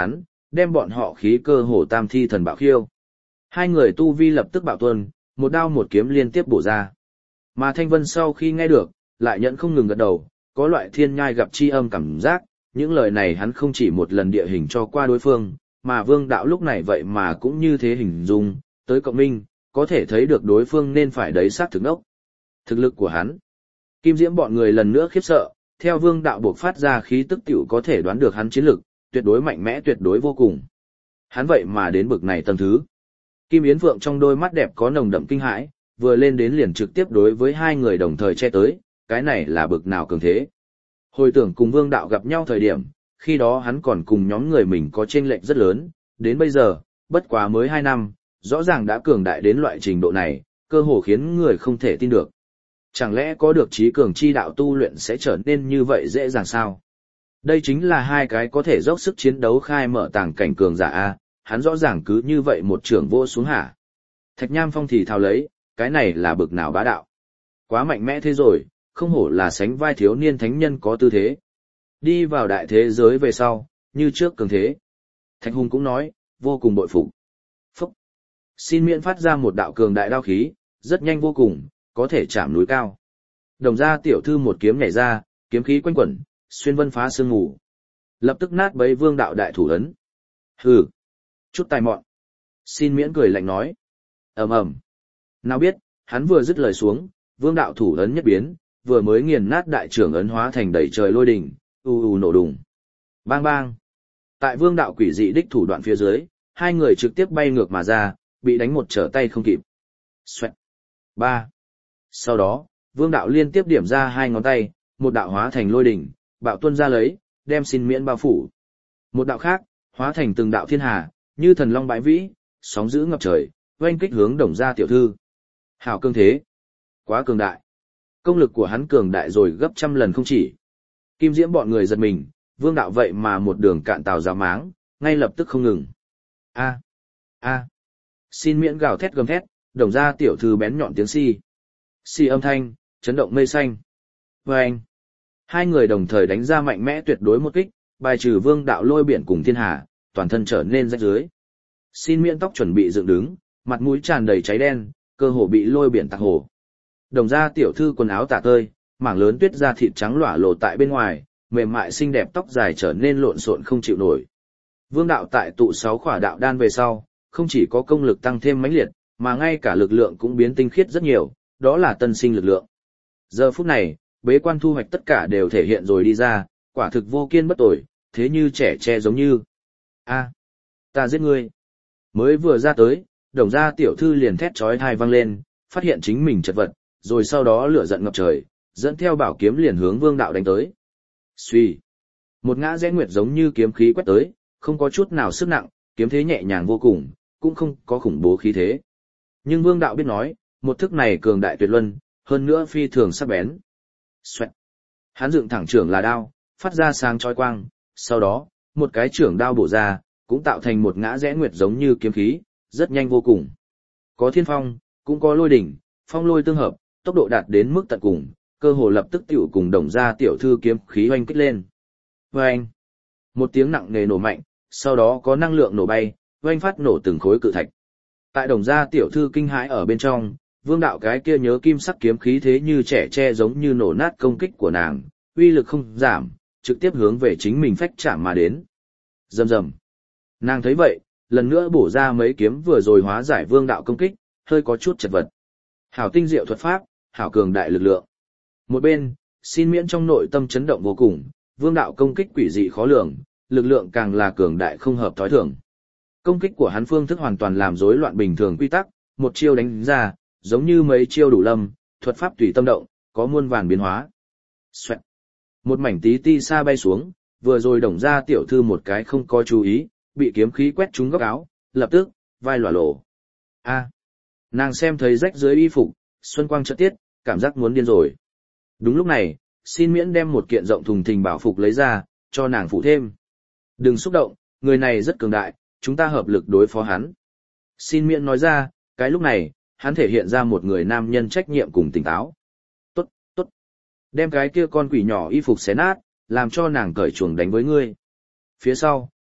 đem bọn họ khí cơ hồ tam thi thần bạo khiêu. Hai người tu vi lập tức bạo tuân, một đao một kiếm liên tiếp bổ ra. Mà Thanh Vân sau khi nghe được, lại nhận không ngừng gật đầu, có loại thiên nhai gặp chi âm cảm giác, những lời này hắn không chỉ một lần địa hình cho qua đối phương, mà Vương Đạo lúc này vậy mà cũng như thế hình dung, tới cộng minh, có thể thấy được đối phương nên phải đấy sát thực đốc. Thực lực của hắn. Kim Diễm bọn người lần nữa khiếp sợ, theo Vương Đạo buộc phát ra khí tức tiểu có thể đoán được hắn chiến lực, tuyệt đối mạnh mẽ tuyệt đối vô cùng. Hắn vậy mà đến bực này tầng thứ. Kim Yến Phượng trong đôi mắt đẹp có nồng đậm kinh hãi, vừa lên đến liền trực tiếp đối với hai người đồng thời che tới, cái này là bực nào cường thế. Hồi tưởng cùng Vương Đạo gặp nhau thời điểm, khi đó hắn còn cùng nhóm người mình có chênh lệch rất lớn, đến bây giờ, bất quá mới hai năm, rõ ràng đã cường đại đến loại trình độ này, cơ hồ khiến người không thể tin được. Chẳng lẽ có được trí cường chi đạo tu luyện sẽ trở nên như vậy dễ dàng sao? Đây chính là hai cái có thể dốc sức chiến đấu khai mở tàng cảnh cường giả A, hắn rõ ràng cứ như vậy một trưởng vô xuống hả. Thạch Nham Phong thì thào lấy, cái này là bực nào bá đạo. Quá mạnh mẽ thế rồi, không hổ là sánh vai thiếu niên thánh nhân có tư thế. Đi vào đại thế giới về sau, như trước cường thế. Thạch Hùng cũng nói, vô cùng bội phục. Phúc! Xin miễn phát ra một đạo cường đại đao khí, rất nhanh vô cùng, có thể chạm núi cao. Đồng gia tiểu thư một kiếm nhảy ra, kiếm khí quanh quẩn, xuyên vân phá sương ngủ. Lập tức nát bấy Vương Đạo đại thủ ấn. Hừ! Chút tài mọn. Xin miễn cười lạnh nói. Ầm ầm. Nào biết, hắn vừa dứt lời xuống, Vương Đạo thủ ấn nhất biến, vừa mới nghiền nát đại trưởng ấn hóa thành đầy trời lôi đình, u u nổ đùng. Bang bang. Tại Vương Đạo quỷ dị đích thủ đoạn phía dưới, hai người trực tiếp bay ngược mà ra, bị đánh một trở tay không kịp. Xoẹt. Ba. Sau đó, Vương Đạo liên tiếp điểm ra hai ngón tay, một đạo hóa thành lôi đỉnh, bạo tuân ra lấy, đem xin miễn bao phủ. Một đạo khác, hóa thành từng đạo thiên hà, như thần long bãi vĩ, sóng dữ ngập trời, oanh kích hướng Đồng gia tiểu thư. Hảo cương thế. Quá cường đại. Công lực của hắn cường đại rồi gấp trăm lần không chỉ. Kim Diễm bọn người giật mình, Vương Đạo vậy mà một đường cạn tàu giáo máng, ngay lập tức không ngừng. A. A. Xin miễn gào thét gầm thét, Đồng gia tiểu thư bén nhọn tiếng si. Si âm thanh, chấn động mây xanh. Vâng. Hai người đồng thời đánh ra mạnh mẽ tuyệt đối một kích, bài trừ Vương Đạo lôi biển cùng thiên hà, toàn thân trở nên rách rưới. Xin miễn tóc chuẩn bị dựng đứng, mặt mũi tràn đầy cháy đen, cơ hồ bị lôi biển tạc hồ. Đồng gia tiểu thư quần áo tả tơi, mảng lớn tuyết da thịt trắng lỏa lộ tại bên ngoài, mềm mại xinh đẹp tóc dài trở nên lộn xộn không chịu nổi. Vương Đạo tại tụ sáu khỏa đạo đan về sau, không chỉ có công lực tăng thêm mãnh liệt, mà ngay cả lực lượng cũng biến tinh khiết rất nhiều, đó là tân sinh lực lượng. Giờ phút này, bế quan thu hoạch tất cả đều thể hiện rồi đi ra, quả thực vô kiên bất tồi, thế như trẻ tre giống như. A, ta giết ngươi. Mới vừa ra tới, Đồng gia tiểu thư liền thét chói tai vang lên, phát hiện chính mình chật vật, rồi sau đó lửa giận ngập trời, dẫn theo bảo kiếm liền hướng Vương Đạo đánh tới. Xuy, một ngã rẽ nguyệt giống như kiếm khí quét tới, không có chút nào sức nặng, kiếm thế nhẹ nhàng vô cùng, cũng không có khủng bố khí thế. Nhưng Vương Đạo biết nói, một thức này cường đại tuyệt luân, hơn nữa phi thường sắc bén. Xoẹt. Hắn dựng thẳng trưởng là đao, phát ra sáng chói quang, sau đó, một cái trưởng đao bổ ra, cũng tạo thành một ngã rẽ nguyệt giống như kiếm khí, rất nhanh vô cùng. Có thiên phong, cũng có lôi đỉnh, phong lôi tương hợp, tốc độ đạt đến mức tận cùng, cơ hồ lập tức tiểu cùng Đồng gia tiểu thư kiếm khí oanh kích lên. Oanh! Một tiếng nặng nề nổ mạnh, sau đó có năng lượng nổ bay, oanh phát nổ từng khối cự thạch. Tại Đồng gia tiểu thư kinh hãi ở bên trong, Vương Đạo cái kia nhớ kim sắc kiếm khí thế như trẻ tre giống như nổ nát công kích của nàng, uy lực không giảm, trực tiếp hướng về chính mình phách chạm mà đến. Rầm rầm. Nàng thấy vậy, lần nữa bổ ra mấy kiếm vừa rồi hóa giải Vương Đạo công kích, hơi có chút chật vật. Hảo tinh diệu thuật pháp, hảo cường đại lực lượng. Một bên, xin miễn trong nội tâm chấn động vô cùng, Vương Đạo công kích quỷ dị khó lường, lực lượng càng là cường đại không hợp thói thường. Công kích của hắn phương thức hoàn toàn làm rối loạn bình thường quy tắc, một chiêu đánh ra, giống như mấy chiêu đủ lâm, thuật pháp tùy tâm động, có muôn vàn biến hóa. Xoẹt. Một mảnh tí ti xa bay xuống, vừa rồi Đồng gia tiểu thư một cái không có chú ý, bị kiếm khí quét trúng góc áo, lập tức, vai lòa lổ. A. Nàng xem thấy rách dưới y phục, xuân quang chợt tiết, cảm giác muốn điên rồi. Đúng lúc này, xin miễn đem một kiện rộng thùng thình bảo phục lấy ra, cho nàng phụ thêm. Đừng xúc động, người này rất cường đại, chúng ta hợp lực đối phó hắn. Xin miễn nói ra, cái lúc này, hắn thể hiện ra một người nam nhân trách nhiệm cùng tỉnh táo. Tốt, tốt. Đem cái kia con quỷ nhỏ y phục xé nát, làm cho nàng cởi chuồng đánh với ngươi. Phía sau,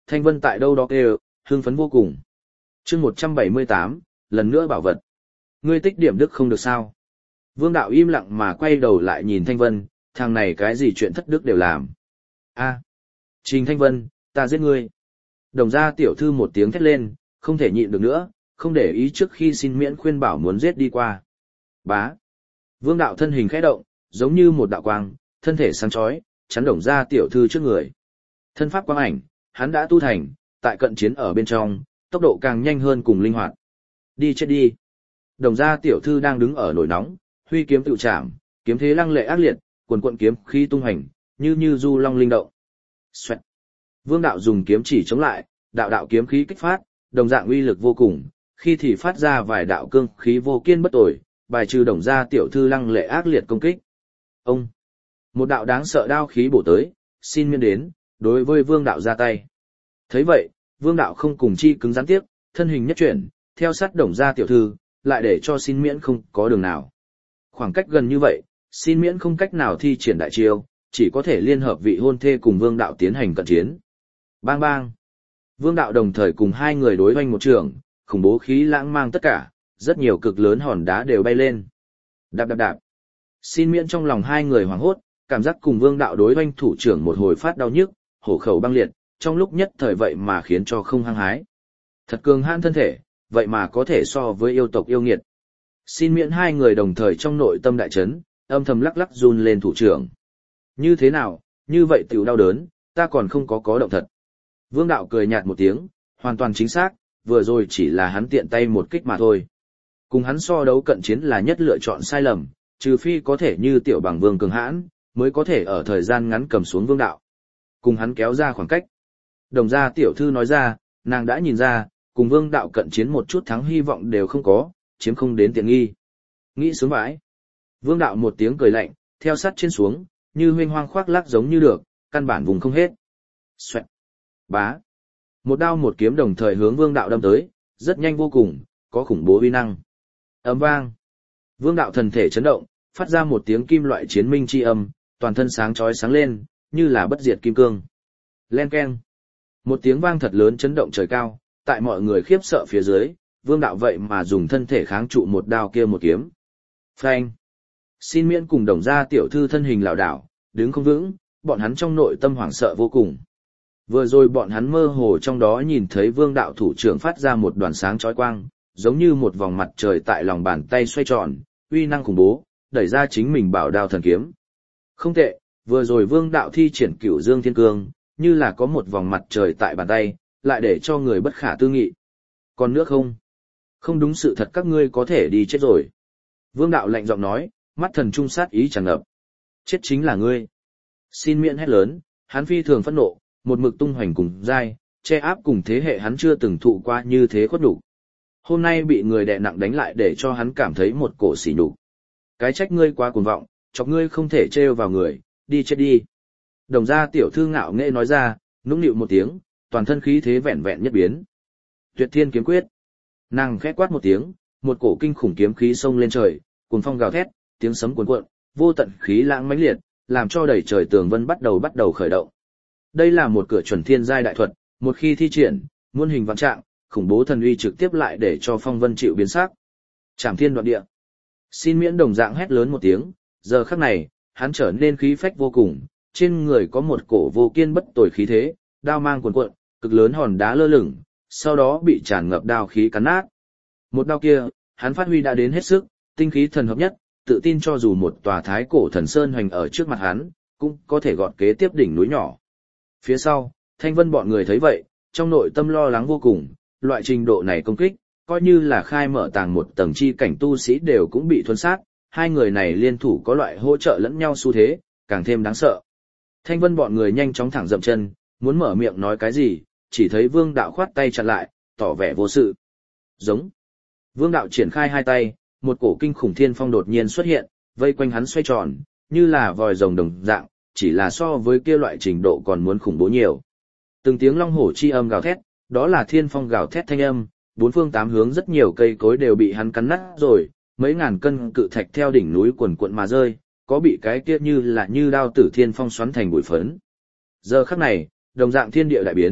Thanh Vân tại đâu đó kêu, hưng phấn vô cùng. chương một trăm bảy mươi tám, lần nữa bảo vật. Ngươi tích điểm đức không được sao? Vương đạo im lặng mà quay đầu lại nhìn Thanh Vân, thằng này cái gì chuyện thất đức đều làm. A, Trình Thanh Vân, ta giết ngươi. Đồng gia tiểu thư một tiếng thét lên, không thể nhịn được nữa, không để ý trước khi xin miễn khuyên bảo muốn giết đi qua. Bá. Vương đạo thân hình khẽ động, giống như một đạo quang, thân thể sáng chói, chắn đồng gia tiểu thư trước người. Thân pháp quang ảnh, hắn đã tu thành, tại cận chiến ở bên trong, tốc độ càng nhanh hơn cùng linh hoạt. Đi chết đi. Đồng gia tiểu thư đang đứng ở nổi nóng, huy kiếm tự chạm, kiếm thế lăng lệ ác liệt, quần quận kiếm khí tung hành, như như du long linh động. Xoẹt. Vương đạo dùng kiếm chỉ chống lại, đạo đạo kiếm khí kích phát, đồng dạng uy lực vô cùng, khi thì phát ra vài đạo cương khí vô kiên bất tồi, bài trừ đồng gia tiểu thư lăng lệ ác liệt công kích. Ông. Một đạo đáng sợ đao khí bổ tới, xin miễn đến, đối với vương đạo ra tay. Thấy vậy, vương đạo không cùng chi cứng rắn tiếp, thân hình nhất chuyển, theo sát đồng gia tiểu thư, lại để cho xin miễn không có đường nào. Khoảng cách gần như vậy, xin miễn không cách nào thi triển đại chiêu, chỉ có thể liên hợp vị hôn thê cùng vương đạo tiến hành cận chiến. Bang bang. Vương đạo đồng thời cùng hai người đối hoành một trường, khủng bố khí lãng mang tất cả, rất nhiều cực lớn hòn đá đều bay lên. Đạp đạp đạp. Xin miễn trong lòng hai người hoảng hốt, cảm giác cùng vương đạo đối hoành thủ trưởng một hồi phát đau nhức, hổ khẩu băng liệt, trong lúc nhất thời vậy mà khiến cho không hăng hái. Thật cường hãn thân thể, vậy mà có thể so với yêu tộc yêu nghiệt. Xin miễn hai người đồng thời trong nội tâm đại chấn, âm thầm lắc lắc run lên thủ trưởng. Như thế nào, như vậy tiểu đau đớn, ta còn không có có động thật. Vương đạo cười nhạt một tiếng, hoàn toàn chính xác, vừa rồi chỉ là hắn tiện tay một kích mà thôi. Cùng hắn so đấu cận chiến là nhất lựa chọn sai lầm, trừ phi có thể như tiểu bằng vương cường hãn, mới có thể ở thời gian ngắn cầm xuống vương đạo. Cùng hắn kéo ra khoảng cách. Đồng gia tiểu thư nói ra, nàng đã nhìn ra, cùng vương đạo cận chiến một chút thắng hy vọng đều không có, chiếm không đến tiện nghi. Nghĩ sướng vãi. Vương đạo một tiếng cười lạnh, theo sát trên xuống, như huynh hoang khoác lác giống như được, căn bản vùng không hết. Xoẹt. Bá. Một đao một kiếm đồng thời hướng vương đạo đâm tới, rất nhanh vô cùng, có khủng bố uy năng. Ầm vang. Vương đạo thần thể chấn động, phát ra một tiếng kim loại chiến minh chi âm, toàn thân sáng chói sáng lên, như là bất diệt kim cương. Len keng. Một tiếng vang thật lớn chấn động trời cao, tại mọi người khiếp sợ phía dưới, vương đạo vậy mà dùng thân thể kháng trụ một đao kia một kiếm. Phanh. Xin miễn cùng đồng gia tiểu thư thân hình lảo đảo, đứng không vững, bọn hắn trong nội tâm hoảng sợ vô cùng. Vừa rồi bọn hắn mơ hồ trong đó nhìn thấy vương đạo thủ trưởng phát ra một đoàn sáng chói quang, giống như một vòng mặt trời tại lòng bàn tay xoay tròn, uy năng khủng bố, đẩy ra chính mình bảo đao thần kiếm. Không tệ, vừa rồi vương đạo thi triển cửu dương thiên cương, như là có một vòng mặt trời tại bàn tay, lại để cho người bất khả tư nghị. Còn nữa không? Không đúng sự thật các ngươi có thể đi chết rồi. Vương đạo lạnh giọng nói, mắt thần trung sát ý tràn ngập. Chết chính là ngươi. Xin miễn hét lớn, hắn phi thường phẫn nộ, một mực tung hoành cùng giai, che áp cùng thế hệ hắn chưa từng thụ qua như thế khuất nhục. Hôm nay bị người đè nặng đánh lại để cho hắn cảm thấy một cổ sỉ nhục. Cái trách ngươi quá cuồng vọng, chọc ngươi không thể trêu vào người, đi chết đi. Đồng gia tiểu thư ngạo nghễ nói ra, nũng nịu một tiếng, toàn thân khí thế vẹn vẹn nhất biến. Tuyệt thiên kiếm quyết. Nàng khẽ quát một tiếng, một cổ kinh khủng kiếm khí xông lên trời, cuồng phong gào thét, tiếng sấm cuồn cuộn, vô tận khí lãng mãnh liệt, làm cho đầy trời tường vân bắt đầu bắt đầu khởi động. Đây là một cửa chuẩn thiên giai đại thuật, một khi thi triển, muôn hình vạn trạng, khủng bố thần uy trực tiếp lại để cho phong vân chịu biến sắc. Trảm thiên đoạn địa. Xin miễn đồng dạng hét lớn một tiếng, giờ khắc này, hắn trở nên khí phách vô cùng, trên người có một cổ vô kiên bất tồi khí thế, đao mang cuồn cuộn, cực lớn hòn đá lơ lửng, sau đó bị tràn ngập đao khí cắn nát. Một đao kia, hắn phát huy đã đến hết sức, tinh khí thần hợp nhất, tự tin cho dù một tòa thái cổ thần sơn hoành ở trước mặt hắn, cũng có thể gọt kế tiếp đỉnh núi nhỏ. Phía sau, Thanh Vân bọn người thấy vậy, trong nội tâm lo lắng vô cùng, loại trình độ này công kích, coi như là khai mở tàng một tầng chi cảnh tu sĩ đều cũng bị thuần sát, hai người này liên thủ có loại hỗ trợ lẫn nhau xu thế, càng thêm đáng sợ. Thanh Vân bọn người nhanh chóng thẳng dậm chân, muốn mở miệng nói cái gì, chỉ thấy Vương Đạo khoát tay chặn lại, tỏ vẻ vô sự. Giống. Vương Đạo triển khai hai tay, một cổ kinh khủng thiên phong đột nhiên xuất hiện, vây quanh hắn xoay tròn, như là vòi rồng đồng dạng, chỉ là so với kia loại trình độ còn muốn khủng bố nhiều. Từng tiếng long hổ chi âm gào thét, đó là thiên phong gào thét thanh âm, bốn phương tám hướng rất nhiều cây cối đều bị hắn cắn nát rồi, mấy ngàn cân cự thạch theo đỉnh núi quần cuộn mà rơi, có bị cái kia như là như đao tử thiên phong xoắn thành bụi phấn. Giờ khắc này, đồng dạng thiên địa đại biến,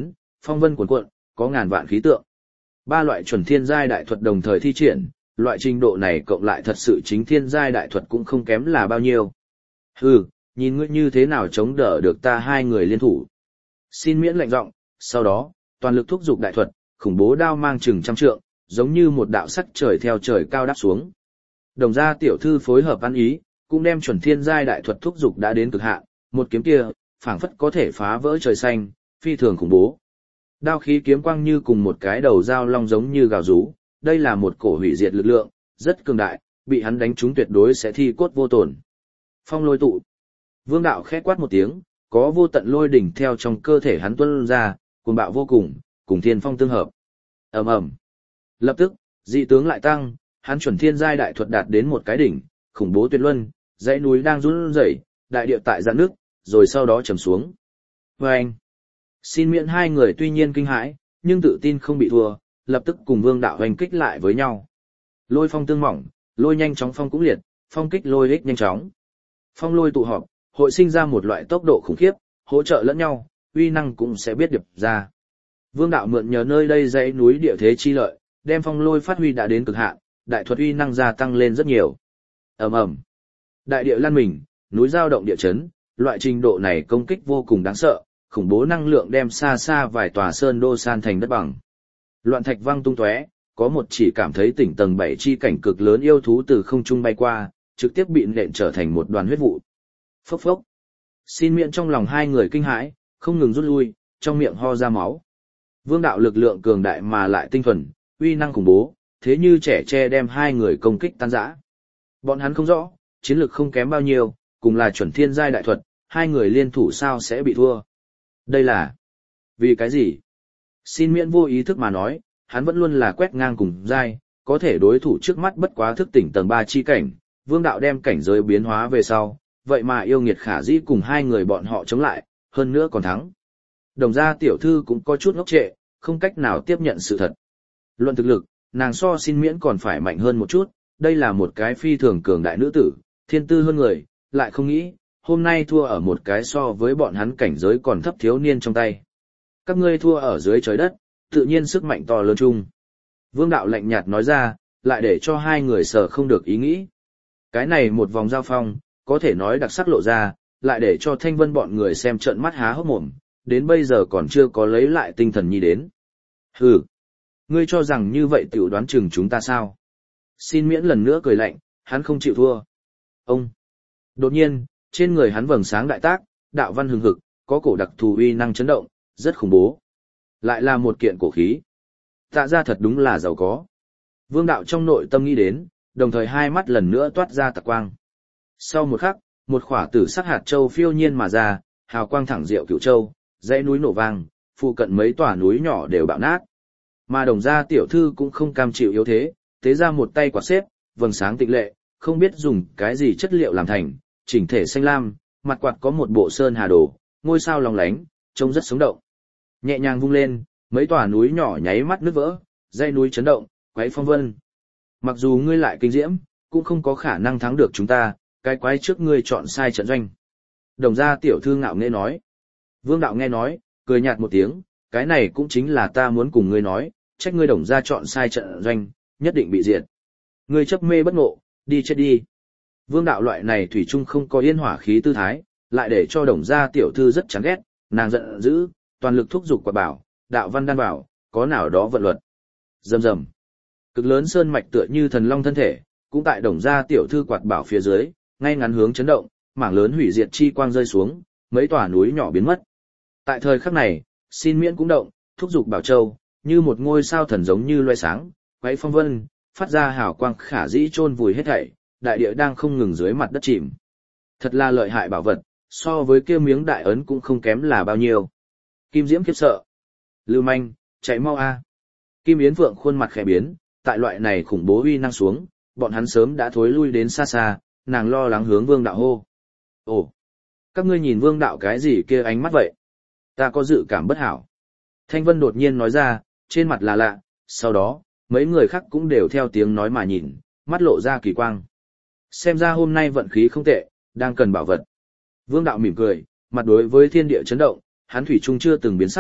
phong vân cuồn cuộn, có ngàn vạn khí tượng. Ba loại chuẩn thiên giai đại thuật đồng thời thi triển, loại trình độ này cộng lại thật sự chính thiên giai đại thuật cũng không kém là bao nhiêu. Hừ, nhìn ngươi như thế nào chống đỡ được ta hai người liên thủ. Xin miễn lệnh giọng, sau đó, toàn lực thúc giục đại thuật, khủng bố đao mang chừng trăm trượng, giống như một đạo sắc trời theo trời cao đáp xuống. Đồng gia tiểu thư phối hợp ăn ý, cũng đem chuẩn thiên giai đại thuật thúc giục đã đến cực hạn, một kiếm kia, phảng phất có thể phá vỡ trời xanh, phi thường khủng bố. Đao khí kiếm quang như cùng một cái đầu dao long giống như gào rú, đây là một cổ hủy diệt lực lượng, rất cường đại, bị hắn đánh trúng tuyệt đối sẽ thi cốt vô tổn. Phong lôi tụ. Vương đạo khẽ quát một tiếng, có vô tận lôi đỉnh theo trong cơ thể hắn tuôn ra, cuồng bạo vô cùng, cùng thiên phong tương hợp. Ầm ầm. Lập tức, dị tướng lại tăng, hắn chuẩn thiên giai đại thuật đạt đến một cái đỉnh, khủng bố tuyệt luân, dãy núi đang run rẩy, đại địa tại dạn nước, rồi sau đó trầm xuống. Oeng. Xin miễn hai người tuy nhiên kinh hãi, nhưng tự tin không bị thua, lập tức cùng Vương đạo hoành kích lại với nhau. Lôi phong tương mỏng, lôi nhanh chóng phong cũng liệt, phong kích lôi ích nhanh chóng. Phong lôi tụ họp, hội sinh ra một loại tốc độ khủng khiếp, hỗ trợ lẫn nhau, uy năng cũng sẽ biết điệp ra. Vương đạo mượn nhờ nơi đây dãy núi địa thế chi lợi, đem phong lôi phát huy đã đến cực hạn, đại thuật uy năng gia tăng lên rất nhiều. Ầm ầm. Đại địa lăn mình, núi dao động địa chấn, loại trình độ này công kích vô cùng đáng sợ, khủng bố năng lượng đem xa xa vài tòa sơn đô san thành đất bằng. Loạn thạch văng tung tóe, có một chỉ cảm thấy tỉnh tầng bảy chi cảnh cực lớn yêu thú từ không trung bay qua, trực tiếp bị nện trở thành một đoàn huyết vụ. Phốc phốc. Xin miệng trong lòng hai người kinh hãi, không ngừng rút lui, trong miệng ho ra máu. Vương đạo lực lượng cường đại mà lại tinh thuần, uy năng khủng bố, thế như trẻ tre đem hai người công kích tan rã. Bọn hắn không rõ, chiến lực không kém bao nhiêu, cùng là chuẩn thiên giai đại thuật, hai người liên thủ sao sẽ bị thua. Đây là... vì cái gì? Xin miễn vô ý thức mà nói, hắn vẫn luôn là quét ngang cùng giai, có thể đối thủ trước mắt bất quá thức tỉnh tầng ba chi cảnh, Vương đạo đem cảnh giới biến hóa về sau, vậy mà yêu nghiệt khả dĩ cùng hai người bọn họ chống lại, hơn nữa còn thắng. Đồng gia tiểu thư cũng có chút ngốc trệ, không cách nào tiếp nhận sự thật. Luận thực lực, nàng so xin miễn còn phải mạnh hơn một chút, đây là một cái phi thường cường đại nữ tử, thiên tư hơn người, lại không nghĩ, hôm nay thua ở một cái so với bọn hắn cảnh giới còn thấp thiếu niên trong tay. Các ngươi thua ở dưới trời đất, tự nhiên sức mạnh to lớn chung. Vương đạo lạnh nhạt nói ra, lại để cho hai người sợ không được ý nghĩ. Cái này một vòng giao phong, có thể nói đặc sắc lộ ra, lại để cho Thanh Vân bọn người xem trợn mắt há hốc mồm, đến bây giờ còn chưa có lấy lại tinh thần nhi đến. Hừ, ngươi cho rằng như vậy tiểu đoán chừng chúng ta sao? Xin miễn lần nữa cười lạnh, hắn không chịu thua. Ông. Đột nhiên, trên người hắn vầng sáng đại tác, đạo văn hừng hực, có cổ đặc thù uy năng chấn động, rất khủng bố. Lại là một kiện cổ khí. Tạ ra thật đúng là giàu có. Vương đạo trong nội tâm nghĩ đến, đồng thời hai mắt lần nữa toát ra tạc quang. Sau một khắc, một khỏa tử sắc hạt châu phiêu nhiên mà ra, hào quang thẳng diệu cửu châu, dãy núi nổ vang, phụ cận mấy tòa núi nhỏ đều bạo nát. Mà đồng gia tiểu thư cũng không cam chịu yếu thế, tế ra một tay quạt xếp, vầng sáng tịnh lệ, không biết dùng cái gì chất liệu làm thành, chỉnh thể xanh lam, mặt quạt có một bộ sơn hà đồ, ngôi sao lóng lánh, trông rất sống động. Nhẹ nhàng vung lên, mấy tòa núi nhỏ nháy mắt nứt vỡ, dãy núi chấn động, quấy phong vân. Mặc dù ngươi lại kinh diễm, cũng không có khả năng thắng được chúng ta, cái quái trước ngươi chọn sai trận doanh. Đồng gia tiểu thư ngạo nghễ nói. Vương đạo nghe nói, cười nhạt một tiếng, cái này cũng chính là ta muốn cùng ngươi nói, trách ngươi đồng gia chọn sai trận doanh, nhất định bị diệt. Ngươi chấp mê bất ngộ, đi chết đi. Vương đạo loại này thủy chung không có yên hỏa khí tư thái, lại để cho đồng gia tiểu thư rất chán ghét, nàng giận dữ, toàn lực thúc giục quả bảo, đạo văn đan bảo, có nào đó vận luật. Rầm rầm. Cực lớn sơn mạch tựa như thần long thân thể, cũng tại đồng gia tiểu thư quạt bảo phía dưới, ngay ngắn hướng chấn động, mảng lớn hủy diệt chi quang rơi xuống, mấy tòa núi nhỏ biến mất. Tại thời khắc này, xin miễn cũng động, thúc giục bảo châu, như một ngôi sao thần giống như loe sáng, quấy phong vân, phát ra hào quang khả dĩ chôn vùi hết thảy, đại địa đang không ngừng dưới mặt đất chìm. Thật là lợi hại bảo vật, so với kia miếng đại ấn cũng không kém là bao nhiêu. Kim Diễm khiếp sợ. Lưu manh, chạy mau a. Kim Yến Phượng khuôn mặt khẽ biến, tại loại này khủng bố uy năng xuống, bọn hắn sớm đã thối lui đến xa xa, nàng lo lắng hướng Vương đạo hô. Ồ, các ngươi nhìn Vương đạo cái gì kia ánh mắt vậy? Ta có dự cảm bất hảo. Thanh Vân đột nhiên nói ra, trên mặt là lạ, sau đó, mấy người khác cũng đều theo tiếng nói mà nhìn, mắt lộ ra kỳ quang. Xem ra hôm nay vận khí không tệ, đang cần bảo vật. Vương đạo mỉm cười, mặt đối với thiên địa chấn động, hắn thủy chung chưa từng biến sắc,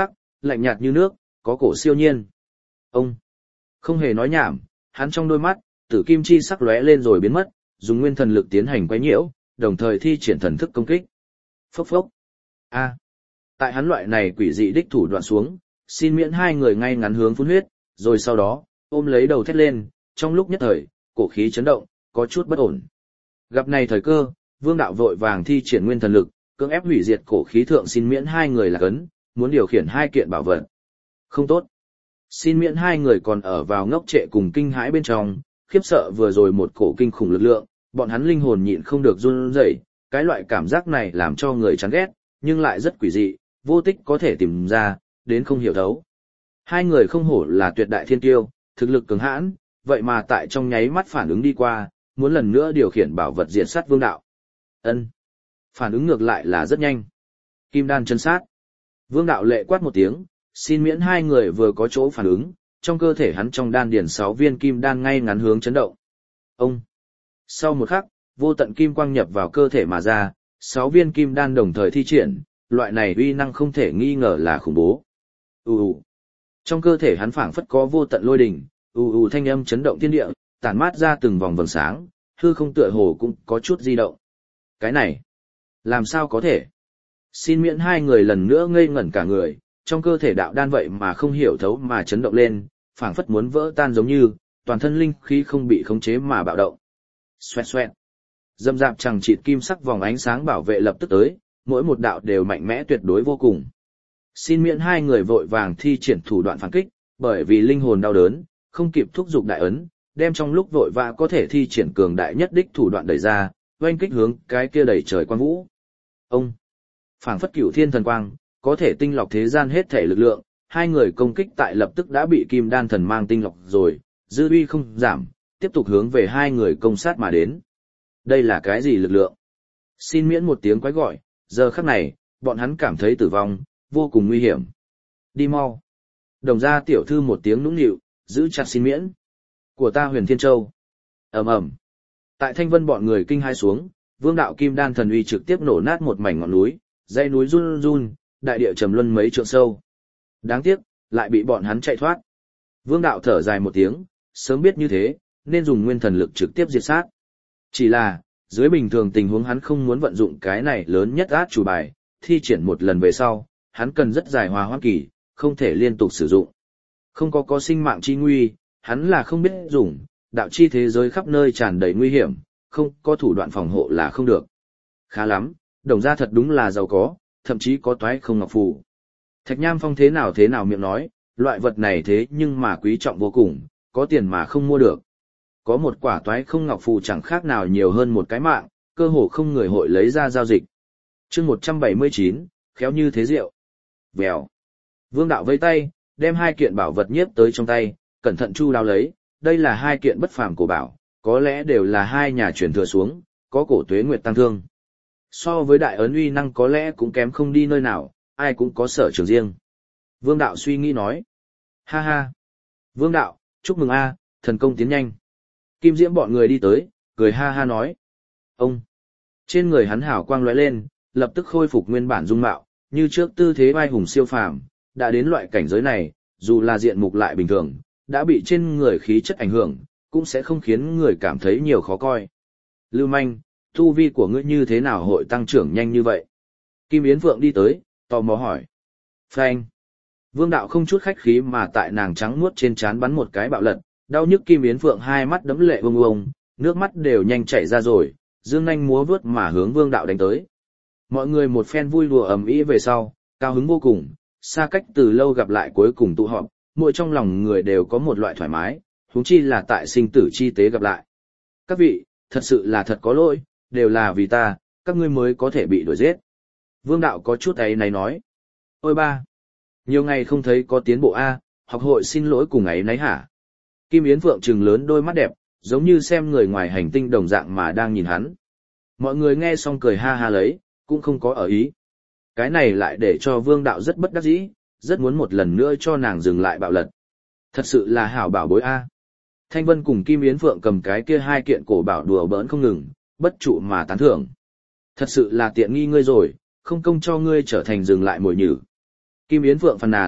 lạnh nhạt như nước, có cổ siêu nhiên. Ông không hề nói nhảm, hắn trong đôi mắt, tử kim chi sắc lóe lên rồi biến mất, dùng nguyên thần lực tiến hành quấy nhiễu, đồng thời thi triển thần thức công kích. Phốc phốc. A. Tại hắn loại này quỷ dị đích thủ đoạn xuống, xin miễn hai người ngay ngắn hướng phun huyết, rồi sau đó, ôm lấy đầu thét lên, trong lúc nhất thời, cổ khí chấn động, có chút bất ổn. Gặp này thời cơ, Vương đạo vội vàng thi triển nguyên thần lực, cưỡng ép hủy diệt cổ khí thượng xin miễn hai người là cấn, muốn điều khiển hai kiện bảo vật. Không tốt. Xin miễn hai người còn ở vào ngốc trệ cùng kinh hãi bên trong, khiếp sợ vừa rồi một cổ kinh khủng lực lượng, bọn hắn linh hồn nhịn không được run rẩy, cái loại cảm giác này làm cho người chán ghét, nhưng lại rất quỷ dị, vô tích có thể tìm ra, đến không hiểu thấu. Hai người không hổ là tuyệt đại thiên tiêu, thực lực cường hãn, vậy mà tại trong nháy mắt phản ứng đi qua, muốn lần nữa điều khiển bảo vật diệt sát Vương đạo. Ân, phản ứng ngược lại là rất nhanh. Kim đan chân sát. Vương đạo lệ quát một tiếng, xin miễn hai người vừa có chỗ phản ứng, trong cơ thể hắn trong đan điển sáu viên kim đan ngay ngắn hướng chấn động. Ông. Sau một khắc, vô tận kim quang nhập vào cơ thể mà ra, sáu viên kim đan đồng thời thi triển, loại này uy năng không thể nghi ngờ là khủng bố. Ù ù. Trong cơ thể hắn phảng phất có vô tận lôi đỉnh, ù ù thanh âm chấn động thiên địa, tản mát ra từng vòng vầng sáng, hư không tựa hồ cũng có chút di động. Cái này, làm sao có thể? Xin miễn hai người lần nữa ngây ngẩn cả người, trong cơ thể đạo đan vậy mà không hiểu thấu mà chấn động lên, phảng phất muốn vỡ tan giống như, toàn thân linh khí không bị khống chế mà bạo động. Xoẹt xoẹt. Dâm dạp chẳng chịt kim sắc vòng ánh sáng bảo vệ lập tức tới, mỗi một đạo đều mạnh mẽ tuyệt đối vô cùng. Xin miễn hai người vội vàng thi triển thủ đoạn phản kích, bởi vì linh hồn đau đớn, không kịp thúc giục đại ấn, đem trong lúc vội vã có thể thi triển cường đại nhất đích thủ đoạn đẩy ra, oanh kích hướng cái kia đẩy trời quang vũ. Ông, phảng phất cửu thiên thần quang, có thể tinh lọc thế gian hết thể lực lượng, hai người công kích tại lập tức đã bị kim đan thần mang tinh lọc rồi, dư uy không giảm, tiếp tục hướng về hai người công sát mà đến. Đây là cái gì lực lượng? Xin miễn một tiếng quái gọi, giờ khắc này, bọn hắn cảm thấy tử vong, vô cùng nguy hiểm. Đi mau. Đồng gia tiểu thư một tiếng nũng nịu, giữ chặt xin miễn. Của ta Huyền Thiên Châu. Ầm ầm. Tại Thanh Vân bọn người kinh hai xuống, Vương đạo kim đan thần uy trực tiếp nổ nát một mảnh ngọn núi, dãy núi run run, đại địa trầm luân mấy trượng sâu. Đáng tiếc, lại bị bọn hắn chạy thoát. Vương đạo thở dài một tiếng, sớm biết như thế, nên dùng nguyên thần lực trực tiếp diệt sát. Chỉ là, dưới bình thường tình huống hắn không muốn vận dụng cái này lớn nhất át chủ bài, thi triển một lần về sau, hắn cần rất dài hòa hoãn kỳ, không thể liên tục sử dụng. Không có có sinh mạng chi nguy, hắn là không biết dùng, đạo chi thế giới khắp nơi tràn đầy nguy hiểm, không có thủ đoạn phòng hộ là không được. Khá lắm, Đồng gia thật đúng là giàu có, thậm chí có toái không ngọc phù. Thạch Nham Phong thế nào thế nào miệng nói, loại vật này thế nhưng mà quý trọng vô cùng, có tiền mà không mua được. Có một quả toái không ngọc phù chẳng khác nào nhiều hơn một cái mạng, cơ hồ không người hội lấy ra giao dịch. Chương một trăm bảy mươi chín, khéo như thế rượu. Vèo. Vương đạo vây tay, đem hai kiện bảo vật nhiếp tới trong tay, cẩn thận chu đáo lấy, đây là hai kiện bất phàm cổ bảo, có lẽ đều là hai nhà truyền thừa xuống, có cổ tuế nguyệt tăng thương. So với đại ấn uy năng có lẽ cũng kém không đi nơi nào, ai cũng có sở trường riêng. Vương đạo suy nghĩ nói. Ha ha. Vương đạo, chúc mừng a, thần công tiến nhanh. Kim Diễm bọn người đi tới, cười ha ha nói. Ông. Trên người hắn hào quang lóe lên, lập tức khôi phục nguyên bản dung mạo, như trước tư thế vai hùng siêu phàm, đã đến loại cảnh giới này, dù là diện mục lại bình thường, đã bị trên người khí chất ảnh hưởng, cũng sẽ không khiến người cảm thấy nhiều khó coi. Lưu manh, tu vi của ngươi như thế nào hội tăng trưởng nhanh như vậy? Kim Yến Phượng đi tới, tò mò hỏi. Phanh. Vương đạo không chút khách khí mà tại nàng trắng muốt trên trán bắn một cái bạo lật, đau nhức Kim Yến Phượng hai mắt đẫm lệ bông bông, nước mắt đều nhanh chảy ra rồi, dương nhanh múa vớt mà hướng Vương đạo đánh tới. Mọi người một phen vui đùa ầm ĩ về sau, cao hứng vô cùng, xa cách từ lâu gặp lại cuối cùng tụ họp, mỗi trong lòng người đều có một loại thoải mái, huống chi là tại sinh tử chi tế gặp lại. Các vị, thật sự là thật có lỗi, đều là vì ta, các ngươi mới có thể bị đuổi giết. Vương đạo có chút ấy này nói. Ôi ba, nhiều ngày không thấy có tiến bộ a, học hội xin lỗi cùng ấy nấy hả? Kim Yến Phượng trừng lớn đôi mắt đẹp, giống như xem người ngoài hành tinh đồng dạng mà đang nhìn hắn. Mọi người nghe xong cười ha ha lấy, cũng không có ở ý. Cái này lại để cho Vương đạo rất bất đắc dĩ, rất muốn một lần nữa cho nàng dừng lại bạo lật. Thật sự là hảo bảo bối a. Thanh Vân cùng Kim Yến Phượng cầm cái kia hai kiện cổ bảo đùa bỡn không ngừng, bất trụ mà tán thưởng. Thật sự là tiện nghi ngươi rồi, không công cho ngươi trở thành dừng lại mồi nhử. Kim Yến Phượng phàn nàn,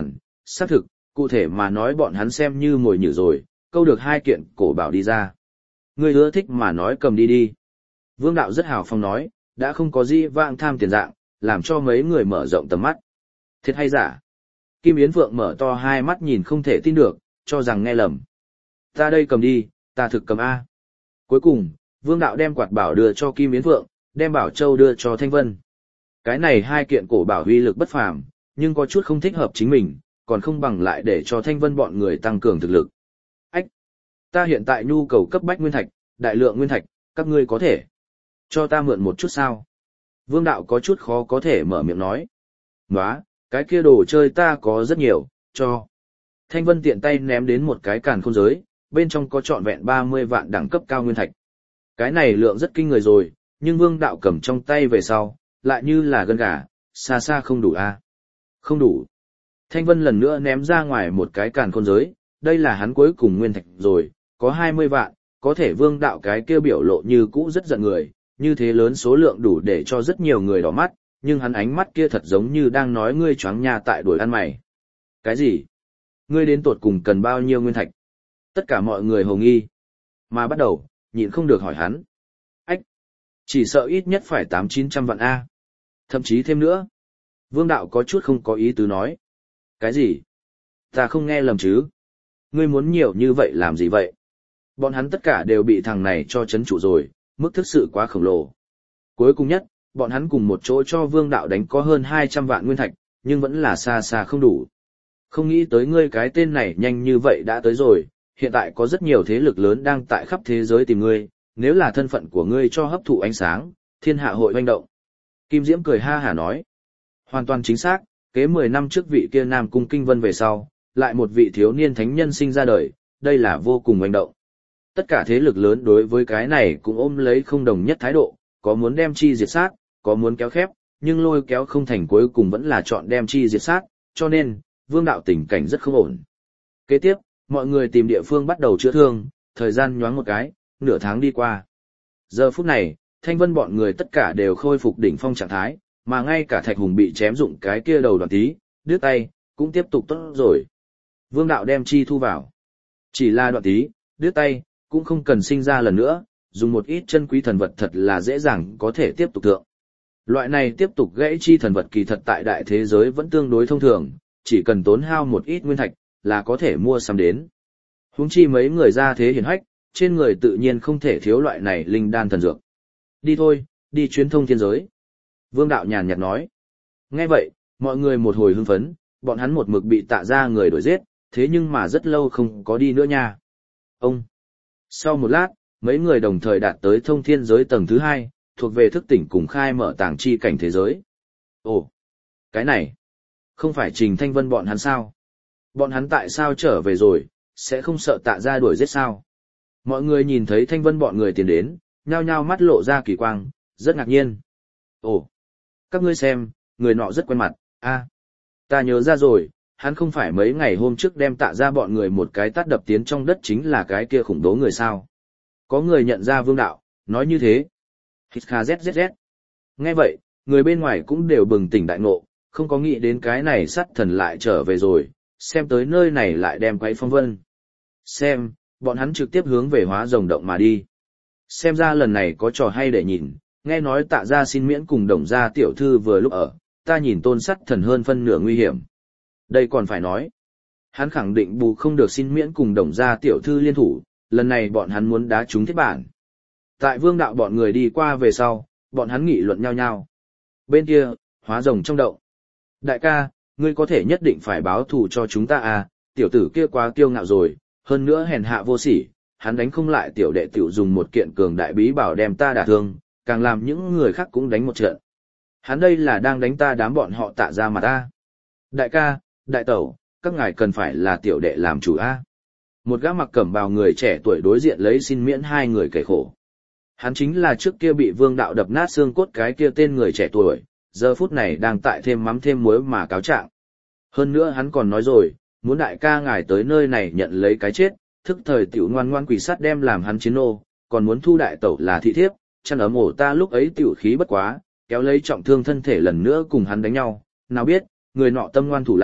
xác thực, cụ thể mà nói bọn hắn xem như mồi nhử rồi, câu được hai kiện cổ bảo đi ra. Ngươi ưa thích mà nói cầm đi đi. Vương đạo rất hào phong nói, đã không có gì vãng tham tiền dạng, làm cho mấy người mở rộng tầm mắt. Thiệt hay giả? Kim Yến Phượng mở to hai mắt nhìn không thể tin được, cho rằng nghe lầm. Ta đây cầm đi, ta thực cầm A. Cuối cùng, Vương đạo đem quạt bảo đưa cho Kim Yến Phượng, đem bảo châu đưa cho Thanh Vân. Cái này hai kiện cổ bảo uy lực bất phàm, nhưng có chút không thích hợp chính mình, còn không bằng lại để cho Thanh Vân bọn người tăng cường thực lực. Ách! Ta hiện tại nhu cầu cấp bách nguyên thạch, đại lượng nguyên thạch, các ngươi có thể cho ta mượn một chút sao? Vương đạo có chút khó có thể mở miệng nói. Nóa, cái kia đồ chơi ta có rất nhiều, cho. Thanh Vân tiện tay ném đến một cái càn khôn giới, bên trong có trọn vẹn ba mươi vạn đẳng cấp cao nguyên thạch. Cái này lượng rất kinh người rồi, nhưng Vương đạo cầm trong tay về sau, lại như là gân gà, xa xa không đủ a. Không đủ. Thanh Vân lần nữa ném ra ngoài một cái càn khôn giới, đây là hắn cuối cùng nguyên thạch rồi, có hai mươi vạn, có thể Vương đạo cái kia biểu lộ như cũ rất giận người, như thế lớn số lượng đủ để cho rất nhiều người đỏ mắt, nhưng hắn ánh mắt kia thật giống như đang nói ngươi choáng nhà tại đuổi ăn mày. Cái gì? Ngươi đến tột cùng cần bao nhiêu nguyên thạch? Tất cả mọi người hồ nghi. Mà bắt đầu, nhịn không được hỏi hắn. Ách! Chỉ sợ ít nhất phải tám chín trăm vạn A. Thậm chí thêm nữa. Vương đạo có chút không có ý tứ nói. Cái gì? Ta không nghe lầm chứ? Ngươi muốn nhiều như vậy làm gì vậy? Bọn hắn tất cả đều bị thằng này cho chấn trụ rồi, mức thực sự quá khổng lồ. Cuối cùng nhất, bọn hắn cùng một chỗ cho Vương đạo đánh có hơn hai trăm vạn nguyên thạch, nhưng vẫn là xa xa không đủ. Không nghĩ tới ngươi cái tên này nhanh như vậy đã tới rồi, hiện tại có rất nhiều thế lực lớn đang tại khắp thế giới tìm ngươi, nếu là thân phận của ngươi cho hấp thụ ánh sáng, thiên hạ hội hoành động. Kim Diễm cười ha hả nói. Hoàn toàn chính xác, kế mười năm trước vị kia Nam Cung Kinh Vân về sau, lại một vị thiếu niên thánh nhân sinh ra đời, đây là vô cùng hoành động. Tất cả thế lực lớn đối với cái này cũng ôm lấy không đồng nhất thái độ, có muốn đem chi diệt sát, có muốn kéo khép, nhưng lôi kéo không thành cuối cùng vẫn là chọn đem chi diệt sát, cho nên, Vương đạo tình cảnh rất không ổn. Kế tiếp, mọi người tìm địa phương bắt đầu chữa thương, thời gian nhoáng một cái, nửa tháng đi qua. Giờ phút này, Thanh Vân bọn người tất cả đều khôi phục đỉnh phong trạng thái, mà ngay cả Thạch Hùng bị chém dụng cái kia đầu đoạn tí, đứt tay, cũng tiếp tục tốt rồi. Vương đạo đem chi thu vào. Chỉ là đoạn tí, đứt tay, cũng không cần sinh ra lần nữa, dùng một ít chân quý thần vật thật là dễ dàng có thể tiếp tục thượng. Loại này tiếp tục gãy chi thần vật kỳ thật tại đại thế giới vẫn tương đối thông thường, chỉ cần tốn hao một ít nguyên thạch, là có thể mua sắm đến. Huống chi mấy người ra thế hiển hách, trên người tự nhiên không thể thiếu loại này linh đan thần dược. Đi thôi, đi chuyến thông thiên giới. Vương đạo nhàn nhạt nói. Nghe vậy, mọi người một hồi hưng phấn, bọn hắn một mực bị tạ ra người đuổi giết, thế nhưng mà rất lâu không có đi nữa nha. Ông. Sau một lát, mấy người đồng thời đạt tới thông thiên giới tầng thứ hai, thuộc về thức tỉnh cùng khai mở tàng chi cảnh thế giới. Ồ, cái này, không phải Trình Thanh Vân bọn hắn sao? Bọn hắn tại sao trở về rồi, sẽ không sợ tạ ra đuổi giết sao? Mọi người nhìn thấy Thanh Vân bọn người tiến đến, nhao nhao mắt lộ ra kỳ quang, rất ngạc nhiên. Ồ, các ngươi xem, người nọ rất quen mặt, a, ta nhớ ra rồi, hắn không phải mấy ngày hôm trước đem tạ ra bọn người một cái tát đập tiến trong đất chính là cái kia khủng bố người sao. Có người nhận ra Vương đạo, nói như thế. Hít kha zzz. Nghe vậy, người bên ngoài cũng đều bừng tỉnh đại ngộ, không có nghĩ đến cái này sát thần lại trở về rồi, xem tới nơi này lại đem quấy phong vân. Xem, bọn hắn trực tiếp hướng về hóa rồng động mà đi. Xem ra lần này có trò hay để nhìn, nghe nói tạ ra xin miễn cùng đồng gia tiểu thư vừa lúc ở, ta nhìn tôn sát thần hơn phân nửa nguy hiểm. Đây còn phải nói. Hắn khẳng định bù không được xin miễn cùng đồng gia tiểu thư liên thủ, lần này bọn hắn muốn đá trúng thiết bản. Tại Vương đạo bọn người đi qua về sau, bọn hắn nghị luận nhau nhau. Bên kia, hóa rồng trong động. Đại ca, ngươi có thể nhất định phải báo thù cho chúng ta à, tiểu tử kia quá kiêu ngạo rồi, hơn nữa hèn hạ vô sỉ, hắn đánh không lại tiểu đệ tiểu dùng một kiện cường đại bí bảo đem ta đả thương, càng làm những người khác cũng đánh một trận. Hắn đây là đang đánh ta đám bọn họ tạ ra mà ta. Đại ca, đại tẩu, các ngài cần phải là tiểu đệ làm chủ a. Một gã mặc cẩm bào người trẻ tuổi đối diện lấy xin miễn hai người kể khổ. Hắn chính là trước kia bị Vương đạo đập nát xương cốt cái kia tên người trẻ tuổi, giờ phút này đang tại thêm mắm thêm muối mà cáo trạng. Hơn nữa hắn còn nói rồi, muốn đại ca ngài tới nơi này nhận lấy cái chết, thức thời tiểu ngoan ngoan quỷ sắt đem làm hắn chiến nô, còn muốn thu đại tẩu là thị thiếp, chăn ấm ổ ta lúc ấy tiểu khí bất quá, kéo lấy trọng thương thân thể lần nữa cùng hắn đánh nhau, nào biết, người nọ tâm ngoan thủ lạn,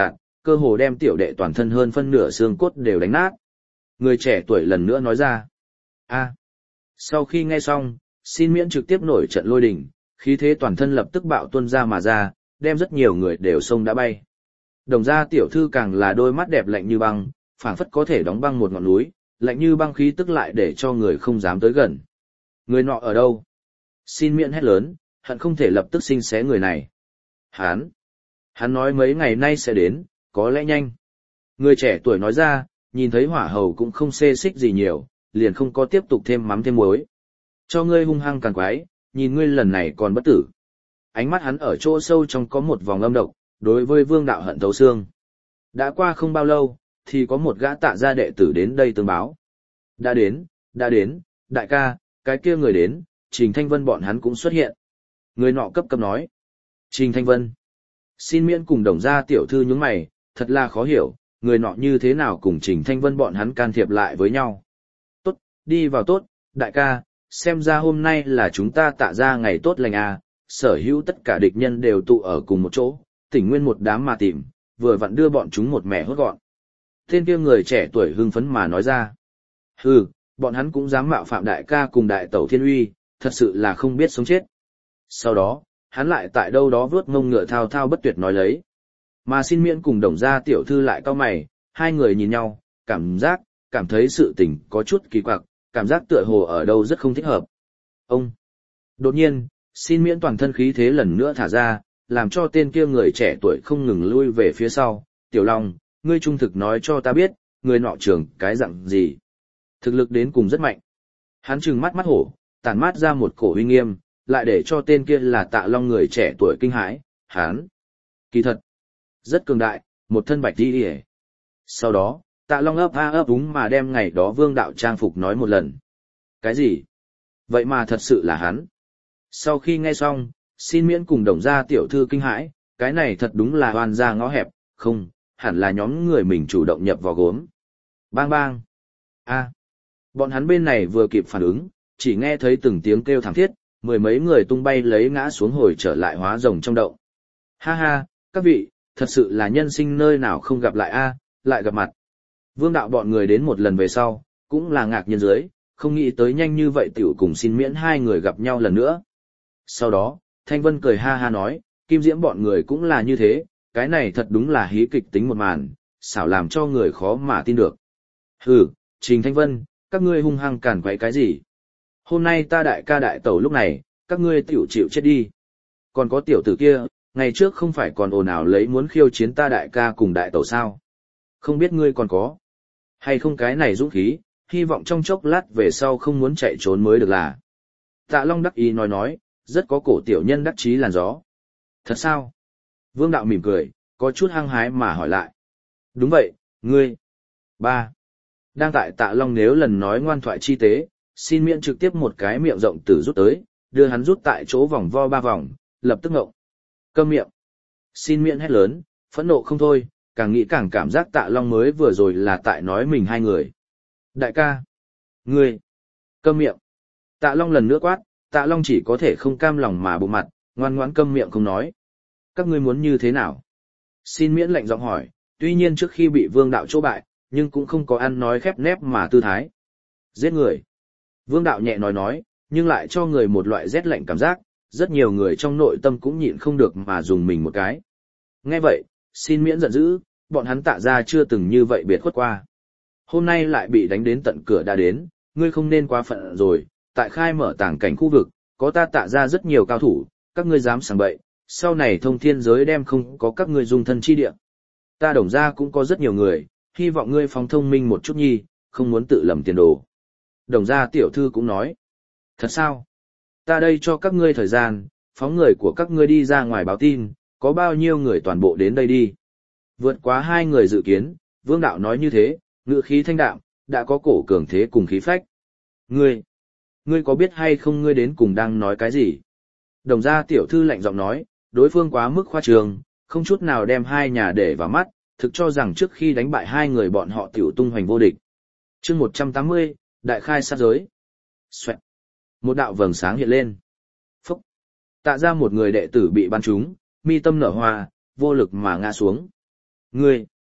cơ hồ đem tiểu đệ toàn thân hơn phân nửa xương cốt đều đánh nát. Người trẻ tuổi lần nữa nói ra. A. Sau khi nghe xong, xin miễn trực tiếp nổi trận lôi đình, khí thế toàn thân lập tức bạo tuôn ra mà ra, đem rất nhiều người đều xông đã bay. Đồng gia tiểu thư càng là đôi mắt đẹp lạnh như băng, phảng phất có thể đóng băng một ngọn núi, lạnh như băng khí tức lại để cho người không dám tới gần. Người nọ ở đâu? Xin miễn hét lớn, hận không thể lập tức sinh xé người này. Hán! Hắn nói mấy ngày nay sẽ đến, có lẽ nhanh. Người trẻ tuổi nói ra, nhìn thấy hỏa hầu cũng không xê xích gì nhiều, liền không có tiếp tục thêm mắm thêm muối. Cho ngươi hung hăng càng quái, nhìn ngươi lần này còn bất tử. Ánh mắt hắn ở chỗ sâu trong có một vòng âm độc, đối với vương đạo hận thấu xương. Đã qua không bao lâu, thì có một gã tạ gia đệ tử đến đây tương báo. Đã đến, đã đến, đại ca, cái kia người đến, Trình Thanh Vân bọn hắn cũng xuất hiện. Người nọ cấp cấp nói. Trình Thanh Vân. Xin miễn cùng đồng gia tiểu thư nhướng mày, thật là khó hiểu, người nọ như thế nào cùng Trình Thanh Vân bọn hắn can thiệp lại với nhau. Tốt, đi vào tốt, đại ca, xem ra hôm nay là chúng ta tạ ra ngày tốt lành à, sở hữu tất cả địch nhân đều tụ ở cùng một chỗ, tỉnh nguyên một đám mà tìm, vừa vặn đưa bọn chúng một mẻ hốt gọn. Tên kia người trẻ tuổi hưng phấn mà nói ra. Hừ, bọn hắn cũng dám mạo phạm đại ca cùng đại tẩu thiên uy, thật sự là không biết sống chết. Sau đó, hắn lại tại đâu đó vớt mông ngựa thao thao bất tuyệt nói lấy. Mà xin miễn cùng đồng gia tiểu thư lại cau mày, hai người nhìn nhau, cảm giác, cảm thấy sự tình có chút kỳ quặc, cảm giác tựa hồ ở đâu rất không thích hợp. Ông! Đột nhiên, xin miễn toàn thân khí thế lần nữa thả ra, làm cho tên kia người trẻ tuổi không ngừng lui về phía sau. Tiểu Long, ngươi trung thực nói cho ta biết, người nọ trưởng cái dạng gì. Thực lực đến cùng rất mạnh. Hắn trừng mắt mắt hổ, tản mát ra một cổ uy nghiêm, lại để cho tên kia là Tạ Long người trẻ tuổi kinh hãi. Hắn, kỳ thật, rất cường đại, một thân bạch đi đi. Sau đó, Tạ Long ấp a ấp úng mà đem ngày đó vương đạo trang phục nói một lần. Cái gì? Vậy mà thật sự là hắn. Sau khi nghe xong, xin miễn cùng đồng gia tiểu thư kinh hãi, cái này thật đúng là oan gia ngõ hẹp, không, hẳn là nhóm người mình chủ động nhập vào gốm. Bang bang. A. Bọn hắn bên này vừa kịp phản ứng, chỉ nghe thấy từng tiếng kêu thảm thiết, mười mấy người tung bay lấy ngã xuống hồi trở lại hóa rồng trong động. Ha ha, các vị, thật sự là nhân sinh nơi nào không gặp lại a, lại gặp mặt. Vương đạo bọn người đến một lần về sau, cũng là ngạc nhiên dưới, không nghĩ tới nhanh như vậy tiểu cùng xin miễn hai người gặp nhau lần nữa. Sau đó, Thanh Vân cười ha ha nói, Kim Diễm bọn người cũng là như thế, cái này thật đúng là hí kịch tính một màn, xảo làm cho người khó mà tin được. Hừ, Trình Thanh Vân, các ngươi hung hăng cản quấy cái gì? Hôm nay ta đại ca đại tẩu lúc này, các ngươi tiểu chịu chết đi. Còn có tiểu tử kia, ngày trước không phải còn ồn ào lấy muốn khiêu chiến ta đại ca cùng đại tẩu sao? Không biết ngươi còn có hay không cái này dũng khí, hy vọng trong chốc lát về sau không muốn chạy trốn mới được là. Tạ Long đắc ý nói nói, rất có cổ tiểu nhân đắc chí làn gió. Thật sao? Vương đạo mỉm cười, có chút hăng hái mà hỏi lại. Đúng vậy, ngươi. Ba. Đang tại Tạ Long nếu lần nói ngoan thoại chi tế, xin miễn trực tiếp một cái miệng rộng tử rút tới, đưa hắn rút tại chỗ vòng vo ba vòng, lập tức ngộng. Câm miệng. Xin miễn hét lớn, phẫn nộ không thôi, càng nghĩ càng cảm giác Tạ Long mới vừa rồi là tại nói mình hai người. Đại ca. Ngươi. Câm miệng. Tạ Long lần nữa quát, Tạ Long chỉ có thể không cam lòng mà bụng mặt, ngoan ngoãn câm miệng không nói. Các ngươi muốn như thế nào? Xin miễn lạnh giọng hỏi, tuy nhiên trước khi bị vương đạo chỗ bại, nhưng cũng không có ăn nói khép nép mà tư thái. Giết người. Vương đạo nhẹ nói nói, nhưng lại cho người một loại rét lạnh cảm giác, rất nhiều người trong nội tâm cũng nhịn không được mà dùng mình một cái. Nghe vậy, xin miễn giận dữ, bọn hắn Tạ ra chưa từng như vậy biệt khuất qua. Hôm nay lại bị đánh đến tận cửa đã đến, ngươi không nên quá phận rồi, tại khai mở tàng cảnh khu vực, có ta Tạ ra rất nhiều cao thủ, các ngươi dám sảng bậy, sau này thông thiên giới đem không có các ngươi dung thân chi địa. Ta Đồng gia cũng có rất nhiều người, hy vọng ngươi phóng thông minh một chút nhi, không muốn tự lầm tiền đồ. Đồng gia tiểu thư cũng nói, thật sao? Ta đây cho các ngươi thời gian, phóng người của các ngươi đi ra ngoài báo tin, có bao nhiêu người toàn bộ đến đây đi. Vượt quá hai người dự kiến, vương đạo nói như thế, ngữ khí thanh đạm, đã có cổ cường thế cùng khí phách. Ngươi, ngươi có biết hay không ngươi đến cùng đang nói cái gì? Đồng gia tiểu thư lạnh giọng nói, đối phương quá mức khoa trương, không chút nào đem hai nhà để vào mắt, thực cho rằng trước khi đánh bại hai người bọn họ tiểu tung hoành vô địch. Chương một trăm tám mươi, đại khai sát giới. Xoẹt. Một đạo vầng sáng hiện lên. Phúc. Tạ ra một người đệ tử bị bắn trúng, mi tâm nở hoa, vô lực mà ngã xuống. Ngươi,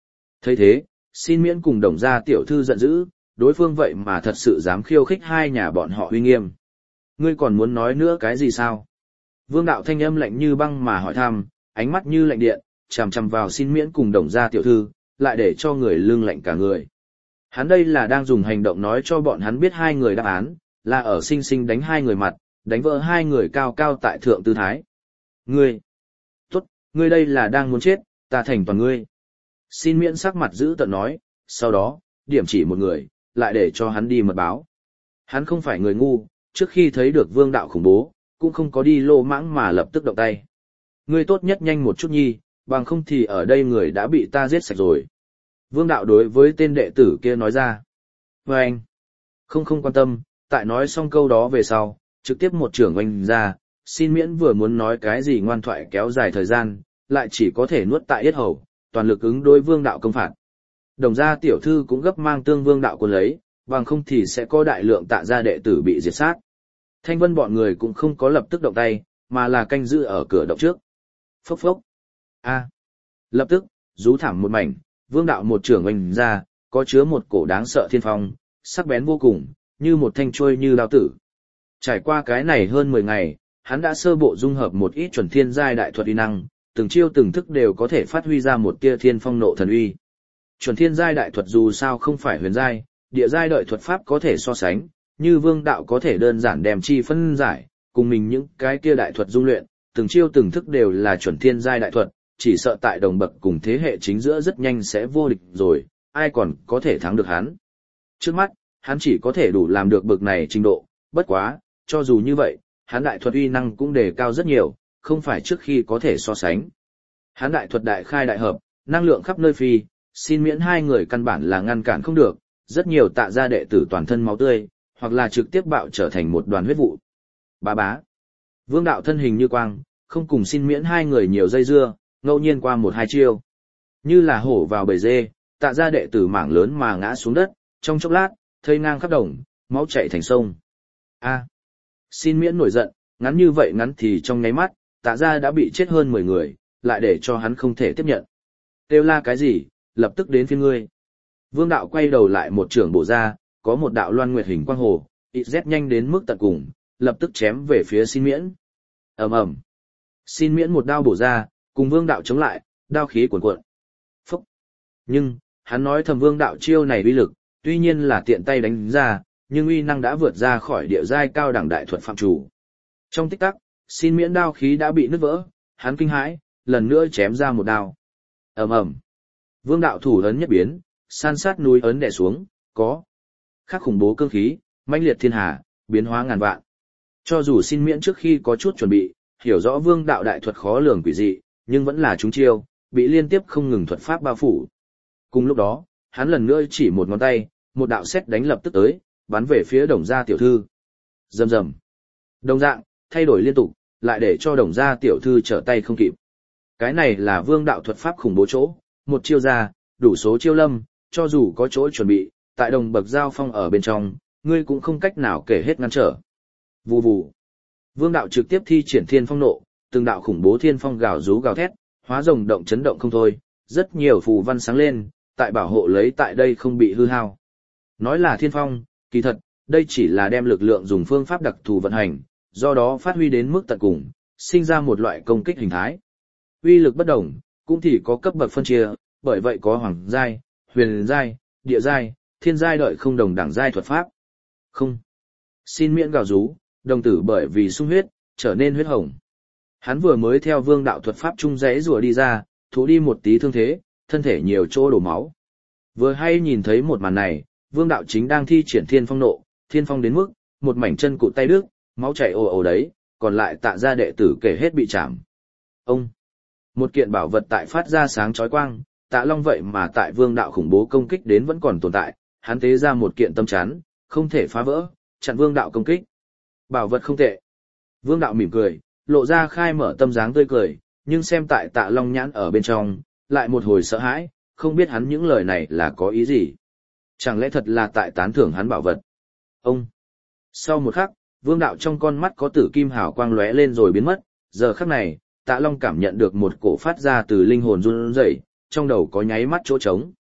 Thấy thế, xin miễn cùng đồng gia tiểu thư giận dữ, đối phương vậy mà thật sự dám khiêu khích hai nhà bọn họ uy nghiêm. Ngươi còn muốn nói nữa cái gì sao? Vương đạo thanh âm lạnh như băng mà hỏi thăm, ánh mắt như lạnh điện, chằm chằm vào xin miễn cùng đồng gia tiểu thư, lại để cho người lưng lạnh cả người. Hắn đây là đang dùng hành động nói cho bọn hắn biết hai người đáp án, là ở sinh sinh đánh hai người mặt, đánh vỡ hai người cao cao tại thượng tư thái. Ngươi! Tốt, ngươi đây là đang muốn chết, ta thành toàn ngươi. Xin miễn sắc mặt giữ tợn nói, sau đó, điểm chỉ một người, lại để cho hắn đi mật báo. Hắn không phải người ngu, trước khi thấy được vương đạo khủng bố, cũng không có đi lô mãng mà lập tức động tay. Ngươi tốt nhất nhanh một chút nhi, bằng không thì ở đây người đã bị ta giết sạch rồi. Vương đạo đối với tên đệ tử kia nói ra. Và anh, không không quan tâm, tại nói xong câu đó về sau, trực tiếp một trưởng oanh ra, xin miễn vừa muốn nói cái gì ngoan thoại kéo dài thời gian, lại chỉ có thể nuốt tại yết hầu, toàn lực ứng đối vương đạo công phạt. Đồng gia tiểu thư cũng gấp mang tương vương đạo quân lấy, bằng không thì sẽ có đại lượng tạ gia đệ tử bị diệt sát. Thanh vân bọn người cũng không có lập tức động tay, mà là canh giữ ở cửa động trước. Phốc phốc. A. Lập tức, rú thảm một mảnh, vương đạo một trưởng oanh ra, có chứa một cổ đáng sợ thiên phong, sắc bén vô cùng, như một thanh trôi như đao tử. Trải qua cái này hơn mười ngày, hắn đã sơ bộ dung hợp một ít chuẩn thiên giai đại thuật uy năng, từng chiêu từng thức đều có thể phát huy ra một tia thiên phong nộ thần uy. Chuẩn thiên giai đại thuật dù sao không phải huyền giai, địa giai đợi thuật pháp có thể so sánh, như vương đạo có thể đơn giản đem chi phân giải, cùng mình những cái kia đại thuật dung luyện, từng chiêu từng thức đều là chuẩn thiên giai đại thuật, chỉ sợ tại đồng bậc cùng thế hệ chính giữa rất nhanh sẽ vô địch rồi, ai còn có thể thắng được hắn. Trước mắt, hắn chỉ có thể đủ làm được bậc này trình độ, bất quá, cho dù như vậy, hắn đại thuật uy năng cũng đề cao rất nhiều, không phải trước khi có thể so sánh. Hắn đại thuật đại khai đại hợp, năng lượng khắp nơi phi, xin miễn hai người căn bản là ngăn cản không được, rất nhiều tạ gia đệ tử toàn thân máu tươi, hoặc là trực tiếp bạo trở thành một đoàn huyết vụ. Bá bá. Vương đạo thân hình như quang, không cùng xin miễn hai người nhiều dây dưa, ngẫu nhiên qua một hai chiêu. Như là hổ vào bầy dê, tạ gia đệ tử mảng lớn mà ngã xuống đất, trong chốc lát, thây ngang khắp đồng, máu chảy thành sông. A. Xin miễn nổi giận, ngắn như vậy ngắn thì trong nháy mắt, tạ gia đã bị chết hơn mười người, lại để cho hắn không thể tiếp nhận. Kêu la cái gì, lập tức đến phiên ngươi. Vương đạo quay đầu lại một trưởng bổ ra, có một đạo loan nguyệt hình quang hồ, ít rét nhanh đến mức tận cùng, lập tức chém về phía xin miễn. Ầm ầm. Xin miễn một đao bổ ra, cùng vương đạo chống lại, đao khí cuồn cuộn. Phúc. Nhưng, hắn nói thầm vương đạo chiêu này uy lực, tuy nhiên là tiện tay đánh ra, nhưng uy năng đã vượt ra khỏi địa giai cao đẳng đại thuật phạm chủ. Trong tích tắc, xin miễn đao khí đã bị nứt vỡ, hắn kinh hãi, lần nữa chém ra một đao. Ầm ầm. Vương đạo thủ ấn nhất biến, san sát núi ấn đè xuống, có khắc khủng bố cương khí, mãnh liệt thiên hà, biến hóa ngàn vạn. Cho dù xin miễn trước khi có chút chuẩn bị, hiểu rõ vương đạo đại thuật khó lường quỷ dị, nhưng vẫn là trúng chiêu, bị liên tiếp không ngừng thuật pháp bao phủ. Cùng lúc đó, hắn lần nữa chỉ một ngón tay, một đạo sét đánh lập tức tới, bắn về phía đồng gia tiểu thư. Rầm rầm. Đồng dạng, thay đổi liên tục, lại để cho đồng gia tiểu thư trở tay không kịp. Cái này là vương đạo thuật pháp khủng bố chỗ, một chiêu ra, đủ số chiêu lâm, cho dù có chỗ chuẩn bị, tại đồng bậc giao phong ở bên trong, ngươi cũng không cách nào kể hết ngăn trở. Vù vù. Vương đạo trực tiếp thi triển thiên phong nộ, từng đạo khủng bố thiên phong gào rú gào thét, hóa rồng động chấn động không thôi, rất nhiều phù văn sáng lên, tại bảo hộ lấy tại đây không bị hư hao. Nói là thiên phong, kỳ thật, đây chỉ là đem lực lượng dùng phương pháp đặc thù vận hành, do đó phát huy đến mức tận cùng, sinh ra một loại công kích hình thái. Uy lực bất đồng, cũng thì có cấp bậc phân chia, bởi vậy có hoàng giai, huyền giai, địa giai, thiên giai đợi không đồng đẳng giai thuật pháp. Không. Xin miễn gào rú, đồng tử bởi vì sung huyết, trở nên huyết hồng. Hắn vừa mới theo vương đạo thuật pháp trung rẽ rùa đi ra, thú đi một tí thương thế, thân thể nhiều chỗ đổ máu. Vừa hay nhìn thấy một màn này, vương đạo chính đang thi triển thiên phong nộ, thiên phong đến mức, một mảnh chân cụt tay đứt, máu chảy ồ ồ đấy, còn lại tạ gia đệ tử kể hết bị chạm. Ông. Một kiện bảo vật tại phát ra sáng chói quang, tạ long vậy mà tại vương đạo khủng bố công kích đến vẫn còn tồn tại, hắn tế ra một kiện tâm chắn, không thể phá vỡ, chặn vương đạo công kích. Bảo vật không tệ. Vương đạo mỉm cười, lộ ra khai mở tâm dáng tươi cười, nhưng xem tại tạ long nhãn ở bên trong, lại một hồi sợ hãi, không biết hắn những lời này là có ý gì. Chẳng lẽ thật là tại tán thưởng hắn bảo vật? Ông. Sau một khắc, vương đạo trong con mắt có tử kim hào quang lóe lên rồi biến mất, giờ khắc này, tạ long cảm nhận được một cổ phát ra từ linh hồn run rẩy, trong đầu có nháy mắt chỗ trống.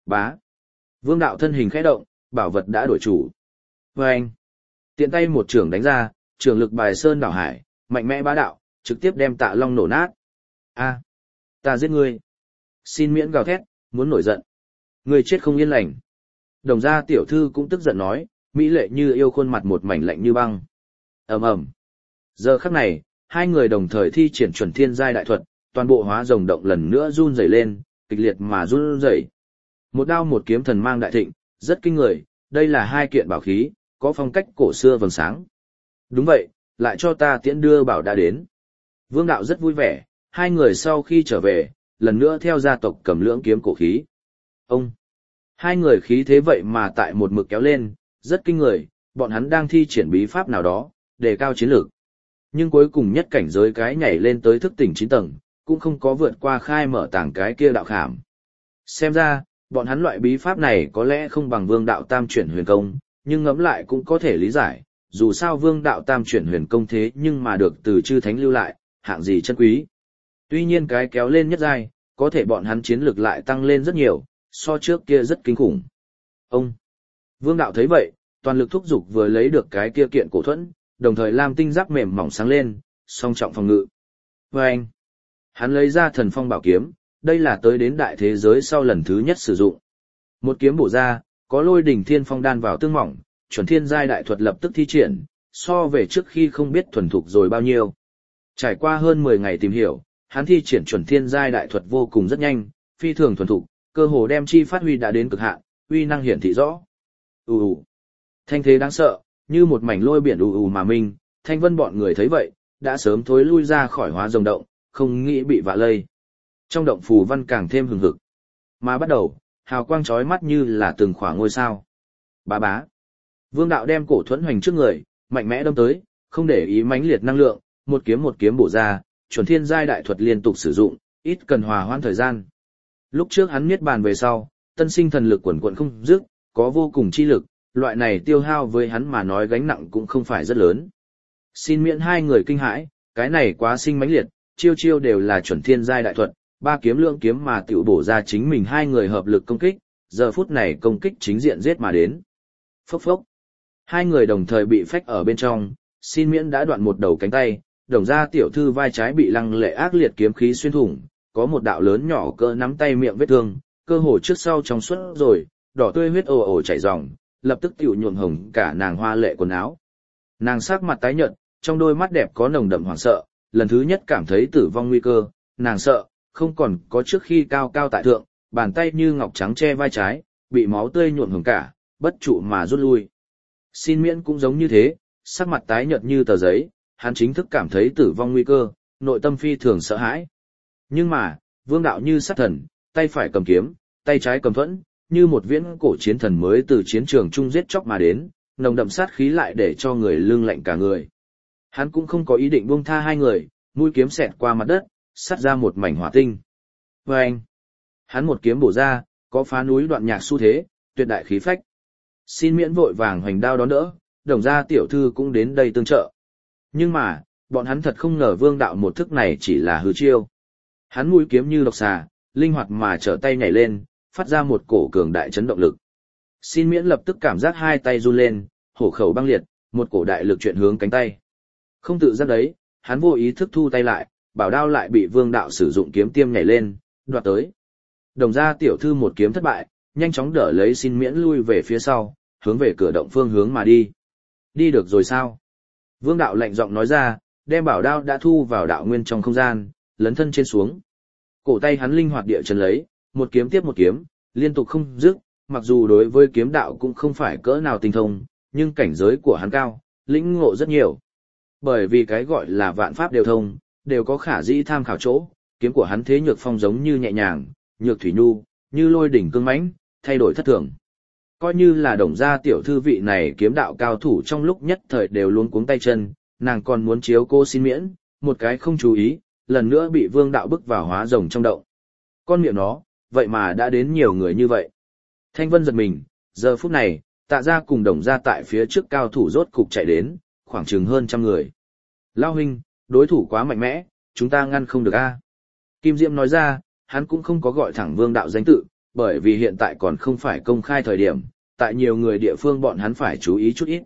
Bá. Vương đạo thân hình khẽ động, bảo vật đã đổi chủ. Và anh. Tiện tay một trường đánh ra, trường lực bài sơn đảo hải, mạnh mẽ bá đạo, trực tiếp đem Tạ Long nổ nát. A, ta giết ngươi. Xin miễn gào thét, muốn nổi giận. Ngươi chết không yên lành. Đồng gia tiểu thư cũng tức giận nói, mỹ lệ như yêu khuôn mặt một mảnh lạnh như băng. Ầm ầm. Giờ khắc này, hai người đồng thời thi triển chuẩn thiên giai đại thuật, toàn bộ hóa rồng động lần nữa run rẩy lên, kịch liệt mà run rẩy. Một đao một kiếm thần mang đại thịnh, rất kinh người, đây là hai kiện bảo khí, có phong cách cổ xưa vầng sáng. Đúng vậy, lại cho ta tiễn đưa bảo đã đến. Vương đạo rất vui vẻ, hai người sau khi trở về, lần nữa theo gia tộc cầm lưỡng kiếm cổ khí. Ông! Hai người khí thế vậy mà tại một mực kéo lên, rất kinh người, bọn hắn đang thi triển bí pháp nào đó, đề cao chiến lược. Nhưng cuối cùng nhất cảnh giới cái nhảy lên tới thức tỉnh chín tầng, cũng không có vượt qua khai mở tảng cái kia đạo khảm. Xem ra, bọn hắn loại bí pháp này có lẽ không bằng vương đạo tam chuyển huyền công, nhưng ngẫm lại cũng có thể lý giải, dù sao vương đạo tam chuyển huyền công thế nhưng mà được từ chư thánh lưu lại, hạng gì chân quý. Tuy nhiên cái kéo lên nhất giai, có thể bọn hắn chiến lược lại tăng lên rất nhiều, so trước kia rất kinh khủng. Ông! Vương đạo thấy vậy, toàn lực thúc giục vừa lấy được cái kia kiện cổ thuẫn, đồng thời lam tinh giáp mềm mỏng sáng lên, song trọng phòng ngự. Và anh! Hắn lấy ra thần phong bảo kiếm, đây là tới đến đại thế giới sau lần thứ nhất sử dụng. Một kiếm bổ ra, có lôi đỉnh thiên phong đan vào tương mỏng, chuẩn thiên giai đại thuật lập tức thi triển, so về trước khi không biết thuần thục rồi bao nhiêu. Trải qua hơn mười ngày tìm hiểu, hắn thi triển chuẩn thiên giai đại thuật vô cùng rất nhanh, phi thường thuần thục, cơ hồ đem chi phát huy đã đến cực hạn, uy năng hiển thị rõ. Ù ù. Thanh thế đáng sợ, như một mảnh lôi biển ù ù mà minh, Thanh Vân bọn người thấy vậy, đã sớm thối lui ra khỏi hóa rồng động, không nghĩ bị vạ lây. Trong động phù văn càng thêm hừng hực. Mà bắt đầu, hào quang chói mắt như là từng khỏa ngôi sao. Bá bá. Vương đạo đem cổ thuẫn hoành trước người, mạnh mẽ đâm tới, không để ý mãnh liệt năng lượng, một kiếm một kiếm bổ ra, chuẩn thiên giai đại thuật liên tục sử dụng, ít cần hòa hoãn thời gian. Lúc trước hắn niết bàn về sau, tân sinh thần lực quần quần không dứt, có vô cùng chi lực, loại này tiêu hao với hắn mà nói gánh nặng cũng không phải rất lớn. Xin miễn hai người kinh hãi, cái này quá sinh mãnh liệt, chiêu chiêu đều là chuẩn thiên giai đại thuật, ba kiếm lượng kiếm mà tiểu bổ ra chính mình hai người hợp lực công kích, giờ phút này công kích chính diện giết mà đến. Phốc phốc. Hai người đồng thời bị phách ở bên trong, xin miễn đã đoạn một đầu cánh tay, đồng ra tiểu thư vai trái bị lăng lệ ác liệt kiếm khí xuyên thủng, có một đạo lớn nhỏ cỡ nắm tay miệng vết thương, cơ hồ trước sau trong suốt rồi, đỏ tươi huyết ồ ồ chảy ròng, lập tức tiểu nhuộm hồng cả nàng hoa lệ quần áo. Nàng sắc mặt tái nhợt, trong đôi mắt đẹp có nồng đậm hoảng sợ, lần thứ nhất cảm thấy tử vong nguy cơ, nàng sợ, không còn có trước khi cao cao tại thượng, bàn tay như ngọc trắng che vai trái, bị máu tươi nhuộm hồng cả, bất trụ mà rút lui. Xin miễn cũng giống như thế, sắc mặt tái nhợt như tờ giấy, hắn chính thức cảm thấy tử vong nguy cơ, nội tâm phi thường sợ hãi. Nhưng mà, vương đạo như sát thần, tay phải cầm kiếm, tay trái cầm thuẫn, như một viễn cổ chiến thần mới từ chiến trường trung giết chóc mà đến, nồng đậm sát khí lại để cho người lưng lạnh cả người. Hắn cũng không có ý định buông tha hai người, mũi kiếm xẹt qua mặt đất, sắt ra một mảnh hỏa tinh. Và anh, hắn một kiếm bổ ra, có phá núi đoạn nhạc xu thế, tuyệt đại khí phách. Xin miễn vội vàng hoành đao đón đỡ, đồng gia tiểu thư cũng đến đây tương trợ. Nhưng mà, bọn hắn thật không ngờ vương đạo một thức này chỉ là hư chiêu. Hắn mũi kiếm như độc xà, linh hoạt mà trở tay nhảy lên, phát ra một cổ cường đại chấn động lực. Xin miễn lập tức cảm giác hai tay run lên, hổ khẩu băng liệt, một cổ đại lực chuyển hướng cánh tay. Không tự giác đấy, hắn vô ý thức thu tay lại, bảo đao lại bị vương đạo sử dụng kiếm tiêm nhảy lên, đoạt tới. Đồng gia tiểu thư một kiếm thất bại, nhanh chóng đỡ lấy xin miễn lui về phía sau, hướng về cửa động phương hướng mà đi. Đi được rồi sao? Vương đạo lạnh giọng nói ra, đem bảo đao đã thu vào đạo nguyên trong không gian, lấn thân trên xuống. Cổ tay hắn linh hoạt địa chân lấy, một kiếm tiếp một kiếm, liên tục không dứt, mặc dù đối với kiếm đạo cũng không phải cỡ nào tinh thông, nhưng cảnh giới của hắn cao, lĩnh ngộ rất nhiều. Bởi vì cái gọi là vạn pháp đều thông, đều có khả dĩ tham khảo chỗ, kiếm của hắn thế nhược phong giống như nhẹ nhàng, nhược thủy nhu, như lôi đỉnh cương mãnh, thay đổi thất thường. Coi như là đồng gia tiểu thư vị này kiếm đạo cao thủ trong lúc nhất thời đều luống cuống tay chân, nàng còn muốn chiếu cô xin miễn, một cái không chú ý, lần nữa bị vương đạo bức vào hóa rồng trong động. Con miệng nó, vậy mà đã đến nhiều người như vậy. Thanh Vân giật mình, giờ phút này, Tạ gia cùng đồng gia tại phía trước cao thủ rốt cục chạy đến, khoảng chừng hơn trăm người. Lao huynh, đối thủ quá mạnh mẽ, chúng ta ngăn không được a. Kim Diệm nói ra, hắn cũng không có gọi thẳng vương đạo danh tự, bởi vì hiện tại còn không phải công khai thời điểm, tại nhiều người địa phương bọn hắn phải chú ý chút ít.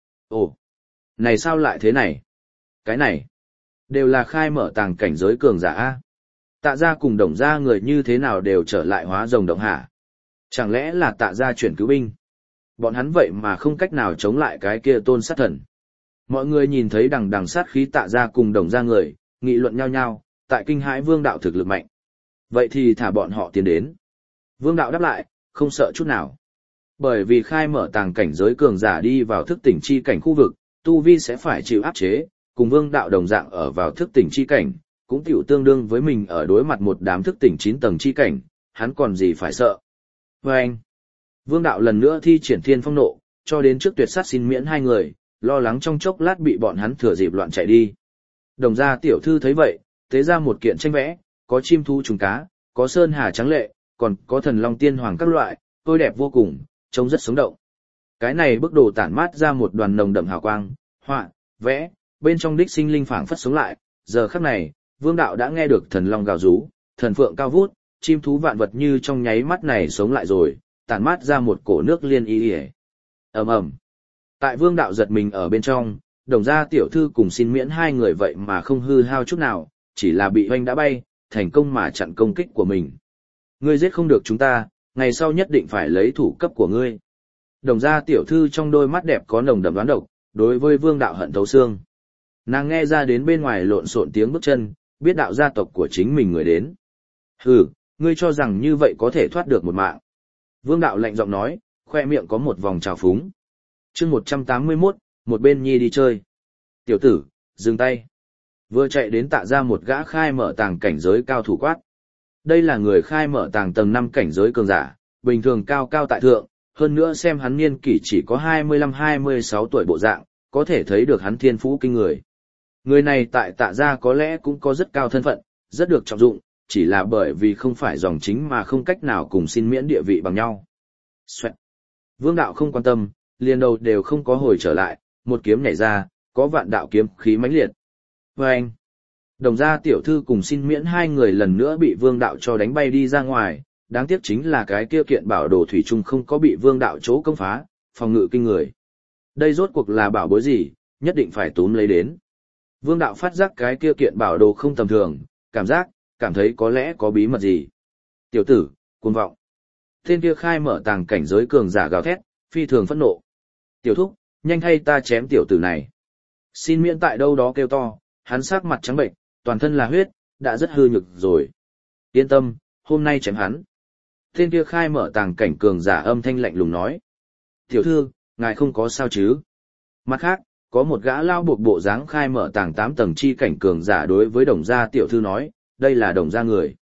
Ồ, này sao lại thế này? Cái này, đều là khai mở tàng cảnh giới cường giả A. Tạ gia cùng Đồng gia người như thế nào đều trở lại hóa rồng động hả? Chẳng lẽ là Tạ gia chuyển cứu binh? Bọn hắn vậy mà không cách nào chống lại cái kia tôn sát thần. Mọi người nhìn thấy đằng đằng sát khí Tạ gia cùng Đồng gia người, nghị luận nhau nhau, tại kinh hãi Vương đạo thực lực mạnh. Vậy thì thả bọn họ tiến đến. Vương đạo đáp lại, không sợ chút nào. Bởi vì khai mở tàng cảnh giới cường giả đi vào thức tỉnh chi cảnh khu vực, tu vi sẽ phải chịu áp chế, cùng Vương đạo đồng dạng ở vào thức tỉnh chi cảnh, cũng tiểu tương đương với mình ở đối mặt một đám thức tỉnh chín tầng chi cảnh, hắn còn gì phải sợ. Và anh, Vương đạo lần nữa thi triển thiên phong nộ, cho đến trước tuyệt sát xin miễn hai người, lo lắng trong chốc lát bị bọn hắn thừa dịp loạn chạy đi. Đồng gia tiểu thư thấy vậy, tế ra một kiện tranh vẽ, có chim thú trùng cá, có sơn hà trắng lệ, còn có thần long tiên hoàng các loại, tươi đẹp vô cùng, trông rất sống động. Cái này bức đồ tản mát ra một đoàn nồng đậm hào quang, họa, vẽ, bên trong đích sinh linh phảng phất sống lại, giờ khắc này, Vương đạo đã nghe được thần long gào rú, thần phượng cao vút, chim thú vạn vật như trong nháy mắt này sống lại rồi, tản mát ra một cổ nước liên y y. Ầm ầm. Tại Vương đạo giật mình ở bên trong, Đồng gia tiểu thư cùng xin miễn hai người vậy mà không hư hao chút nào, chỉ là bị hoanh đã bay, thành công mà chặn công kích của mình. Ngươi giết không được chúng ta, ngày sau nhất định phải lấy thủ cấp của ngươi. Đồng gia tiểu thư trong đôi mắt đẹp có nồng đậm đoán độc, đối với Vương đạo hận thấu xương. Nàng nghe ra đến bên ngoài lộn xộn tiếng bước chân, biết đạo gia tộc của chính mình người đến. Hừ, ngươi cho rằng như vậy có thể thoát được một mạng. Vương đạo lạnh giọng nói, khoe miệng có một vòng trào phúng. chương một trăm tám mươi mốt, một bên nhi đi chơi. Tiểu tử, dừng tay. Vừa chạy đến Tạ ra một gã khai mở tàng cảnh giới cao thủ quát. Đây là người khai mở tàng tầng năm cảnh giới cường giả, bình thường cao cao tại thượng, hơn nữa xem hắn niên kỷ chỉ có hai mươi lăm hai mươi sáu tuổi bộ dạng, có thể thấy được hắn thiên phú kinh người. Người này tại Tạ gia có lẽ cũng có rất cao thân phận, rất được trọng dụng, chỉ là bởi vì không phải dòng chính mà không cách nào cùng xin miễn địa vị bằng nhau. Xoẹt. Vương đạo không quan tâm, liền đầu đều không có hồi trở lại, một kiếm nhảy ra, có vạn đạo kiếm khí mãnh liệt. Và anh, Đồng gia tiểu thư cùng xin miễn hai người lần nữa bị Vương đạo cho đánh bay đi ra ngoài, đáng tiếc chính là cái kia kiện bảo đồ thủy chung không có bị Vương đạo chỗ công phá, phòng ngự kinh người. Đây rốt cuộc là bảo bối gì, nhất định phải túm lấy đến. Vương đạo phát giác cái kia kiện bảo đồ không tầm thường, cảm giác, cảm thấy có lẽ có bí mật gì. Tiểu tử, cuồng vọng. Tên kia khai mở tàng cảnh giới cường giả gào thét, phi thường phẫn nộ. Tiểu thúc, nhanh hay ta chém tiểu tử này. Xin miễn tại đâu đó kêu to, hắn sắc mặt trắng bệnh, toàn thân là huyết, đã rất hư nhược rồi. Yên tâm, hôm nay chém hắn. Tên kia khai mở tàng cảnh cường giả âm thanh lạnh lùng nói. Tiểu thư, ngài không có sao chứ? Mặt khác, có một gã lao buộc bộ dáng khai mở tàng tám tầng chi cảnh cường giả đối với Đồng gia tiểu thư nói, đây là Đồng gia người.